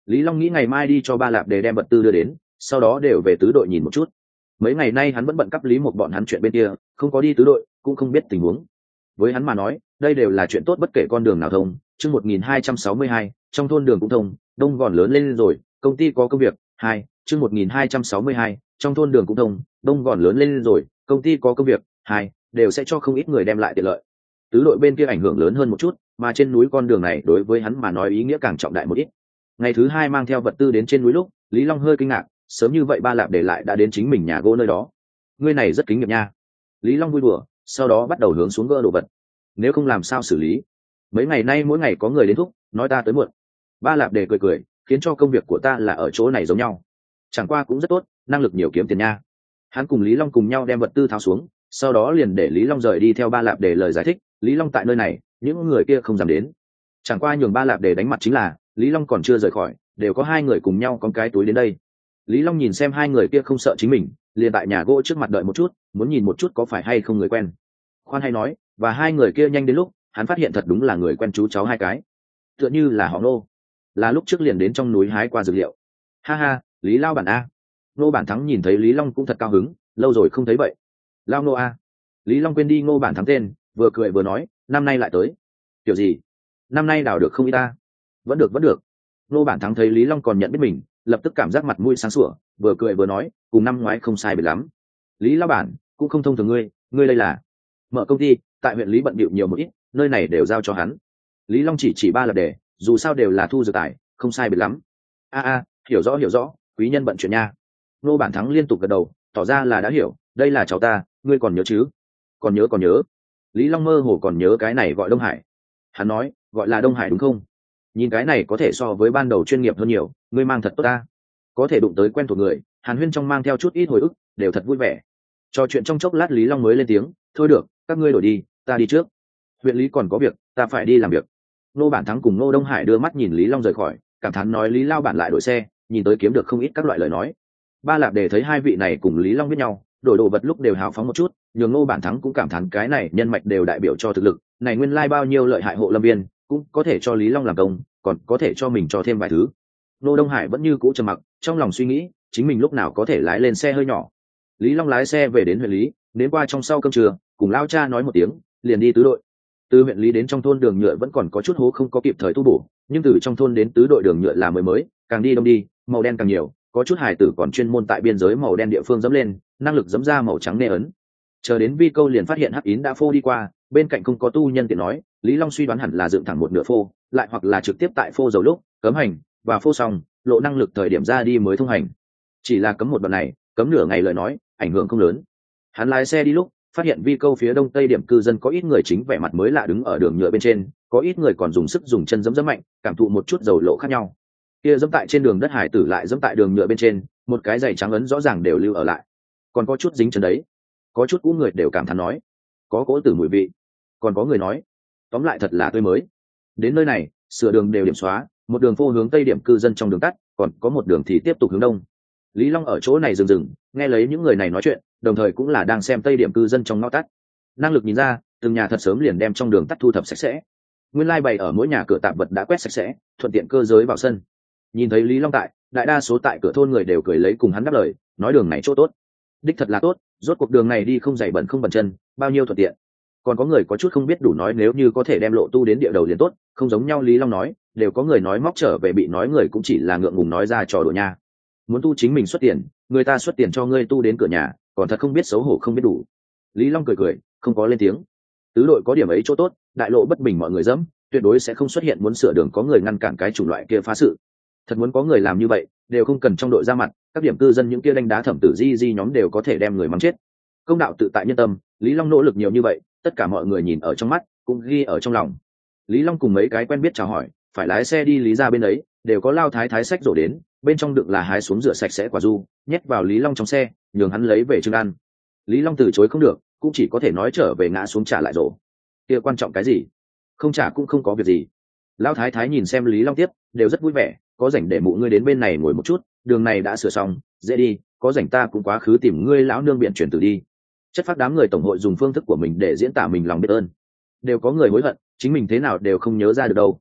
Lý Long nghĩ ngày mai đi cho ba lạp để đem vật tư đưa đến, sau đó đều về tứ đội nhìn một chút. Mấy ngày nay hắn vẫn bận cắp lý một bọn hắn chuyện bên kia, không có đi tứ đội, cũng không biết tình huống. Với hắn mà nói, đây đều là chuyện tốt bất kể con đường nào thông. Chương một nghìn hai trăm sáu mươi hai, trong thôn đường cũng thông, đông gòn lớn lên rồi, công ty có công việc. Hai, chương một nghìn hai trăm sáu mươi hai, trong thôn đường cũng thông, đông gòn lớn lên rồi, công ty có công việc. Hai, đều sẽ cho không ít người đem lại tiện lợi. Tứ đội bên kia ảnh hưởng lớn hơn một chút, mà trên núi con đường này đối với hắn mà nói ý nghĩa càng trọng đại một ít. Ngày thứ hai mang theo vật tư đến trên núi lúc, Lý Long hơi kinh ngạc, sớm như vậy ba lạp để lại đã đến chính mình nhà gỗ nơi đó. Ngươi này rất kính nghiệp nha. Lý Long vui đùa, sau đó bắt đầu hướng xuống gỡ đồ vật. Nếu không làm sao xử lý? Mấy ngày nay mỗi ngày có người đến thúc, nói ta tới muộn. Ba lạp để cười cười, khiến cho công việc của ta là ở chỗ này giống nhau. Chẳng qua cũng rất tốt, năng lực nhiều kiếm tiền nha. Hắn cùng Lý Long cùng nhau đem vật tư tháo xuống, sau đó liền để Lý Long rời đi theo ba lạp để lời giải thích. Lý Long tại nơi này, những người kia không dám đến. Chẳng qua nhường ba lạp để đánh mặt chính là Lý Long còn chưa rời khỏi, đều có hai người cùng nhau con cái túi đến đây. Lý Long nhìn xem hai người kia không sợ chính mình, liền tại nhà gỗ trước mặt đợi một chút, muốn nhìn một chút có phải hay không người quen. Khoan hay nói, và hai người kia nhanh đến lúc, hắn phát hiện thật đúng là người quen chú cháu hai cái, tựa như là họ Nô, là lúc trước liền đến trong núi hái qua dược liệu. Ha ha, Lý Lao bản a. Nô bản thắng nhìn thấy Lý Long cũng thật cao hứng, lâu rồi không thấy vậy. Lao Nô a. Lý Long quên đi Ngô bản thắng tên, vừa cười vừa nói, năm nay lại tới. Kiểu gì? Năm nay đào được không ít ta? Vẫn được vẫn được. Ngô bản thắng thấy Lý Long còn nhận biết mình, lập tức cảm giác mặt mũi sáng sủa, vừa cười vừa nói, cùng năm ngoái không sai biệt lắm. Lý Lao bản cũng không thông thường ngươi, ngươi đây là mở công ty, tại huyện Lý bận bịu nhiều một ít, nơi này đều giao cho hắn. Lý Long chỉ chỉ ba lập đề, dù sao đều là thu dược tài, không sai biệt lắm. A a, hiểu rõ hiểu rõ, quý nhân bận chuyện nha. Ngô bản thắng liên tục gật đầu, tỏ ra là đã hiểu, đây là cháu ta, ngươi còn nhớ chứ? Còn nhớ còn nhớ. Lý Long mơ hồ còn nhớ cái này gọi Đông Hải. Hắn nói, gọi là Đông Hải đúng không? Nhìn cái này có thể so với ban đầu chuyên nghiệp hơn nhiều, ngươi mang thật tốt ta. Có thể đụng tới quen thuộc người, Hàn Huyên trong mang theo chút ít hồi ức, đều thật vui vẻ. Trò chuyện trong chốc lát Lý Long mới lên tiếng, thôi được, các ngươi đổi đi, ta đi trước. Huyện Lý còn có việc, ta phải đi làm việc. Nô bản thắng cùng Nô Đông Hải đưa mắt nhìn Lý Long rời khỏi, cảm thán nói Lý Lao bản lại đổi xe, nhìn tới kiếm được không ít các loại lời nói. Ba Lạp để thấy hai vị này cùng Lý Long biết nhau, đổi đồ vật lúc đều hào phóng một chút, nhường Nô bản thắng cũng cảm thán cái này nhân mạch đều đại biểu cho thực lực, này nguyên lai bao nhiêu lợi hại hộ lâm viên, cũng có thể cho Lý Long làm công, còn có thể cho mình cho thêm vài thứ. Nô Đông Hải vẫn như cũ trầm mặc, trong lòng suy nghĩ, chính mình lúc nào có thể lái lên xe hơi nhỏ. Lý Long lái xe về đến huyện Lý, đến qua trong sau cơm trưa, cùng lao cha nói một tiếng, liền đi tứ đội. Từ huyện Lý đến trong thôn đường nhựa vẫn còn có chút hố không có kịp thời tu bổ, nhưng từ trong thôn đến tứ đội đường nhựa là mới mới, càng đi đông đi, màu đen càng nhiều, có chút hải tử còn chuyên môn tại biên giới màu đen địa phương dẫm lên, năng lực dẫm ra màu trắng nê ấn. Chờ đến vi câu liền phát hiện hắc yến đã phô đi qua, bên cạnh không có tu nhân tiện nói, Lý Long suy đoán hẳn là dựng thẳng một nửa phô, lại hoặc là trực tiếp tại phô dầu lúc cấm hành và phô xong lộ năng lực thời điểm ra đi mới thông hành. Chỉ là cấm một đoạn này, cấm nửa ngày lời nói, ảnh hưởng không lớn. Hắn lái xe đi lúc phát hiện vi câu phía đông tây điểm cư dân có ít người chính vẻ mặt mới lạ đứng ở đường nhựa bên trên, có ít người còn dùng sức dùng chân giẫm giẫm mạnh, cảm thụ một chút dầu lộ khác nhau. Kia giẫm tại trên đường đất hải tử lại giẫm tại đường nhựa bên trên, một cái giày trắng ấn rõ ràng đều lưu ở lại, còn có chút dính chân đấy. Có chút cũ người đều cảm thán nói, có cỗ tử mùi vị. Còn có người nói, tóm lại thật là tươi mới. Đến nơi này, sửa đường đều điểm xóa, một đường phô hướng tây điểm cư dân trong đường tắt, còn có một đường thì tiếp tục hướng đông. Lý Long ở chỗ này dừng dừng, nghe lấy những người này nói chuyện, đồng thời cũng là đang xem tây điểm cư dân trong ngõ tắt. Năng lực nhìn ra, từng nhà thật sớm liền đem trong đường tắt thu thập sạch sẽ. Nguyên lai bày ở mỗi nhà cửa tạp vật đã quét sạch sẽ, thuận tiện cơ giới vào sân. Nhìn thấy Lý Long tại, đại đa số tại cửa thôn người đều cười lấy cùng hắn đáp lời, nói đường này chỗ tốt. Đích thật là tốt, rốt cuộc đường này đi không dày bẩn không bẩn chân, bao nhiêu thuận tiện. Còn có người có chút không biết đủ nói nếu như có thể đem lộ tu đến địa đầu liền tốt, không giống nhau Lý Long nói, đều có người nói móc trở về bị nói người cũng chỉ là ngượng ngùng nói ra trò đùa nha. Muốn tu chính mình xuất tiền, người ta xuất tiền cho ngươi tu đến cửa nhà, còn thật không biết xấu hổ không biết đủ. Lý Long cười cười, không có lên tiếng. Tứ đội có điểm ấy chỗ tốt, đại lộ bất bình mọi người dẫm, tuyệt đối sẽ không xuất hiện muốn sửa đường có người ngăn cản cái chủng loại kia phá sự. Thật muốn có người làm như vậy, đều không cần trong đội ra mặt, các điểm cư dân những kia đánh đá thẩm tử di di nhóm đều có thể đem người mắng chết. Công đạo tự tại nhân tâm, Lý Long nỗ lực nhiều như vậy, tất cả mọi người nhìn ở trong mắt, cũng ghi ở trong lòng. Lý Long cùng mấy cái quen biết chào hỏi, phải lái xe đi Lý ra bên ấy, đều có lao thái thái sách rổ đến, bên trong đựng là hái xuống rửa sạch sẽ quả du, nhét vào Lý Long trong xe, nhường hắn lấy về trưng ăn. Lý Long từ chối không được, cũng chỉ có thể nói trở về ngã xuống trả lại rổ. Kia quan trọng cái gì? Không trả cũng không có việc gì. Lao thái thái nhìn xem Lý Long tiếp, đều rất vui vẻ, có rảnh để mụ ngươi đến bên này ngồi một chút, đường này đã sửa xong, dễ đi, có rảnh ta cũng quá khứ tìm ngươi lão nương biện chuyển từ đi. Chất phát đám người tổng hội dùng phương thức của mình để diễn tả mình lòng biết ơn. Đều có người hối hận, chính mình thế nào đều không nhớ ra được đâu.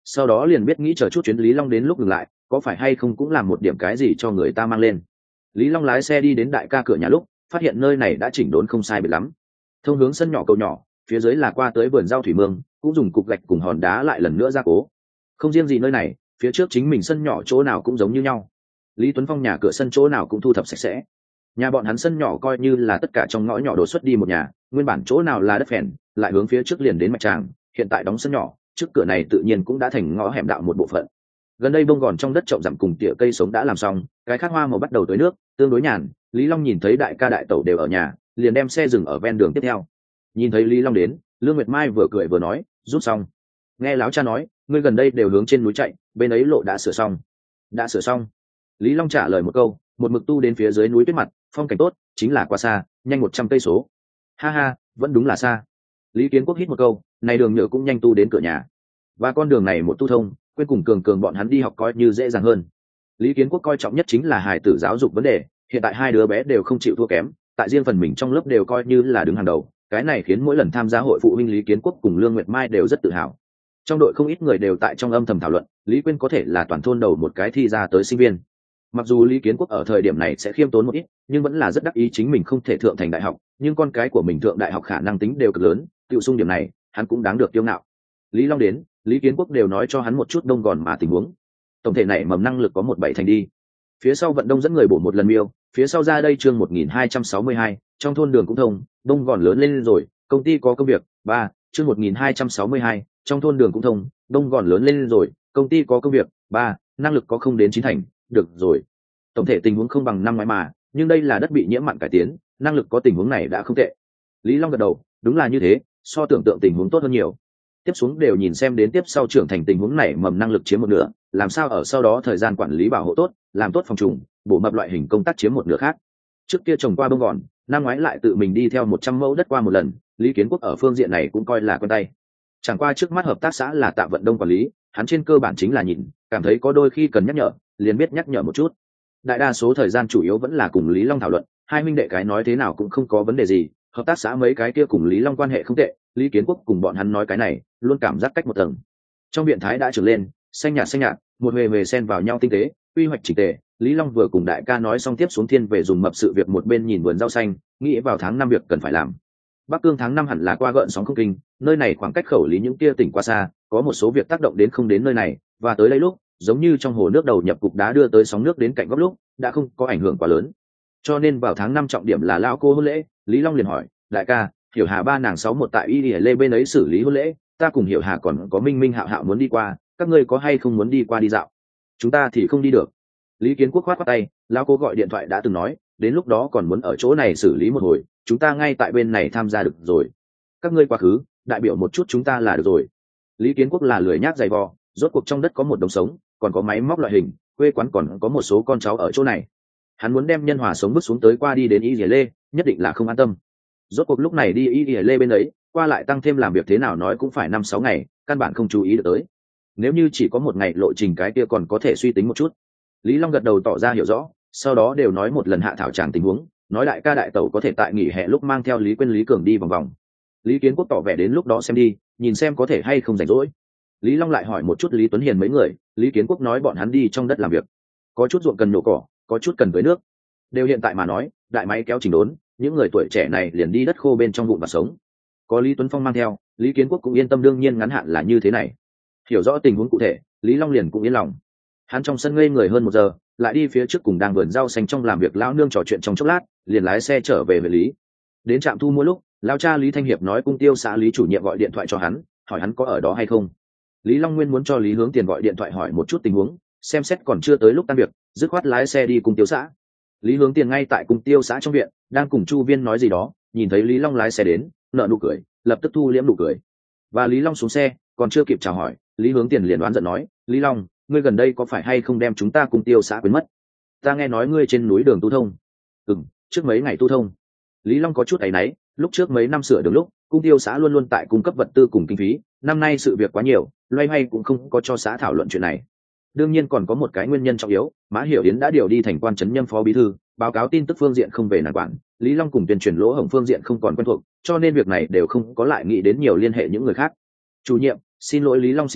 sau đó liền biết nghĩ chờ chút chuyến Lý Long đến lúc ngừng lại có phải hay không cũng làm một điểm cái gì cho người ta mang lên. Lý Long lái xe đi đến đại ca cửa nhà lúc phát hiện nơi này đã chỉnh đốn không sai biệt lắm, thông hướng sân nhỏ cầu nhỏ, phía dưới là qua tới vườn rau thủy mương, cũng dùng cục gạch cùng hòn đá lại lần nữa gia cố. Không riêng gì nơi này, phía trước chính mình sân nhỏ chỗ nào cũng giống như nhau. Lý Tuấn Phong nhà cửa sân chỗ nào cũng thu thập sạch sẽ. Nhà bọn hắn sân nhỏ coi như là tất cả trong ngõ nhỏ đổ xuất đi một nhà, nguyên bản chỗ nào là đất phèn lại hướng phía trước liền đến mạch tràng, hiện tại đóng sân nhỏ, trước cửa này tự nhiên cũng đã thành ngõ hẻm đạo một bộ phận. Gần đây bông gòn trong đất trồng rậm cùng tỉa cây sống đã làm xong, cái khác hoa màu bắt đầu tưới nước, tương đối nhàn. Lý Long nhìn thấy đại ca đại tẩu đều ở nhà, liền đem xe dừng ở ven đường tiếp theo. Nhìn thấy Lý Long đến, Lương Nguyệt Mai vừa cười vừa nói, rút xong. Nghe láo cha nói, ngươi gần đây đều hướng trên núi chạy, bên ấy lộ đã sửa xong. Đã sửa xong. Lý Long trả lời một câu, một mực tu đến phía dưới núi tuyết mặt, phong cảnh tốt, chính là quá xa, nhanh một trăm cây số. Ha ha, vẫn đúng là xa. Lý Kiến Quốc hít một câu, này đường nhựa cũng nhanh tu đến cửa nhà. Và con đường này một tu thông, quên cùng cường cường bọn hắn đi học coi như dễ dàng hơn. Lý Kiến Quốc coi trọng nhất chính là hài tử giáo dục vấn đề, hiện tại hai đứa bé đều không chịu thua kém, tại riêng phần mình trong lớp đều coi như là đứng hàng đầu, cái này khiến mỗi lần tham gia hội phụ huynh Lý Kiến Quốc cùng Lương Nguyệt Mai đều rất tự hào. Trong đội không ít người đều tại trong âm thầm thảo luận, Lý Quyên có thể là toàn thôn đầu một cái thi ra tới sinh viên. Mặc dù Lý Kiến Quốc ở thời điểm này sẽ khiêm tốn một ít, nhưng vẫn là rất đắc ý chính mình không thể thượng thành đại học, nhưng con cái của mình thượng đại học khả năng tính đều cực lớn, tiêu sung điểm này, hắn cũng đáng được kiêu ngạo. Lý Long đến, Lý Kiến Quốc đều nói cho hắn một chút đông gòn mà tình huống. Tổng thể này mầm năng lực có một bảy thành đi. Phía sau vận đông dẫn người bổ một lần miêu, phía sau ra đây chương một nghìn hai trăm sáu mươi hai, trong thôn đường cũng thông, đông gòn lớn lên rồi, công ty có công việc. Ba, chương một nghìn hai trăm sáu mươi hai, trong thôn đường cũng thông, đông gòn lớn lên rồi, công ty có công việc. Ba, năng lực có không đến chín thành, được rồi. Tổng thể tình huống không bằng năm ngoái mà, nhưng đây là đất bị nhiễm mặn cải tiến, năng lực có tình huống này đã không tệ. Lý Long gật đầu, đúng là như thế, so tưởng tượng tình huống tốt hơn nhiều. Tiếp xuống đều nhìn xem đến tiếp sau trưởng thành tình huống này mầm năng lực chiếm một nửa, làm sao ở sau đó thời gian quản lý bảo hộ tốt, làm tốt phòng trùng, bổ mập loại hình công tác chiếm một nửa khác. Trước kia trồng qua bông gòn, năm ngoái lại tự mình đi theo một trăm mẫu đất qua một lần, Lý Kiến Quốc ở phương diện này cũng coi là quen tay. Chẳng qua trước mắt hợp tác xã là Tạ Vận Đông quản lý, hắn trên cơ bản chính là nhìn, cảm thấy có đôi khi cần nhắc nhở, liền biết nhắc nhở một chút. Đại đa số thời gian chủ yếu vẫn là cùng Lý Long thảo luận, hai huynh đệ cái nói thế nào cũng không có vấn đề gì, hợp tác xã mấy cái kia cùng Lý Long quan hệ không tệ, Lý Kiến Quốc cùng bọn hắn nói cái này, luôn cảm giác cách một tầng. Trong viện thái đã trưởng lên, xanh nhạt xanh nhạt, một huề huề xen vào nhau tinh tế, quy hoạch chỉnh tề. Lý Long vừa cùng đại ca nói xong tiếp xuống thiên về dùng mập sự việc một bên nhìn vườn rau xanh, nghĩ vào tháng năm việc cần phải làm. Bắc Cương tháng năm hẳn là qua gợn sóng không kinh, nơi này khoảng cách khẩu lý những kia tỉnh qua xa, có một số việc tác động đến không đến nơi này, và tới đây lúc, giống như trong hồ nước đầu nhập cục đá đưa tới sóng nước đến cạnh góc lúc, đã không có ảnh hưởng quá lớn. Cho nên vào tháng năm trọng điểm là lão cô hôn lễ, Lý Long liền hỏi, đại ca, Hiểu Hà ba nàng sáu một tại Y Lê bên ấy xử lý hôn lễ, ta cùng Hiểu Hà còn có Minh Minh Hạo Hạo muốn đi qua, các ngươi có hay không muốn đi qua đi dạo? Chúng ta thì không đi được. Lý Kiến Quốc khoát khoát tay, lão cô gọi điện thoại đã từng nói, đến lúc đó còn muốn ở chỗ này xử lý một hồi, chúng ta ngay tại bên này tham gia được rồi. Các ngươi quá khứ, đại biểu một chút chúng ta là được rồi. Lý Kiến Quốc là lười nhác dày vò, rốt cuộc trong đất có một đồng sống, còn có máy móc loại hình, quê quán còn có một số con cháu ở chỗ này. Hắn muốn đem nhân hòa sống bước xuống tới qua đi đến Y Lê, nhất định là không an tâm. Rốt cuộc lúc này đi Y Lê bên ấy, qua lại tăng thêm làm việc thế nào nói cũng phải năm sáu ngày, căn bản không chú ý được tới. Nếu như chỉ có một ngày lộ trình cái kia còn có thể suy tính một chút. Lý Long gật đầu tỏ ra hiểu rõ, sau đó đều nói một lần hạ thảo tràng tình huống, nói đại ca đại tẩu có thể tại nghỉ hè lúc mang theo Lý Quyên Lý Cường đi vòng vòng. Lý Kiến Quốc tỏ vẻ đến lúc đó xem đi, nhìn xem có thể hay không rảnh rỗi. Lý Long lại hỏi một chút Lý Tuấn Hiền mấy người, Lý Kiến Quốc nói bọn hắn đi trong đất làm việc, có chút ruộng cần nhổ cỏ, có chút cần tưới nước. Đều hiện tại mà nói, đại máy kéo chỉnh đốn, những người tuổi trẻ này liền đi đất khô bên trong vụn và sống. Có Lý Tuấn Phong mang theo, Lý Kiến Quốc cũng yên tâm, đương nhiên ngắn hạn là như thế này. Hiểu rõ tình huống cụ thể, Lý Long liền cũng yên lòng. Hắn trong sân ngây người hơn một giờ, lại đi phía trước cùng đang vườn rau xanh trong làm việc lão nương trò chuyện trong chốc lát, liền lái xe trở về về Lý. Đến trạm thu mua lúc, lão cha Lý Thanh Hiệp nói cung tiêu xã Lý chủ nhiệm gọi điện thoại cho hắn, hỏi hắn có ở đó hay không. Lý Long nguyên muốn cho Lý Hướng Tiền gọi điện thoại hỏi một chút tình huống, xem xét còn chưa tới lúc tan việc, dứt khoát lái xe đi cung tiêu xã. Lý Hướng Tiền ngay tại cung tiêu xã trong viện, đang cùng Chu Viên nói gì đó, nhìn thấy Lý Long lái xe đến, nợ nụ cười, lập tức thu liễm nụ cười. Và Lý Long xuống xe, còn chưa kịp chào hỏi, Lý Hướng Tiền liền đoán giận nói, Lý Long, ngươi gần đây có phải hay không đem chúng ta cung tiêu xã quên mất? Ta nghe nói ngươi trên núi đường tu thông. Ừm, trước mấy ngày tu thông. Lý Long có chút áy náy, lúc trước mấy năm sửa đường lúc, cung tiêu xã luôn luôn tại cung cấp vật tư cùng kinh phí, năm nay sự việc quá nhiều, loay hoay cũng không có cho xã thảo luận chuyện này. Đương nhiên còn có một cái nguyên nhân trọng yếu, Mã Hiểu Yến đã điều đi thành quan trấn nhâm phó bí thư, báo cáo tin tức phương diện không về nản quản, Lý Long cùng tuyên truyền lỗ hổng phương diện không còn quen thuộc, cho nên việc này đều không có lại nghĩ đến nhiều liên hệ những người khác. Chủ nhiệm, xin lỗi Lý Long xin lỗi,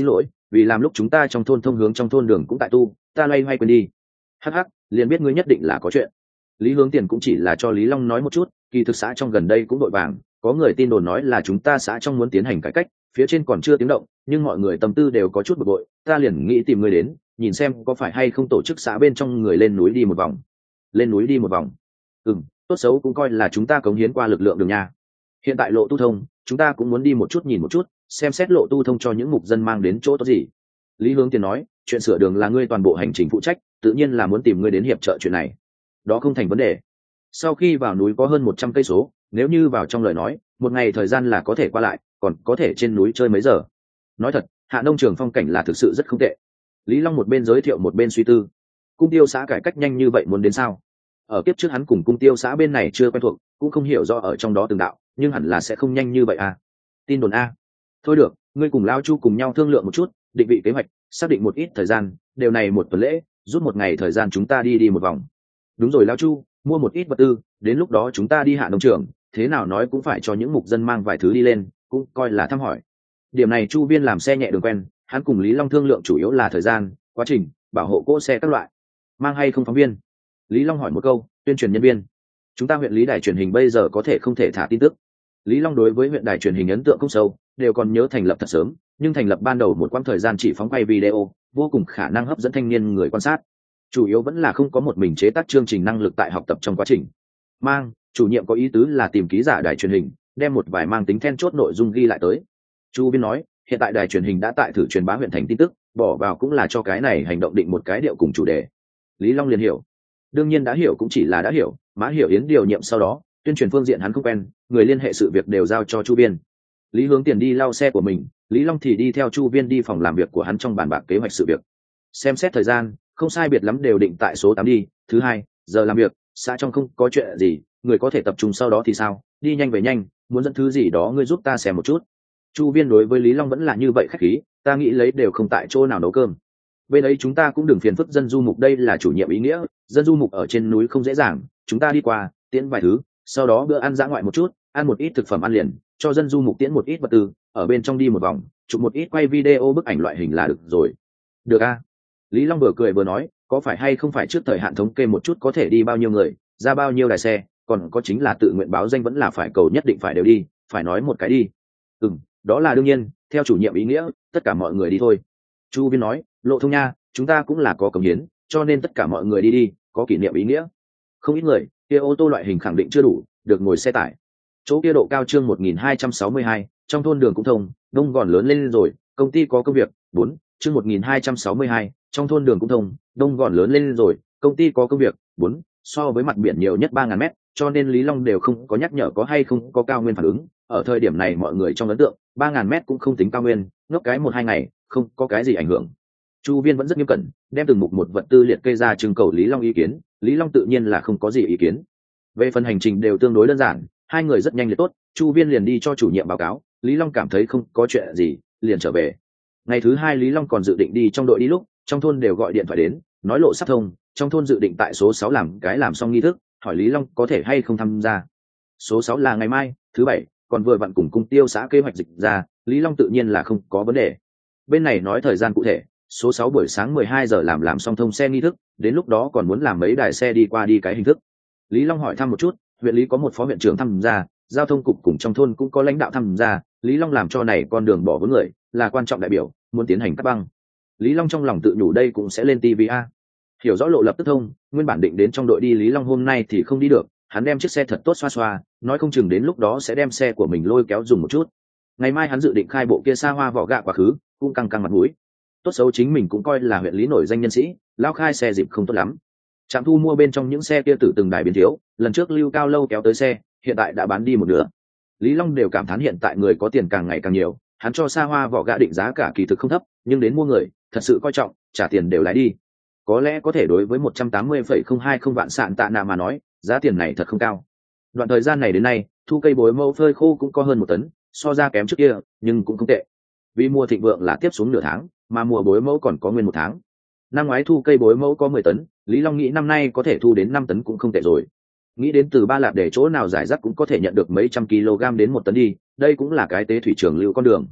vì làm lúc chúng ta trong thôn thông hướng trong thôn đường cũng tại tu, ta loay hoay quên đi. Hắc hắc, liền biết ngươi nhất định là có chuyện. Lý Hướng Tiền cũng chỉ là cho Lý Long nói một chút, kỳ thực xã trong gần đây cũng đội vàng, có người tin đồn nói là chúng ta xã trong muốn tiến hành cải cách, phía trên còn chưa tiếng động, nhưng mọi người tâm tư đều có chút bực bội, ta liền nghĩ tìm người đến, nhìn xem có phải hay không tổ chức xã bên trong người lên núi đi một vòng. Lên núi đi một vòng. Ừm, tốt xấu cũng coi là chúng ta cống hiến qua lực lượng đường nha. Hiện tại lộ tu thông, chúng ta cũng muốn đi một chút nhìn một chút, xem xét lộ tu thông cho những mục dân mang đến chỗ tốt gì. Lý Hướng Tiền nói, chuyện sửa đường là ngươi toàn bộ hành trình phụ trách, tự nhiên là muốn tìm ngươi đến hiệp trợ chuyện này. Đó không thành vấn đề. Sau khi vào núi có hơn một trăm cây số, nếu như vào trong lời nói, một ngày thời gian là có thể qua lại, còn có thể trên núi chơi mấy giờ. Nói thật, Hạ Nông Trường phong cảnh là thực sự rất không tệ. Lý Long một bên giới thiệu một bên suy tư. Cung tiêu xã cải cách nhanh như vậy muốn đến sao? Ở kiếp trước hắn cùng cung tiêu xã bên này chưa quen thuộc, cũng không hiểu rõ ở trong đó từng đạo, nhưng hẳn là sẽ không nhanh như vậy à. Tin đồn a. Thôi được, ngươi cùng Lao Chu cùng nhau thương lượng một chút, định vị kế hoạch, xác định một ít thời gian, điều này một tuần lễ, rút một ngày thời gian chúng ta đi đi một vòng. Đúng rồi Lao Chu, mua một ít vật tư, đến lúc đó chúng ta đi Hạ Nông Trường, thế nào nói cũng phải cho những mục dân mang vài thứ đi lên, cũng coi là thăm hỏi. Điểm này Chu Viên làm xe nhẹ đường quen, hắn cùng Lý Long thương lượng chủ yếu là thời gian, quá trình, bảo hộ cỗ xe các loại. Mang hay không phóng viên? Lý Long hỏi một câu, tuyên truyền nhân viên. Chúng ta huyện Lý đài truyền hình bây giờ có thể không thể thả tin tức. Lý Long đối với huyện đài truyền hình ấn tượng không sâu, đều còn nhớ thành lập thật sớm, nhưng thành lập ban đầu một quãng thời gian chỉ phóng quay video, vô cùng khả năng hấp dẫn thanh niên người quan sát. Chủ yếu vẫn là không có một mình chế tác chương trình năng lực tại học tập trong quá trình. Mang, chủ nhiệm có ý tứ là tìm ký giả đài truyền hình, đem một vài mang tính then chốt nội dung ghi lại tới. Chu Viên nói, hiện tại đài truyền hình đã tại thử truyền bá huyện thành tin tức, bỏ vào cũng là cho cái này hành động định một cái điệu cùng chủ đề. Lý Long liền hiểu. Đương nhiên đã hiểu cũng chỉ là đã hiểu, Mã Hiểu Yến điều nhiệm sau đó, tuyên truyền phương diện hắn không quen, người liên hệ sự việc đều giao cho Chu Viên. Lý Hướng Tiền đi lau xe của mình, Lý Long thì đi theo Chu Viên đi phòng làm việc của hắn trong bàn bạc kế hoạch sự việc. Xem xét thời gian, không sai biệt lắm đều định tại số tám đi, thứ hai, giờ làm việc, xã trong không có chuyện gì, người có thể tập trung sau đó thì sao, đi nhanh về nhanh, muốn dẫn thứ gì đó ngươi giúp ta xem một chút. Chu Viên đối với Lý Long vẫn là như vậy khách khí, ta nghĩ lấy đều không tại chỗ nào nấu cơm. Bên ấy chúng ta cũng đừng phiền phức dân du mục, đây là chủ nhiệm ý nghĩa, dân du mục ở trên núi không dễ dàng, chúng ta đi qua, tiễn vài thứ, sau đó bữa ăn dã ngoại một chút, ăn một ít thực phẩm ăn liền, cho dân du mục tiễn một ít vật tư, ở bên trong đi một vòng, chụp một ít quay video bức ảnh loại hình là được rồi. Được a. Lý Long vừa cười vừa nói, có phải hay không phải trước thời hạn thống kê một chút có thể đi bao nhiêu người, ra bao nhiêu đài xe, còn có chính là tự nguyện báo danh vẫn là phải cầu nhất định phải đều đi, phải nói một cái đi. Ừm, đó là đương nhiên, theo chủ nhiệm ý nghĩa, tất cả mọi người đi thôi. Chu Viên nói, lộ thông nha, chúng ta cũng là có cống hiến, cho nên tất cả mọi người đi đi, có kỷ niệm ý nghĩa. Không ít người, kia ô tô loại hình khẳng định chưa đủ, được ngồi xe tải. Chỗ kia độ cao chương một nghìn hai trăm sáu mươi hai, trong thôn đường cũng thông, đông gòn lớn lên rồi, công ty có công việc. Bốn, chương một nghìn hai trăm sáu mươi hai, trong thôn đường cũng thông, đông gòn lớn lên rồi, công ty có công việc. Bốn, so với mặt biển nhiều nhất ba ngàn mét, cho nên Lý Long đều không có nhắc nhở có hay không có cao nguyên phản ứng. Ở thời điểm này mọi người trong ấn tượng, ba ngàn mét cũng không tính cao nguyên, ngốc cái một hai ngày, không có cái gì ảnh hưởng. Chu Viên vẫn rất nghiêm cẩn, đem từng mục một vật tư liệt kê ra trưng cầu Lý Long ý kiến, Lý Long tự nhiên là không có gì ý kiến. Về phần hành trình đều tương đối đơn giản, hai người rất nhanh liệt tốt, Chu Viên liền đi cho chủ nhiệm báo cáo, Lý Long cảm thấy không có chuyện gì, liền trở về. Ngày thứ hai Lý Long còn dự định đi trong đội đi lúc, trong thôn đều gọi điện thoại đến, nói lộ sắp thông, trong thôn dự định tại số sáu làm cái làm xong nghi thức, hỏi Lý Long có thể hay không tham gia. Số sáu là ngày mai, thứ bảy, còn vừa vặn cùng cung tiêu xã kế hoạch dịch ra, Lý Long tự nhiên là không có vấn đề. Bên này nói thời gian cụ thể, số sáu buổi sáng mười hai giờ làm làm xong thông xe nghi thức, đến lúc đó còn muốn làm mấy đài xe đi qua đi cái hình thức. Lý Long hỏi thăm một chút, huyện lý có một phó huyện trưởng tham gia, giao thông cục cùng trong thôn cũng có lãnh đạo tham gia, Lý Long làm cho này con đường bỏ vốn người, là quan trọng đại biểu, muốn tiến hành cắt băng. Lý Long trong lòng tự nhủ đây cũng sẽ lên ti vi a. Hiểu rõ lộ lập tức thông, nguyên bản định đến trong đội đi Lý Long hôm nay thì không đi được, hắn đem chiếc xe thật tốt xoa xoa, nói không chừng đến lúc đó sẽ đem xe của mình lôi kéo dùng một chút. Ngày mai hắn dự định khai bộ kia xa hoa vỏ gạ quá khứ, cũng căng căng mặt mũi. Tốt xấu chính mình cũng coi là huyện lý nổi danh nhân sĩ, lao khai xe dịp không tốt lắm. Trạm thu mua bên trong những xe kia tử từng đài biến thiếu, lần trước Lưu Cao Lâu kéo tới xe, hiện tại đã bán đi một nửa. Lý Long đều cảm thán hiện tại người có tiền càng ngày càng nhiều, hắn cho xa hoa vỏ gạ định giá cả kỳ thực không thấp, nhưng đến mua người, thật sự coi trọng, trả tiền đều lái đi. Có lẽ có thể đối với một trăm tám mươi phẩy không hai không vạn sạn tạ nạ mà nói, giá tiền này thật không cao. Đoạn thời gian này đến nay, thu cây bối mẫu phơi khô cũng có hơn một tấn, so ra kém trước kia, nhưng cũng không tệ. Vì mùa thịnh vượng là tiếp xuống nửa tháng, mà mùa bối mẫu còn có nguyên một tháng. Năm ngoái thu cây bối mẫu có mười tấn, Lý Long nghĩ năm nay có thể thu đến năm tấn cũng không tệ rồi. Nghĩ đến từ Ba Lạp để chỗ nào giải rác cũng có thể nhận được mấy trăm kg đến một tấn đi, đây cũng là cái tế thủy trường lưu con đường.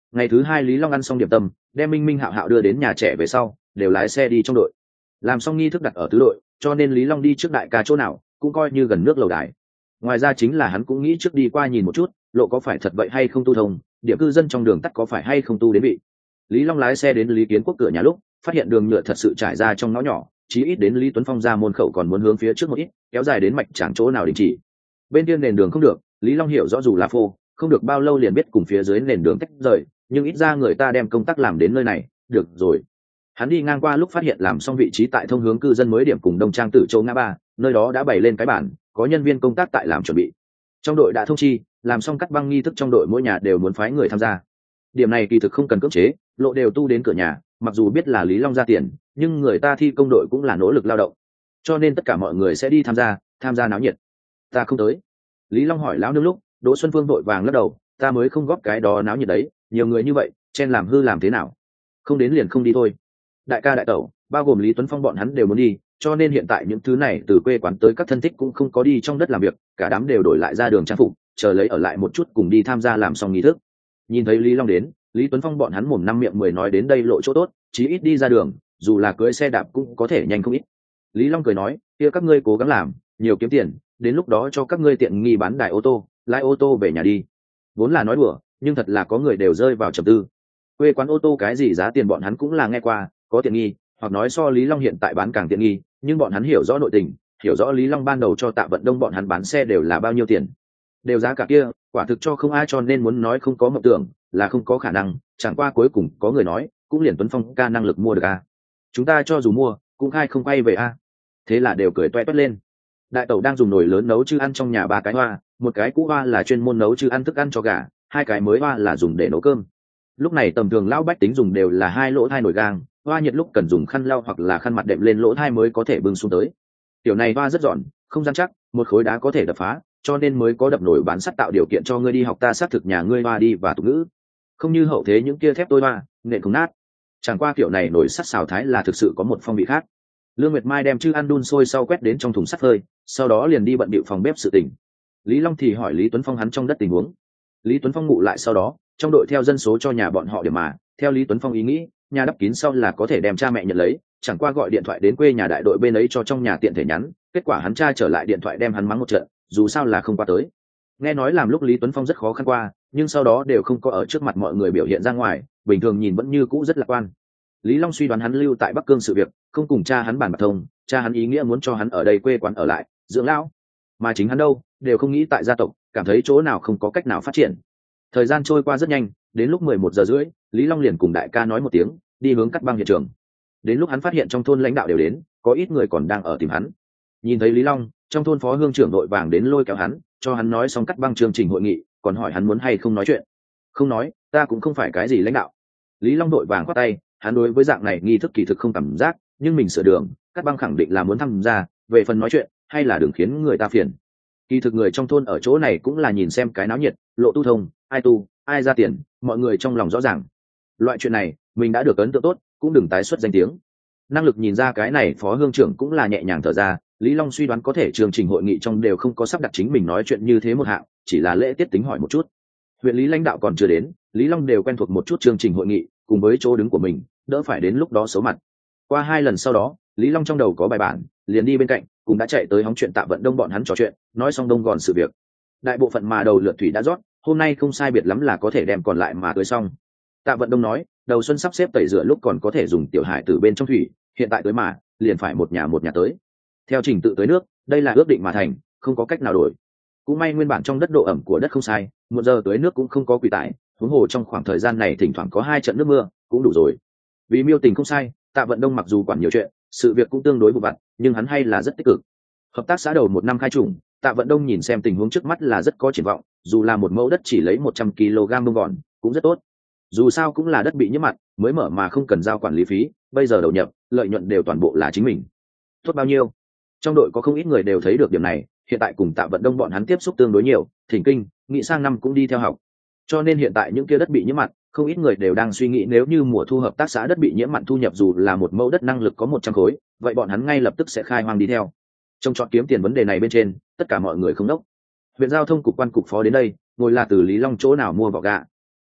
Ngày thứ hai Lý Long ăn xong điểm tâm, đem Minh Minh Hạo Hạo đưa đến nhà trẻ về sau, đều lái xe đi trong đội. Làm xong nghi thức đặt ở tứ đội, cho nên Lý Long đi trước đại ca chỗ nào, cũng coi như gần nước lầu đài. Ngoài ra chính là hắn cũng nghĩ trước đi qua nhìn một chút, lộ có phải thật vậy hay không tu thông, điểm cư dân trong đường tắt có phải hay không tu đến vị. Lý Long lái xe đến Lý Kiến Quốc cửa nhà lúc, phát hiện đường nhựa thật sự trải ra trong ngõ nhỏ, chí ít đến Lý Tuấn Phong ra môn khẩu còn muốn hướng phía trước một ít, kéo dài đến mạch chẳng chỗ nào đình chỉ. Bên kia nền đường không được, Lý Long hiểu rõ dù là phô, không được bao lâu liền biết cùng phía dưới nền đường tách rời, nhưng ít ra người ta đem công tác làm đến nơi này, được rồi. Hắn đi ngang qua lúc phát hiện làm xong vị trí tại thông hướng cư dân mới điểm cùng Đông Trang Tử Châu ngã ba, nơi đó đã bày lên cái bản, có nhân viên công tác tại làm chuẩn bị. Trong đội đã thông chi, làm xong cắt băng nghi thức trong đội mỗi nhà đều muốn phái người tham gia. Điểm này kỳ thực không cần cưỡng chế, lộ đều tu đến cửa nhà, mặc dù biết là Lý Long ra tiền, nhưng người ta thi công đội cũng là nỗ lực lao động, cho nên tất cả mọi người sẽ đi tham gia, tham gia náo nhiệt. Ta không tới. Lý Long hỏi lão nương lúc, Đỗ Xuân Phương vội vàng lắc đầu, ta mới không góp cái đó náo nhiệt đấy, nhiều người như vậy, chen làm hư làm thế nào? Không đến liền không đi thôi. Đại ca đại tẩu, bao gồm Lý Tuấn Phong bọn hắn đều muốn đi, cho nên hiện tại những thứ này từ quê quán tới các thân thích cũng không có đi trong đất làm việc, cả đám đều đổi lại ra đường trang phục, chờ lấy ở lại một chút cùng đi tham gia làm xong nghi thức. Nhìn thấy Lý Long đến, Lý Tuấn Phong bọn hắn mồm năm miệng mười nói đến đây lộ chỗ tốt, chí ít đi ra đường, dù là cưỡi xe đạp cũng có thể nhanh không ít. Lý Long cười nói, kia các ngươi cố gắng làm, nhiều kiếm tiền, đến lúc đó cho các ngươi tiện nghi bán đại ô tô, lái ô tô về nhà đi. Vốn là nói đùa, nhưng thật là có người đều rơi vào trầm tư. Quê quán ô tô cái gì giá tiền bọn hắn cũng là nghe qua, có tiện nghi, hoặc nói so Lý Long hiện tại bán càng tiện nghi, nhưng bọn hắn hiểu rõ nội tình, hiểu rõ Lý Long ban đầu cho Tạ Vận Đông bọn hắn bán xe đều là bao nhiêu tiền, đều giá cả kia, quả thực cho không ai, cho nên muốn nói không có mộng tưởng là không có khả năng, chẳng qua cuối cùng có người nói, cũng liền Tuấn Phong ca năng lực mua được a. Chúng ta cho dù mua, cũng khai không quay về a. Thế là đều cười toe toét lên. Đại tẩu đang dùng nồi lớn nấu chư ăn trong nhà ba cái hoa, một cái cũ hoa là chuyên môn nấu chư ăn thức ăn cho gà, hai cái mới hoa là dùng để nấu cơm. Lúc này tầm thường lão bách tính dùng đều là hai lỗ thai nồi gang, hoa nhiệt lúc cần dùng khăn lau hoặc là khăn mặt đệm lên lỗ thai mới có thể bưng xuống tới. Tiểu này hoa rất giòn, không gian chắc, một khối đá có thể đập phá, cho nên mới có đập nổi bán sắt tạo điều kiện cho ngươi đi học, ta xác thực nhà ngươi hoa đi và tục ngữ, không như hậu thế những kia thép tôi hoa nện không nát. Chẳng qua kiểu này nổi sắt xào thái là thực sự có một phong vị khác. Lương Nguyệt Mai đem chư ăn đun sôi sau quét đến trong thùng sắt hơi, sau đó liền đi bận bịu phòng bếp sự tình. Lý Long thì hỏi Lý Tuấn Phong hắn trong đất tình huống. Lý Tuấn Phong ngụ lại sau đó, trong đội theo dân số cho nhà bọn họ điểm mà, theo Lý Tuấn Phong ý nghĩ, nhà đắp kín sau là có thể đem cha mẹ nhận lấy, chẳng qua gọi điện thoại đến quê nhà đại đội bên ấy cho trong nhà tiện thể nhắn, kết quả hắn cha trở lại điện thoại đem hắn mắng một trận, dù sao là không qua tới. Nghe nói làm lúc Lý Tuấn Phong rất khó khăn qua, nhưng sau đó đều không có ở trước mặt mọi người biểu hiện ra ngoài, bình thường nhìn vẫn như cũ rất lạc quan. Lý Long suy đoán hắn lưu tại Bắc Cương sự việc, không cùng cha hắn bàn bạc thông, cha hắn ý nghĩa muốn cho hắn ở đây quê quán ở lại, dưỡng lão, mà chính hắn đâu, đều không nghĩ tại gia tộc, cảm thấy chỗ nào không có cách nào phát triển. Thời gian trôi qua rất nhanh, đến lúc mười một giờ rưỡi, Lý Long liền cùng đại ca nói một tiếng, đi hướng cắt băng hiện trường. Đến lúc hắn phát hiện trong thôn lãnh đạo đều đến, có ít người còn đang ở tìm hắn. Nhìn thấy Lý Long, trong thôn phó hương trưởng đội vàng đến lôi kéo hắn, cho hắn nói xong cắt băng chương trình hội nghị, còn hỏi hắn muốn hay không nói chuyện. Không nói, ta cũng không phải cái gì lãnh đạo. Lý Long đội vàng khoát tay, hắn đối với dạng này nghi thức kỳ thực không cảm giác, nhưng mình sửa đường, cắt băng khẳng định là muốn tham gia, về phần nói chuyện, hay là đừng khiến người ta phiền. Kỳ thực người trong thôn ở chỗ này cũng là nhìn xem cái náo nhiệt, lộ tu thông, ai tu, ai ra tiền, mọi người trong lòng rõ ràng. Loại chuyện này, mình đã được ấn tượng tốt, cũng đừng tái xuất danh tiếng. Năng lực nhìn ra cái này phó hương trưởng cũng là nhẹ nhàng thở ra. Lý Long suy đoán có thể chương trình hội nghị trong đều không có sắp đặt chính mình nói chuyện như thế một hạng, chỉ là lễ tiết tính hỏi một chút. Huyện lý lãnh đạo còn chưa đến, Lý Long đều quen thuộc một chút chương trình hội nghị, cùng với chỗ đứng của mình, đỡ phải đến lúc đó xấu mặt. Qua hai lần sau đó, Lý Long trong đầu có bài bản, liền đi bên cạnh, cũng đã chạy tới hóng chuyện Tạ Vận Đông bọn hắn trò chuyện, nói xong đông gòn sự việc. Đại bộ phận mà đầu lượt thủy đã rót, hôm nay không sai biệt lắm là có thể đem còn lại mà tưới xong. Tạ Vận Đông nói, đầu xuân sắp xếp tẩy rửa lúc còn có thể dùng tiểu hải từ bên trong thủy, hiện tại tới mà, liền phải một nhà một nhà tới. Theo trình tự tới nước, đây là ước định mà thành, không có cách nào đổi. Cũng may nguyên bản trong đất độ ẩm của đất không sai, một giờ tới nước cũng không có quỷ tải, huống hồ trong khoảng thời gian này thỉnh thoảng có hai trận nước mưa, cũng đủ rồi. Vì miêu tình không sai, Tạ Vận Đông mặc dù quản nhiều chuyện, sự việc cũng tương đối vụ vặt, nhưng hắn hay là rất tích cực. Hợp tác xã đầu một năm khai trùng, Tạ Vận Đông nhìn xem tình huống trước mắt là rất có triển vọng, dù là một mẫu đất chỉ lấy một trăm ki lô gam bông gòn, cũng rất tốt. Dù sao cũng là đất bị nhiễm mặn, mới mở mà không cần giao quản lý phí, bây giờ đầu nhập, lợi nhuận đều toàn bộ là chính mình. Tốt bao nhiêu? Trong đội có không ít người đều thấy được điểm này, hiện tại cùng Tạ Vận Đông bọn hắn tiếp xúc tương đối nhiều, thỉnh kinh, nghĩ sang năm cũng đi theo học. Cho nên hiện tại những kia đất bị nhiễm mặn, không ít người đều đang suy nghĩ nếu như mùa thu hợp tác xã đất bị nhiễm mặn thu nhập dù là một mẫu đất năng lực có một trăm khối, vậy bọn hắn ngay lập tức sẽ khai hoang đi theo. Trong chọn kiếm tiền vấn đề này bên trên, tất cả mọi người không đốc. Viện giao thông cục quan cục phó đến đây, ngồi là từ Lý Long chỗ nào mua vỏ gạ.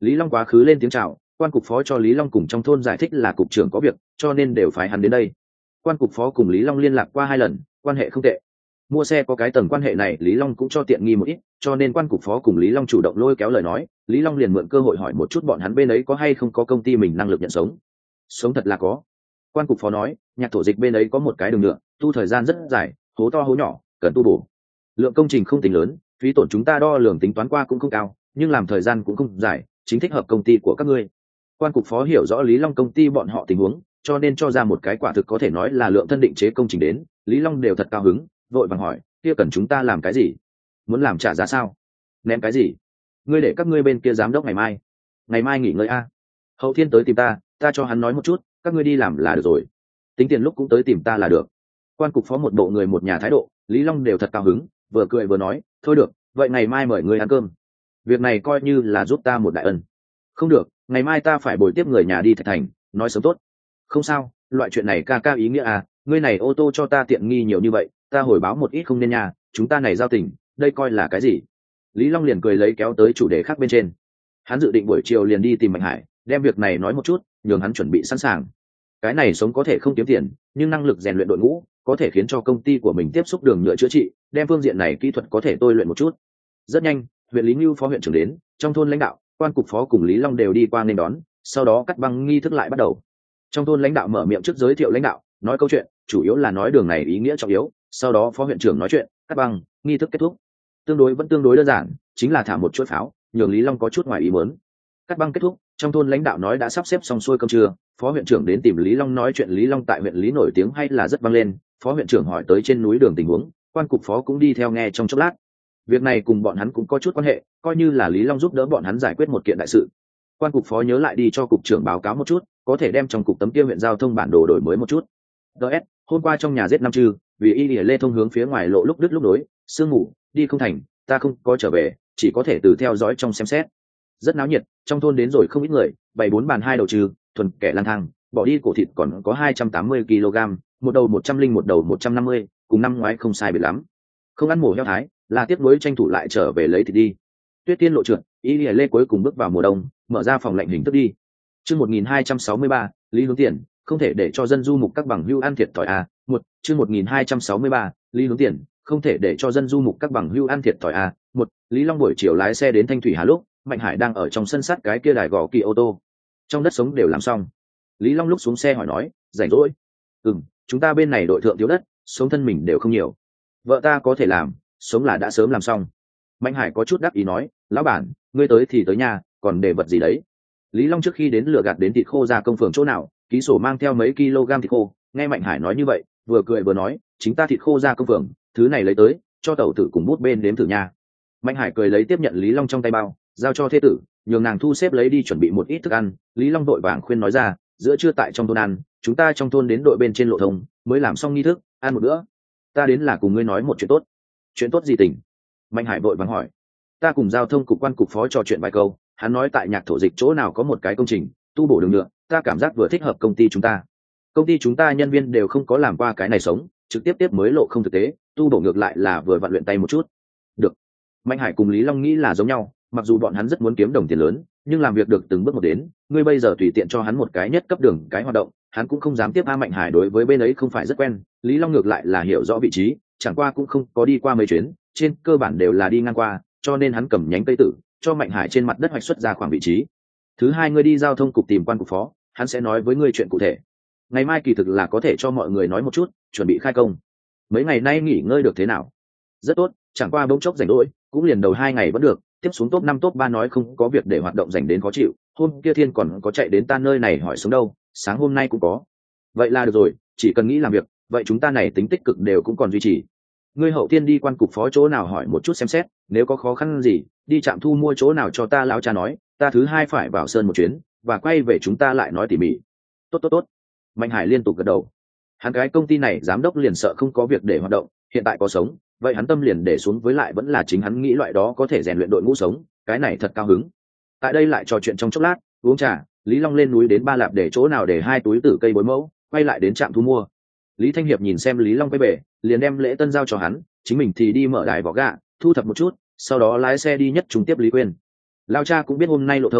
Lý Long quá khứ lên tiếng chào, quan cục phó cho Lý Long cùng trong thôn giải thích là cục trưởng có việc, cho nên đều phái hắn đến đây. Quan cục phó cùng Lý Long liên lạc qua hai lần, quan hệ không tệ. Mua xe có cái tầng quan hệ này Lý Long cũng cho tiện nghi một ít, cho nên quan cục phó cùng Lý Long chủ động lôi kéo lời nói, Lý Long liền mượn cơ hội hỏi một chút bọn hắn bên ấy có hay không có công ty mình năng lực nhận sống. Sống thật là có. Quan cục phó nói, nhạc thổ dịch bên ấy có một cái đường nhựa, tu thời gian rất dài, hố to hố nhỏ, cần tu bổ. Lượng công trình không tính lớn, phí tổn chúng ta đo lường tính toán qua cũng không cao, nhưng làm thời gian cũng không dài, chính thích hợp công ty của các ngươi. Quan cục phó hiểu rõ Lý Long công ty bọn họ tình huống, cho nên cho ra một cái quả thực có thể nói là lượng thân định chế công trình đến. Lý Long đều thật cao hứng, vội vàng hỏi, kia cần chúng ta làm cái gì? Muốn làm trả giá sao? Ném cái gì? Ngươi để các ngươi bên kia giám đốc ngày mai. Ngày mai nghỉ ngơi a. Hậu Thiên tới tìm ta, ta cho hắn nói một chút, các ngươi đi làm là được rồi. Tính tiền lúc cũng tới tìm ta là được. Quan cục phó một bộ người một nhà thái độ, Lý Long đều thật cao hứng, vừa cười vừa nói, thôi được, vậy ngày mai mời ngươi ăn cơm. Việc này coi như là giúp ta một đại ân. Không được, ngày mai ta phải bồi tiếp người nhà đi Thạch Thành, nói sớm tốt. Không sao, loại chuyện này ca ca ý nghĩa à, ngươi này ô tô cho ta tiện nghi nhiều như vậy, ta hồi báo một ít không nên nha, chúng ta này giao tình, đây coi là cái gì? Lý Long liền cười lấy kéo tới chủ đề khác bên trên. Hắn dự định buổi chiều liền đi tìm Mạnh Hải, đem việc này nói một chút, nhường hắn chuẩn bị sẵn sàng. Cái này sống có thể không kiếm tiền, nhưng năng lực rèn luyện đội ngũ, có thể khiến cho công ty của mình tiếp xúc đường nhựa chữa trị, đem phương diện này kỹ thuật có thể tôi luyện một chút. Rất nhanh, huyện Lý Nưu phó huyện trưởng đến, trong thôn lãnh đạo, quan cục phó cùng Lý Long đều đi qua nên đón, sau đó cắt băng nghi thức lại bắt đầu. Trong thôn lãnh đạo mở miệng trước giới thiệu lãnh đạo, nói câu chuyện, chủ yếu là nói đường này ý nghĩa trọng yếu, sau đó phó huyện trưởng nói chuyện, cắt băng, nghi thức kết thúc. Tương đối vẫn tương đối đơn giản, chính là thả một chuỗi pháo, nhường Lý Long có chút ngoài ý muốn. Cắt băng kết thúc, trong thôn lãnh đạo nói đã sắp xếp xong xuôi cơm trưa, phó huyện trưởng đến tìm Lý Long nói chuyện. Lý Long tại huyện Lý nổi tiếng hay là rất vang lên, phó huyện trưởng hỏi tới trên núi đường tình huống, quan cục phó cũng đi theo nghe trong chốc lát. Việc này cùng bọn hắn cũng có chút quan hệ, coi như là Lý Long giúp đỡ bọn hắn giải quyết một kiện đại sự. Quan cục phó nhớ lại đi cho cục trưởng báo cáo một chút, có thể đem trong cục tấm kia huyện giao thông bản đồ đổi mới một chút. ds hôm qua trong nhà giết năm trừ, vì y lìa lê thông hướng phía ngoài lộ lúc đứt lúc nối, sương mù đi không thành, ta không có trở về, chỉ có thể từ theo dõi trong xem xét. Rất náo nhiệt, trong thôn đến rồi không ít người, bảy bốn bàn hai đầu trừ, thuần kẻ lang thang, bỏ đi cổ thịt còn có hai trăm tám mươi ki lô gam, một đầu một trăm linh một đầu một trăm năm mươi, cùng năm ngoái không sai biệt lắm. Không ăn mổ heo thái, là tiếp nối tranh thủ lại trở về lấy thịt đi. Tuyết tiên lộ trượt, y lìa lê cuối cùng bước vào mùa đông, mở ra phòng lạnh hình thức đi. Chương một nghìn hai trăm sáu mươi ba, Lý Hướng Tiền, không thể để cho dân du mục các bằng hưu ăn thiệt thòi a. Một, chương một nghìn hai trăm sáu mươi ba, Lý Hướng Tiền, không thể để cho dân du mục các bằng hưu ăn thiệt thòi a. Một, Lý Long buổi chiều lái xe đến Thanh Thủy Hà lúc, Mạnh Hải đang ở trong sân sắt cái kia đài gò kỳ ô tô. Trong đất sống đều làm xong. Lý Long lúc xuống xe hỏi nói, rảnh rỗi? Ừm, chúng ta bên này đội thượng thiếu đất, sống thân mình đều không nhiều. Vợ ta có thể làm, sống là đã sớm làm xong. Mạnh Hải có chút đắc ý nói, lão bản, ngươi tới thì tới nhà, còn để vật gì đấy? Lý Long trước khi đến lừa gạt đến thịt khô ra công phường chỗ nào, ký sổ mang theo mấy kg thịt khô. Nghe Mạnh Hải nói như vậy, vừa cười vừa nói, chính ta thịt khô ra công phường, thứ này lấy tới, cho tẩu tử cùng bút bên đếm thử nha. Mạnh Hải cười lấy tiếp nhận Lý Long trong tay bao, giao cho thê tử, nhường nàng thu xếp lấy đi chuẩn bị một ít thức ăn. Lý Long đội vàng khuyên nói ra, giữa trưa tại trong thôn ăn, chúng ta trong thôn đến đội bên trên lộ thông, mới làm xong nghi thức, ăn một bữa. Ta đến là cùng ngươi nói một chuyện tốt. Chuyện tốt gì tình? Mạnh Hải vội vàng hỏi. Ta cùng giao thông cục quan cục phó trò chuyện vài câu, hắn nói tại nhạc thổ dịch chỗ nào có một cái công trình tu bổ đường nhựa, ta cảm giác vừa thích hợp công ty chúng ta. Công ty chúng ta nhân viên đều không có làm qua cái này sống, trực tiếp tiếp mới lộ không thực tế, tu bổ ngược lại là vừa vặn luyện tay một chút. Được. Mạnh Hải cùng Lý Long nghĩ là giống nhau, mặc dù bọn hắn rất muốn kiếm đồng tiền lớn, nhưng làm việc được từng bước một đến, ngươi bây giờ tùy tiện cho hắn một cái nhất cấp đường cái hoạt động, hắn cũng không dám tiếp. A Mạnh Hải đối với bên ấy không phải rất quen, Lý Long ngược lại là hiểu rõ vị trí, chẳng qua cũng không có đi qua mấy chuyến, trên cơ bản đều là đi ngang qua, cho nên hắn cầm nhánh cây tử cho Mạnh Hải trên mặt đất hoạch xuất ra khoảng vị trí. Thứ hai, ngươi đi giao thông cục tìm quan cục phó, hắn sẽ nói với ngươi chuyện cụ thể. Ngày mai kỳ thực là có thể cho mọi người nói một chút, chuẩn bị khai công. Mấy ngày nay nghỉ ngơi được thế nào? Rất tốt, chẳng qua bỗng chốc rảnh rỗi, cũng liền đầu hai ngày vẫn được, tiếp xuống top năm top ba nói không có việc để hoạt động dành đến khó chịu. Hôm kia Thiên còn có chạy đến ta nơi này hỏi sống đâu, sáng hôm nay cũng có. Vậy là được rồi, chỉ cần nghĩ làm việc, vậy chúng ta này tính tích cực đều cũng còn duy trì. Ngươi Hậu Thiên đi quan cục phó chỗ nào hỏi một chút xem xét, nếu có khó khăn gì, đi trạm thu mua chỗ nào cho ta lão cha nói, ta thứ hai phải vào sơn một chuyến, và quay về chúng ta lại nói tỉ mỉ. Tốt tốt tốt. Mạnh Hải liên tục gật đầu. Hắn cái công ty này giám đốc liền sợ không có việc để hoạt động, hiện tại có sống, vậy hắn tâm liền để xuống, với lại vẫn là chính hắn nghĩ loại đó có thể rèn luyện đội ngũ sống, cái này thật cao hứng. Tại đây lại trò chuyện trong chốc lát, uống trà, Lý Long lên núi đến Ba Lạp để chỗ nào để hai túi tử cây bối mẫu, quay lại đến trạm thu mua. Lý Thanh Hiệp nhìn xem Lý Long quay về, liền đem lễ tân giao cho hắn, chính mình thì đi mở đài vỏ gạ, thu thập một chút, sau đó lái xe đi nhất trung tiếp Lý Quyên. Lao cha cũng biết hôm nay lộ thông,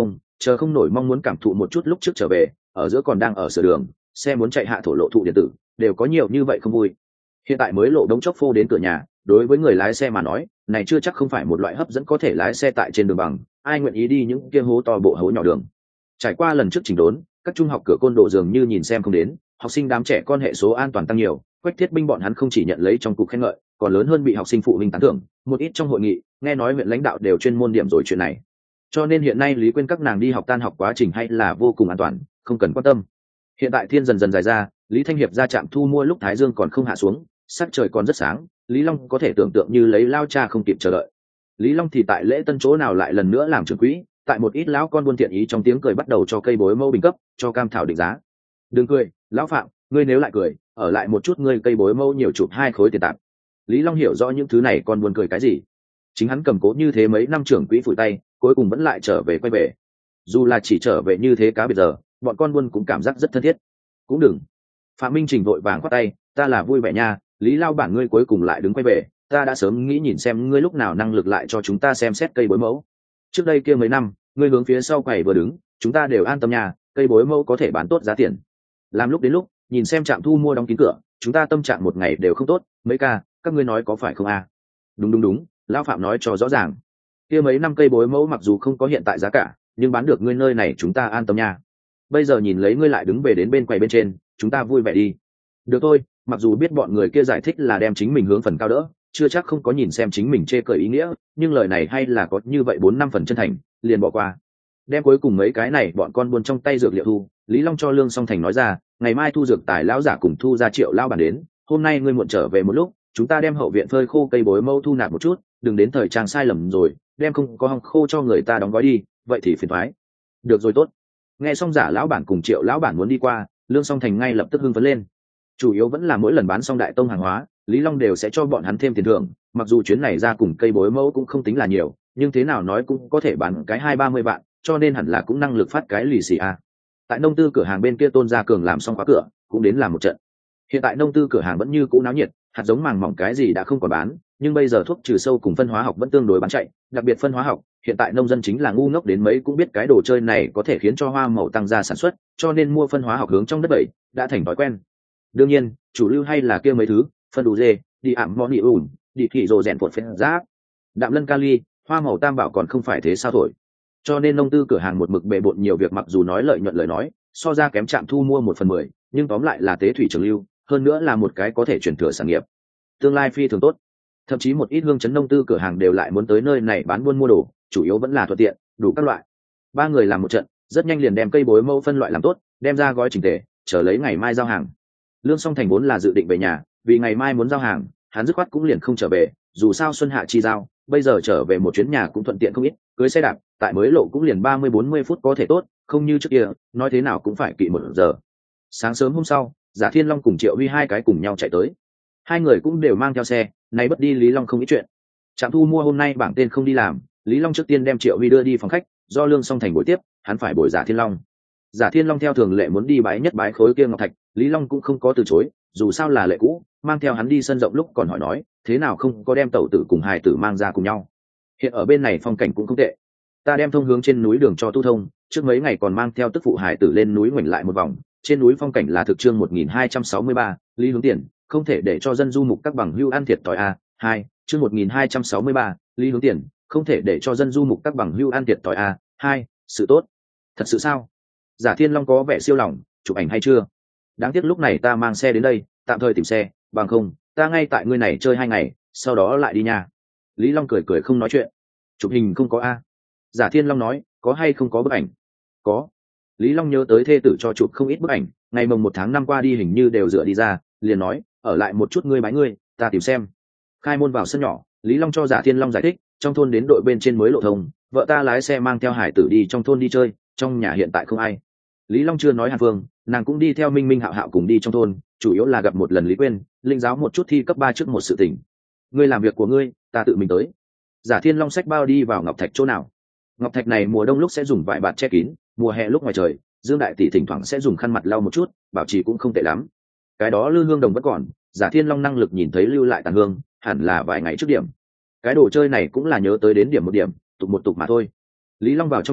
chờ không nổi mong muốn cảm thụ một chút lúc trước trở về, ở giữa còn đang ở sửa đường, xe muốn chạy hạ thổ lộ thụ điện tử, đều có nhiều như vậy không vui. Hiện tại mới lộ đống chốc phô đến cửa nhà, đối với người lái xe mà nói, này chưa chắc không phải một loại hấp dẫn có thể lái xe tại trên đường bằng, ai nguyện ý đi những kia hố to bộ hố nhỏ đường. Trải qua lần trước chỉnh đốn, các trung học cửa côn độ dường như nhìn xem không đến, học sinh đám trẻ con hệ số an toàn tăng nhiều, Quách Thiết Binh bọn hắn không chỉ nhận lấy trong cục khen ngợi, còn lớn hơn bị học sinh phụ huynh tán thưởng, một ít trong hội nghị, nghe nói huyện lãnh đạo đều chuyên môn điểm rồi chuyện này. Cho nên hiện nay Lý Quyên các nàng đi học tan học quá trình hay là vô cùng an toàn, không cần quan tâm. Hiện tại thiên dần dần dài ra, Lý Thanh Hiệp ra trạm thu mua lúc thái dương còn không hạ xuống, sắc trời còn rất sáng, Lý Long có thể tưởng tượng như lấy lao cha không kịp chờ đợi. Lý Long thì tại lễ tân chỗ nào lại lần nữa làm trưởng quỹ, tại một ít lão con buôn thiện ý trong tiếng cười bắt đầu cho cây bối mẫu bình cấp, cho cam thảo định giá. Đừng cười, lão Phạm, ngươi nếu lại cười, ở lại một chút ngươi cây bối mẫu nhiều chụp hai khối tiền tạp. Lý Long hiểu rõ những thứ này còn buồn cười cái gì. Chính hắn cầm cố như thế mấy năm trưởng quỹ phủi tay, cuối cùng vẫn lại trở về quay về. Dù là chỉ trở về như thế cá biệt giờ, bọn con buôn cũng cảm giác rất thân thiết. Cũng đừng. Phạm Minh Trình vội vàng khoát tay, ta là vui vẻ nha, Lý lao bản ngươi cuối cùng lại đứng quay về, ta đã sớm nghĩ nhìn xem ngươi lúc nào năng lực lại cho chúng ta xem xét cây bối mẫu. Trước đây kia mấy năm, ngươi hướng phía sau quầy vừa đứng, chúng ta đều an tâm nhà, cây bối mẫu có thể bán tốt giá tiền. Làm lúc đến lúc, nhìn xem trạm thu mua đóng kín cửa, chúng ta tâm trạng một ngày đều không tốt, mấy ca, các ngươi nói có phải không à? Đúng đúng đúng, lão Phạm nói cho rõ ràng. Kia mấy năm cây bối mẫu mặc dù không có hiện tại giá cả, nhưng bán được ngươi nơi này chúng ta an tâm nha. Bây giờ nhìn lấy ngươi lại đứng về đến bên quầy bên trên, chúng ta vui vẻ đi. Được thôi, mặc dù biết bọn người kia giải thích là đem chính mình hướng phần cao đỡ, chưa chắc không có nhìn xem chính mình chê cười ý nghĩa, nhưng lời này hay là có như vậy bốn năm phần chân thành, liền bỏ qua. Đem cuối cùng mấy cái này bọn con buôn trong tay dược liệu thu, Lý Long cho Lương Song Thành nói ra, ngày mai thu dược tài lão giả cùng thu ra triệu lao bản đến, hôm nay ngươi muộn trở về một lúc, chúng ta đem hậu viện phơi khô cây bối mâu thu nạp một chút, đừng đến thời trang sai lầm rồi, đem không có hong khô cho người ta đóng gói đi, vậy thì phiền toái. Được rồi tốt. Nghe xong giả lão bản cùng triệu lão bản muốn đi qua, Lương Song Thành ngay lập tức hưng phấn lên. Chủ yếu vẫn là mỗi lần bán xong đại tông hàng hóa, Lý Long đều sẽ cho bọn hắn thêm tiền thưởng, mặc dù chuyến này ra cùng cây bối mẫu cũng không tính là nhiều, nhưng thế nào nói cũng có thể bán cái hai ba mươi vạn, cho nên hẳn là cũng năng lực phát cái lì xì a. Tại nông tư cửa hàng bên kia Tôn Gia Cường làm xong khóa cửa, cũng đến làm một trận. Hiện tại nông tư cửa hàng vẫn như cũ náo nhiệt, hạt giống màng mỏng cái gì đã không còn bán, nhưng bây giờ thuốc trừ sâu cùng phân hóa học vẫn tương đối bán chạy, đặc biệt phân hóa học, hiện tại nông dân chính là ngu ngốc đến mấy cũng biết cái đồ chơi này có thể khiến cho hoa màu tăng gia sản xuất, cho nên mua phân hóa học hướng trong đất bẩy, đã thành thói quen. Đương nhiên, chủ lưu hay là kia mấy thứ, phân đủ dê, đi ảm moni ủn, đi thị rồ rèn phột phết giáp, đạm lân kali, hoa màu tam bảo còn không phải thế sao thổi. Cho nên nông tư cửa hàng một mực bề bộn nhiều việc, mặc dù nói lợi nhuận lời nói, so ra kém trạm thu mua một phần mười, nhưng tóm lại là tế thủy trường lưu, hơn nữa là một cái có thể chuyển thừa sản nghiệp. Tương lai phi thường tốt. Thậm chí một ít hương chấn nông tư cửa hàng đều lại muốn tới nơi này bán buôn mua đồ, chủ yếu vẫn là thuận tiện, đủ các loại. Ba người làm một trận, rất nhanh liền đem cây bối mẫu phân loại làm tốt, đem ra gói chỉnh tề, chờ lấy ngày mai giao hàng. Lương Song Thành vốn là dự định về nhà, vì ngày mai muốn giao hàng, hắn dứt khoát cũng liền không trở về, dù sao xuân hạ chi giao, bây giờ trở về một chuyến nhà cũng thuận tiện không ít, cưới xe đạp, tại mới lộ cũng liền ba mươi bốn mươi phút có thể tốt, không như trước kia, nói thế nào cũng phải kỵ một giờ. Sáng sớm hôm sau, Giả Thiên Long cùng Triệu Huy hai cái cùng nhau chạy tới. Hai người cũng đều mang theo xe, nay bất đi Lý Long không ít chuyện. Trạm thu mua hôm nay bảng tên không đi làm, Lý Long trước tiên đem Triệu Huy đưa đi phòng khách, do Lương Song Thành buổi tiếp, hắn phải bồi Giả Thiên Long. Giả Thiên Long theo thường lệ muốn đi bái nhất bái khối kia ngọc thạch, Lý Long cũng không có từ chối, dù sao là lệ cũ, mang theo hắn đi sân rộng lúc còn hỏi nói, thế nào không có đem tẩu tử cùng hài tử mang ra cùng nhau. Hiện ở bên này phong cảnh cũng không tệ, ta đem thông hướng trên núi đường cho tu thông, trước mấy ngày còn mang theo tức phụ hài tử lên núi ngoảnh lại một vòng, trên núi phong cảnh là thực chương một nghìn hai trăm sáu mươi ba, Lý hướng tiền, không thể để cho dân du mục các bằng hưu ăn thiệt thòi a. Hai, chương một nghìn hai trăm sáu mươi ba, Lý hướng tiền, không thể để cho dân du mục các bằng hưu ăn thiệt thòi a. Hai, sự tốt. Thật sự sao? Giả Thiên Long có vẻ siêu lòng, chụp ảnh hay chưa? Đáng tiếc lúc này ta mang xe đến đây, tạm thời tìm xe, bằng không, ta ngay tại ngươi này chơi hai ngày, sau đó lại đi nhà. Lý Long cười cười không nói chuyện. Chụp hình không có a. Giả Thiên Long nói, có hay không có bức ảnh? Có. Lý Long nhớ tới thê tử cho chụp không ít bức ảnh, ngày mồng một tháng năm qua đi hình như đều dựa đi ra, liền nói, ở lại một chút ngươi bái ngươi, ta tìm xem. Khai môn vào sân nhỏ, Lý Long cho Giả Thiên Long giải thích, trong thôn đến đội bên trên mới lộ thông, vợ ta lái xe mang theo hải tử đi trong thôn đi chơi, trong nhà hiện tại không ai. Lý Long chưa nói Hàn Phương, nàng cũng đi theo Minh Minh Hạo Hạo cùng đi trong thôn, chủ yếu là gặp một lần Lý Quyên, linh giáo một chút thi cấp ba trước một sự tình. Ngươi làm việc của ngươi, ta tự mình tới. Giả Thiên Long xách bao đi vào ngọc thạch chỗ nào. Ngọc thạch này mùa đông lúc sẽ dùng vải bạt che kín, mùa hè lúc ngoài trời, Dương đại tỷ thỉnh thoảng sẽ dùng khăn mặt lau một chút, bảo trì cũng không tệ lắm. Cái đó lư hương đồng vẫn còn, Giả Thiên Long năng lực nhìn thấy lưu lại tàn hương, hẳn là vài ngày trước điểm. Cái đồ chơi này cũng là nhớ tới đến điểm một điểm, tục một tục mà thôi. Lý Long vào trong nhà,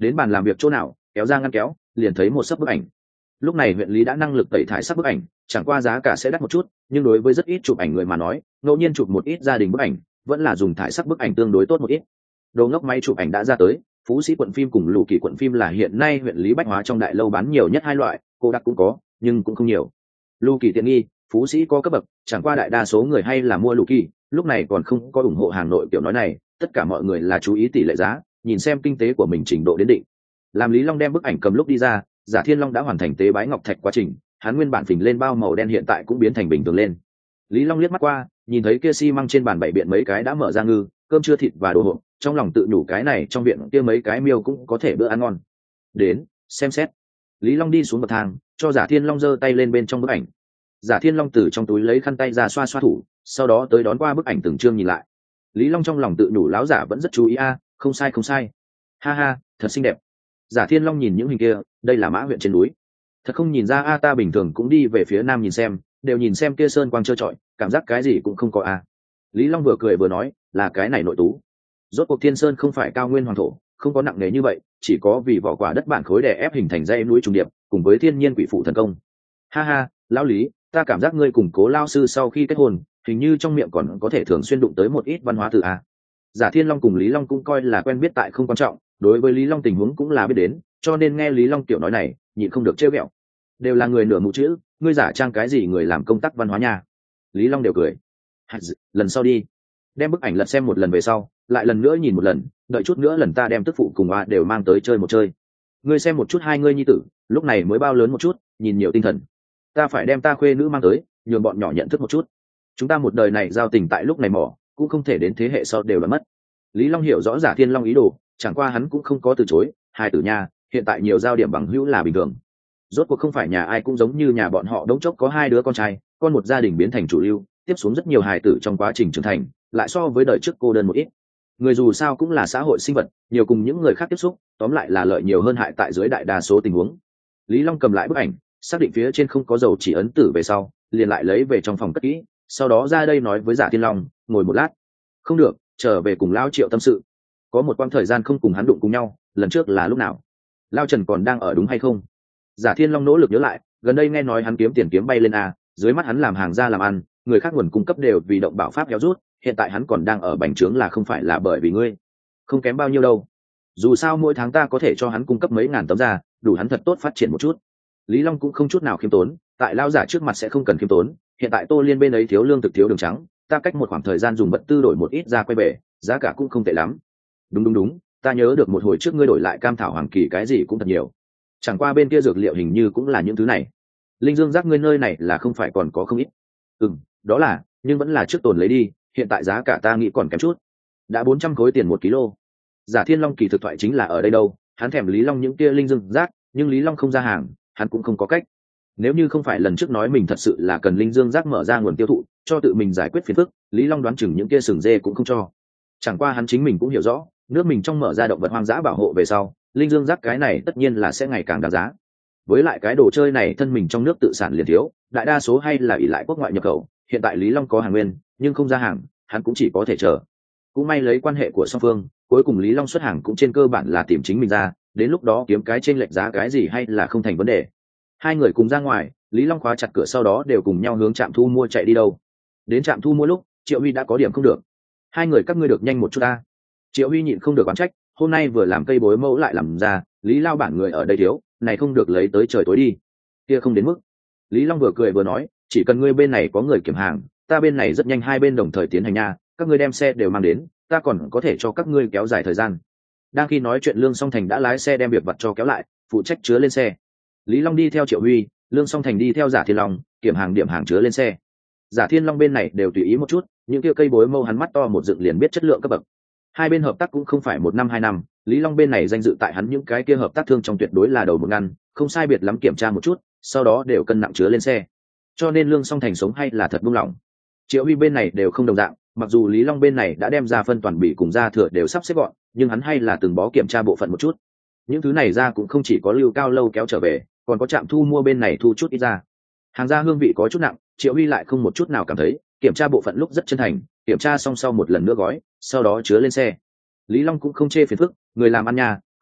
đến bàn làm việc chỗ nào, kéo ra ngăn kéo, liền thấy một sấp bức ảnh. Lúc này huyện lý đã năng lực tẩy thải sắc bức ảnh, chẳng qua giá cả sẽ đắt một chút, nhưng đối với rất ít chụp ảnh người mà nói, ngẫu nhiên chụp một ít gia đình bức ảnh, vẫn là dùng thải sắc bức ảnh tương đối tốt một ít. Đồ ngốc máy chụp ảnh đã ra tới, Phú Sĩ quận phim cùng Lù Kỳ quận phim là hiện nay huyện lý bách hóa trong đại lâu bán nhiều nhất hai loại, cô đặc cũng có, nhưng cũng không nhiều. Lù Kỳ tiện nghi, Phú Sĩ có cấp bậc, chẳng qua đại đa số người hay là mua Lù Kỳ, lúc này còn không có ủng hộ hàng nội kiểu nói này, tất cả mọi người là chú ý tỷ lệ giá, nhìn xem kinh tế của mình trình độ đến định. Làm Lý Long đem bức ảnh cầm lúc đi ra, Giả Thiên Long đã hoàn thành tế bái ngọc thạch quá trình, hắn nguyên bản phình lên bao màu đen hiện tại cũng biến thành bình thường lên. Lý Long liếc mắt qua, nhìn thấy kia xi măng trên bàn bảy biện mấy cái đã mở ra ngư, cơm trưa thịt và đồ hộp, trong lòng tự nhủ cái này trong viện kia mấy cái miêu cũng có thể bữa ăn ngon. Đến, xem xét. Lý Long đi xuống bậc thang, cho Giả Thiên Long giơ tay lên bên trong bức ảnh. Giả Thiên Long từ trong túi lấy khăn tay ra xoa xoa thủ, sau đó tới đón qua bức ảnh từng chương nhìn lại. Lý Long trong lòng tự nhủ láo giả vẫn rất chú ý a, không sai không sai. Ha ha, thật xinh đẹp. Giả Thiên Long nhìn những hình kia, đây là mã huyện trên núi. Thật không nhìn ra a, ta bình thường cũng đi về phía nam nhìn xem, đều nhìn xem kia sơn quang trơ trọi, cảm giác cái gì cũng không có a. Lý Long vừa cười vừa nói, là cái này nội tú. Rốt cuộc Thiên Sơn không phải cao nguyên hoàng thổ, không có nặng nề như vậy, chỉ có vì vỏ quả đất bản khối đè ép hình thành dãy núi trùng điệp, cùng với thiên nhiên quỷ phụ thần công. Ha ha, lão Lý, ta cảm giác ngươi cùng Cố lao sư sau khi kết hôn, hình như trong miệng còn có thể thường xuyên đụng tới một ít văn hóa từ a. Giả Thiên Long cùng Lý Long cũng coi là quen biết tại không quan trọng, đối với Lý Long tình huống cũng là biết đến, cho nên nghe Lý Long tiểu nói này, nhịn không được trêu ghẹo. Đều là người nửa mù chữ, ngươi giả trang cái gì người làm công tác văn hóa nha. Lý Long đều cười. Lần sau đi. Đem bức ảnh lật xem một lần về sau, lại lần nữa nhìn một lần, đợi chút nữa lần ta đem tức phụ cùng hoa đều mang tới chơi một chơi. Ngươi xem một chút hai ngươi nhi tử, lúc này mới bao lớn một chút, nhìn nhiều tinh thần. Ta phải đem ta khuê nữ mang tới, nhường bọn nhỏ nhận thức một chút. Chúng ta một đời này giao tình tại lúc này mỏ, cũng không thể đến thế hệ sau đều là mất. Lý Long hiểu rõ Giả Thiên Long ý đồ, chẳng qua hắn cũng không có từ chối, hai tử nha, hiện tại nhiều giao điểm bằng hữu là bình thường. Rốt cuộc không phải nhà ai cũng giống như nhà bọn họ đống chốc có hai đứa con trai, con một gia đình biến thành chủ lưu, tiếp xuống rất nhiều hài tử trong quá trình trưởng thành, lại so với đời trước cô đơn một ít. Người dù sao cũng là xã hội sinh vật, nhiều cùng những người khác tiếp xúc, tóm lại là lợi nhiều hơn hại tại dưới đại đa số tình huống. Lý Long cầm lại bức ảnh, xác định phía trên không có dầu chỉ ấn tử về sau, liền lại lấy về trong phòng cất kỹ, sau đó ra đây nói với Giả Thiên Long, ngồi một lát. Không được, trở về cùng Lão Triệu tâm sự. Có một quãng thời gian không cùng hắn đụng cùng nhau, lần trước là lúc nào? Lao Trần còn đang ở đúng hay không? Giả Thiên Long nỗ lực nhớ lại, gần đây nghe nói hắn kiếm tiền kiếm bay lên a, dưới mắt hắn làm hàng ra làm ăn, người khác nguồn cung cấp đều vì động bảo pháp kéo rút, hiện tại hắn còn đang ở bành trướng là không phải là bởi vì ngươi? Không kém bao nhiêu đâu. Dù sao mỗi tháng ta có thể cho hắn cung cấp mấy ngàn tấm ra, đủ hắn thật tốt phát triển một chút. Lý Long cũng không chút nào khiêm tốn, tại Lao giả trước mặt sẽ không cần khiêm tốn, hiện tại Tô Liên bên ấy thiếu lương thực thiếu đường trắng, ta cách một khoảng thời gian dùng vật tư đổi một ít ra quay về, giá cả cũng không tệ lắm. Đúng đúng đúng, ta nhớ được một hồi trước ngươi đổi lại cam thảo hoàng kỳ cái gì cũng thật nhiều, chẳng qua bên kia dược liệu hình như cũng là những thứ này. Linh dương giác ngươi nơi này là không phải còn có không ít? Ừm, đó là, nhưng vẫn là trước tồn lấy đi, hiện tại giá cả ta nghĩ còn kém chút, đã bốn trăm khối tiền một kg. Giả Thiên Long kỳ thực thoại chính là ở đây đâu, hắn thèm Lý Long những kia linh dương giác, nhưng Lý Long không ra hàng, hắn cũng không có cách. Nếu như không phải lần trước nói mình thật sự là cần linh dương giác mở ra nguồn tiêu thụ, cho tự mình giải quyết phiền phức, Lý Long đoán chừng những kia sừng dê cũng không cho. Chẳng qua hắn chính mình cũng hiểu rõ, nước mình trong mở ra động vật hoang dã bảo hộ về sau, linh dương giác cái này tất nhiên là sẽ ngày càng đáng giá. Với lại cái đồ chơi này thân mình trong nước tự sản liền thiếu, đại đa số hay là ỷ lại quốc ngoại nhập khẩu, hiện tại Lý Long có hàng nguyên, nhưng không ra hàng, hắn cũng chỉ có thể chờ. Cũng may lấy quan hệ của song phương, cuối cùng Lý Long xuất hàng cũng trên cơ bản là tìm chính mình ra, đến lúc đó kiếm cái trên lệch giá cái gì hay là không thành vấn đề. Hai người cùng ra ngoài, Lý Long khóa chặt cửa sau đó đều cùng nhau hướng trạm thu mua chạy đi đâu. Đến trạm thu mua lúc, Triệu Huy đã có điểm không được. Hai người các ngươi được nhanh một chút ta. Triệu Huy nhịn không được oán trách, hôm nay vừa làm cây bối mẫu lại làm ra, Lý Lao bản người ở đây thiếu, này không được lấy tới trời tối đi. Kia không đến mức. Lý Long vừa cười vừa nói, chỉ cần ngươi bên này có người kiểm hàng, ta bên này rất nhanh hai bên đồng thời tiến hành nha, các ngươi đem xe đều mang đến, ta còn có thể cho các ngươi kéo dài thời gian. Đang khi nói chuyện Lương Song Thành đã lái xe đem việc vặt cho kéo lại, phụ trách chứa lên xe. Lý Long đi theo Triệu Huy, Lương Song Thành đi theo Giả Thiên Long, kiểm hàng điểm hàng chứa lên xe. Giả Thiên Long bên này đều tùy ý một chút, những kia cây bối mâu hắn mắt to một dựng liền biết chất lượng cấp bậc. Hai bên hợp tác cũng không phải một năm hai năm, Lý Long bên này danh dự tại hắn những cái kia hợp tác thương trong tuyệt đối là đầu một ngăn, không sai biệt lắm kiểm tra một chút, sau đó đều cân nặng chứa lên xe. Cho nên Lương Song Thành sống hay là thật buông lỏng. Triệu Huy bên này đều không đồng dạng, mặc dù Lý Long bên này đã đem ra phân toàn bị cùng ra thừa đều sắp xếp gọn, nhưng hắn hay là từng bó kiểm tra bộ phận một chút. Những thứ này ra cũng không chỉ có lưu cao lâu kéo trở về, còn có trạm thu mua bên này thu chút ít ra. Hàng ra hương vị có chút nặng, Triệu Huy lại không một chút nào cảm thấy, kiểm tra bộ phận lúc rất chân thành, kiểm tra xong sau một lần nữa gói, sau đó chứa lên xe. Lý Long cũng không chê phiền phức, người làm ăn nhà,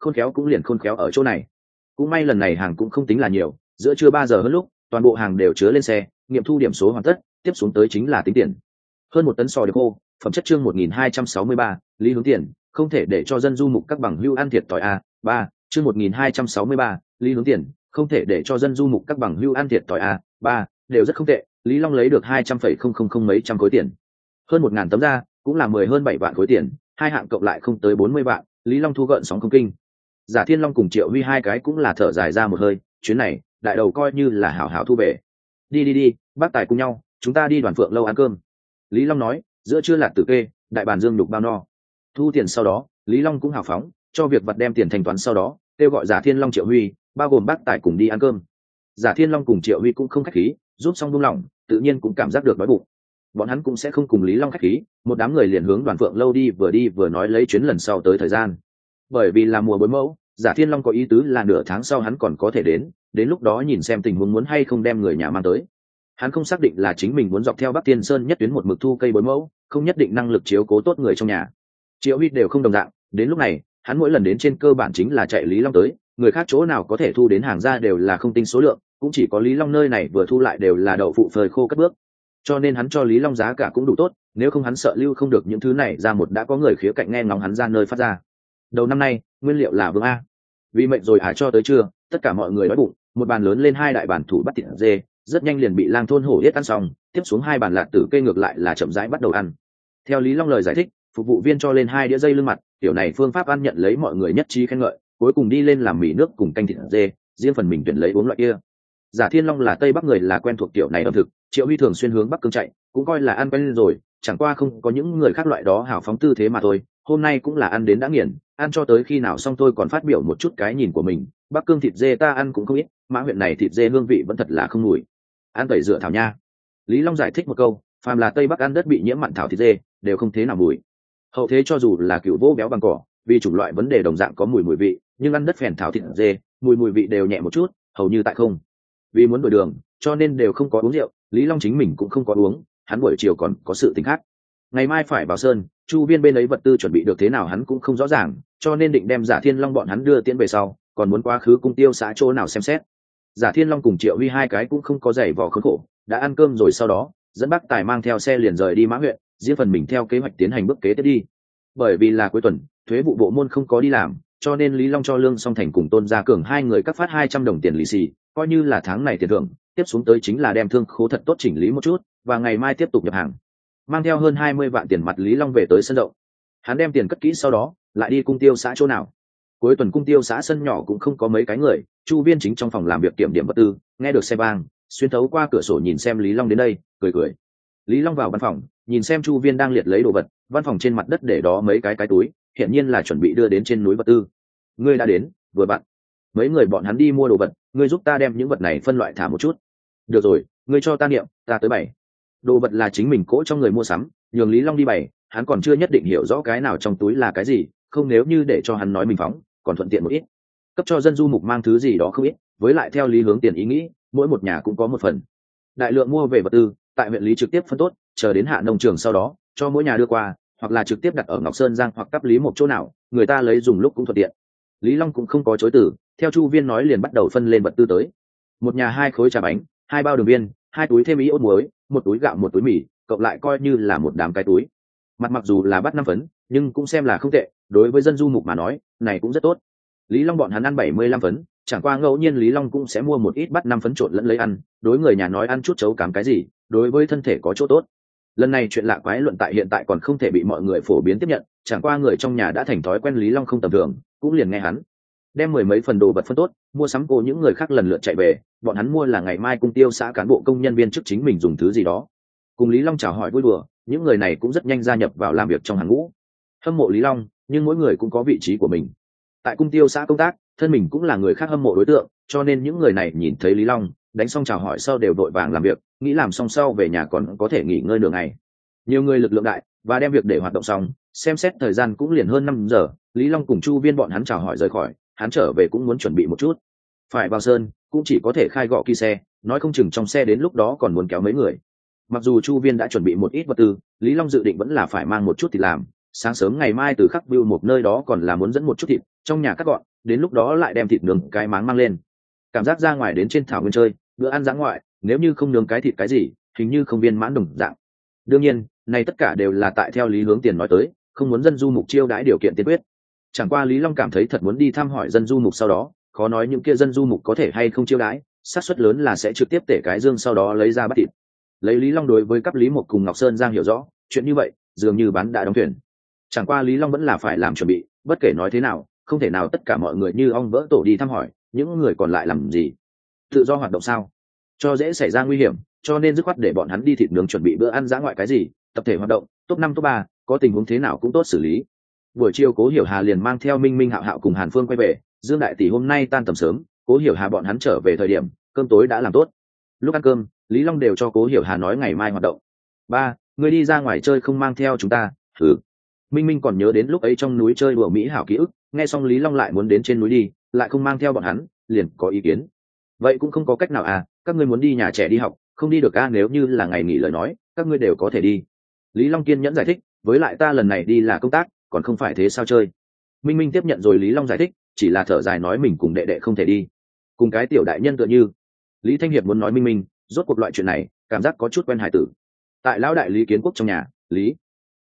khôn khéo cũng liền khôn khéo ở chỗ này. Cũng may lần này hàng cũng không tính là nhiều, giữa trưa ba giờ hơn lúc toàn bộ hàng đều chứa lên xe, nghiệm thu điểm số hoàn tất, tiếp xuống tới chính là tính tiền. Hơn một tấn sò được khô, phẩm chất chương một nghìn hai trăm sáu mươi ba, lý hướng tiền, không thể để cho dân du mục các bằng hữu ăn thiệt thòi a. Ba, chương một nghìn hai trăm sáu mươi ba, lý hướng tiền, không thể để cho dân du mục các bằng hữu ăn thiệt thòi a. Ba, đều rất không tệ, Lý Long lấy được hai trăm phẩy không không không mấy trăm khối tiền. Hơn một ngàn tấm ra, cũng là mười hơn bảy vạn khối tiền, hai hạng cộng lại không tới bốn mươi vạn, Lý Long thu gợn sóng không kinh. Giả Thiên Long cùng Triệu Huy hai cái cũng là thở dài ra một hơi, chuyến này, đại đầu coi như là hảo hảo thu về. Đi đi đi, bác tài cùng nhau, chúng ta đi Đoàn Phượng lâu ăn cơm. Lý Long nói, giữa trưa Lạt Tử kê, đại bàn dương nhục bao no. Thu tiền sau đó, Lý Long cũng hào phóng, cho việc vật đem tiền thanh toán sau đó, kêu gọi Giả Thiên Long Triệu Huy, bao gồm bác tài cùng đi ăn cơm. Giả Thiên Long cùng Triệu Huy cũng không khách khí, giúp xong buông lỏng, tự nhiên cũng cảm giác được đói bụng. Bọn hắn cũng sẽ không cùng Lý Long khách khí, một đám người liền hướng Đoàn Phượng lâu đi, vừa đi vừa nói lấy chuyến lần sau tới thời gian. Bởi vì là mùa bối mẫu, Giả Thiên Long có ý tứ là nửa tháng sau hắn còn có thể đến, đến lúc đó nhìn xem tình huống muốn hay không đem người nhà mang tới. Hắn không xác định là chính mình muốn dọc theo Bắc Tiên Sơn nhất tuyến một mực thu cây bối mẫu, không nhất định năng lực chiếu cố tốt người trong nhà. Triệu Huy đều không đồng dạng, đến lúc này, hắn mỗi lần đến trên cơ bản chính là chạy Lý Long tới, người khác chỗ nào có thể thu đến hàng ra đều là không tinh số lượng, cũng chỉ có Lý Long nơi này vừa thu lại đều là đậu phụ phơi khô cất bước. Cho nên hắn cho Lý Long giá cả cũng đủ tốt, nếu không hắn sợ lưu không được những thứ này ra, một đã có người khía cạnh nghe ngóng hắn ra nơi phát ra. Đầu năm nay, nguyên liệu là vương a. Vì mệnh rồi hả cho tới trưa, tất cả mọi người đói bụng, một bàn lớn lên hai đại bàn thủ bắt thịt dê, rất nhanh liền bị lang thôn hổ yết ăn xong, tiếp xuống hai bàn Lạt Tử kê ngược lại là chậm rãi bắt đầu ăn. Theo Lý Long lời giải thích, phục vụ viên cho lên hai đĩa dây lưng mặt, kiểu này phương pháp ăn nhận lấy mọi người nhất trí khen ngợi, cuối cùng đi lên làm mì nước cùng canh thịt dê, riêng phần mình tuyển lấy uống loại kia. Giả Thiên Long là Tây Bắc người là quen thuộc kiểu này ẩm thực, Triệu Huy thường xuyên hướng Bắc Cương chạy, cũng coi là ăn quen rồi, chẳng qua không có những người khác loại đó hào phóng tư thế mà thôi. Hôm nay cũng là ăn đến đã nghiền, ăn cho tới khi nào xong tôi còn phát biểu một chút cái nhìn của mình. Bắc Cương thịt dê ta ăn cũng không ít, Mã huyện này thịt dê hương vị vẫn thật là không mùi. Ăn tẩy rửa thảo nha. Lý Long giải thích một câu, phàm là Tây Bắc ăn đất bị nhiễm mặn thảo thịt dê, đều không thế nào mùi. Hậu thế cho dù là cựu vô béo bằng cỏ, vì chủng loại vấn đề đồng dạng có mùi mùi vị, nhưng ăn đất phèn thảo thịt dê, mùi mùi vị đều nhẹ một chút, hầu như tại không. Vì muốn đổi đường, cho nên đều không có uống rượu, Lý Long chính mình cũng không có uống, hắn buổi chiều còn có sự tình khác. Ngày mai phải vào sơn, Chu Viên bên ấy vật tư chuẩn bị được thế nào hắn cũng không rõ ràng, cho nên định đem Giả Thiên Long bọn hắn đưa tiễn về sau, còn muốn quá khứ cung tiêu xã chỗ nào xem xét. Giả Thiên Long cùng Triệu Huy hai cái cũng không có giày vò khốn khổ, đã ăn cơm rồi sau đó, dẫn bác tài mang theo xe liền rời đi Mã huyện, riêng phần mình theo kế hoạch tiến hành bước kế tiếp đi. Bởi vì là cuối tuần, thuế vụ bộ môn không có đi làm, cho nên Lý Long cho Lương Song Thành cùng Tôn Gia Cường hai người cắt phát hai trăm đồng tiền lì xì, coi như là tháng này tiền thưởng. Tiếp xuống tới chính là đem thương khố thật tốt chỉnh lý một chút, và ngày mai tiếp tục nhập hàng. Mang theo hơn hai mươi vạn tiền mặt, Lý Long về tới sân rộng. Hắn đem tiền cất kỹ sau đó, lại đi cung tiêu xã chỗ nào. Cuối tuần cung tiêu xã sân nhỏ cũng không có mấy cái người, Chu Viên chính trong phòng làm việc kiểm điểm vật tư, nghe được xe vang, xuyên thấu qua cửa sổ nhìn xem Lý Long đến đây, cười cười. Lý Long vào văn phòng, nhìn xem Chu Viên đang liệt lấy đồ vật, văn phòng trên mặt đất để đó mấy cái cái túi, hiện nhiên là chuẩn bị đưa đến trên núi vật tư. Ngươi đã đến, vừa vặn. Mấy người bọn hắn đi mua đồ vật, ngươi giúp ta đem những vật này phân loại thả một chút. Được rồi, ngươi cho ta niệm, ta tới bày. Đồ vật là chính mình cỗ trong người mua sắm, nhường Lý Long đi bày, hắn còn chưa nhất định hiểu rõ cái nào trong túi là cái gì, không nếu như để cho hắn nói mình phóng, còn thuận tiện một ít. Cấp cho dân du mục mang thứ gì đó không ít, với lại theo Lý Hướng tiền ý nghĩ, mỗi một nhà cũng có một phần. Đại lượng mua về vật tư, tại huyện Lý trực tiếp phân tốt, chờ đến hạ nông trường sau đó, cho mỗi nhà đưa qua, hoặc là trực tiếp đặt ở Ngọc Sơn Giang hoặc cấp Lý một chỗ nào, người ta lấy dùng lúc cũng thuận tiện. Lý Long cũng không có chối từ, theo Chu Viên nói liền bắt đầu phân lên vật tư tới. Một nhà hai khối trà bánh, hai bao đường viên, hai túi thêm ý ốt muối, một túi gạo một túi mì, cộng lại coi như là một đám cái túi. Mặt mặc dù là bắt năm phấn, nhưng cũng xem là không tệ, đối với dân du mục mà nói, này cũng rất tốt. Lý Long bọn hắn ăn bảy mươi lăm phấn, chẳng qua ngẫu nhiên Lý Long cũng sẽ mua một ít bắt năm phấn trộn lẫn lấy ăn, đối người nhà nói ăn chút chấu cám cái gì, đối với thân thể có chỗ tốt. Lần này chuyện lạ quái luận tại hiện tại còn không thể bị mọi người phổ biến tiếp nhận, chẳng qua người trong nhà đã thành thói quen Lý Long không tầm thường, cũng liền nghe hắn. Đem mười mấy phần đồ vật phân tốt, mua sắm cô những người khác lần lượt chạy về, bọn hắn mua là ngày mai cung tiêu xã cán bộ công nhân viên chức chính mình dùng thứ gì đó. Cùng Lý Long chào hỏi vui đùa, những người này cũng rất nhanh gia nhập vào làm việc trong hàng ngũ. Hâm mộ Lý Long, nhưng mỗi người cũng có vị trí của mình. Tại cung tiêu xã công tác, thân mình cũng là người khác hâm mộ đối tượng, cho nên những người này nhìn thấy Lý Long, đánh xong chào hỏi sau đều vội vàng làm việc, nghĩ làm xong sau về nhà còn có thể nghỉ ngơi nửa ngày. Nhiều người lực lượng đại, và đem việc để hoạt động xong, xem xét thời gian cũng liền hơn năm giờ, Lý Long cùng Chu Viên bọn hắn chào hỏi rời khỏi, hắn trở về cũng muốn chuẩn bị một chút. Phải vào sơn, cũng chỉ có thể khai gọ kỳ xe, nói không chừng trong xe đến lúc đó còn muốn kéo mấy người. Mặc dù Chu Viên đã chuẩn bị một ít vật tư, Lý Long dự định vẫn là phải mang một chút thịt làm, sáng sớm ngày mai từ khắc view một nơi đó còn là muốn dẫn một chút thịt, trong nhà cắt gọn, đến lúc đó lại đem thịt nướng cái máng mang lên. Cảm giác ra ngoài đến trên thảo nguyên chơi bữa ăn dã ngoại, nếu như không nướng cái thịt cái gì hình như không viên mãn đồng dạng. Đương nhiên này tất cả đều là tại theo Lý Hướng Tiền nói tới, không muốn dân du mục chiêu đãi điều kiện tiên quyết. Chẳng qua Lý Long cảm thấy thật muốn đi thăm hỏi dân du mục sau đó, khó nói những kia dân du mục có thể hay không chiêu đãi, xác suất lớn là sẽ trực tiếp tể cái dương sau đó lấy ra bắt thịt. Lấy Lý Long đối với cấp Lý Mục cùng Ngọc Sơn Giang hiểu rõ, chuyện như vậy dường như bán đã đóng thuyền. Chẳng qua Lý Long vẫn là phải làm chuẩn bị, bất kể nói thế nào không thể nào tất cả mọi người như ong vỡ tổ đi thăm hỏi, những người còn lại làm gì? Tự do hoạt động sao? Cho dễ xảy ra nguy hiểm, cho nên dứt khoát để bọn hắn đi thịt nướng chuẩn bị bữa ăn dã ngoại cái gì, tập thể hoạt động, top năm top ba, có tình huống thế nào cũng tốt xử lý. Buổi chiều Cố Hiểu Hà liền mang theo Minh Minh Hạo Hạo cùng Hàn Phương quay về, Dương đại tỷ hôm nay tan tầm sớm, Cố Hiểu Hà bọn hắn trở về thời điểm cơm tối đã làm tốt. Lúc ăn cơm Lý Long đều cho Cố Hiểu Hà nói ngày mai hoạt động. Ba, ngươi đi ra ngoài chơi không mang theo chúng ta? Thử. Minh Minh còn nhớ đến lúc ấy trong núi chơi đùa mỹ hảo ký ức, nghe xong Lý Long lại muốn đến trên núi đi, lại không mang theo bọn hắn, liền có ý kiến. Vậy cũng không có cách nào à, các ngươi muốn đi nhà trẻ đi học, không đi được à, nếu như là ngày nghỉ lời nói, các ngươi đều có thể đi. Lý Long kiên nhẫn giải thích, với lại ta lần này đi là công tác, còn không phải thế sao chơi. Minh Minh tiếp nhận rồi Lý Long giải thích, chỉ là thở dài nói mình cùng đệ đệ không thể đi, cùng cái tiểu đại nhân tựa như. Lý Thanh Hiệp muốn nói Minh Minh, rốt cuộc loại chuyện này cảm giác có chút quen hải tử. Tại lão đại Lý Kiến Quốc trong nhà, Lý